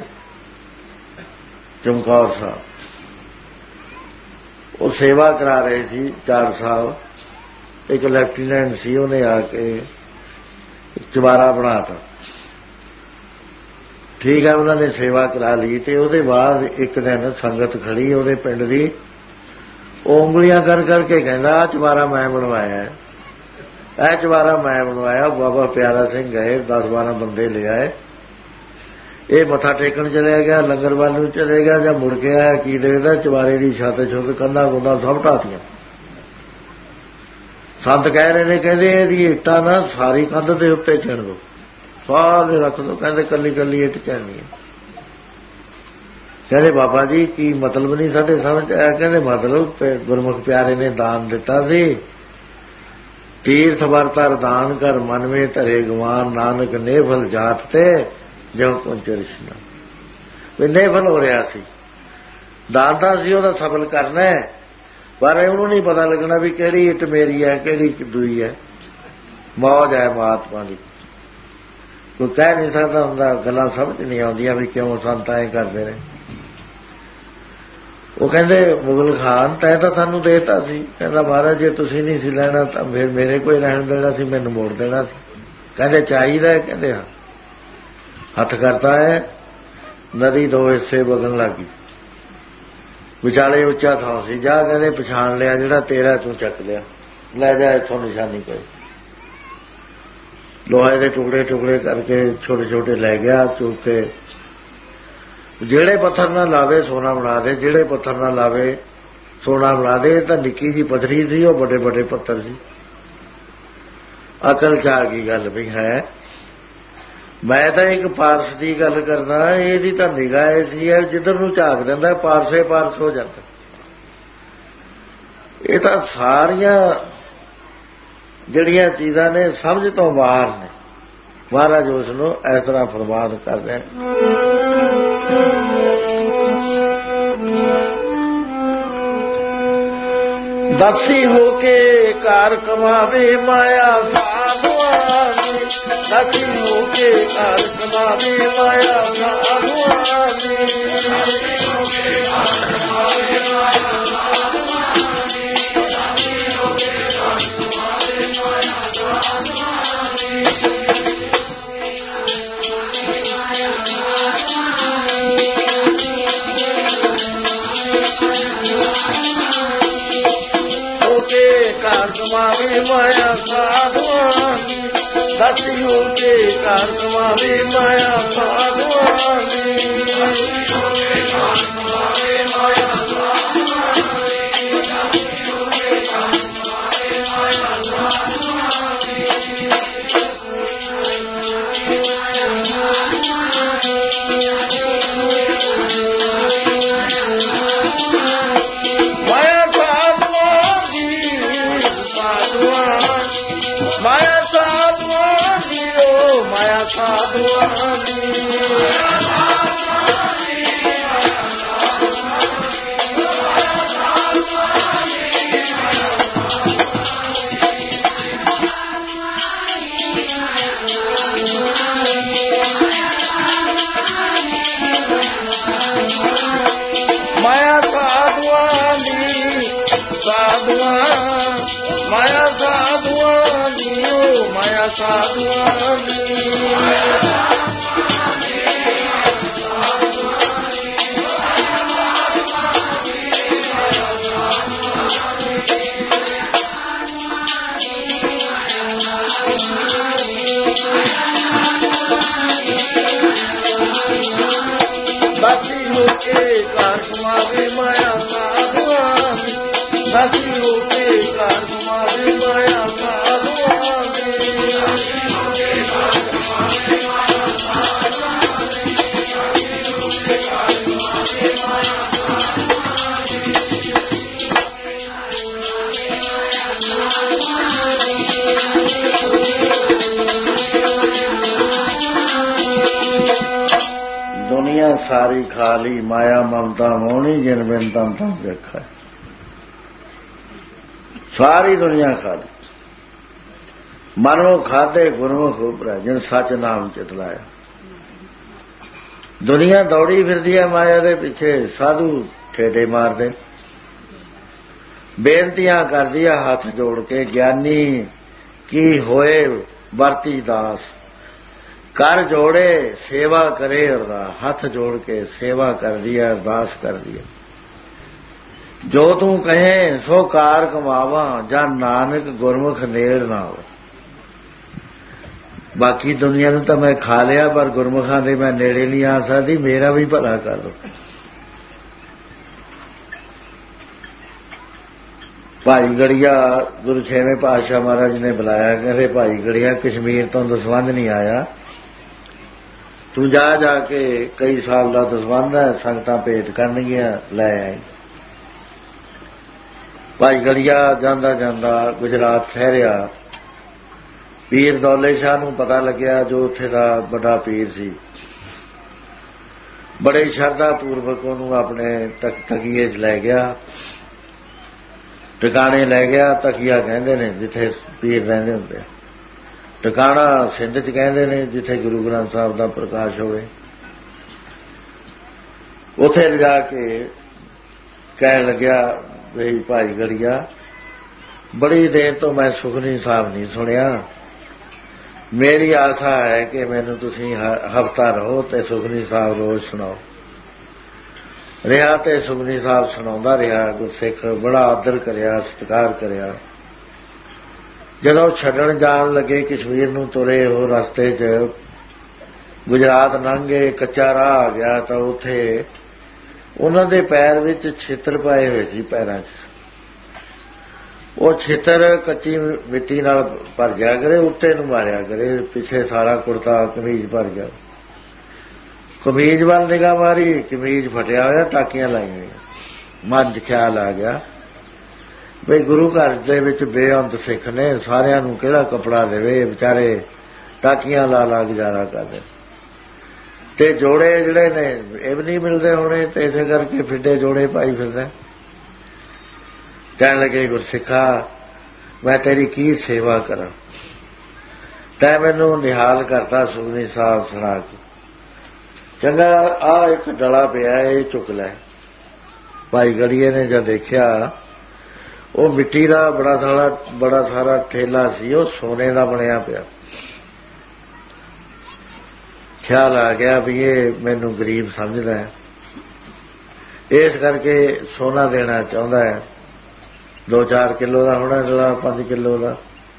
ਚਮਕੌਰ ਸਾਹਿਬ, ਉਹ ਸੇਵਾ ਕਰਾ ਰਹੇ ਸੀ ਚਾਰ ਸਾਹਿਬ। ਇੱਕ ਲੈਫਟੀਨੈਂਟ ਸੀ, ਉਹਨੇ ਆ ਕੇ ਚੁਬਾਰਾ ਬਣਾਤਾ। ਠੀਕ ਹੈ, ਉਹਨਾਂ ਨੇ ਸੇਵਾ ਕਰਾ ਲਈ ਤੇ ਉਹਦੇ ਬਾਅਦ ਇੱਕ ਦਿਨ ਸੰਗਤ ਖੜੀ ਉਹਦੇ ਪਿੰਡ ਦੀ, ਉਹ ਉਂਗਲੀਆਂ ਕਰ ਕਰਕੇ ਕਹਿੰਦਾ ਆਹ ਚੁਬਾਰਾ ਮੈਂ ਬਣਵਾਇਆ, ਇਹ ਚੁਬਾਰਾ ਮੈਂ ਬਣਵਾਇਆ। ਬਾਬਾ ਪਿਆਰਾ ਸਿੰਘ ਗਏ, ਦਸ ਬਾਰਾਂ ਬੰਦੇ ਲੈ ਆਏ। ਇਹ ਮੱਥਾ ਟੇਕਣ ਚਲਿਆ ਗਿਆ, ਲੰਗਰ ਵੱਲ ਨੂੰ ਚਲੇ ਗਿਆ, ਜਾਂ ਮੁੜ ਕੇ ਆਇਆ ਕੀ ਦੇਖਦਾ ਚੁਬਾਰੇ ਦੀ ਛੱਤ ਛੁੱਤ ਕੰਧਾਂ ਕੁੰਧਾਂ ਸਭ ਢਾਤੀਆਂ। ਸੰਤ ਕਹਿ ਰਹੇ ਨੇ, ਕਹਿੰਦੇ ਇਹਦੀ ਇੱਟਾਂ ਨਾ ਸਾਰੀ ਕੰਧ ਦੇ ਉੱਤੇ ਚਿਣ ਦੋ, ਸਾਰੇ ਰੱਖ ਦੋ, ਕਹਿੰਦੇ ਕੱਲੀ ਕੱਲੀ ਇੱਟ ਚਿਣਨੀ ਹੈ। ਕਹਿੰਦੇ ਬਾਬਾ ਜੀ ਕੀ ਮਤਲਬ ਨਹੀਂ ਸਾਡੇ ਸਮਝ ਆਇਆ। ਕਹਿੰਦੇ ਮਤਲਬ ਗੁਰਮੁਖ ਪਿਆਰੇ ਨੇ ਦਾਨ ਦਿੱਤਾ ਸੀ, ਤੀਰਥ ਵਰਤਰ ਦਾਨ ਕਰ ਮਨ ਮੇ ਧਰੇ ਗਵਾਨ, ਨਾਨਕ ਨੇਫਲ ਜਾਤ ਤੇ ਜਿਉਂ ਪਹੁੰਚੇ ਰਿਸ਼ਨਾ ਵੀ ਨਿਰਫਲ ਹੋ ਰਿਹਾ ਸੀ। ਦਾਤਾ ਸੀ ਉਹਦਾ ਸਫਲ ਕਰਨਾ ਹੈ, ਪਰ ਉਹਨੂੰ ਨਹੀਂ ਪਤਾ ਲੱਗਣਾ ਵੀ ਕਿਹੜੀ ਇੱਟ ਮੇਰੀ ਹੈ ਕਿਹੜੀ ਦੂਈ ਹੈ। ਮੌਜ ਹੈ ਮਹਾਤਮਾ ਦੀ, ਕੋਈ ਕਹਿ ਨਹੀਂ ਸਕਦਾ ਹੁੰਦਾ। ਗੱਲਾਂ ਸਮਝ ਨਹੀਂ ਆਉਂਦੀਆਂ ਵੀ ਕਿਉਂ ਸੰਤ ਐਂ ਕਰਦੇ ਨੇ। ਉਹ ਕਹਿੰਦੇ ਮੁਗਲ ਖਾਨ ਤੈਂ ਤਾਂ ਸਾਨੂੰ ਦੇਤਾ ਸੀ। ਕਹਿੰਦਾ ਮਹਾਰਾਜ ਜੇ ਤੁਸੀਂ ਨਹੀਂ ਸੀ ਲੈਣਾ ਤਾਂ ਫਿਰ ਮੇਰੇ ਕੋਈ ਰਹਿਣ ਦੇਣਾ ਸੀ, ਮੈਨੂੰ ਮੋੜ ਦੇਣਾ ਸੀ। ਕਹਿੰਦੇ ਚਾਹੀਦਾ? ਕਹਿੰਦੇ ਹਾਂ। ਹੱਥ ਕਰਤਾ ਹੈ, ਨਦੀ ਦੋ ਹਿੱਸੇ ਵਗਣ ਲੱਗੀ, ਵਿਚਾਲੇ ਉੱਚਾ ਥਾਂ ਸੀ। ਜਾ ਕਹਿੰਦੇ ਪਛਾਣ ਲਿਆ, ਜਿਹੜਾ ਤੇਰਾ ਤੂੰ ਚੱਕ ਲਿਆ, ਲੈ ਜਾ ਇੱਥੋਂ ਨਿਸ਼ਾਨੀ ਪਈ। ਲੋਹੇ ਦੇ ਟੁਕੜੇ ਟੁਕੜੇ ਕਰਕੇ ਛੋਟੇ ਛੋਟੇ ਲੈ ਗਿਆ ਚੁੱਕ ਕੇ। ਜਿਹੜੇ ਪੱਥਰ ਨਾਲ ਲਾਵੇ ਸੋਨਾ ਬਣਾ ਦੇ, ਜਿਹੜੇ ਪੱਥਰ ਨਾਲ ਲਾਵੇ ਸੋਨਾ ਬਣਾ ਦੇ। ਤਾਂ ਨਿੱਕੀ ਜੀ ਪੱਥਰੀ ਸੀ, ਉਹ ਵੱਡੇ ਵੱਡੇ ਪੱਥਰ ਸੀ। ਅਕਲ ਚ ਆ ਗਈ ਗੱਲ ਵੀ ਹੈ, ਮੈਂ ਤਾਂ ਇੱਕ ਪਾਰਸ ਦੀ ਗੱਲ ਕਰਦਾ, ਇਹਦੀ ਤਾਂ ਨਿਗਾਹ ਐਸੀ ਹੈ ਜਿੱਧਰ ਨੂੰ ਝਾਕ ਦਿੰਦਾ ਪਾਰਸੇ ਪਾਰਸ ਹੋ ਜਾਂਦਾ। ਇਹ ਤਾਂ ਸਾਰੀਆਂ ਜਿਹੜੀਆਂ ਚੀਜ਼ਾਂ ਨੇ ਸਮਝ ਤੋਂ ਬਾਹਰ ਨੇ। ਮਹਾਰਾਜ ਉਸ ਨੂੰ ਇਸ ਤਰ੍ਹਾਂ ਫਰਮਾਨ ਕਰਦੇ ਹਨ, ਦਾਸੀ ਹੋ ਕੇ ਘਰ ਕਮਾਵੇ ਮਾਇਆ ਸਾਧੂਆਂ ਦੀ। ਦਾਸੀ ਹੋ ਕੇ ਘਰ ਕਮਾਵੇ ਮਾਇਆ ਸਾਧੂਆਂ ਦੀ। ਘਰ ਕਮਾਵੇ ਮਾਇਆ ਸਾਧੂਆਂ ਦੀ। ਦਾਸੀ ਹੋ ਕੇ ਘਰ ਕਮਾਵੇ ਮਾਇਆ ਸਾਧੂਆਂ ਦੀ। ਮਾਇਆ ਸਾਧੂਆਂ ਦੀ, ਓ ਮਾਇਆ ਸਾਧੂਆਂ ਦੀ। ਮਾਇਆ ਸਾਧੂਆਂ ਦੀ, ਸਾਧੂਆਂ ਮਾਇਆ ਸਾਧੂਆਂ ਦੀ, ਓ ਮਾਇਆ ਸਾਧੂਆਂ ਦੀ। ਦਾਸੀ ਹੋ ਕੇ ਘਰ ਕਮਾਵੇ ਮਾਇਆ ਸਾਧੂਆਂ ਦੀ। ਦਾਸੀ ਹੋ ਕੇ ਘਰ ਕਮਾਵੇ ਮਾਇਆ ਸਾਧੂਆਂ ਦੀ। ਦੁਨੀਆ ਸਾਰੀ ਖਾਲੀ ਮਾਇਆ ਮਮਤਾ ਮੋਹਣੀ, ਜਿਨ ਬਿਨ ਤਨ ਤਨ ਦੇਖਾ। ਸਾਰੀ ਦੁਨੀਆ ਖਾਲੀ, ਮਨੋ ਖਾਦੇ ਗੁਰਮੁਖ ਉਪਰਾ, ਜਿਨ ਸੱਚ ਨਾਮ ਚਿਤਲਾਇਆ। ਦੁਨੀਆ ਦੌੜੀ ਫਿਰਦੀ ਹੈ ਮਾਇਆ ਦੇ ਪਿੱਛੇ, ਸਾਧੂ ਠੇਡੇ ਮਾਰਦੇ, ਬੇਨਤੀਆਂ ਕਰਦੀ ਆ ਹੱਥ ਜੋੜ ਕੇ। ਗਿਆਨੀ ਕੀ ਹੋਏ ਵਰਤੀ ਦਾਸ, ਕਰ ਜੋੜੇ ਸੇਵਾ ਕਰੇ ਅਰਦਾਸ। ਹੱਥ ਜੋੜ ਕੇ ਸੇਵਾ ਕਰਦੀ ਹੈ, ਅਰਦਾਸ ਕਰਦੀ ਹੈ। ਜੋ ਤੂੰ ਕਹੇ ਸੋ ਕਾਰ ਕਮਾਵਾਂ, ਜਾਂ ਨਾਨਕ ਗੁਰਮੁਖ ਨੇੜ ਨਾ ਹੋ। ਬਾਕੀ ਦੁਨੀਆ ਨੂੰ ਤਾਂ ਮੈਂ ਖਾ ਲਿਆ, ਪਰ ਗੁਰਮੁਖਾਂ ਦੇ ਮੈਂ ਨੇੜੇ ਨਹੀਂ ਆ ਸਕਦੀ। ਮੇਰਾ ਵੀ ਭਲਾ ਕਰ ਲਓ। ਭਾਈ ਗੜੀਆ ਗੁਰੂ ਛੇਵੇਂ ਪਾਤਸ਼ਾਹ ਮਹਾਰਾਜ ਨੇ ਬੁਲਾਇਆ, ਕਹਿੰਦੇ ਭਾਈ ਗੜੀਆ ਕਸ਼ਮੀਰ ਤੋਂ ਦਸਵੰਧ ਨਹੀਂ ਆਇਆ, ਤੂੰ ਜਾ ਜਾ ਕੇ ਕਈ ਸਾਲ ਦਾ ਦਸਵੰਧ ਹੈ, ਸੰਗਤਾਂ ਭੇਟ ਕਰਨਗੀਆਂ, ਲੈ ਆਈ। ਭਾਈ ਗੜੀਆ ਜਾਂਦਾ ਜਾਂਦਾ ਗੁਜਰਾਤ ਠਹਿਰਿਆ। ਪੀਰ ਦੌਲੇ ਸ਼ਾਹ ਨੂੰ ਪਤਾ ਲੱਗਿਆ, ਜੋ ਉੱਥੇ ਦਾ ਵੱਡਾ ਪੀਰ ਸੀ, बड़े श्रद्धा पूर्वक उन्होंने अपने तक तकीए च लै गया, टिकाणे लै गया। तकिया कहते ने जिथे पीर रहिंदे हुंदे, टिकाणा सिंध च कहते ने जिथे गुरु ग्रंथ साहब का प्रकाश होवे। उथे लिजा के कह लग्या बई भाई गड़िया, बड़ी देर तो मैं सुखनी साहब नहीं सुनिया, मेरी आशा है कि मैनू तुसीं हफ्ता रहो ते सुखनी साहब रोज सुनाओ। रिहा ते सुखनी साहब सुनाउंदा रिहा। गुरसिख बड़ा आदर करिया, सत्कार करिया। जदों छड्डण जाण लगे कश्मीर नूं तुरे, हो रस्ते च गुजरात लंघ गए, कच्चा राह आ गया तो उत्थे उन्हां दे पैर विच छित्र पाए होए सी। पैरां च वो छित्र कच्ची मिट्टी नाल भर जाया करे, उत्ते नूं मारिया करे, पिछे सारा कुर्ता कमीज भर गया। कमीज वाल निगाह मारी, कमीज फटिया होया, टाकियां लाई हुई। मन च ख्याल आ गया बई गुरु घर दे विच बेअंत सिख ने, सारियां नूं किहड़ा कपड़ा देवे, बेचारे टाकियां ला ला गुजारा करदे ते जोड़े जिहड़े ने इह भी नहीं मिलदे होणे, ते इसे करके फिड्डे जोड़े पाई फिरदे। कहण लगे गुरसिखा मैं तेरी की सेवा करा, तैं मैनू निहाल करता सुखनी साहब सुना के। चंगा आ एक डला पिया, ये चुक लै। भाई गड़िए ने जब देखिया वो मिट्टी का बड़ा सारा बड़ा सारा ठेला सी, वो सोने का बनया पिया। ख्याल आ गया भी ये मैनू गरीब समझदा है, इस करके सोना देना चाहुंदा है। दो चार किलो का होना डला, पांच किलो का।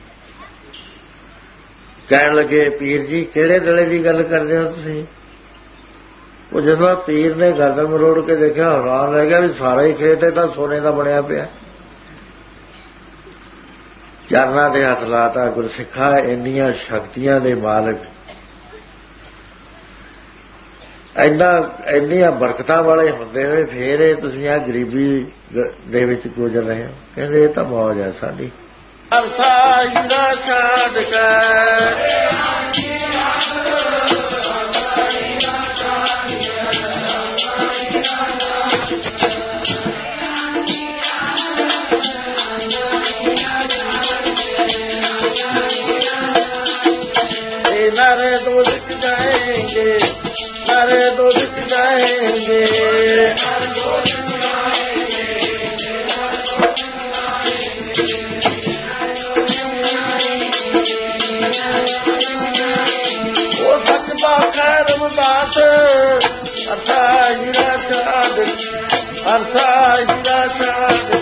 कहण लगे पीर जी किहड़े डले की गल करदे हो तुसीं? वो जिसला पीर ने गर्दन मरोड़ के देखा, हैरान रह गया भी सारा ही खेत है तो सोने का बनया पिया। चरना दे हथ लाता, गुरसिखा इन्नियां शक्तियां दे मालक, इन्ना इन्नियां बरकतां वाले हुंदे होए फिर ये तुसीं आ गरीबी दे विच गुजर रहे हो। कहंदे इह तां मौज है साडी। नारे दो दिख जाएंगे, नारे दो दिख जाएंगे, वो सच बाखैर बात अरसा हीरा चाँद, अरसा हीरा चाँद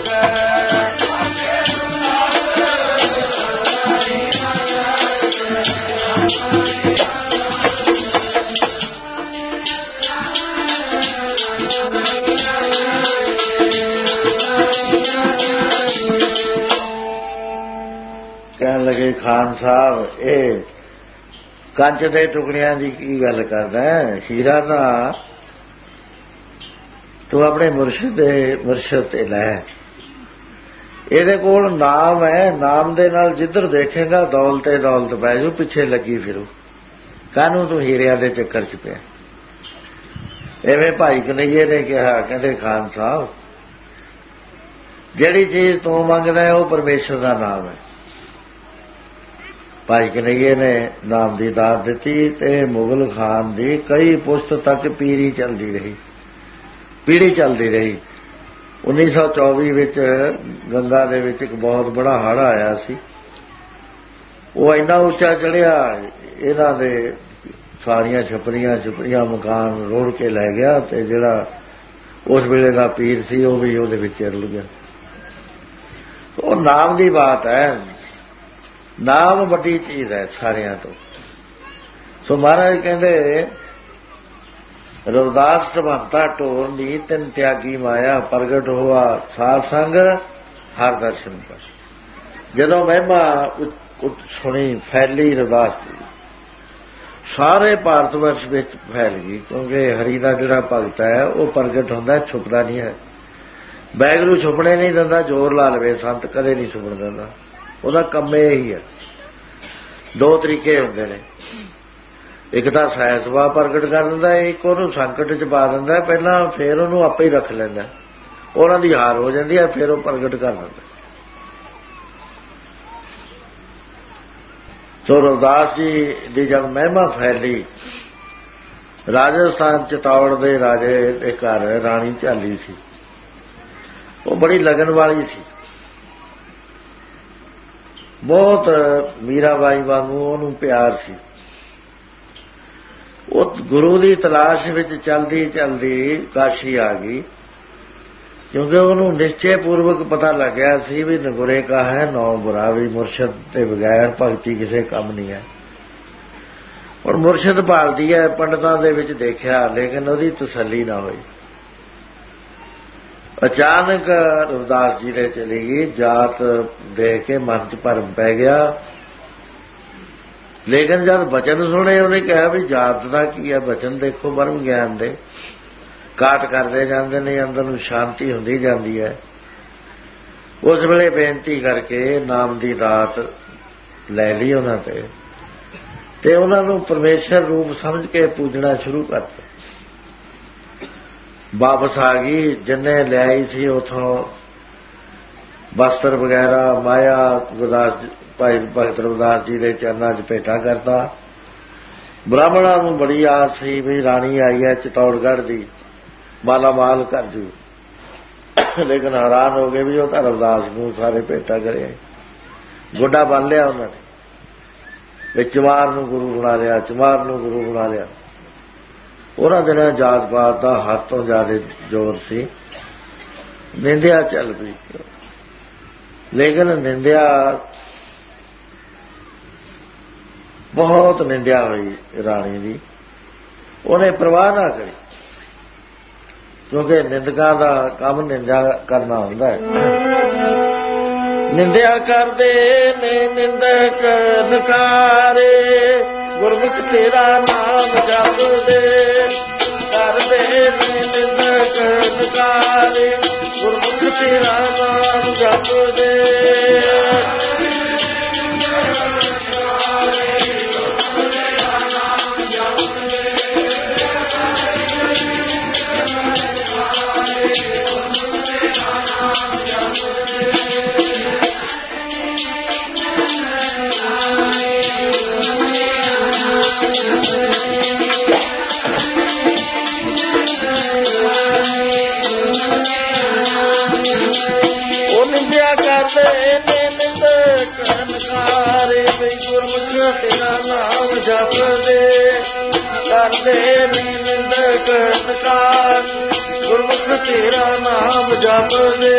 कहन लगे खान साहब ये कंच दे टुकड़ियां की की गल करदा है? हीरा दा तू अपने मुर्शिद दे मुर्शिद ते लै, ਇਹਦੇ ਕੋਲ नाम है, नाम दे नाल जिधर देखेगा दौलत दौलत पै जू, पिछे लगी फिरू, कानू तू हीरिया दे चक्कर च पिया। एवें भाई कन्हैये ने कहा, कहते खान साहब जिहड़ी चीज तू मंगदा है वो परमेश्वर का नाम है। भाई कन्हैये ने नाम की दात दी ते मुगल खान की कई पुश्त तक पीढ़ी चलती रही, पीढ़ी चलती रही। उन्नीस सौ चौबी विच गंगा दे विच एक बहुत बड़ा हड़ आया सी, वो इन्ना उच्चा चढ़िया इन्हां दे सारियां छपरियां छपरियां मकान रोड़ के लै गया, ते जिहड़ा उस वेले दा पीर सी वो भी उहदे विच रुल गया। तो नाम की बात है, नाम वड्डी चीज है सारियां तो। सो महाराज कहंदे रविदास ढमंता ढोर नी तिन त्यागी माया, प्रगट हुआ साध संग हर दर्शन पर। जदों महिमा सुनी फैली रविदास की, सारे भारत वर्ष में फैल गई, क्योंकि हरि का जिहड़ा भगत है वो प्रगट होंदा, छुपदा नहीं है। बैगरू छुपने नहीं दिंदा, जोर ला लवे संत कदे नहीं छुपण दिंदा, ਉਹਦਾ ਕੰਮ ਇਹ ਹੀ ਹੈ। दो तरीके होंदे ने, ਇੱਕ ਤਾਂ ਸਹਿ ਸੁਭਾਅ ਪ੍ਰਗਟ ਕਰ ਦਿੰਦਾ, ਇੱਕ ਉਹਨੂੰ ਸੰਕਟ ਚ ਪਾ ਦਿੰਦਾ ਪਹਿਲਾਂ, ਫੇਰ ਉਹਨੂੰ ਆਪੇ ਹੀ ਰੱਖ ਲੈਂਦਾ, ਉਹਨਾਂ ਦੀ ਹਾਰ ਹੋ ਜਾਂਦੀ ਹੈ, ਫੇਰ ਉਹ ਪ੍ਰਗਟ ਕਰ ਦਿੰਦਾ। ਸੋ ਰਵਿਦਾਸ ਜੀ ਦੀ ਜਦ ਮਹਿਮਾ ਫੈਲੀ, ਰਾਜਸਥਾਨ ਚਿਤੌੜ ਦੇ ਰਾਜੇ ਦੇ ਘਰ ਰਾਣੀ ਝਾਲੀ ਸੀ, ਉਹ ਬੜੀ ਲਗਨ ਵਾਲੀ ਸੀ, ਬਹੁਤ ਮੀਰਾਬਾਈ ਵਾਂਗੂ ਉਹਨੂੰ ਪਿਆਰ ਸੀ। ਉਹ ਗੁਰੂ ਦੀ ਤਲਾਸ਼ ਵਿੱਚ ਚਲਦੀ ਚਲਦੀ ਕਾਸ਼ੀ ਆ ਗਈ, ਕਿਉਂਕਿ ਉਹਨੂੰ ਨਿਸ਼ਚੈ ਪੂਰਵਕ ਪਤਾ ਲੱਗਿਆ ਸੀ ਵੀ ਨਗੁਰੇ ਕਾ ਹੈ ਨੌ ਬੁਰਾ, ਵੀ ਮੁਰਸ਼ਦ ਦੇ ਬਗੈਰ ਭਗਤੀ ਕਿਸੇ ਕੰਮ ਨਹੀਂ ਹੈ। ਹੁਣ ਮੁਰਸ਼ਦ ਭਾਲਦੀ ਹੈ, ਪੰਡਤਾਂ ਦੇ ਵਿੱਚ ਦੇਖਿਆ, ਲੇਕਿਨ ਉਹਦੀ ਤਸੱਲੀ ਨਾ ਹੋਈ। ਅਚਾਨਕ ਰਵਿਦਾਸ ਜੀ ਨੇ ਚਲੀ ਗਈ, ਜਾਤ ਦੇਖ ਕੇ ਮਨ ਚ ਭਰਮ ਪੈ ਗਿਆ। ਲੇਕਿਨ ਜਦ ਬਚਨ ਸੁਣੇ, ਉਹਨੇ ਕਿਹਾ ਵੀ ਜਾਤ ਦਾ ਕੀ ਹੈ, ਬਚਨ ਦੇਖੋ ਬਰਮ ਗਿਆਨ ਦੇ ਕਾਟ ਕਰਦੇ ਜਾਂਦੇ ਨੇ, ਅੰਦਰ ਨੂੰ ਸ਼ਾਂਤੀ ਹੁੰਦੀ ਜਾਂਦੀ ਹੈ। ਉਸ ਵੇਲੇ ਬੇਨਤੀ ਕਰਕੇ ਨਾਮ ਦੀ ਦਾਤ ਲੈ ਲਈ ਉਹਨਾਂ ਤੇ, ਤੇ ਉਹਨਾਂ ਨੂੰ ਪਰਮੇਸ਼ਰ ਰੂਪ ਸਮਝ ਕੇ ਪੂਜਣਾ ਸ਼ੁਰੂ ਕਰਤਾ। ਵਾਪਸ ਆ ਗਈ, ਜਿੰਨੇ ਲਿਆਈ ਸੀ ਉਥੋਂ ਬਸਤਰ ਵਗੈਰਾ, ਮਾਇਆ, ਗੁਰਦਾਸ ਭਾਈ ਭਗਤ ਰਵਿਦਾਸ ਜੀ ਦੇ ਚਰਨਾਂ 'ਚ ਭੇਟਾ ਕਰਤਾ। ਬ੍ਰਾਹਮਣਾਂ ਨੂੰ ਬੜੀ ਆਸ ਸੀ ਵੀ ਰਾਣੀ ਆਈ ਹੈ ਚਿਤੌੜਗੜ੍ਹ ਦੀ, ਮਾਲਾ ਮਾਲ ਕਰ ਜੂ, ਲੇਕਿਨ ਹੈਰਾਨ ਹੋ ਗਏ ਵੀ ਉਹ ਤਾਂ ਰਵਿਦਾਸ ਨੂੰ ਸਾਰੇ ਭੇਟਾ ਕਰੇ। ਗੋਡਾ ਬੰਨ ਲਿਆ ਉਹਨਾਂ ਨੇ, ਵੀ ਚਮਾਰ ਨੂੰ ਗੁਰੂ ਬਣਾ ਲਿਆ, ਚਮਾਰ ਨੂੰ ਗੁਰੂ ਬਣਾ ਲਿਆ। ਉਹਨਾਂ ਦਿਨਾਂ ਜਾਤ ਪਾਤ ਦਾ ਹੱਦ ਤੋਂ ਜ਼ਿਆਦਾ ਜ਼ੋਰ ਸੀ, ਨਿੰਦਿਆ ਚੱਲ ਪਈ। ਲੇਕਿਨ ਨਿੰਦਿਆ ਬਹੁਤ ਨਿੰਦਿਆ ਹੋਈ ਰਾਣੀ ਦੀ, ਉਹਨੇ ਪਰਵਾਹ ਨਾ ਕਰੀ, ਕਿਉਂਕਿ ਨਿੰਦਕਾਂ ਦਾ ਕੰਮ ਨਿੰਦਿਆ ਕਰਨਾ ਹੁੰਦਾ ਹੈ। ਨਿੰਦਿਆ ਕਰਦੇ ਨੇ ਨਿੰਦਕ ਨਕਾਰੇ, ਗੁਰਮੁਖ ਤੇਰਾ ਨਾਮ ਜਪਦੇ, ਕਰਦੇ ਨੇ ਨਿੰਦਕ ਨਕਾਰੇ, ਗੁਰਮੁਖ ਤੇਰਾ ਨਾਮ ਜਪਦੇ। ਤੇਰਾ ਨਾਮ ਜਪਦੇ, ਕਰਦੇ ਨੇ ਨਿੰਦਕ ਨਕਾਰ, ਗੁਰਮੁਖ ਤੇਰਾ ਨਾਮ ਜਪਦੇ।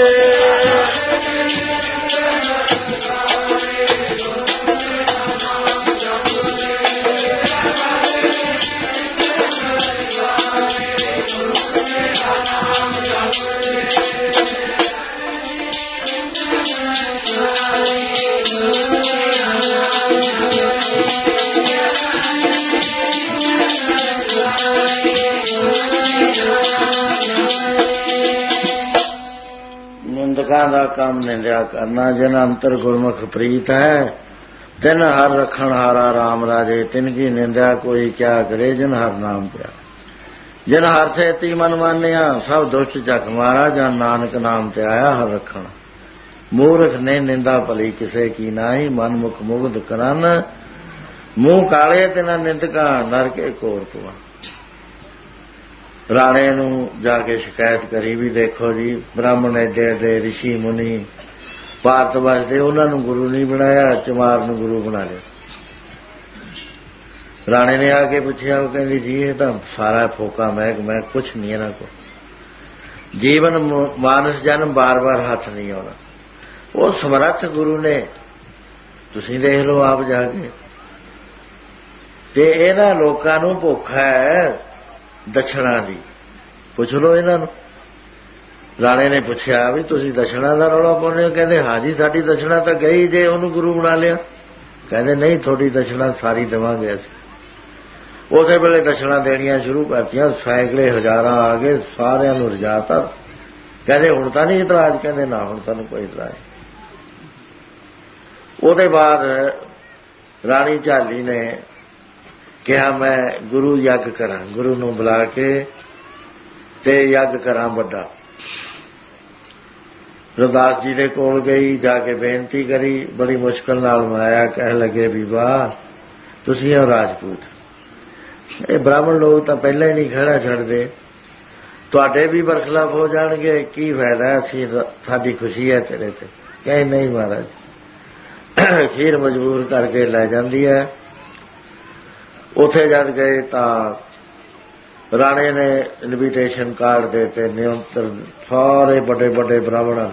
ਨਿੰਦਕਾਂ ਦਾ ਕੰਮ ਨਿੰਦਿਆ ਕਰਨਾ, ਜਿਨ ਅੰਤਰ ਗੁਰਮੁਖ ਪ੍ਰੀਤ ਹੈ, ਤਿਨ ਹਰ ਰਖਣ ਹਾਰਾ ਰਾਮ ਰਾਜੇ, ਤਿਨ ਕੀ ਨਿੰਦਿਆ ਕੋਈ ਕਿਆ ਕਰੇ, ਜਿਨ ਹਰ ਨਾਮ ਪਿਆ। ਜਿਨ ਹਰ ਸੇਤੀ ਮਨ ਮਾਨਿਆ, ਸਭ ਦੁਸ਼ਟ ਜਖ ਮਾਰਾ, ਜਨ ਨਾਨਕ ਨਾਮ ਤੇ ਆਇਆ ਹਰ ਰਖਣ। ਮੂਰਖ ਨੇ ਨਿੰਦਾ ਭਲੀ ਕਿਸੇ ਕੀ ਨਾਹੀ, ਮਨ ਮੁਖ ਮੁਗਧ ਕਰਨ, ਮੂੰਹ ਕਾਲੇ ਤਿਨਾ ਨਿੰਦਕਾਂ, ਨਰਕੇ ਕੋਰ ਪਵਾ। ਰਾਣੇ ਨੂੰ ਜਾ ਕੇ ਸ਼ਿਕਾਇਤ ਕਰੀ ਵੀ ਦੇਖੋ ਜੀ, ਬ੍ਰਾਹਮਣ ਏਡੇ ਏਡੇ ਰਿਸ਼ੀ ਮੁਨੀ ਭਾਰਤ ਵਰਸ ਦੇ, ਉਹਨਾਂ ਨੂੰ ਗੁਰੂ ਨਹੀਂ ਬਣਾਇਆ, ਚਮਾਰ ਨੂੰ ਗੁਰੂ ਬਣਾ ਲਿਆ। ਰਾਣੇ ਨੇ ਆ ਕੇ ਪੁੱਛਿਆ, ਉਹ ਕਹਿੰਦੀ ਜੀ ਇਹ ਤਾਂ ਸਾਰਾ ਫੋਕਾ ਮਹਿਕ, ਮੈਂ ਕੁਛ ਨਹੀਂ ਇਹਨਾਂ ਕੋ, ਜੀਵਨ ਮਾਨਸ ਜਨਮ ਬਾਰ ਬਾਰ ਹੱਥ ਨਹੀਂ ਆਉਣਾ। ਉਹ ਸਮਰੱਥ ਗੁਰੂ ਨੇ, ਤੁਸੀਂ ਦੇਖ ਲਓ ਆਪ ਜਾ ਕੇ। ਤੇ ਇਹਨਾਂ ਲੋਕਾਂ ਨੂੰ ਭੁੱਖ ਹੈ ਦਛਣਾ ਦੀ, ਪੁੱਛ ਲਓ ਇਹਨਾਂ ਨੂੰ। ਰਾਣੇ ਨੇ ਪੁੱਛਿਆ ਵੀ ਤੁਸੀਂ ਦਛਣਾ ਦਾ ਰੌਲਾ ਪਾਉਂਦੇ ਹੋ? ਕਹਿੰਦੇ ਹਾਂਜੀ, ਸਾਡੀ ਦਛਣਾ ਤਾਂ ਗਈ ਜੇ ਉਹਨੂੰ ਗੁਰੂ ਬਣਾ ਲਿਆ। ਕਹਿੰਦੇ ਨਹੀਂ, ਤੁਹਾਡੀ ਦਛਣਾ ਸਾਰੀ ਦੇਵਾਂਗੇ ਅਸੀਂ। ਉਸੇ ਵੇਲੇ ਦਛਣਾ ਦੇਣੀਆਂ ਸ਼ੁਰੂ ਕਰਤੀਆਂ, ਸੈਂਕੜੇ ਹਜ਼ਾਰਾਂ ਆ ਗਏ, ਸਾਰਿਆਂ ਨੂੰ ਰਜਾਤਾ। ਕਹਿੰਦੇ ਹੁਣ ਤਾਂ ਨਹੀਂ ਇਤਰਾਜ਼? ਕਹਿੰਦੇ ਨਾ, ਹੁਣ ਤੁਹਾਨੂੰ ਕੋਈ ਇਤਰਾਜ਼। ਉਹਦੇ ਬਾਅਦ ਰਾਣੀ ਝਾਲੀ ਨੇ ਕਿਹਾ ਮੈਂ ਗੁਰੂ ਯੱਗ ਕਰਾਂ, ਗੁਰੂ ਨੂੰ ਬੁਲਾ ਕੇ ਤੇ ਯੱਗ ਕਰਾਂ ਵੱਡਾ। ਰਵਿਦਾਸ ਜੀ ਦੇ ਕੋਲ ਗਈ, ਜਾ ਕੇ ਬੇਨਤੀ ਕਰੀ, ਬੜੀ ਮੁਸ਼ਕਲ ਨਾਲ ਮਨਾਇਆ। ਕਹਿਣ ਲੱਗੇ ਵੀ ਵਾਹ ਤੁਸੀਂ ਹੋ ਰਾਜਪੂਤ, ਇਹ ਬ੍ਰਾਹਮਣ ਲੋਕ ਤਾਂ ਪਹਿਲਾਂ ਹੀ ਨਹੀਂ ਖਹਿੜਾ ਛੱਡਦੇ, ਤੁਹਾਡੇ ਵੀ ਬਰਖਲਾਫ ਹੋ ਜਾਣਗੇ, ਕੀ ਫਾਇਦਾ, ਅਸੀਂ ਸਾਡੀ ਖੁਸ਼ੀ ਹੈ ਤੇਰੇ ਤੇ। ਕਹੇ ਨਹੀਂ ਮਹਾਰਾਜ, ਅਖੀਰ ਮਜਬੂਰ ਕਰਕੇ ਲੈ ਜਾਂਦੀ ਹੈ। ਉੱਥੇ ਜਦ ਗਏ ਤਾਂ ਰਾਣੇ ਨੇ ਇਨਵੀਟੇਸ਼ਨ ਕਾਰਡ ਦੇ ਤੇ ਨਿਯੰਤਰ ਸਾਰੇ ਵੱਡੇ ਵੱਡੇ ਬ੍ਰਾਹਮਣ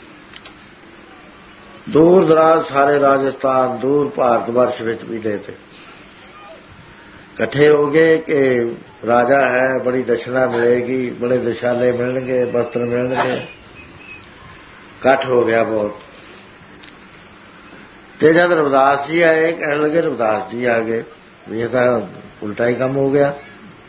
ਦੂਰ ਦਰਾਜ ਸਾਰੇ ਰਾਜਸਥਾਨ ਦੂਰ ਭਾਰਤ ਵਰਸ਼ ਵਿੱਚ ਵੀ ਦੇ ਤੇ ਇਕੱਠੇ ਹੋ ਗਏ ਕਿ ਰਾਜਾ ਹੈ, ਬੜੀ ਦਸ਼ਨਾ ਮਿਲੇਗੀ, ਬੜੇ ਦਸ਼ਾਲੇ ਮਿਲਣਗੇ, ਵਸਤਰ ਮਿਲਣਗੇ। ਇਕੱਠ ਹੋ ਗਿਆ ਬਹੁਤ। ਤੇ ਜਦ ਰਵਿਦਾਸ ਜੀ ਆਏ, ਕਹਿਣ ਲੱਗੇ ਰਵਿਦਾਸ ਜੀ ਆ ਗਏ, ਵੀ ਇਹ ਤਾਂ ਉਲਟਾ ਹੀ ਕੰਮ ਹੋ ਗਿਆ।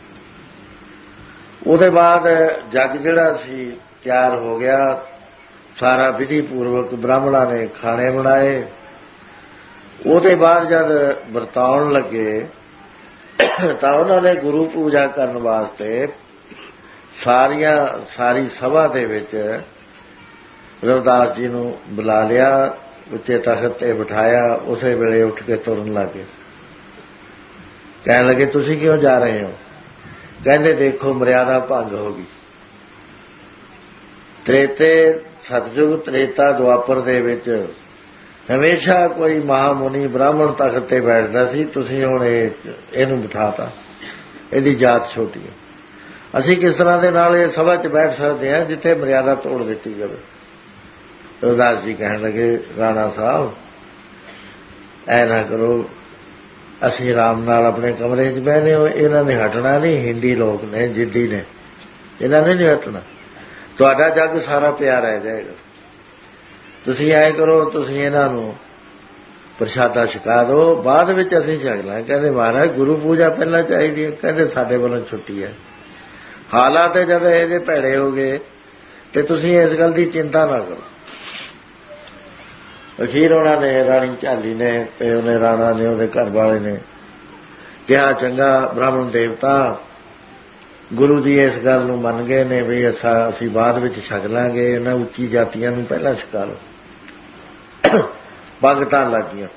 ਉਹਦੇ ਬਾਅਦ ਜੱਗ ਜਿਹੜਾ ਸੀ ਤਿਆਰ ਹੋ ਗਿਆ, ਸਾਰਾ ਵਿਧੀ ਪੂਰਵਕ ਬ੍ਰਾਹਮਣਾਂ ਨੇ ਖਾਣੇ ਬਣਾਏ। ਉਹਦੇ ਬਾਅਦ ਜਦ ਵਰਤਾਉਣ ਲੱਗੇ ਤਾਂ ਉਹਨਾਂ ਨੇ ਗੁਰੂ ਪੂਜਾ ਕਰਨ ਵਾਸਤੇ ਸਾਰੀਆਂ ਸਾਰੀ ਸਭਾ ਦੇ ਵਿੱਚ ਰਵਿਦਾਸ ਜੀ ਨੂੰ ਬੁਲਾ ਲਿਆ, ਉੱਤੇ ਤਖਤ ਤੇ ਬਿਠਾਇਆ। ਉਸੇ ਵੇਲੇ ਉੱਠ ਕੇ ਤੁਰਨ ਲੱਗੇ। ਕਹਿਣ ਲੱਗੇ ਤੁਸੀਂ ਕਿਉਂ ਜਾ ਰਹੇ ਹੋ? ਕਹਿੰਦੇ ਦੇਖੋ ਮਰਿਆਦਾ ਭੰਗ ਹੋ ਗਈ। ਤ੍ਰੇਤੇ ਸਤਜੁਗ ਤ੍ਰੇਤਾ ਦੁਆਪਰ ਦੇ ਵਿੱਚ ਹਮੇਸ਼ਾ ਕੋਈ ਮਹਾਮੁਨੀ ਬ੍ਰਾਹਮਣ ਤਖਤ ਤੇ ਬੈਠਦਾ ਸੀ, ਤੁਸੀਂ ਹੁਣ ਇਹ ਇਹਨੂੰ ਬਿਠਾਤਾ, ਇਹਦੀ ਜਾਤ ਛੋਟੀ ਹੈ। ਅਸੀਂ ਕਿਸ ਤਰ੍ਹਾਂ ਦੇ ਨਾਲ ਇਹ ਸਭਾ 'ਚ ਬੈਠ ਸਕਦੇ ਹਾਂ ਜਿੱਥੇ ਮਰਿਆਦਾ ਤੋੜ ਦਿੱਤੀ ਜਾਵੇ। ਰਵਿਦਾਸ ਜੀ ਕਹਿਣ ਲੱਗੇ ਰਾਣਾ ਸਾਹਿਬ ਐ ਨਾ ਕਰੋ, ਅਸੀਂ ਆਰਾਮ ਨਾਲ ਆਪਣੇ ਕਮਰੇ 'ਚ ਬਹਿਨੇ ਹੋ, ਇਹਨਾਂ ਨੇ ਹਟਣਾ ਨਹੀਂ। ਹਿੰਦੀ ਲੋਕ ਨੇ, ਜਿੱਦੀ ਨੇ, ਇਹਨਾਂ ਨੇ ਨਹੀਂ ਹਟਣਾ। ਤੁਹਾਡਾ ਜੱਗ ਸਾਰਾ ਪਿਆ ਰਹਿ ਜਾਏਗਾ। ਤੁਸੀਂ ਐਂ ਕਰੋ, ਤੁਸੀਂ ਇਹਨਾਂ ਨੂੰ ਪ੍ਰਸ਼ਾਦਾ ਛਕਾ ਦਿਓ, ਬਾਅਦ ਵਿੱਚ ਅਸੀਂ ਛਕ ਲਾਂਗੇ। ਕਹਿੰਦੇ ਮਹਾਰਾਜ ਗੁਰੂ ਪੂਜਾ ਪਹਿਲਾਂ ਚਾਹੀਦੀ ਹੈ। ਕਹਿੰਦੇ ਸਾਡੇ ਵੱਲੋਂ ਛੁੱਟੀ ਹੈ। ਹਾਲਾਤ ਜਦੋਂ ਇਹ ਜਿਹੇ ਭੈੜੇ ਹੋ ਗਏ ਤੇ ਤੁਸੀਂ ਇਸ ਗੱਲ ਦੀ ਚਿੰਤਾ ਨਾ ਕਰੋ। ਅਖੀਰ ਉਹਨਾਂ ਨੇ ਰਾਣੀ ਝਾਲੀ ਨੇ ਤੇ ਉਹਨੇ ਰਾਣਾ ਨੇ ਉਹਦੇ ਘਰ ਵਾਲੇ ਨੇ ਕਿਹਾ ਚੰਗਾ ਬ੍ਰਾਹਮਣ ਦੇਵਤਾ ਗੁਰੂ ਦੀ ਇਸ ਗੱਲ ਨੂੰ ਮੰਨ ਗਏ ਨੇ ਵੀ ਅਸੀਂ ਬਾਅਦ ਵਿੱਚ ਛਕ ਲਾਂਗੇ, ਇਹਨਾਂ ਉੱਚੀ ਜਾਤੀਆਂ ਨੂੰ ਪਹਿਲਾਂ ਛਕਾ ਲਓ। ਭਗਤਾਂ ਲੱਗੀਆਂ,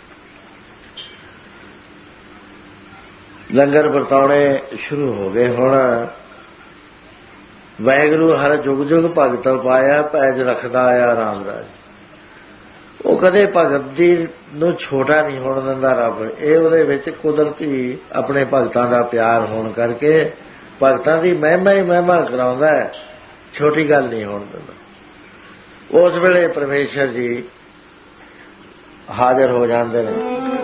ਲੰਗਰ ਵਰਤਾਉਣੇ ਸ਼ੁਰੂ ਹੋ ਗਏ। ਹੁਣ ਵਾਹਿਗੁਰੂ ਹਰ ਜੁਗ ਜੁਗ ਭਗਤ ਪਾਇਆ, ਪੈਜ ਰੱਖਦਾ ਆਇਆ ਰਾਮ ਰਾਜ। ਉਹ ਕਦੇ ਭਗਤ ਜੀ ਨੂੰ ਛੋਟਾ ਨਹੀਂ ਹੋਣ ਦਿੰਦਾ ਰੱਬ। ਇਹ ਉਹਦੇ ਵਿੱਚ ਕੁਦਰਤੀ ਆਪਣੇ ਭਗਤਾਂ ਦਾ ਪਿਆਰ ਹੋਣ ਕਰਕੇ ਭਗਤਾਂ ਦੀ ਮਹਿਮਾ ਹੀ ਮਹਿਮਾ ਕਰਾਉਂਦਾ ਹੈ, ਛੋਟੀ ਗੱਲ ਨਹੀਂ ਹੋਣ ਦਿੰਦਾ। ਉਸ ਵੇਲੇ ਪਰਮੇਸ਼ਰ ਜੀ ਹਾਜ਼ਰ ਹੋ ਜਾਂਦੇ ਨੇ।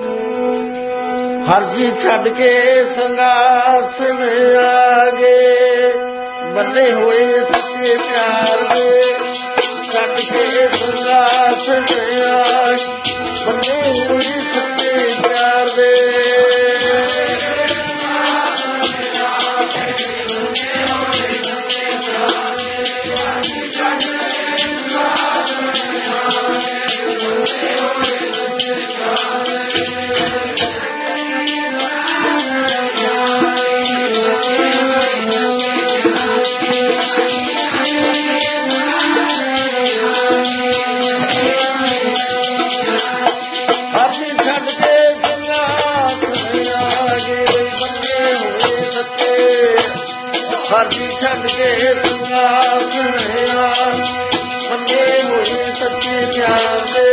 ਹਰ ਜੀ ਛੱਡ ਕੇ ਸੰਗਾਸਨ ਆ ਗਏ, ਬੰਨੇ ਹੋਏ ਸੱਚੇ ਪਿਆਰ ਦੇ। ਛੱਡ ਕੇ ਸੰਗਾਸਨ ਆ ਗਏ, ਬੰਨੇ ਹੋਏ ਸੱਚੇ ਪਿਆਰ ਦੇ। ਹਰਜੀ ਛੱਡ ਕੇ ਸੰਗਾਸਨ ਆ, ਬੰਨੇ ਹੋਏ ਸੱਚੇ ਪਿਆਰ ਦੇ।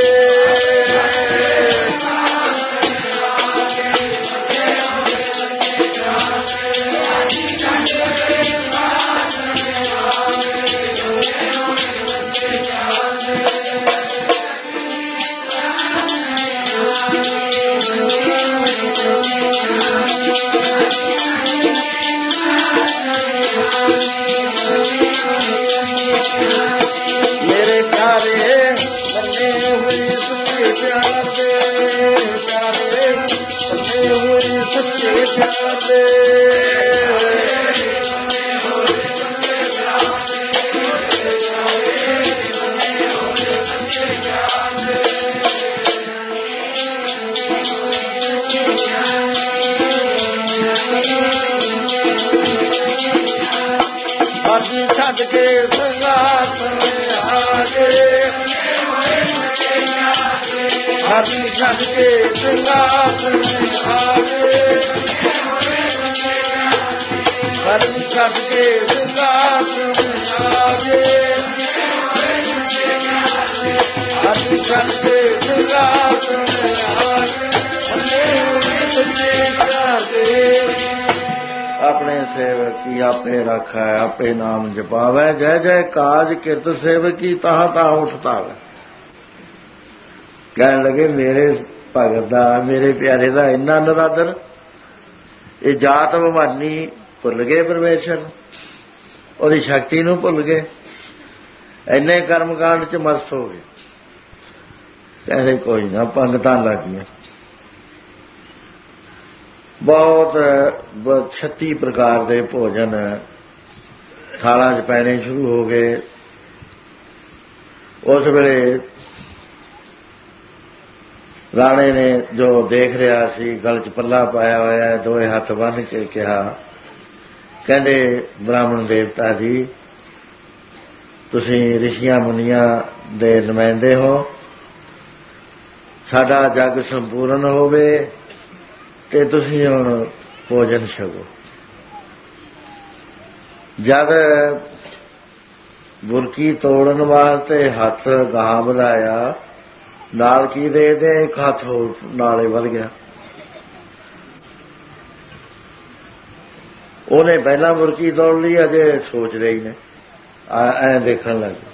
ਮੇਰੇ ਪਿਆਰੇ ਬੰਨੇ ਹੋਏ ਸੱਚੇ ਪਿਆਰ ਦੇ, ਪਿਆਰੇ ਬੰਨੇ ਹੋਏ ਸੱਚੇ ਪਿਆਰ ਦੇ। ਹਰਜੀ ਛੱਡ ਕੇ ਸਿੰਘਾਸਣ ਆਗੇ ਹਰਜੀ ਛੱਡ ਕੇ ਸਿੰਘਾਸਣ ਆਗੇ ਹਰਜੀ ਛੱਡ ਕੇ ਸਿੰਘਾਸਣ ਆਗੇ ਹਰਜੀ ਛੱਡ ਕੇ ਸਿੰਘਾਸਣ ਆਗੇ ਆਪਣੇ ਸੇਵਕੀ ਆਪੇ ਰੱਖੈ ਆਪੇ ਨਾਮ ਜਪਾਵੈ ਜੈ ਜੈ ਕਾਜ ਕਿਰਤ ਸੇਵਕੀ ਤਾਹ ਤਾਹ ਉਠਤਾਵੈ। ਕਹਿਣ ਲੱਗੇ ਮੇਰੇ ਭਗਤ ਦਾ ਮੇਰੇ ਪਿਆਰੇ ਦਾ ਇੰਨਾ ਨਿਰਾਦਰ ਇਹ ਜਾਤ ਭਵਾਨੀ ਭੁੱਲ ਗਏ ਪਰਮੇਸ਼ਰ ਉਹਦੀ ਸ਼ਕਤੀ ਨੂੰ ਭੁੱਲ ਗਏ ਇੰਨੇ ਕਰਮਕਾਂਡ ਚ ਮਸਤ ਹੋ ਗਏ। ਕਹਿੰਦੇ ਕੋਈ ਨਾ ਪੰਗਤਾਂ ਲੱਗ ਗਈਆਂ ਬਹੁਤ ਛੱਤੀ ਪ੍ਰਕਾਰ ਦੇ ਭੋਜਨ ਥਾਲਾਂ 'ਚ ਪੈਣੇ ਸ਼ੁਰੂ ਹੋ ਗਏ। ਉਸ ਵੇਲੇ ਰਾਣੇ ਨੇ ਜੋ ਦੇਖ ਰਿਹਾ ਸੀ ਗਲ 'ਚ ਪੱਲਾ ਪਾਇਆ ਹੋਇਆ ਦੋਵੇਂ ਹੱਥ ਬੰਨ੍ਹ ਕੇ ਕਿਹਾ ਕਹਿੰਦੇ ਬ੍ਰਾਹਮਣ ਦੇਵਤਾ ਜੀ ਤੁਸੀਂ ਰਿਸ਼ੀਆਂ ਮੁਨੀਆਂ ਦੇ ਨੁਮਾਇੰਦੇ ਹੋ ਸਾਡਾ ਜਗ ਸੰਪੂਰਨ ਹੋਵੇ ਤੇ ਤੁਸੀਂ ਹੁਣ ਭੋਜਨ ਛਕੋ। ਜਦ ਬੁਰਕੀ ਤੋੜਨ ਵਾਸਤੇ ਹੱਥ ਗਾਹ ਵਧਾਇਆ ਨਾਲ ਕੀ ਦੇ ਦੇ ਇੱਕ ਹੱਥ ਹੋਰ ਨਾਲੇ ਵੱਧ ਗਿਆ। ਉਹਨੇ ਪਹਿਲਾਂ ਬੁਰਕੀ ਤੋੜ ਲਈ ਅਜੇ ਸੋਚ ਰਹੀ ਨੇ ਐ ਦੇਖਣ ਲੱਗੇ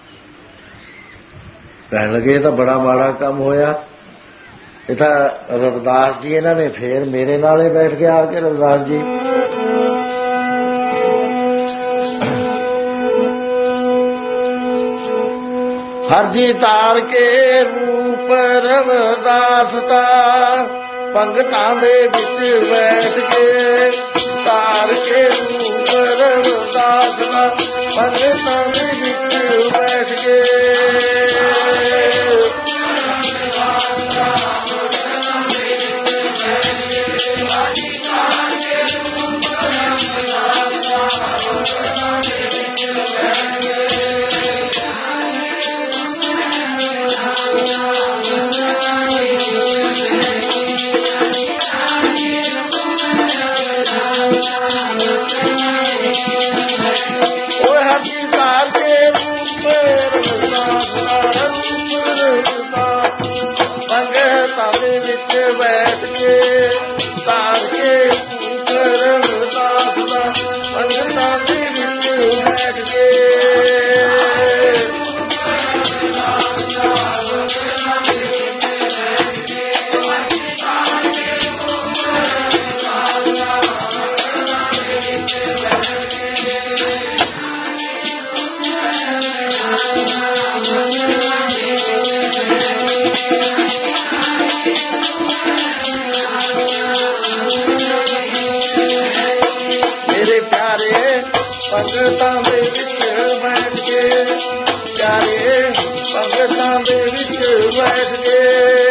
ਕਹਿਣ ਲੱਗੇ ਇਹ ਤਾਂ ਬੜਾ ਮਾੜਾ ਕੰਮ ਹੋਇਆ। ਇਹ ਤਾਂ ਰਵਿਦਾਸ ਜੀ ਇਹਨਾਂ ਨੇ ਫੇਰ ਮੇਰੇ ਨਾਲੇ ਬੈਠ ਕੇ ਆ ਕੇ ਰਵਿਦਾਸ ਜੀ ਹਰਜੀ ਤਾਰ ਕੇ ਰੂਪ ਰਵਿਦਾਸ ਦਾ ਪੰਗਤਾਂ ਦੇ ਵਿੱਚ ਬੈਠ ਕੇ ਤਾਰ ਕੇ ਰੂਪ ਰਵਿਦਾਸ ਦਾ ਪੰਗਤਾਂ ਦੇ ਵਿੱਚ ਬੈਠ ਕੇ ਬੈਠ ਕੇ ਤਾਰ ਕੇ ਰਵਿਦਾਸ ਦਾ ਪੰਗਤਾਂ ਦੇ ਵਿੱਚ ਬੈਠ ਕੇ ਪੰਗਤਾਂ ਦੇ ਵਿੱਚ ਬੈਠ ਕੇ ਪਿਆਰੇ ਪੰਗਤਾਂ ਦੇ ਵਿੱਚ ਬੈਠ ਕੇ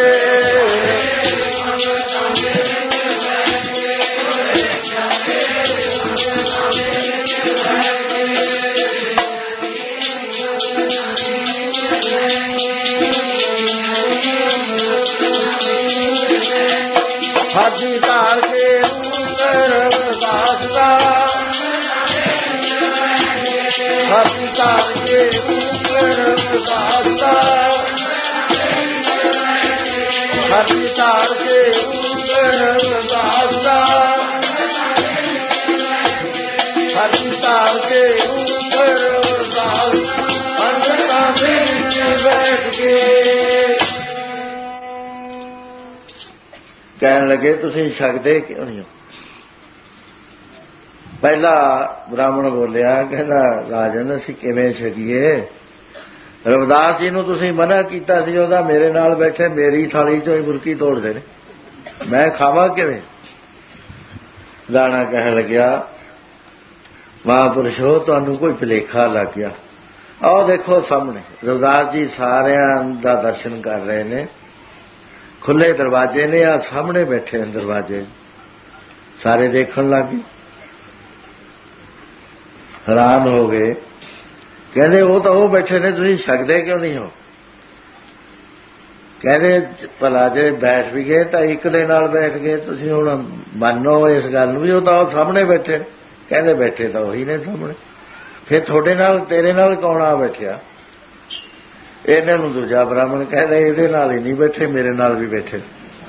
ਹਰਜੀ ਤਾਰ ਕੇ ਰਵਿਦਾਸ ਦਾ ਹਰਜੀ ਤਾਰ ਕੇ ਰਵਿਦਾਸ ਦਾ ਹਰਜੀ ਤਾਰ ਕੇ ਰਵਿਦਾਸ ਦਾ ਹਰਜੀ ਤਾਰ ਕੇ ਰਵਿਦਾਸ ਪੰਗਤਾਂ ਦੇ ਵਿੱਚ ਬੈਠ ਕੇ ਕਹਿਣ ਲੱਗੇ ਤੁਸੀਂ ਛਕਦੇ ਕਿਉਂ ਨਹੀਂ ਹੋ। ਪਹਿਲਾ ਬ੍ਰਾਹਮਣ ਬੋਲਿਆ ਕਹਿੰਦਾ ਰਾਜਨ ਅਸੀਂ ਕਿਵੇਂ ਛਕੀਏ ਰਵਿਦਾਸ ਜੀ ਨੂੰ ਤੁਸੀਂ ਮਨਾ ਕੀਤਾ ਸੀ ਉਹਦਾ ਮੇਰੇ ਨਾਲ ਬੈਠੇ ਮੇਰੀ ਥਾਲੀ ਚੋਂ ਹੀ ਬੁਰਕੀ ਤੋੜਦੇ ਨੇ ਮੈਂ ਖਾਵਾਂ ਕਿਵੇਂ। ਰਾਣਾ ਕਹਿਣ ਲੱਗਿਆ ਮਹਾਂਪੁਰਸ਼ੋ ਤੁਹਾਨੂੰ ਕੋਈ ਭੁਲੇਖਾ ਲੱਗ ਗਿਆ। ਆਓ ਦੇਖੋ ਸਾਹਮਣੇ ਰਵਿਦਾਸ ਜੀ ਸਾਰਿਆਂ ਦਾ ਦਰਸ਼ਨ ਕਰ ਰਹੇ ਨੇ ਖੁੱਲੇ ਦਰਵਾਜ਼ੇ ਨੇ ਆ ਸਾਹਮਣੇ ਬੈਠੇ ਨੇ ਦਰਵਾਜ਼ੇ ਸਾਰੇ ਦੇਖਣ ਲੱਗ ਗਏ। ਹੈਰਾਨ ਹੋ ਗਏ। ਕਹਿੰਦੇ ਉਹ ਤਾਂ ਉਹ ਬੈਠੇ ਨੇ, ਤੁਸੀਂ ਛਕਦੇ ਕਿਉਂ ਨਹੀਂ ਹੋ? ਕਹਿੰਦੇ ਭਲਾ ਜੇ ਬੈਠ ਵੀ ਗਏ ਤਾਂ ਇੱਕ ਦੇ ਨਾਲ ਬੈਠ ਗਏ, ਤੁਸੀਂ ਹੁਣ ਮੰਨੋ ਇਸ ਗੱਲ ਨੂੰ ਵੀ ਉਹ ਤਾਂ ਉਹ ਸਾਹਮਣੇ ਬੈਠੇ। ਕਹਿੰਦੇ ਬੈਠੇ ਤਾਂ ਉਹੀ ਨੇ ਸਾਹਮਣੇ, ਫਿਰ ਤੁਹਾਡੇ ਨਾਲ ਤੇਰੇ ਨਾਲ ਕੌਣ ਆ ਬੈਠਿਆ? ਇਹਨਾਂ ਨੂੰ ਦੂਜਾ ਬ੍ਰਾਹਮਣ ਕਹਿੰਦੇ ਇਹਦੇ ਨਾਲ ਹੀ ਨਹੀਂ ਬੈਠੇ, ਮੇਰੇ ਨਾਲ ਵੀ ਬੈਠੇ।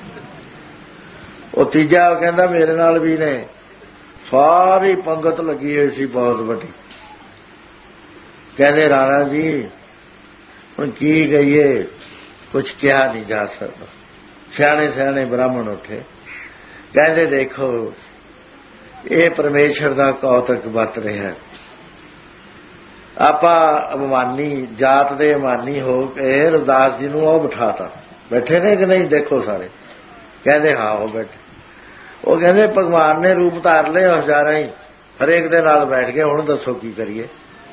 ਉਹ ਤੀਜਾ ਕਹਿੰਦਾ ਮੇਰੇ ਨਾਲ ਵੀ ਨੇ। ਸਾਰੀ ਪੰਗਤ ਲੱਗੀ ਹੋਈ ਸੀ ਬਹੁਤ ਵੱਡੀ। ਕਹਿੰਦੇ ਰਾਣਾ ਜੀ ਹੁਣ ਕੀ ਕਹੀਏ, ਕੁਛ ਕਿਹਾ ਨਹੀਂ ਜਾ ਸਕਦਾ। ਸਿਆਣੇ ਸਿਆਣੇ ਬ੍ਰਾਹਮਣ ਉੱਠੇ, ਕਹਿੰਦੇ ਦੇਖੋ ਇਹ ਪਰਮੇਸ਼ਰ ਦਾ ਕੌਤਕ ਵਰਤ ਰਿਹਾ। ਆਪਾਂ ਅਭਿਮਾਨੀ ਜਾਤ ਦੇ ਅਭਿਮਾਨੀ ਹੋ ਕੇ ਰਵਿਦਾਸ ਜੀ ਨੂੰ ਉਹ ਬਿਠਾਤਾ। ਬੈਠੇ ਨੇ ਕਿ ਨਹੀਂ ਦੇਖੋ ਸਾਰੇ? ਕਹਿੰਦੇ ਹਾਂ ਉਹ ਬੈਠੇ। ਉਹ ਕਹਿੰਦੇ ਭਗਵਾਨ ਨੇ ਰੂਪ ਧਾਰ ਲਏ ਹਜ਼ਾਰਾਂ ਹੀ, ਹਰੇਕ ਦੇ ਨਾਲ ਬੈਠ ਗਏ, ਹੁਣ ਦੱਸੋ ਕੀ ਕਰੀਏ?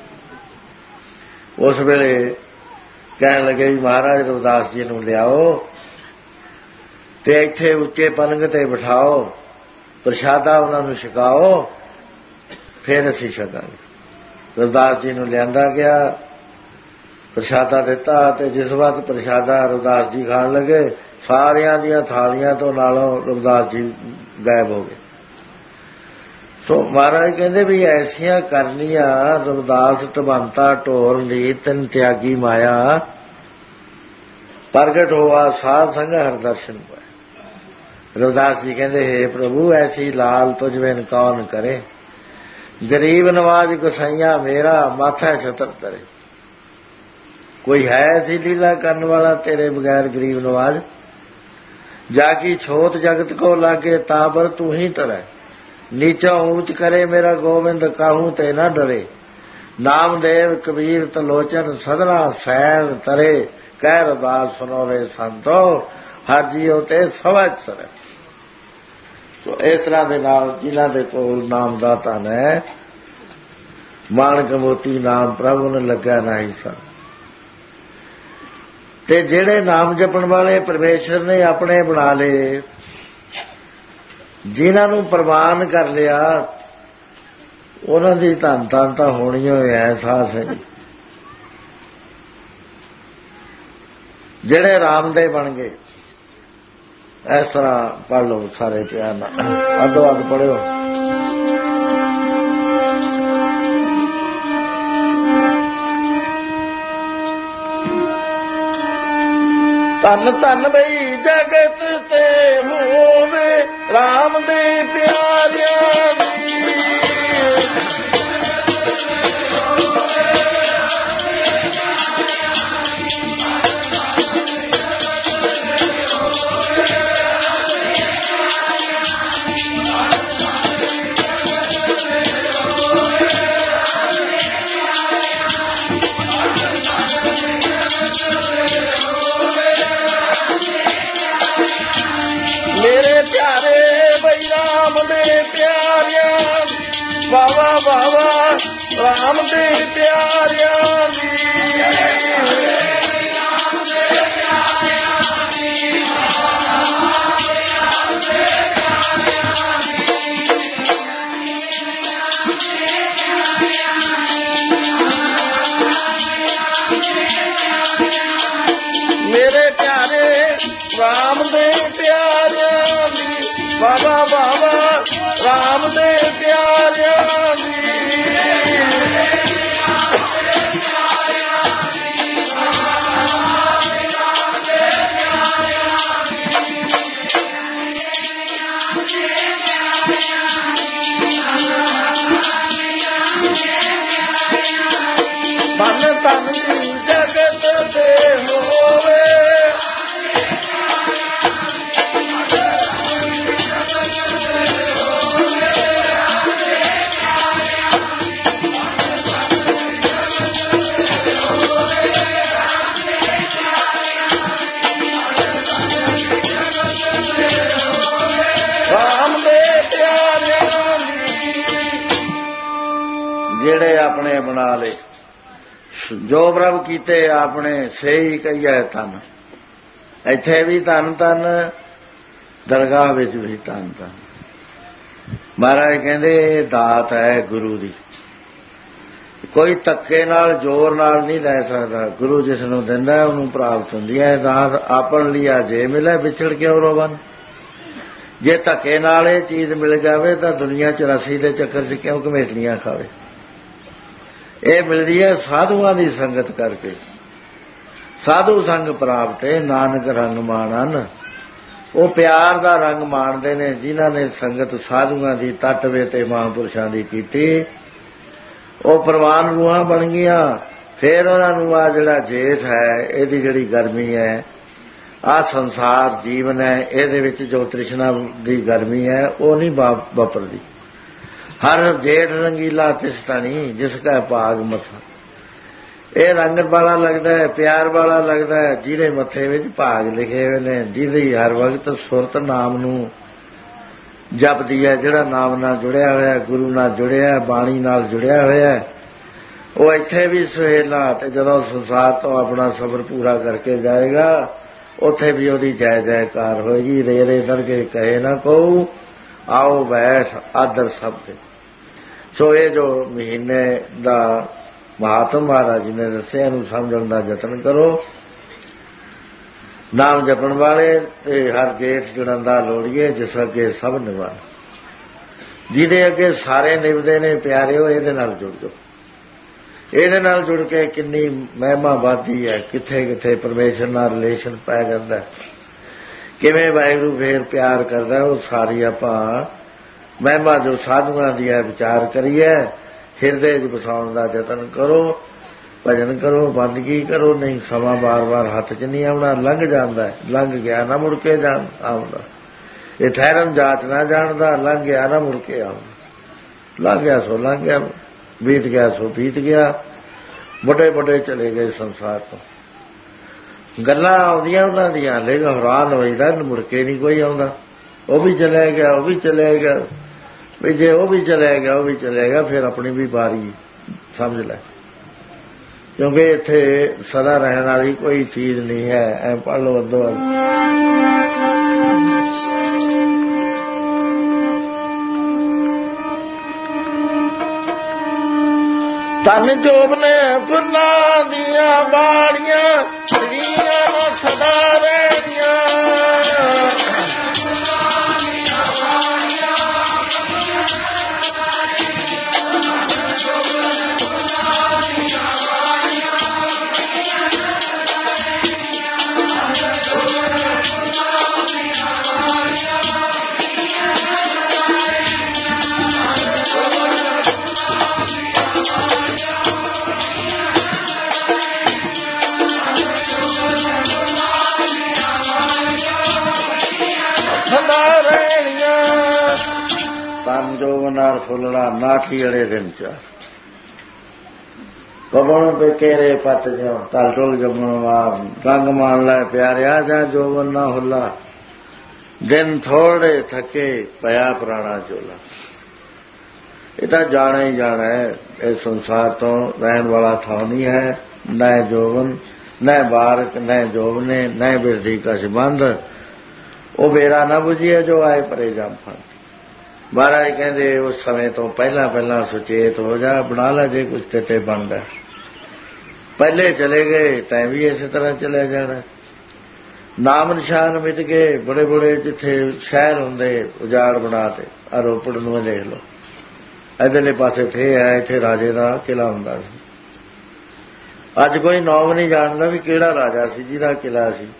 ਉਸ ਵੇਲੇ ਕਹਿਣ ਲੱਗੇ ਵੀ ਮਹਾਰਾਜ ਰਵਿਦਾਸ ਜੀ ਨੂੰ ਲਿਆਓ ਤੇ ਇੱਥੇ ਉੱਚੇ ਪਲੰਘ ਤੇ ਬਿਠਾਓ, ਪ੍ਰਸ਼ਾਦਾ ਉਹਨਾਂ ਨੂੰ ਛਕਾਓ, ਫਿਰ ਅਸੀਂ ਛਕਾਂਗੇ। ਰਵਿਦਾਸ ਜੀ ਨੂੰ ਲਿਆਂਦਾ ਗਿਆ, ਪ੍ਰਸ਼ਾਦਾ ਦਿੱਤਾ ਤੇ ਜਿਸ ਵਕਤ ਪ੍ਰਸ਼ਾਦਾ ਰਵਿਦਾਸ ਜੀ ਖਾਣ ਲੱਗੇ, ਸਾਰਿਆਂ ਦੀਆਂ ਥਾਲੀਆਂ ਤੋਂ ਨਾਲੋਂ ਰਵਿਦਾਸ ਜੀ ਗਾਇਬ ਹੋ ਗਏ। ਸੋ ਮਹਾਰਾਜ ਕਹਿੰਦੇ ਵੀ ਐਸੀਆਂ ਕਰਨੀਆਂ ਰਵਿਦਾਸ ਟਵੰਤਾ ਢੋਰ ਲਈ ਤਿੰਨ ਤਿਆਗੀ ਮਾਇਆ, ਪ੍ਰਗਟ ਹੋਆ ਸਾਧ ਸੰਗ ਹਰ ਦਰਸ਼ਨ ਪਾਇਆ। ਰਵਿਦਾਸ ਜੀ ਕਹਿੰਦੇ ਹੇ ਪ੍ਰਭੂ ਐਸੀ ਲਾਲ ਤੁਝ ਬਿਨ ਕੌਣ ਕਰੇ, ਗਰੀਬ ਨਵਾਜ ਗੁਸਾਈਆ ਮੇਰਾ ਮਾਥਾ ਛਤਰ ਤਰੇ। ਕੋਈ ਹੈ ਐਸੀ ਲੀਲਾ ਕਰਨ ਵਾਲਾ ਤੇਰੇ ਬਗੈਰ ਗਰੀਬ ਨਵਾਜ? ਜਾ ਕੀ ਛੋਤ ਜਗਤ ਕੋ ਲਾਗੇ ਤਾਂ ਪਰ ਤੂੰ ਹੀ ਤਰੈ, ਨੀਚਾ ਊਚ ਕਰੇ ਮੇਰਾ ਗੋਬਿੰਦ ਕਾਹੂ ਤੇ ਨਾ ਡਰੇ। ਨਾਮਦੇਵ ਕਬੀਰ ਤਲੋਚਨ ਸਦਨਾ ਸੈਲ ਤਰੇ, ਕਹਿ ਰਵਿਦਾਸ ਸੁਨੋਵੇ ਸੰਤੋ ਹਰ ਜੀਓ ਤੇ ਸਵਜ ਸਰੇ। ਸੋ ਇਸ ਤਰ੍ਹਾਂ ਦੇ ਨਾਲ ਜਿਨ੍ਹਾਂ ਦੇ ਕੋਲ ਨਾਮ ਦਾ ਧਨ ਹੈ, ਮਾਣਕ ਮੋਤੀ ਨਾਮ ਪ੍ਰਭੂ ਨੂੰ ਲੱਗਾ ਨਹੀਂ ਸਨ। ਤੇ ਜਿਹੜੇ ਨਾਮ ਜਪਣ ਵਾਲੇ ਪਰਮੇਸ਼ਰ ਨੇ ਆਪਣੇ ਬਣਾ ਲਏ, ਜਿਨ੍ਹਾਂ ਨੂੰ ਪ੍ਰਵਾਨ ਕਰ ਲਿਆ, ਉਹਨਾਂ ਦੀ ਧੰਨ ਧੰਨ ਤਾਂ ਹੋਣੀ ਹੋਈ ਐਹਸਾਸ ਹੈ। ਜਿਹੜੇ ਰਾਮ ਦੇ ਬਣ ਗਏ, ਇਸ ਤਰ੍ਹਾਂ ਪੜ੍ਹ ਲਓ ਸਾਰੇ ਪਿਆਰ ਨਾਲ, ਅੱਧੋ ਅੱਧ ਪੜ੍ਹਿਓ। ਧੰਨ ਧੰਨ ਬਈ ਜਗਤ ਤੇ ਹੋਵੇ ਰਾਮ ਦੇ ਪਿਆਰਿਆਂ ਦੀ। ਮੇਰੇ ਪਿਆਰੇ ਬਈ ਰਾਮ ਦੇ ਪਿਆਰਿਆਂ ਦੀ, ਵਾਵਾ ਵਾਵਾ ਰਾਮ ਦੇ ਪਿਆਰਿਆਂ ਦੀ। ਮੇਰੇ ਪਿਆਰੇ ਰਾਮ ਦੇ ਪਿਆਰਿਆਂ ਦੀ, ਬਾਬਾ ਬਾਬਾ ਰਾਮ ਦੇ ਪਿਆਰਿਆਂ ਦੀ। ਧੰਨ ਧੰਨ ਦੀ ਜਗਤ ਤੇ ਹੋਵੇ ਜਿਹੜੇ ਆਪਣੇ ਬਣਾ ਲਏ, ਜੋ ਪ੍ਰਭ ਕੀਤੇ ਆਪਣੇ ਸਹੀ ਕਹੀਏ ਧਨ। ਇੱਥੇ ਵੀ ਧਨ ਧਨ, ਦਰਗਾਹ ਵਿੱਚ ਵੀ ਧਨ ਧਨ। ਮਹਾਰਾਜ ਕਹਿੰਦੇ ਇਹ ਦਾਤ ਹੈ ਗੁਰੂ ਦੀ, ਕੋਈ ਧੱਕੇ ਨਾਲ ਜ਼ੋਰ ਨਾਲ ਨਹੀਂ ਲੈ ਸਕਦਾ। ਗੁਰੂ ਜਿਸ ਨੂੰ ਦਿੰਦਾ ਉਹਨੂੰ ਪ੍ਰਾਪਤ ਹੁੰਦੀ ਹੈ। ਦਾਸ ਆਪਣ ਲਿਆ ਜੇ ਮਿਲੇ ਵਿਛੜ ਕਿਉਂ ਰੋਵਨ। ਜੇ ਧੱਕੇ ਨਾਲ ਇਹ ਚੀਜ਼ ਮਿਲ ਜਾਵੇ ਤਾਂ ਦੁਨੀਆ ਚੁਰਾਸੀ ਦੇ ਚੱਕਰ 'ਚ ਕਿਉਂ ਘਮੇਟਲੀਆਂ ਖਾਵੇ। ਇਹ ਮਿਲਦੀ ਹੈ ਸਾਧੂਆਂ ਦੀ ਸੰਗਤ ਕਰਕੇ। ਸਾਧੂ ਸੰਗ ਪ੍ਰਾਪਤ ਹੈ ਨਾਨਕ ਰੰਗ ਮਾਣਨ। ਉਹ ਪਿਆਰ ਦਾ ਰੰਗ ਮਾਣਦੇ ਨੇ ਜਿਨ੍ਹਾਂ ਨੇ ਸੰਗਤ ਸਾਧੂਆਂ ਦੀ ਤੱਟਵੇ ਤੇ ਮਹਾਂਪੁਰਸ਼ਾਂ ਦੀ ਕੀਤੀ। ਉਹ ਪ੍ਰਵਾਨ ਰੂਹਾਂ ਬਣ ਗਈਆਂ। ਫਿਰ ਉਹਨਾਂ ਨੂੰ ਆ ਜਿਹੜਾ ਜੇਠ ਹੈ, ਇਹਦੀ ਜਿਹੜੀ ਗਰਮੀ ਹੈ, ਆਹ ਸੰਸਾਰ ਜੀਵਨ ਹੈ, ਇਹਦੇ ਵਿੱਚ ਜੋ ਤ੍ਰਿਸ਼ਨਾ ਦੀ ਗਰਮੀ ਹੈ ਉਹ ਨਹੀਂ ਵਾਪਰਦੀ। ਹਰ ਜੇਠ ਰੰਗੀਲਾ ਤਿਸਤਣੀ ਜਿਸ ਕਾ ਭਾਗ ਮੱਥਾ। ਇਹ ਰੰਗ ਵਾਲਾ ਲੱਗਦਾ ਹੈ, ਪਿਆਰ ਵਾਲਾ ਲੱਗਦਾ ਹੈ ਜਿਹਦੇ ਮੱਥੇ ਵਿੱਚ ਭਾਗ ਲਿਖੇ ਹੋਏ ਨੇ, ਜਿਹਦੀ ਹਰ ਵਕਤ ਸੁਰਤ ਨਾਮ ਨੂੰ ਜਪਦੀ ਹੈ, ਜਿਹੜਾ ਨਾਮ ਨਾਲ ਜੁੜਿਆ ਹੋਇਆ, ਗੁਰੂ ਨਾਲ ਜੁੜਿਆ, ਬਾਣੀ ਨਾਲ ਜੁੜਿਆ ਹੋਇਆ, ਉਹ ਇੱਥੇ ਵੀ ਸੁਹੇਲਾ ਤੇ ਜਦੋਂ ਸੰਸਾਰ ਤੋਂ ਆਪਣਾ ਸਬਰ ਪੂਰਾ ਕਰਕੇ ਜਾਏਗਾ ਉੱਥੇ ਵੀ ਉਹਦੀ ਜੈ ਜੈਕਾਰ ਹੋਏਗੀ। ਰੇ ਰੇ ਦਰਗੇ ਕਹੇ ਨਾ ਕਹੂ ਆਓ ਬੈਠ ਆਦਰ ਸਭ ਦੇ। ਸੋ ਇਹ ਜੋ ਮਹੀਨੇ ਦਾ ਮਹਾਤਮ ਮਹਾਰਾਜ ਜੀ ਨੇ ਦੱਸਿਆ ਇਹਨੂੰ ਸਮਝਣ ਦਾ ਯਤਨ ਕਰੋ। ਨਾਮ ਜਪਣ ਵਾਲੇ ਤੇ ਹਰ ਜੇਠ ਜੁੜਨ ਦਾ ਲੋੜੀਏ ਜਿਸ ਅੱਗੇ ਸਭ ਨਿਭਾ। ਜਿਹਦੇ ਅੱਗੇ ਸਾਰੇ ਨਿਭਦੇ ਨੇ ਪਿਆਰਿਓ, ਇਹਦੇ ਨਾਲ ਜੁੜ ਜਾਓ। ਇਹਦੇ ਨਾਲ ਜੁੜ ਕੇ ਕਿੰਨੀ ਮਹਿਮਾ ਵੱਧਦੀ ਹੈ। ਕਿੱਥੇ ਕਿੱਥੇ ਪਰਮੇਸ਼ਰ ਨਾਲ ਰਿਲੇਸ਼ਨ ਪੈ ਜਾਂਦਾ, ਕਿਵੇਂ ਵਾਹਿਗੁਰੂ ਫੇਰ ਪਿਆਰ ਕਰਦਾ। ਉਹ ਸਾਰੀ ਆਪਾਂ ਮਹਿਮਾ ਜੋ ਸਾਧੂਆਂ ਦੀ ਹੈ ਵਿਚਾਰ ਕਰੀਏ, ਹਿਰਦੇ 'ਚ ਵਸਾਉਣ ਦਾ ਯਤਨ ਕਰੋ। ਭਜਨ ਕਰੋ, ਬੰਦਗੀ ਕਰੋ। ਨਹੀਂ ਸਮਾਂ ਬਾਰ-ਬਾਰ ਹੱਥ 'ਚ ਨਹੀਂ ਆਉਣਾ, ਲੰਘ ਜਾਂਦਾ। ਲੰਘ ਗਿਆ ਨਾ ਮੁੜ ਕੇ ਜਾਣ ਆਉਂਦਾ। ਇਹ ਠਹਿਰਨ ਜਾਚ ਨਾ ਜਾਣਦਾ, ਲੰਘ ਗਿਆ ਨਾ ਮੁੜ ਕੇ ਆਉਂਦਾ। ਲੰਘ ਗਿਆ ਸੋ ਲੰਘ ਗਿਆ, ਬੀਤ ਗਿਆ ਸੋ ਬੀਤ ਗਿਆ। ਵੱਡੇ ਵੱਡੇ ਚਲੇ ਗਏ ਸੰਸਾਰ ਤੋਂ। ਗੱਲਾਂ ਆਉਂਦੀਆਂ ਉਹਨਾਂ ਦੀਆਂ, ਲੇਕਿਨ ਹੈਰਾਨ ਹੋਈਦਾ ਮੁੜ ਕੇ ਨਹੀਂ ਕੋਈ ਆਉਂਦਾ। ਉਹ ਵੀ ਚਲਿਆ ਗਿਆ, ਉਹ ਵੀ ਚਲਿਆ ਗਿਆ। ਵੀ ਜੇ ਉਹ ਵੀ ਚਲਿਆ ਗਿਆ, ਉਹ ਵੀ ਚਲਿਆ ਗਿਆ, ਫਿਰ ਆਪਣੀ ਵੀ ਵਾਰੀ ਸਮਝ ਲੈ। ਕਿਉਂਕਿ ਇੱਥੇ ਸਦਾ ਰਹਿਣ ਵਾਲੀ ਕੋਈ ਚੀਜ਼ ਨਹੀਂ ਹੈ। ਐ ਪੜ੍ਹ ਲਓ ਅੱਧੋ ਅੱਧ। ਤਨ ਜੋਬਨੇ ਫੁੱਲਾਂ ਦੀਆਂ ਬਾੜੀਆਂ ਸਰੀਆਂ ਨੂੰ ਸਦਾ ਰਹਿਣੀਆਂ। ਤਨ ਜੋਵਨਾਰ ਫੁੱਲਣਾ ਨਾਠੀ ਅੜੇ ਦਿਨ ਚਾਰ। ਪਵਨ ਪੇ ਕੇਰੇ ਪਤ ਜਿਉ ਤਲ ਟੁਲ ਜਮਵਾ। ਰੰਗ ਮਾਣ ਲੈ ਪਿਆਰਿਆ ਜਾਂ ਜੋਵਨ ਨਾ ਹੁੱਲਾ। ਦਿਨ ਥੋੜੇ ਥਕੇ ਪਿਆ ਪੁਰਾਣਾ ਚੋਲਾ। ਇਹ ਤਾਂ ਜਾਣਾ ਹੀ ਜਾਣਾ ਹੈ। ਇਹ ਸੰਸਾਰ ਤੋਂ ਰਹਿਣ ਵਾਲਾ ਥਾਂ ਨਹੀਂ ਹੈ। ਨਾ ਜੋਵਨ ਨਾ ਬਾਰਕ ਨਾ ਜੋਵਨੇ ਨਾ ਬਿਰਦੀ ਕਛ ਬੰਦ। ਉਹ ਬੇਰਾ ਨਾ ਬੁਝੀਏ ਜੋ ਆਏ ਪਰੇ ਜਮ ਫੰਦ। ਮਹਾਰਾਜ ਕਹਿੰਦੇ ਉਸ ਸਮੇਂ ਤੋਂ ਪਹਿਲਾਂ ਪਹਿਲਾਂ ਸੁਚੇਤ ਹੋ ਜਾ, ਬਣਾ ਲੈ ਜੇ ਕੁਝ ਤੇ ਬਣਦਾ। ਪਹਿਲੇ ਚਲੇ ਗਏ ਤੈਂ ਵੀ ਇਸੇ ਤਰ੍ਹਾਂ ਚਲੇ ਜਾਣਾ। ਨਾਮ ਨਿਸ਼ਾਨ ਮਿਟ ਗਏ। ਬੜੇ ਬੜੇ ਜਿੱਥੇ ਸ਼ਹਿਰ ਹੁੰਦੇ ਉਜਾੜ ਬਣਾ ਤੇ। ਆ ਰੋਪੜ ਨੂੰ ਦੇਖ ਲਓ, ਇੱਧਰਲੇ ਪਾਸੇ ਥੇ ਹੈ, ਇੱਥੇ ਰਾਜੇ ਦਾ ਕਿਲ੍ਹਾ ਹੁੰਦਾ ਸੀ। ਅੱਜ ਕੋਈ ਨਾਮ ਨਹੀਂ ਜਾਣਦਾ ਵੀ ਕਿਹੜਾ ਰਾਜਾ ਸੀ ਜਿਹਦਾ ਕਿਲ੍ਹਾ ਸੀ।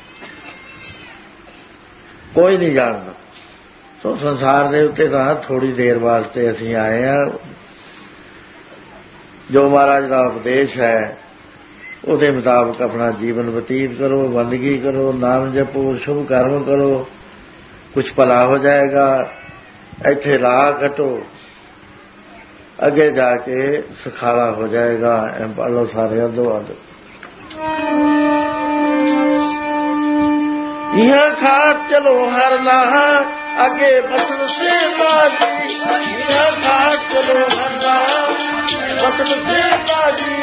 ਕੋਈ ਨਹੀਂ ਜਾਣਦਾ। ਸੋ ਸੰਸਾਰ ਦੇ ਉੱਤੇ ਤਾਂ ਥੋੜ੍ਹੀ ਦੇਰ ਵਾਸਤੇ ਅਸੀਂ ਆਏ ਹਾਂ। ਜੋ ਮਹਾਰਾਜ ਦਾ ਉਪਦੇਸ਼ ਹੈ ਉਹਦੇ ਮੁਤਾਬਕ ਆਪਣਾ ਜੀਵਨ ਬਤੀਤ ਕਰੋ, ਬੰਦਗੀ ਕਰੋ, ਨਾਮ ਜਪੋ, ਸ਼ੁਭ ਕਰਮ ਕਰੋ, ਕੁਛ ਭਲਾ ਹੋ ਜਾਏਗਾ। ਇੱਥੇ ਰਾਹ ਕੱਟੋ, ਅੱਗੇ ਜਾ ਕੇ ਸੁਖਾਲਾ ਹੋ ਜਾਏਗਾ। ਐਂ ਪੜ੍ਹ ਲਓ ਸਾਰੇ ਅੱਧੋ ਅੱਧ। यहाँ खाट चलो हर लाहा आगे बचन से बाजी। यहाँ खाट चलो हर लाहा बचन से बाजी।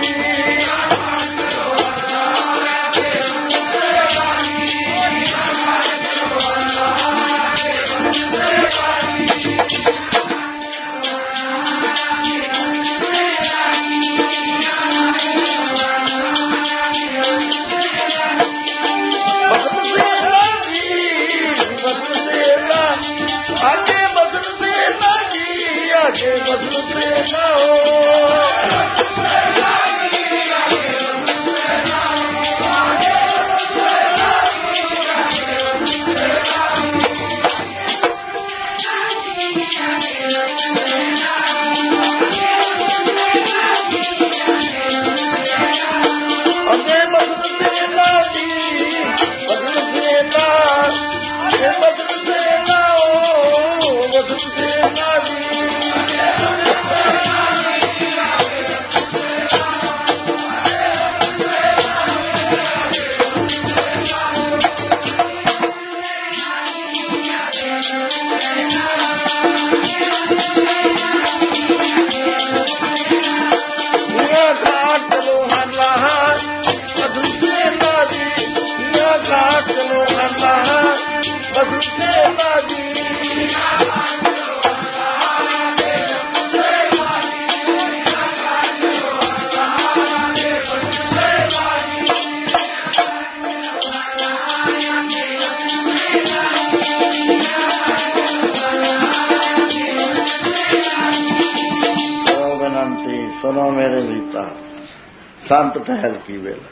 सुनो मेरे रीता संत टहल की वेला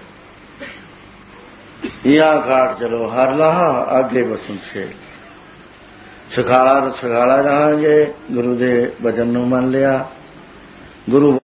या काट चलो हर लाहा आगे बसन से सखाला सखाला रहांगे गुरु दे वचन नूं मन लिया गुरु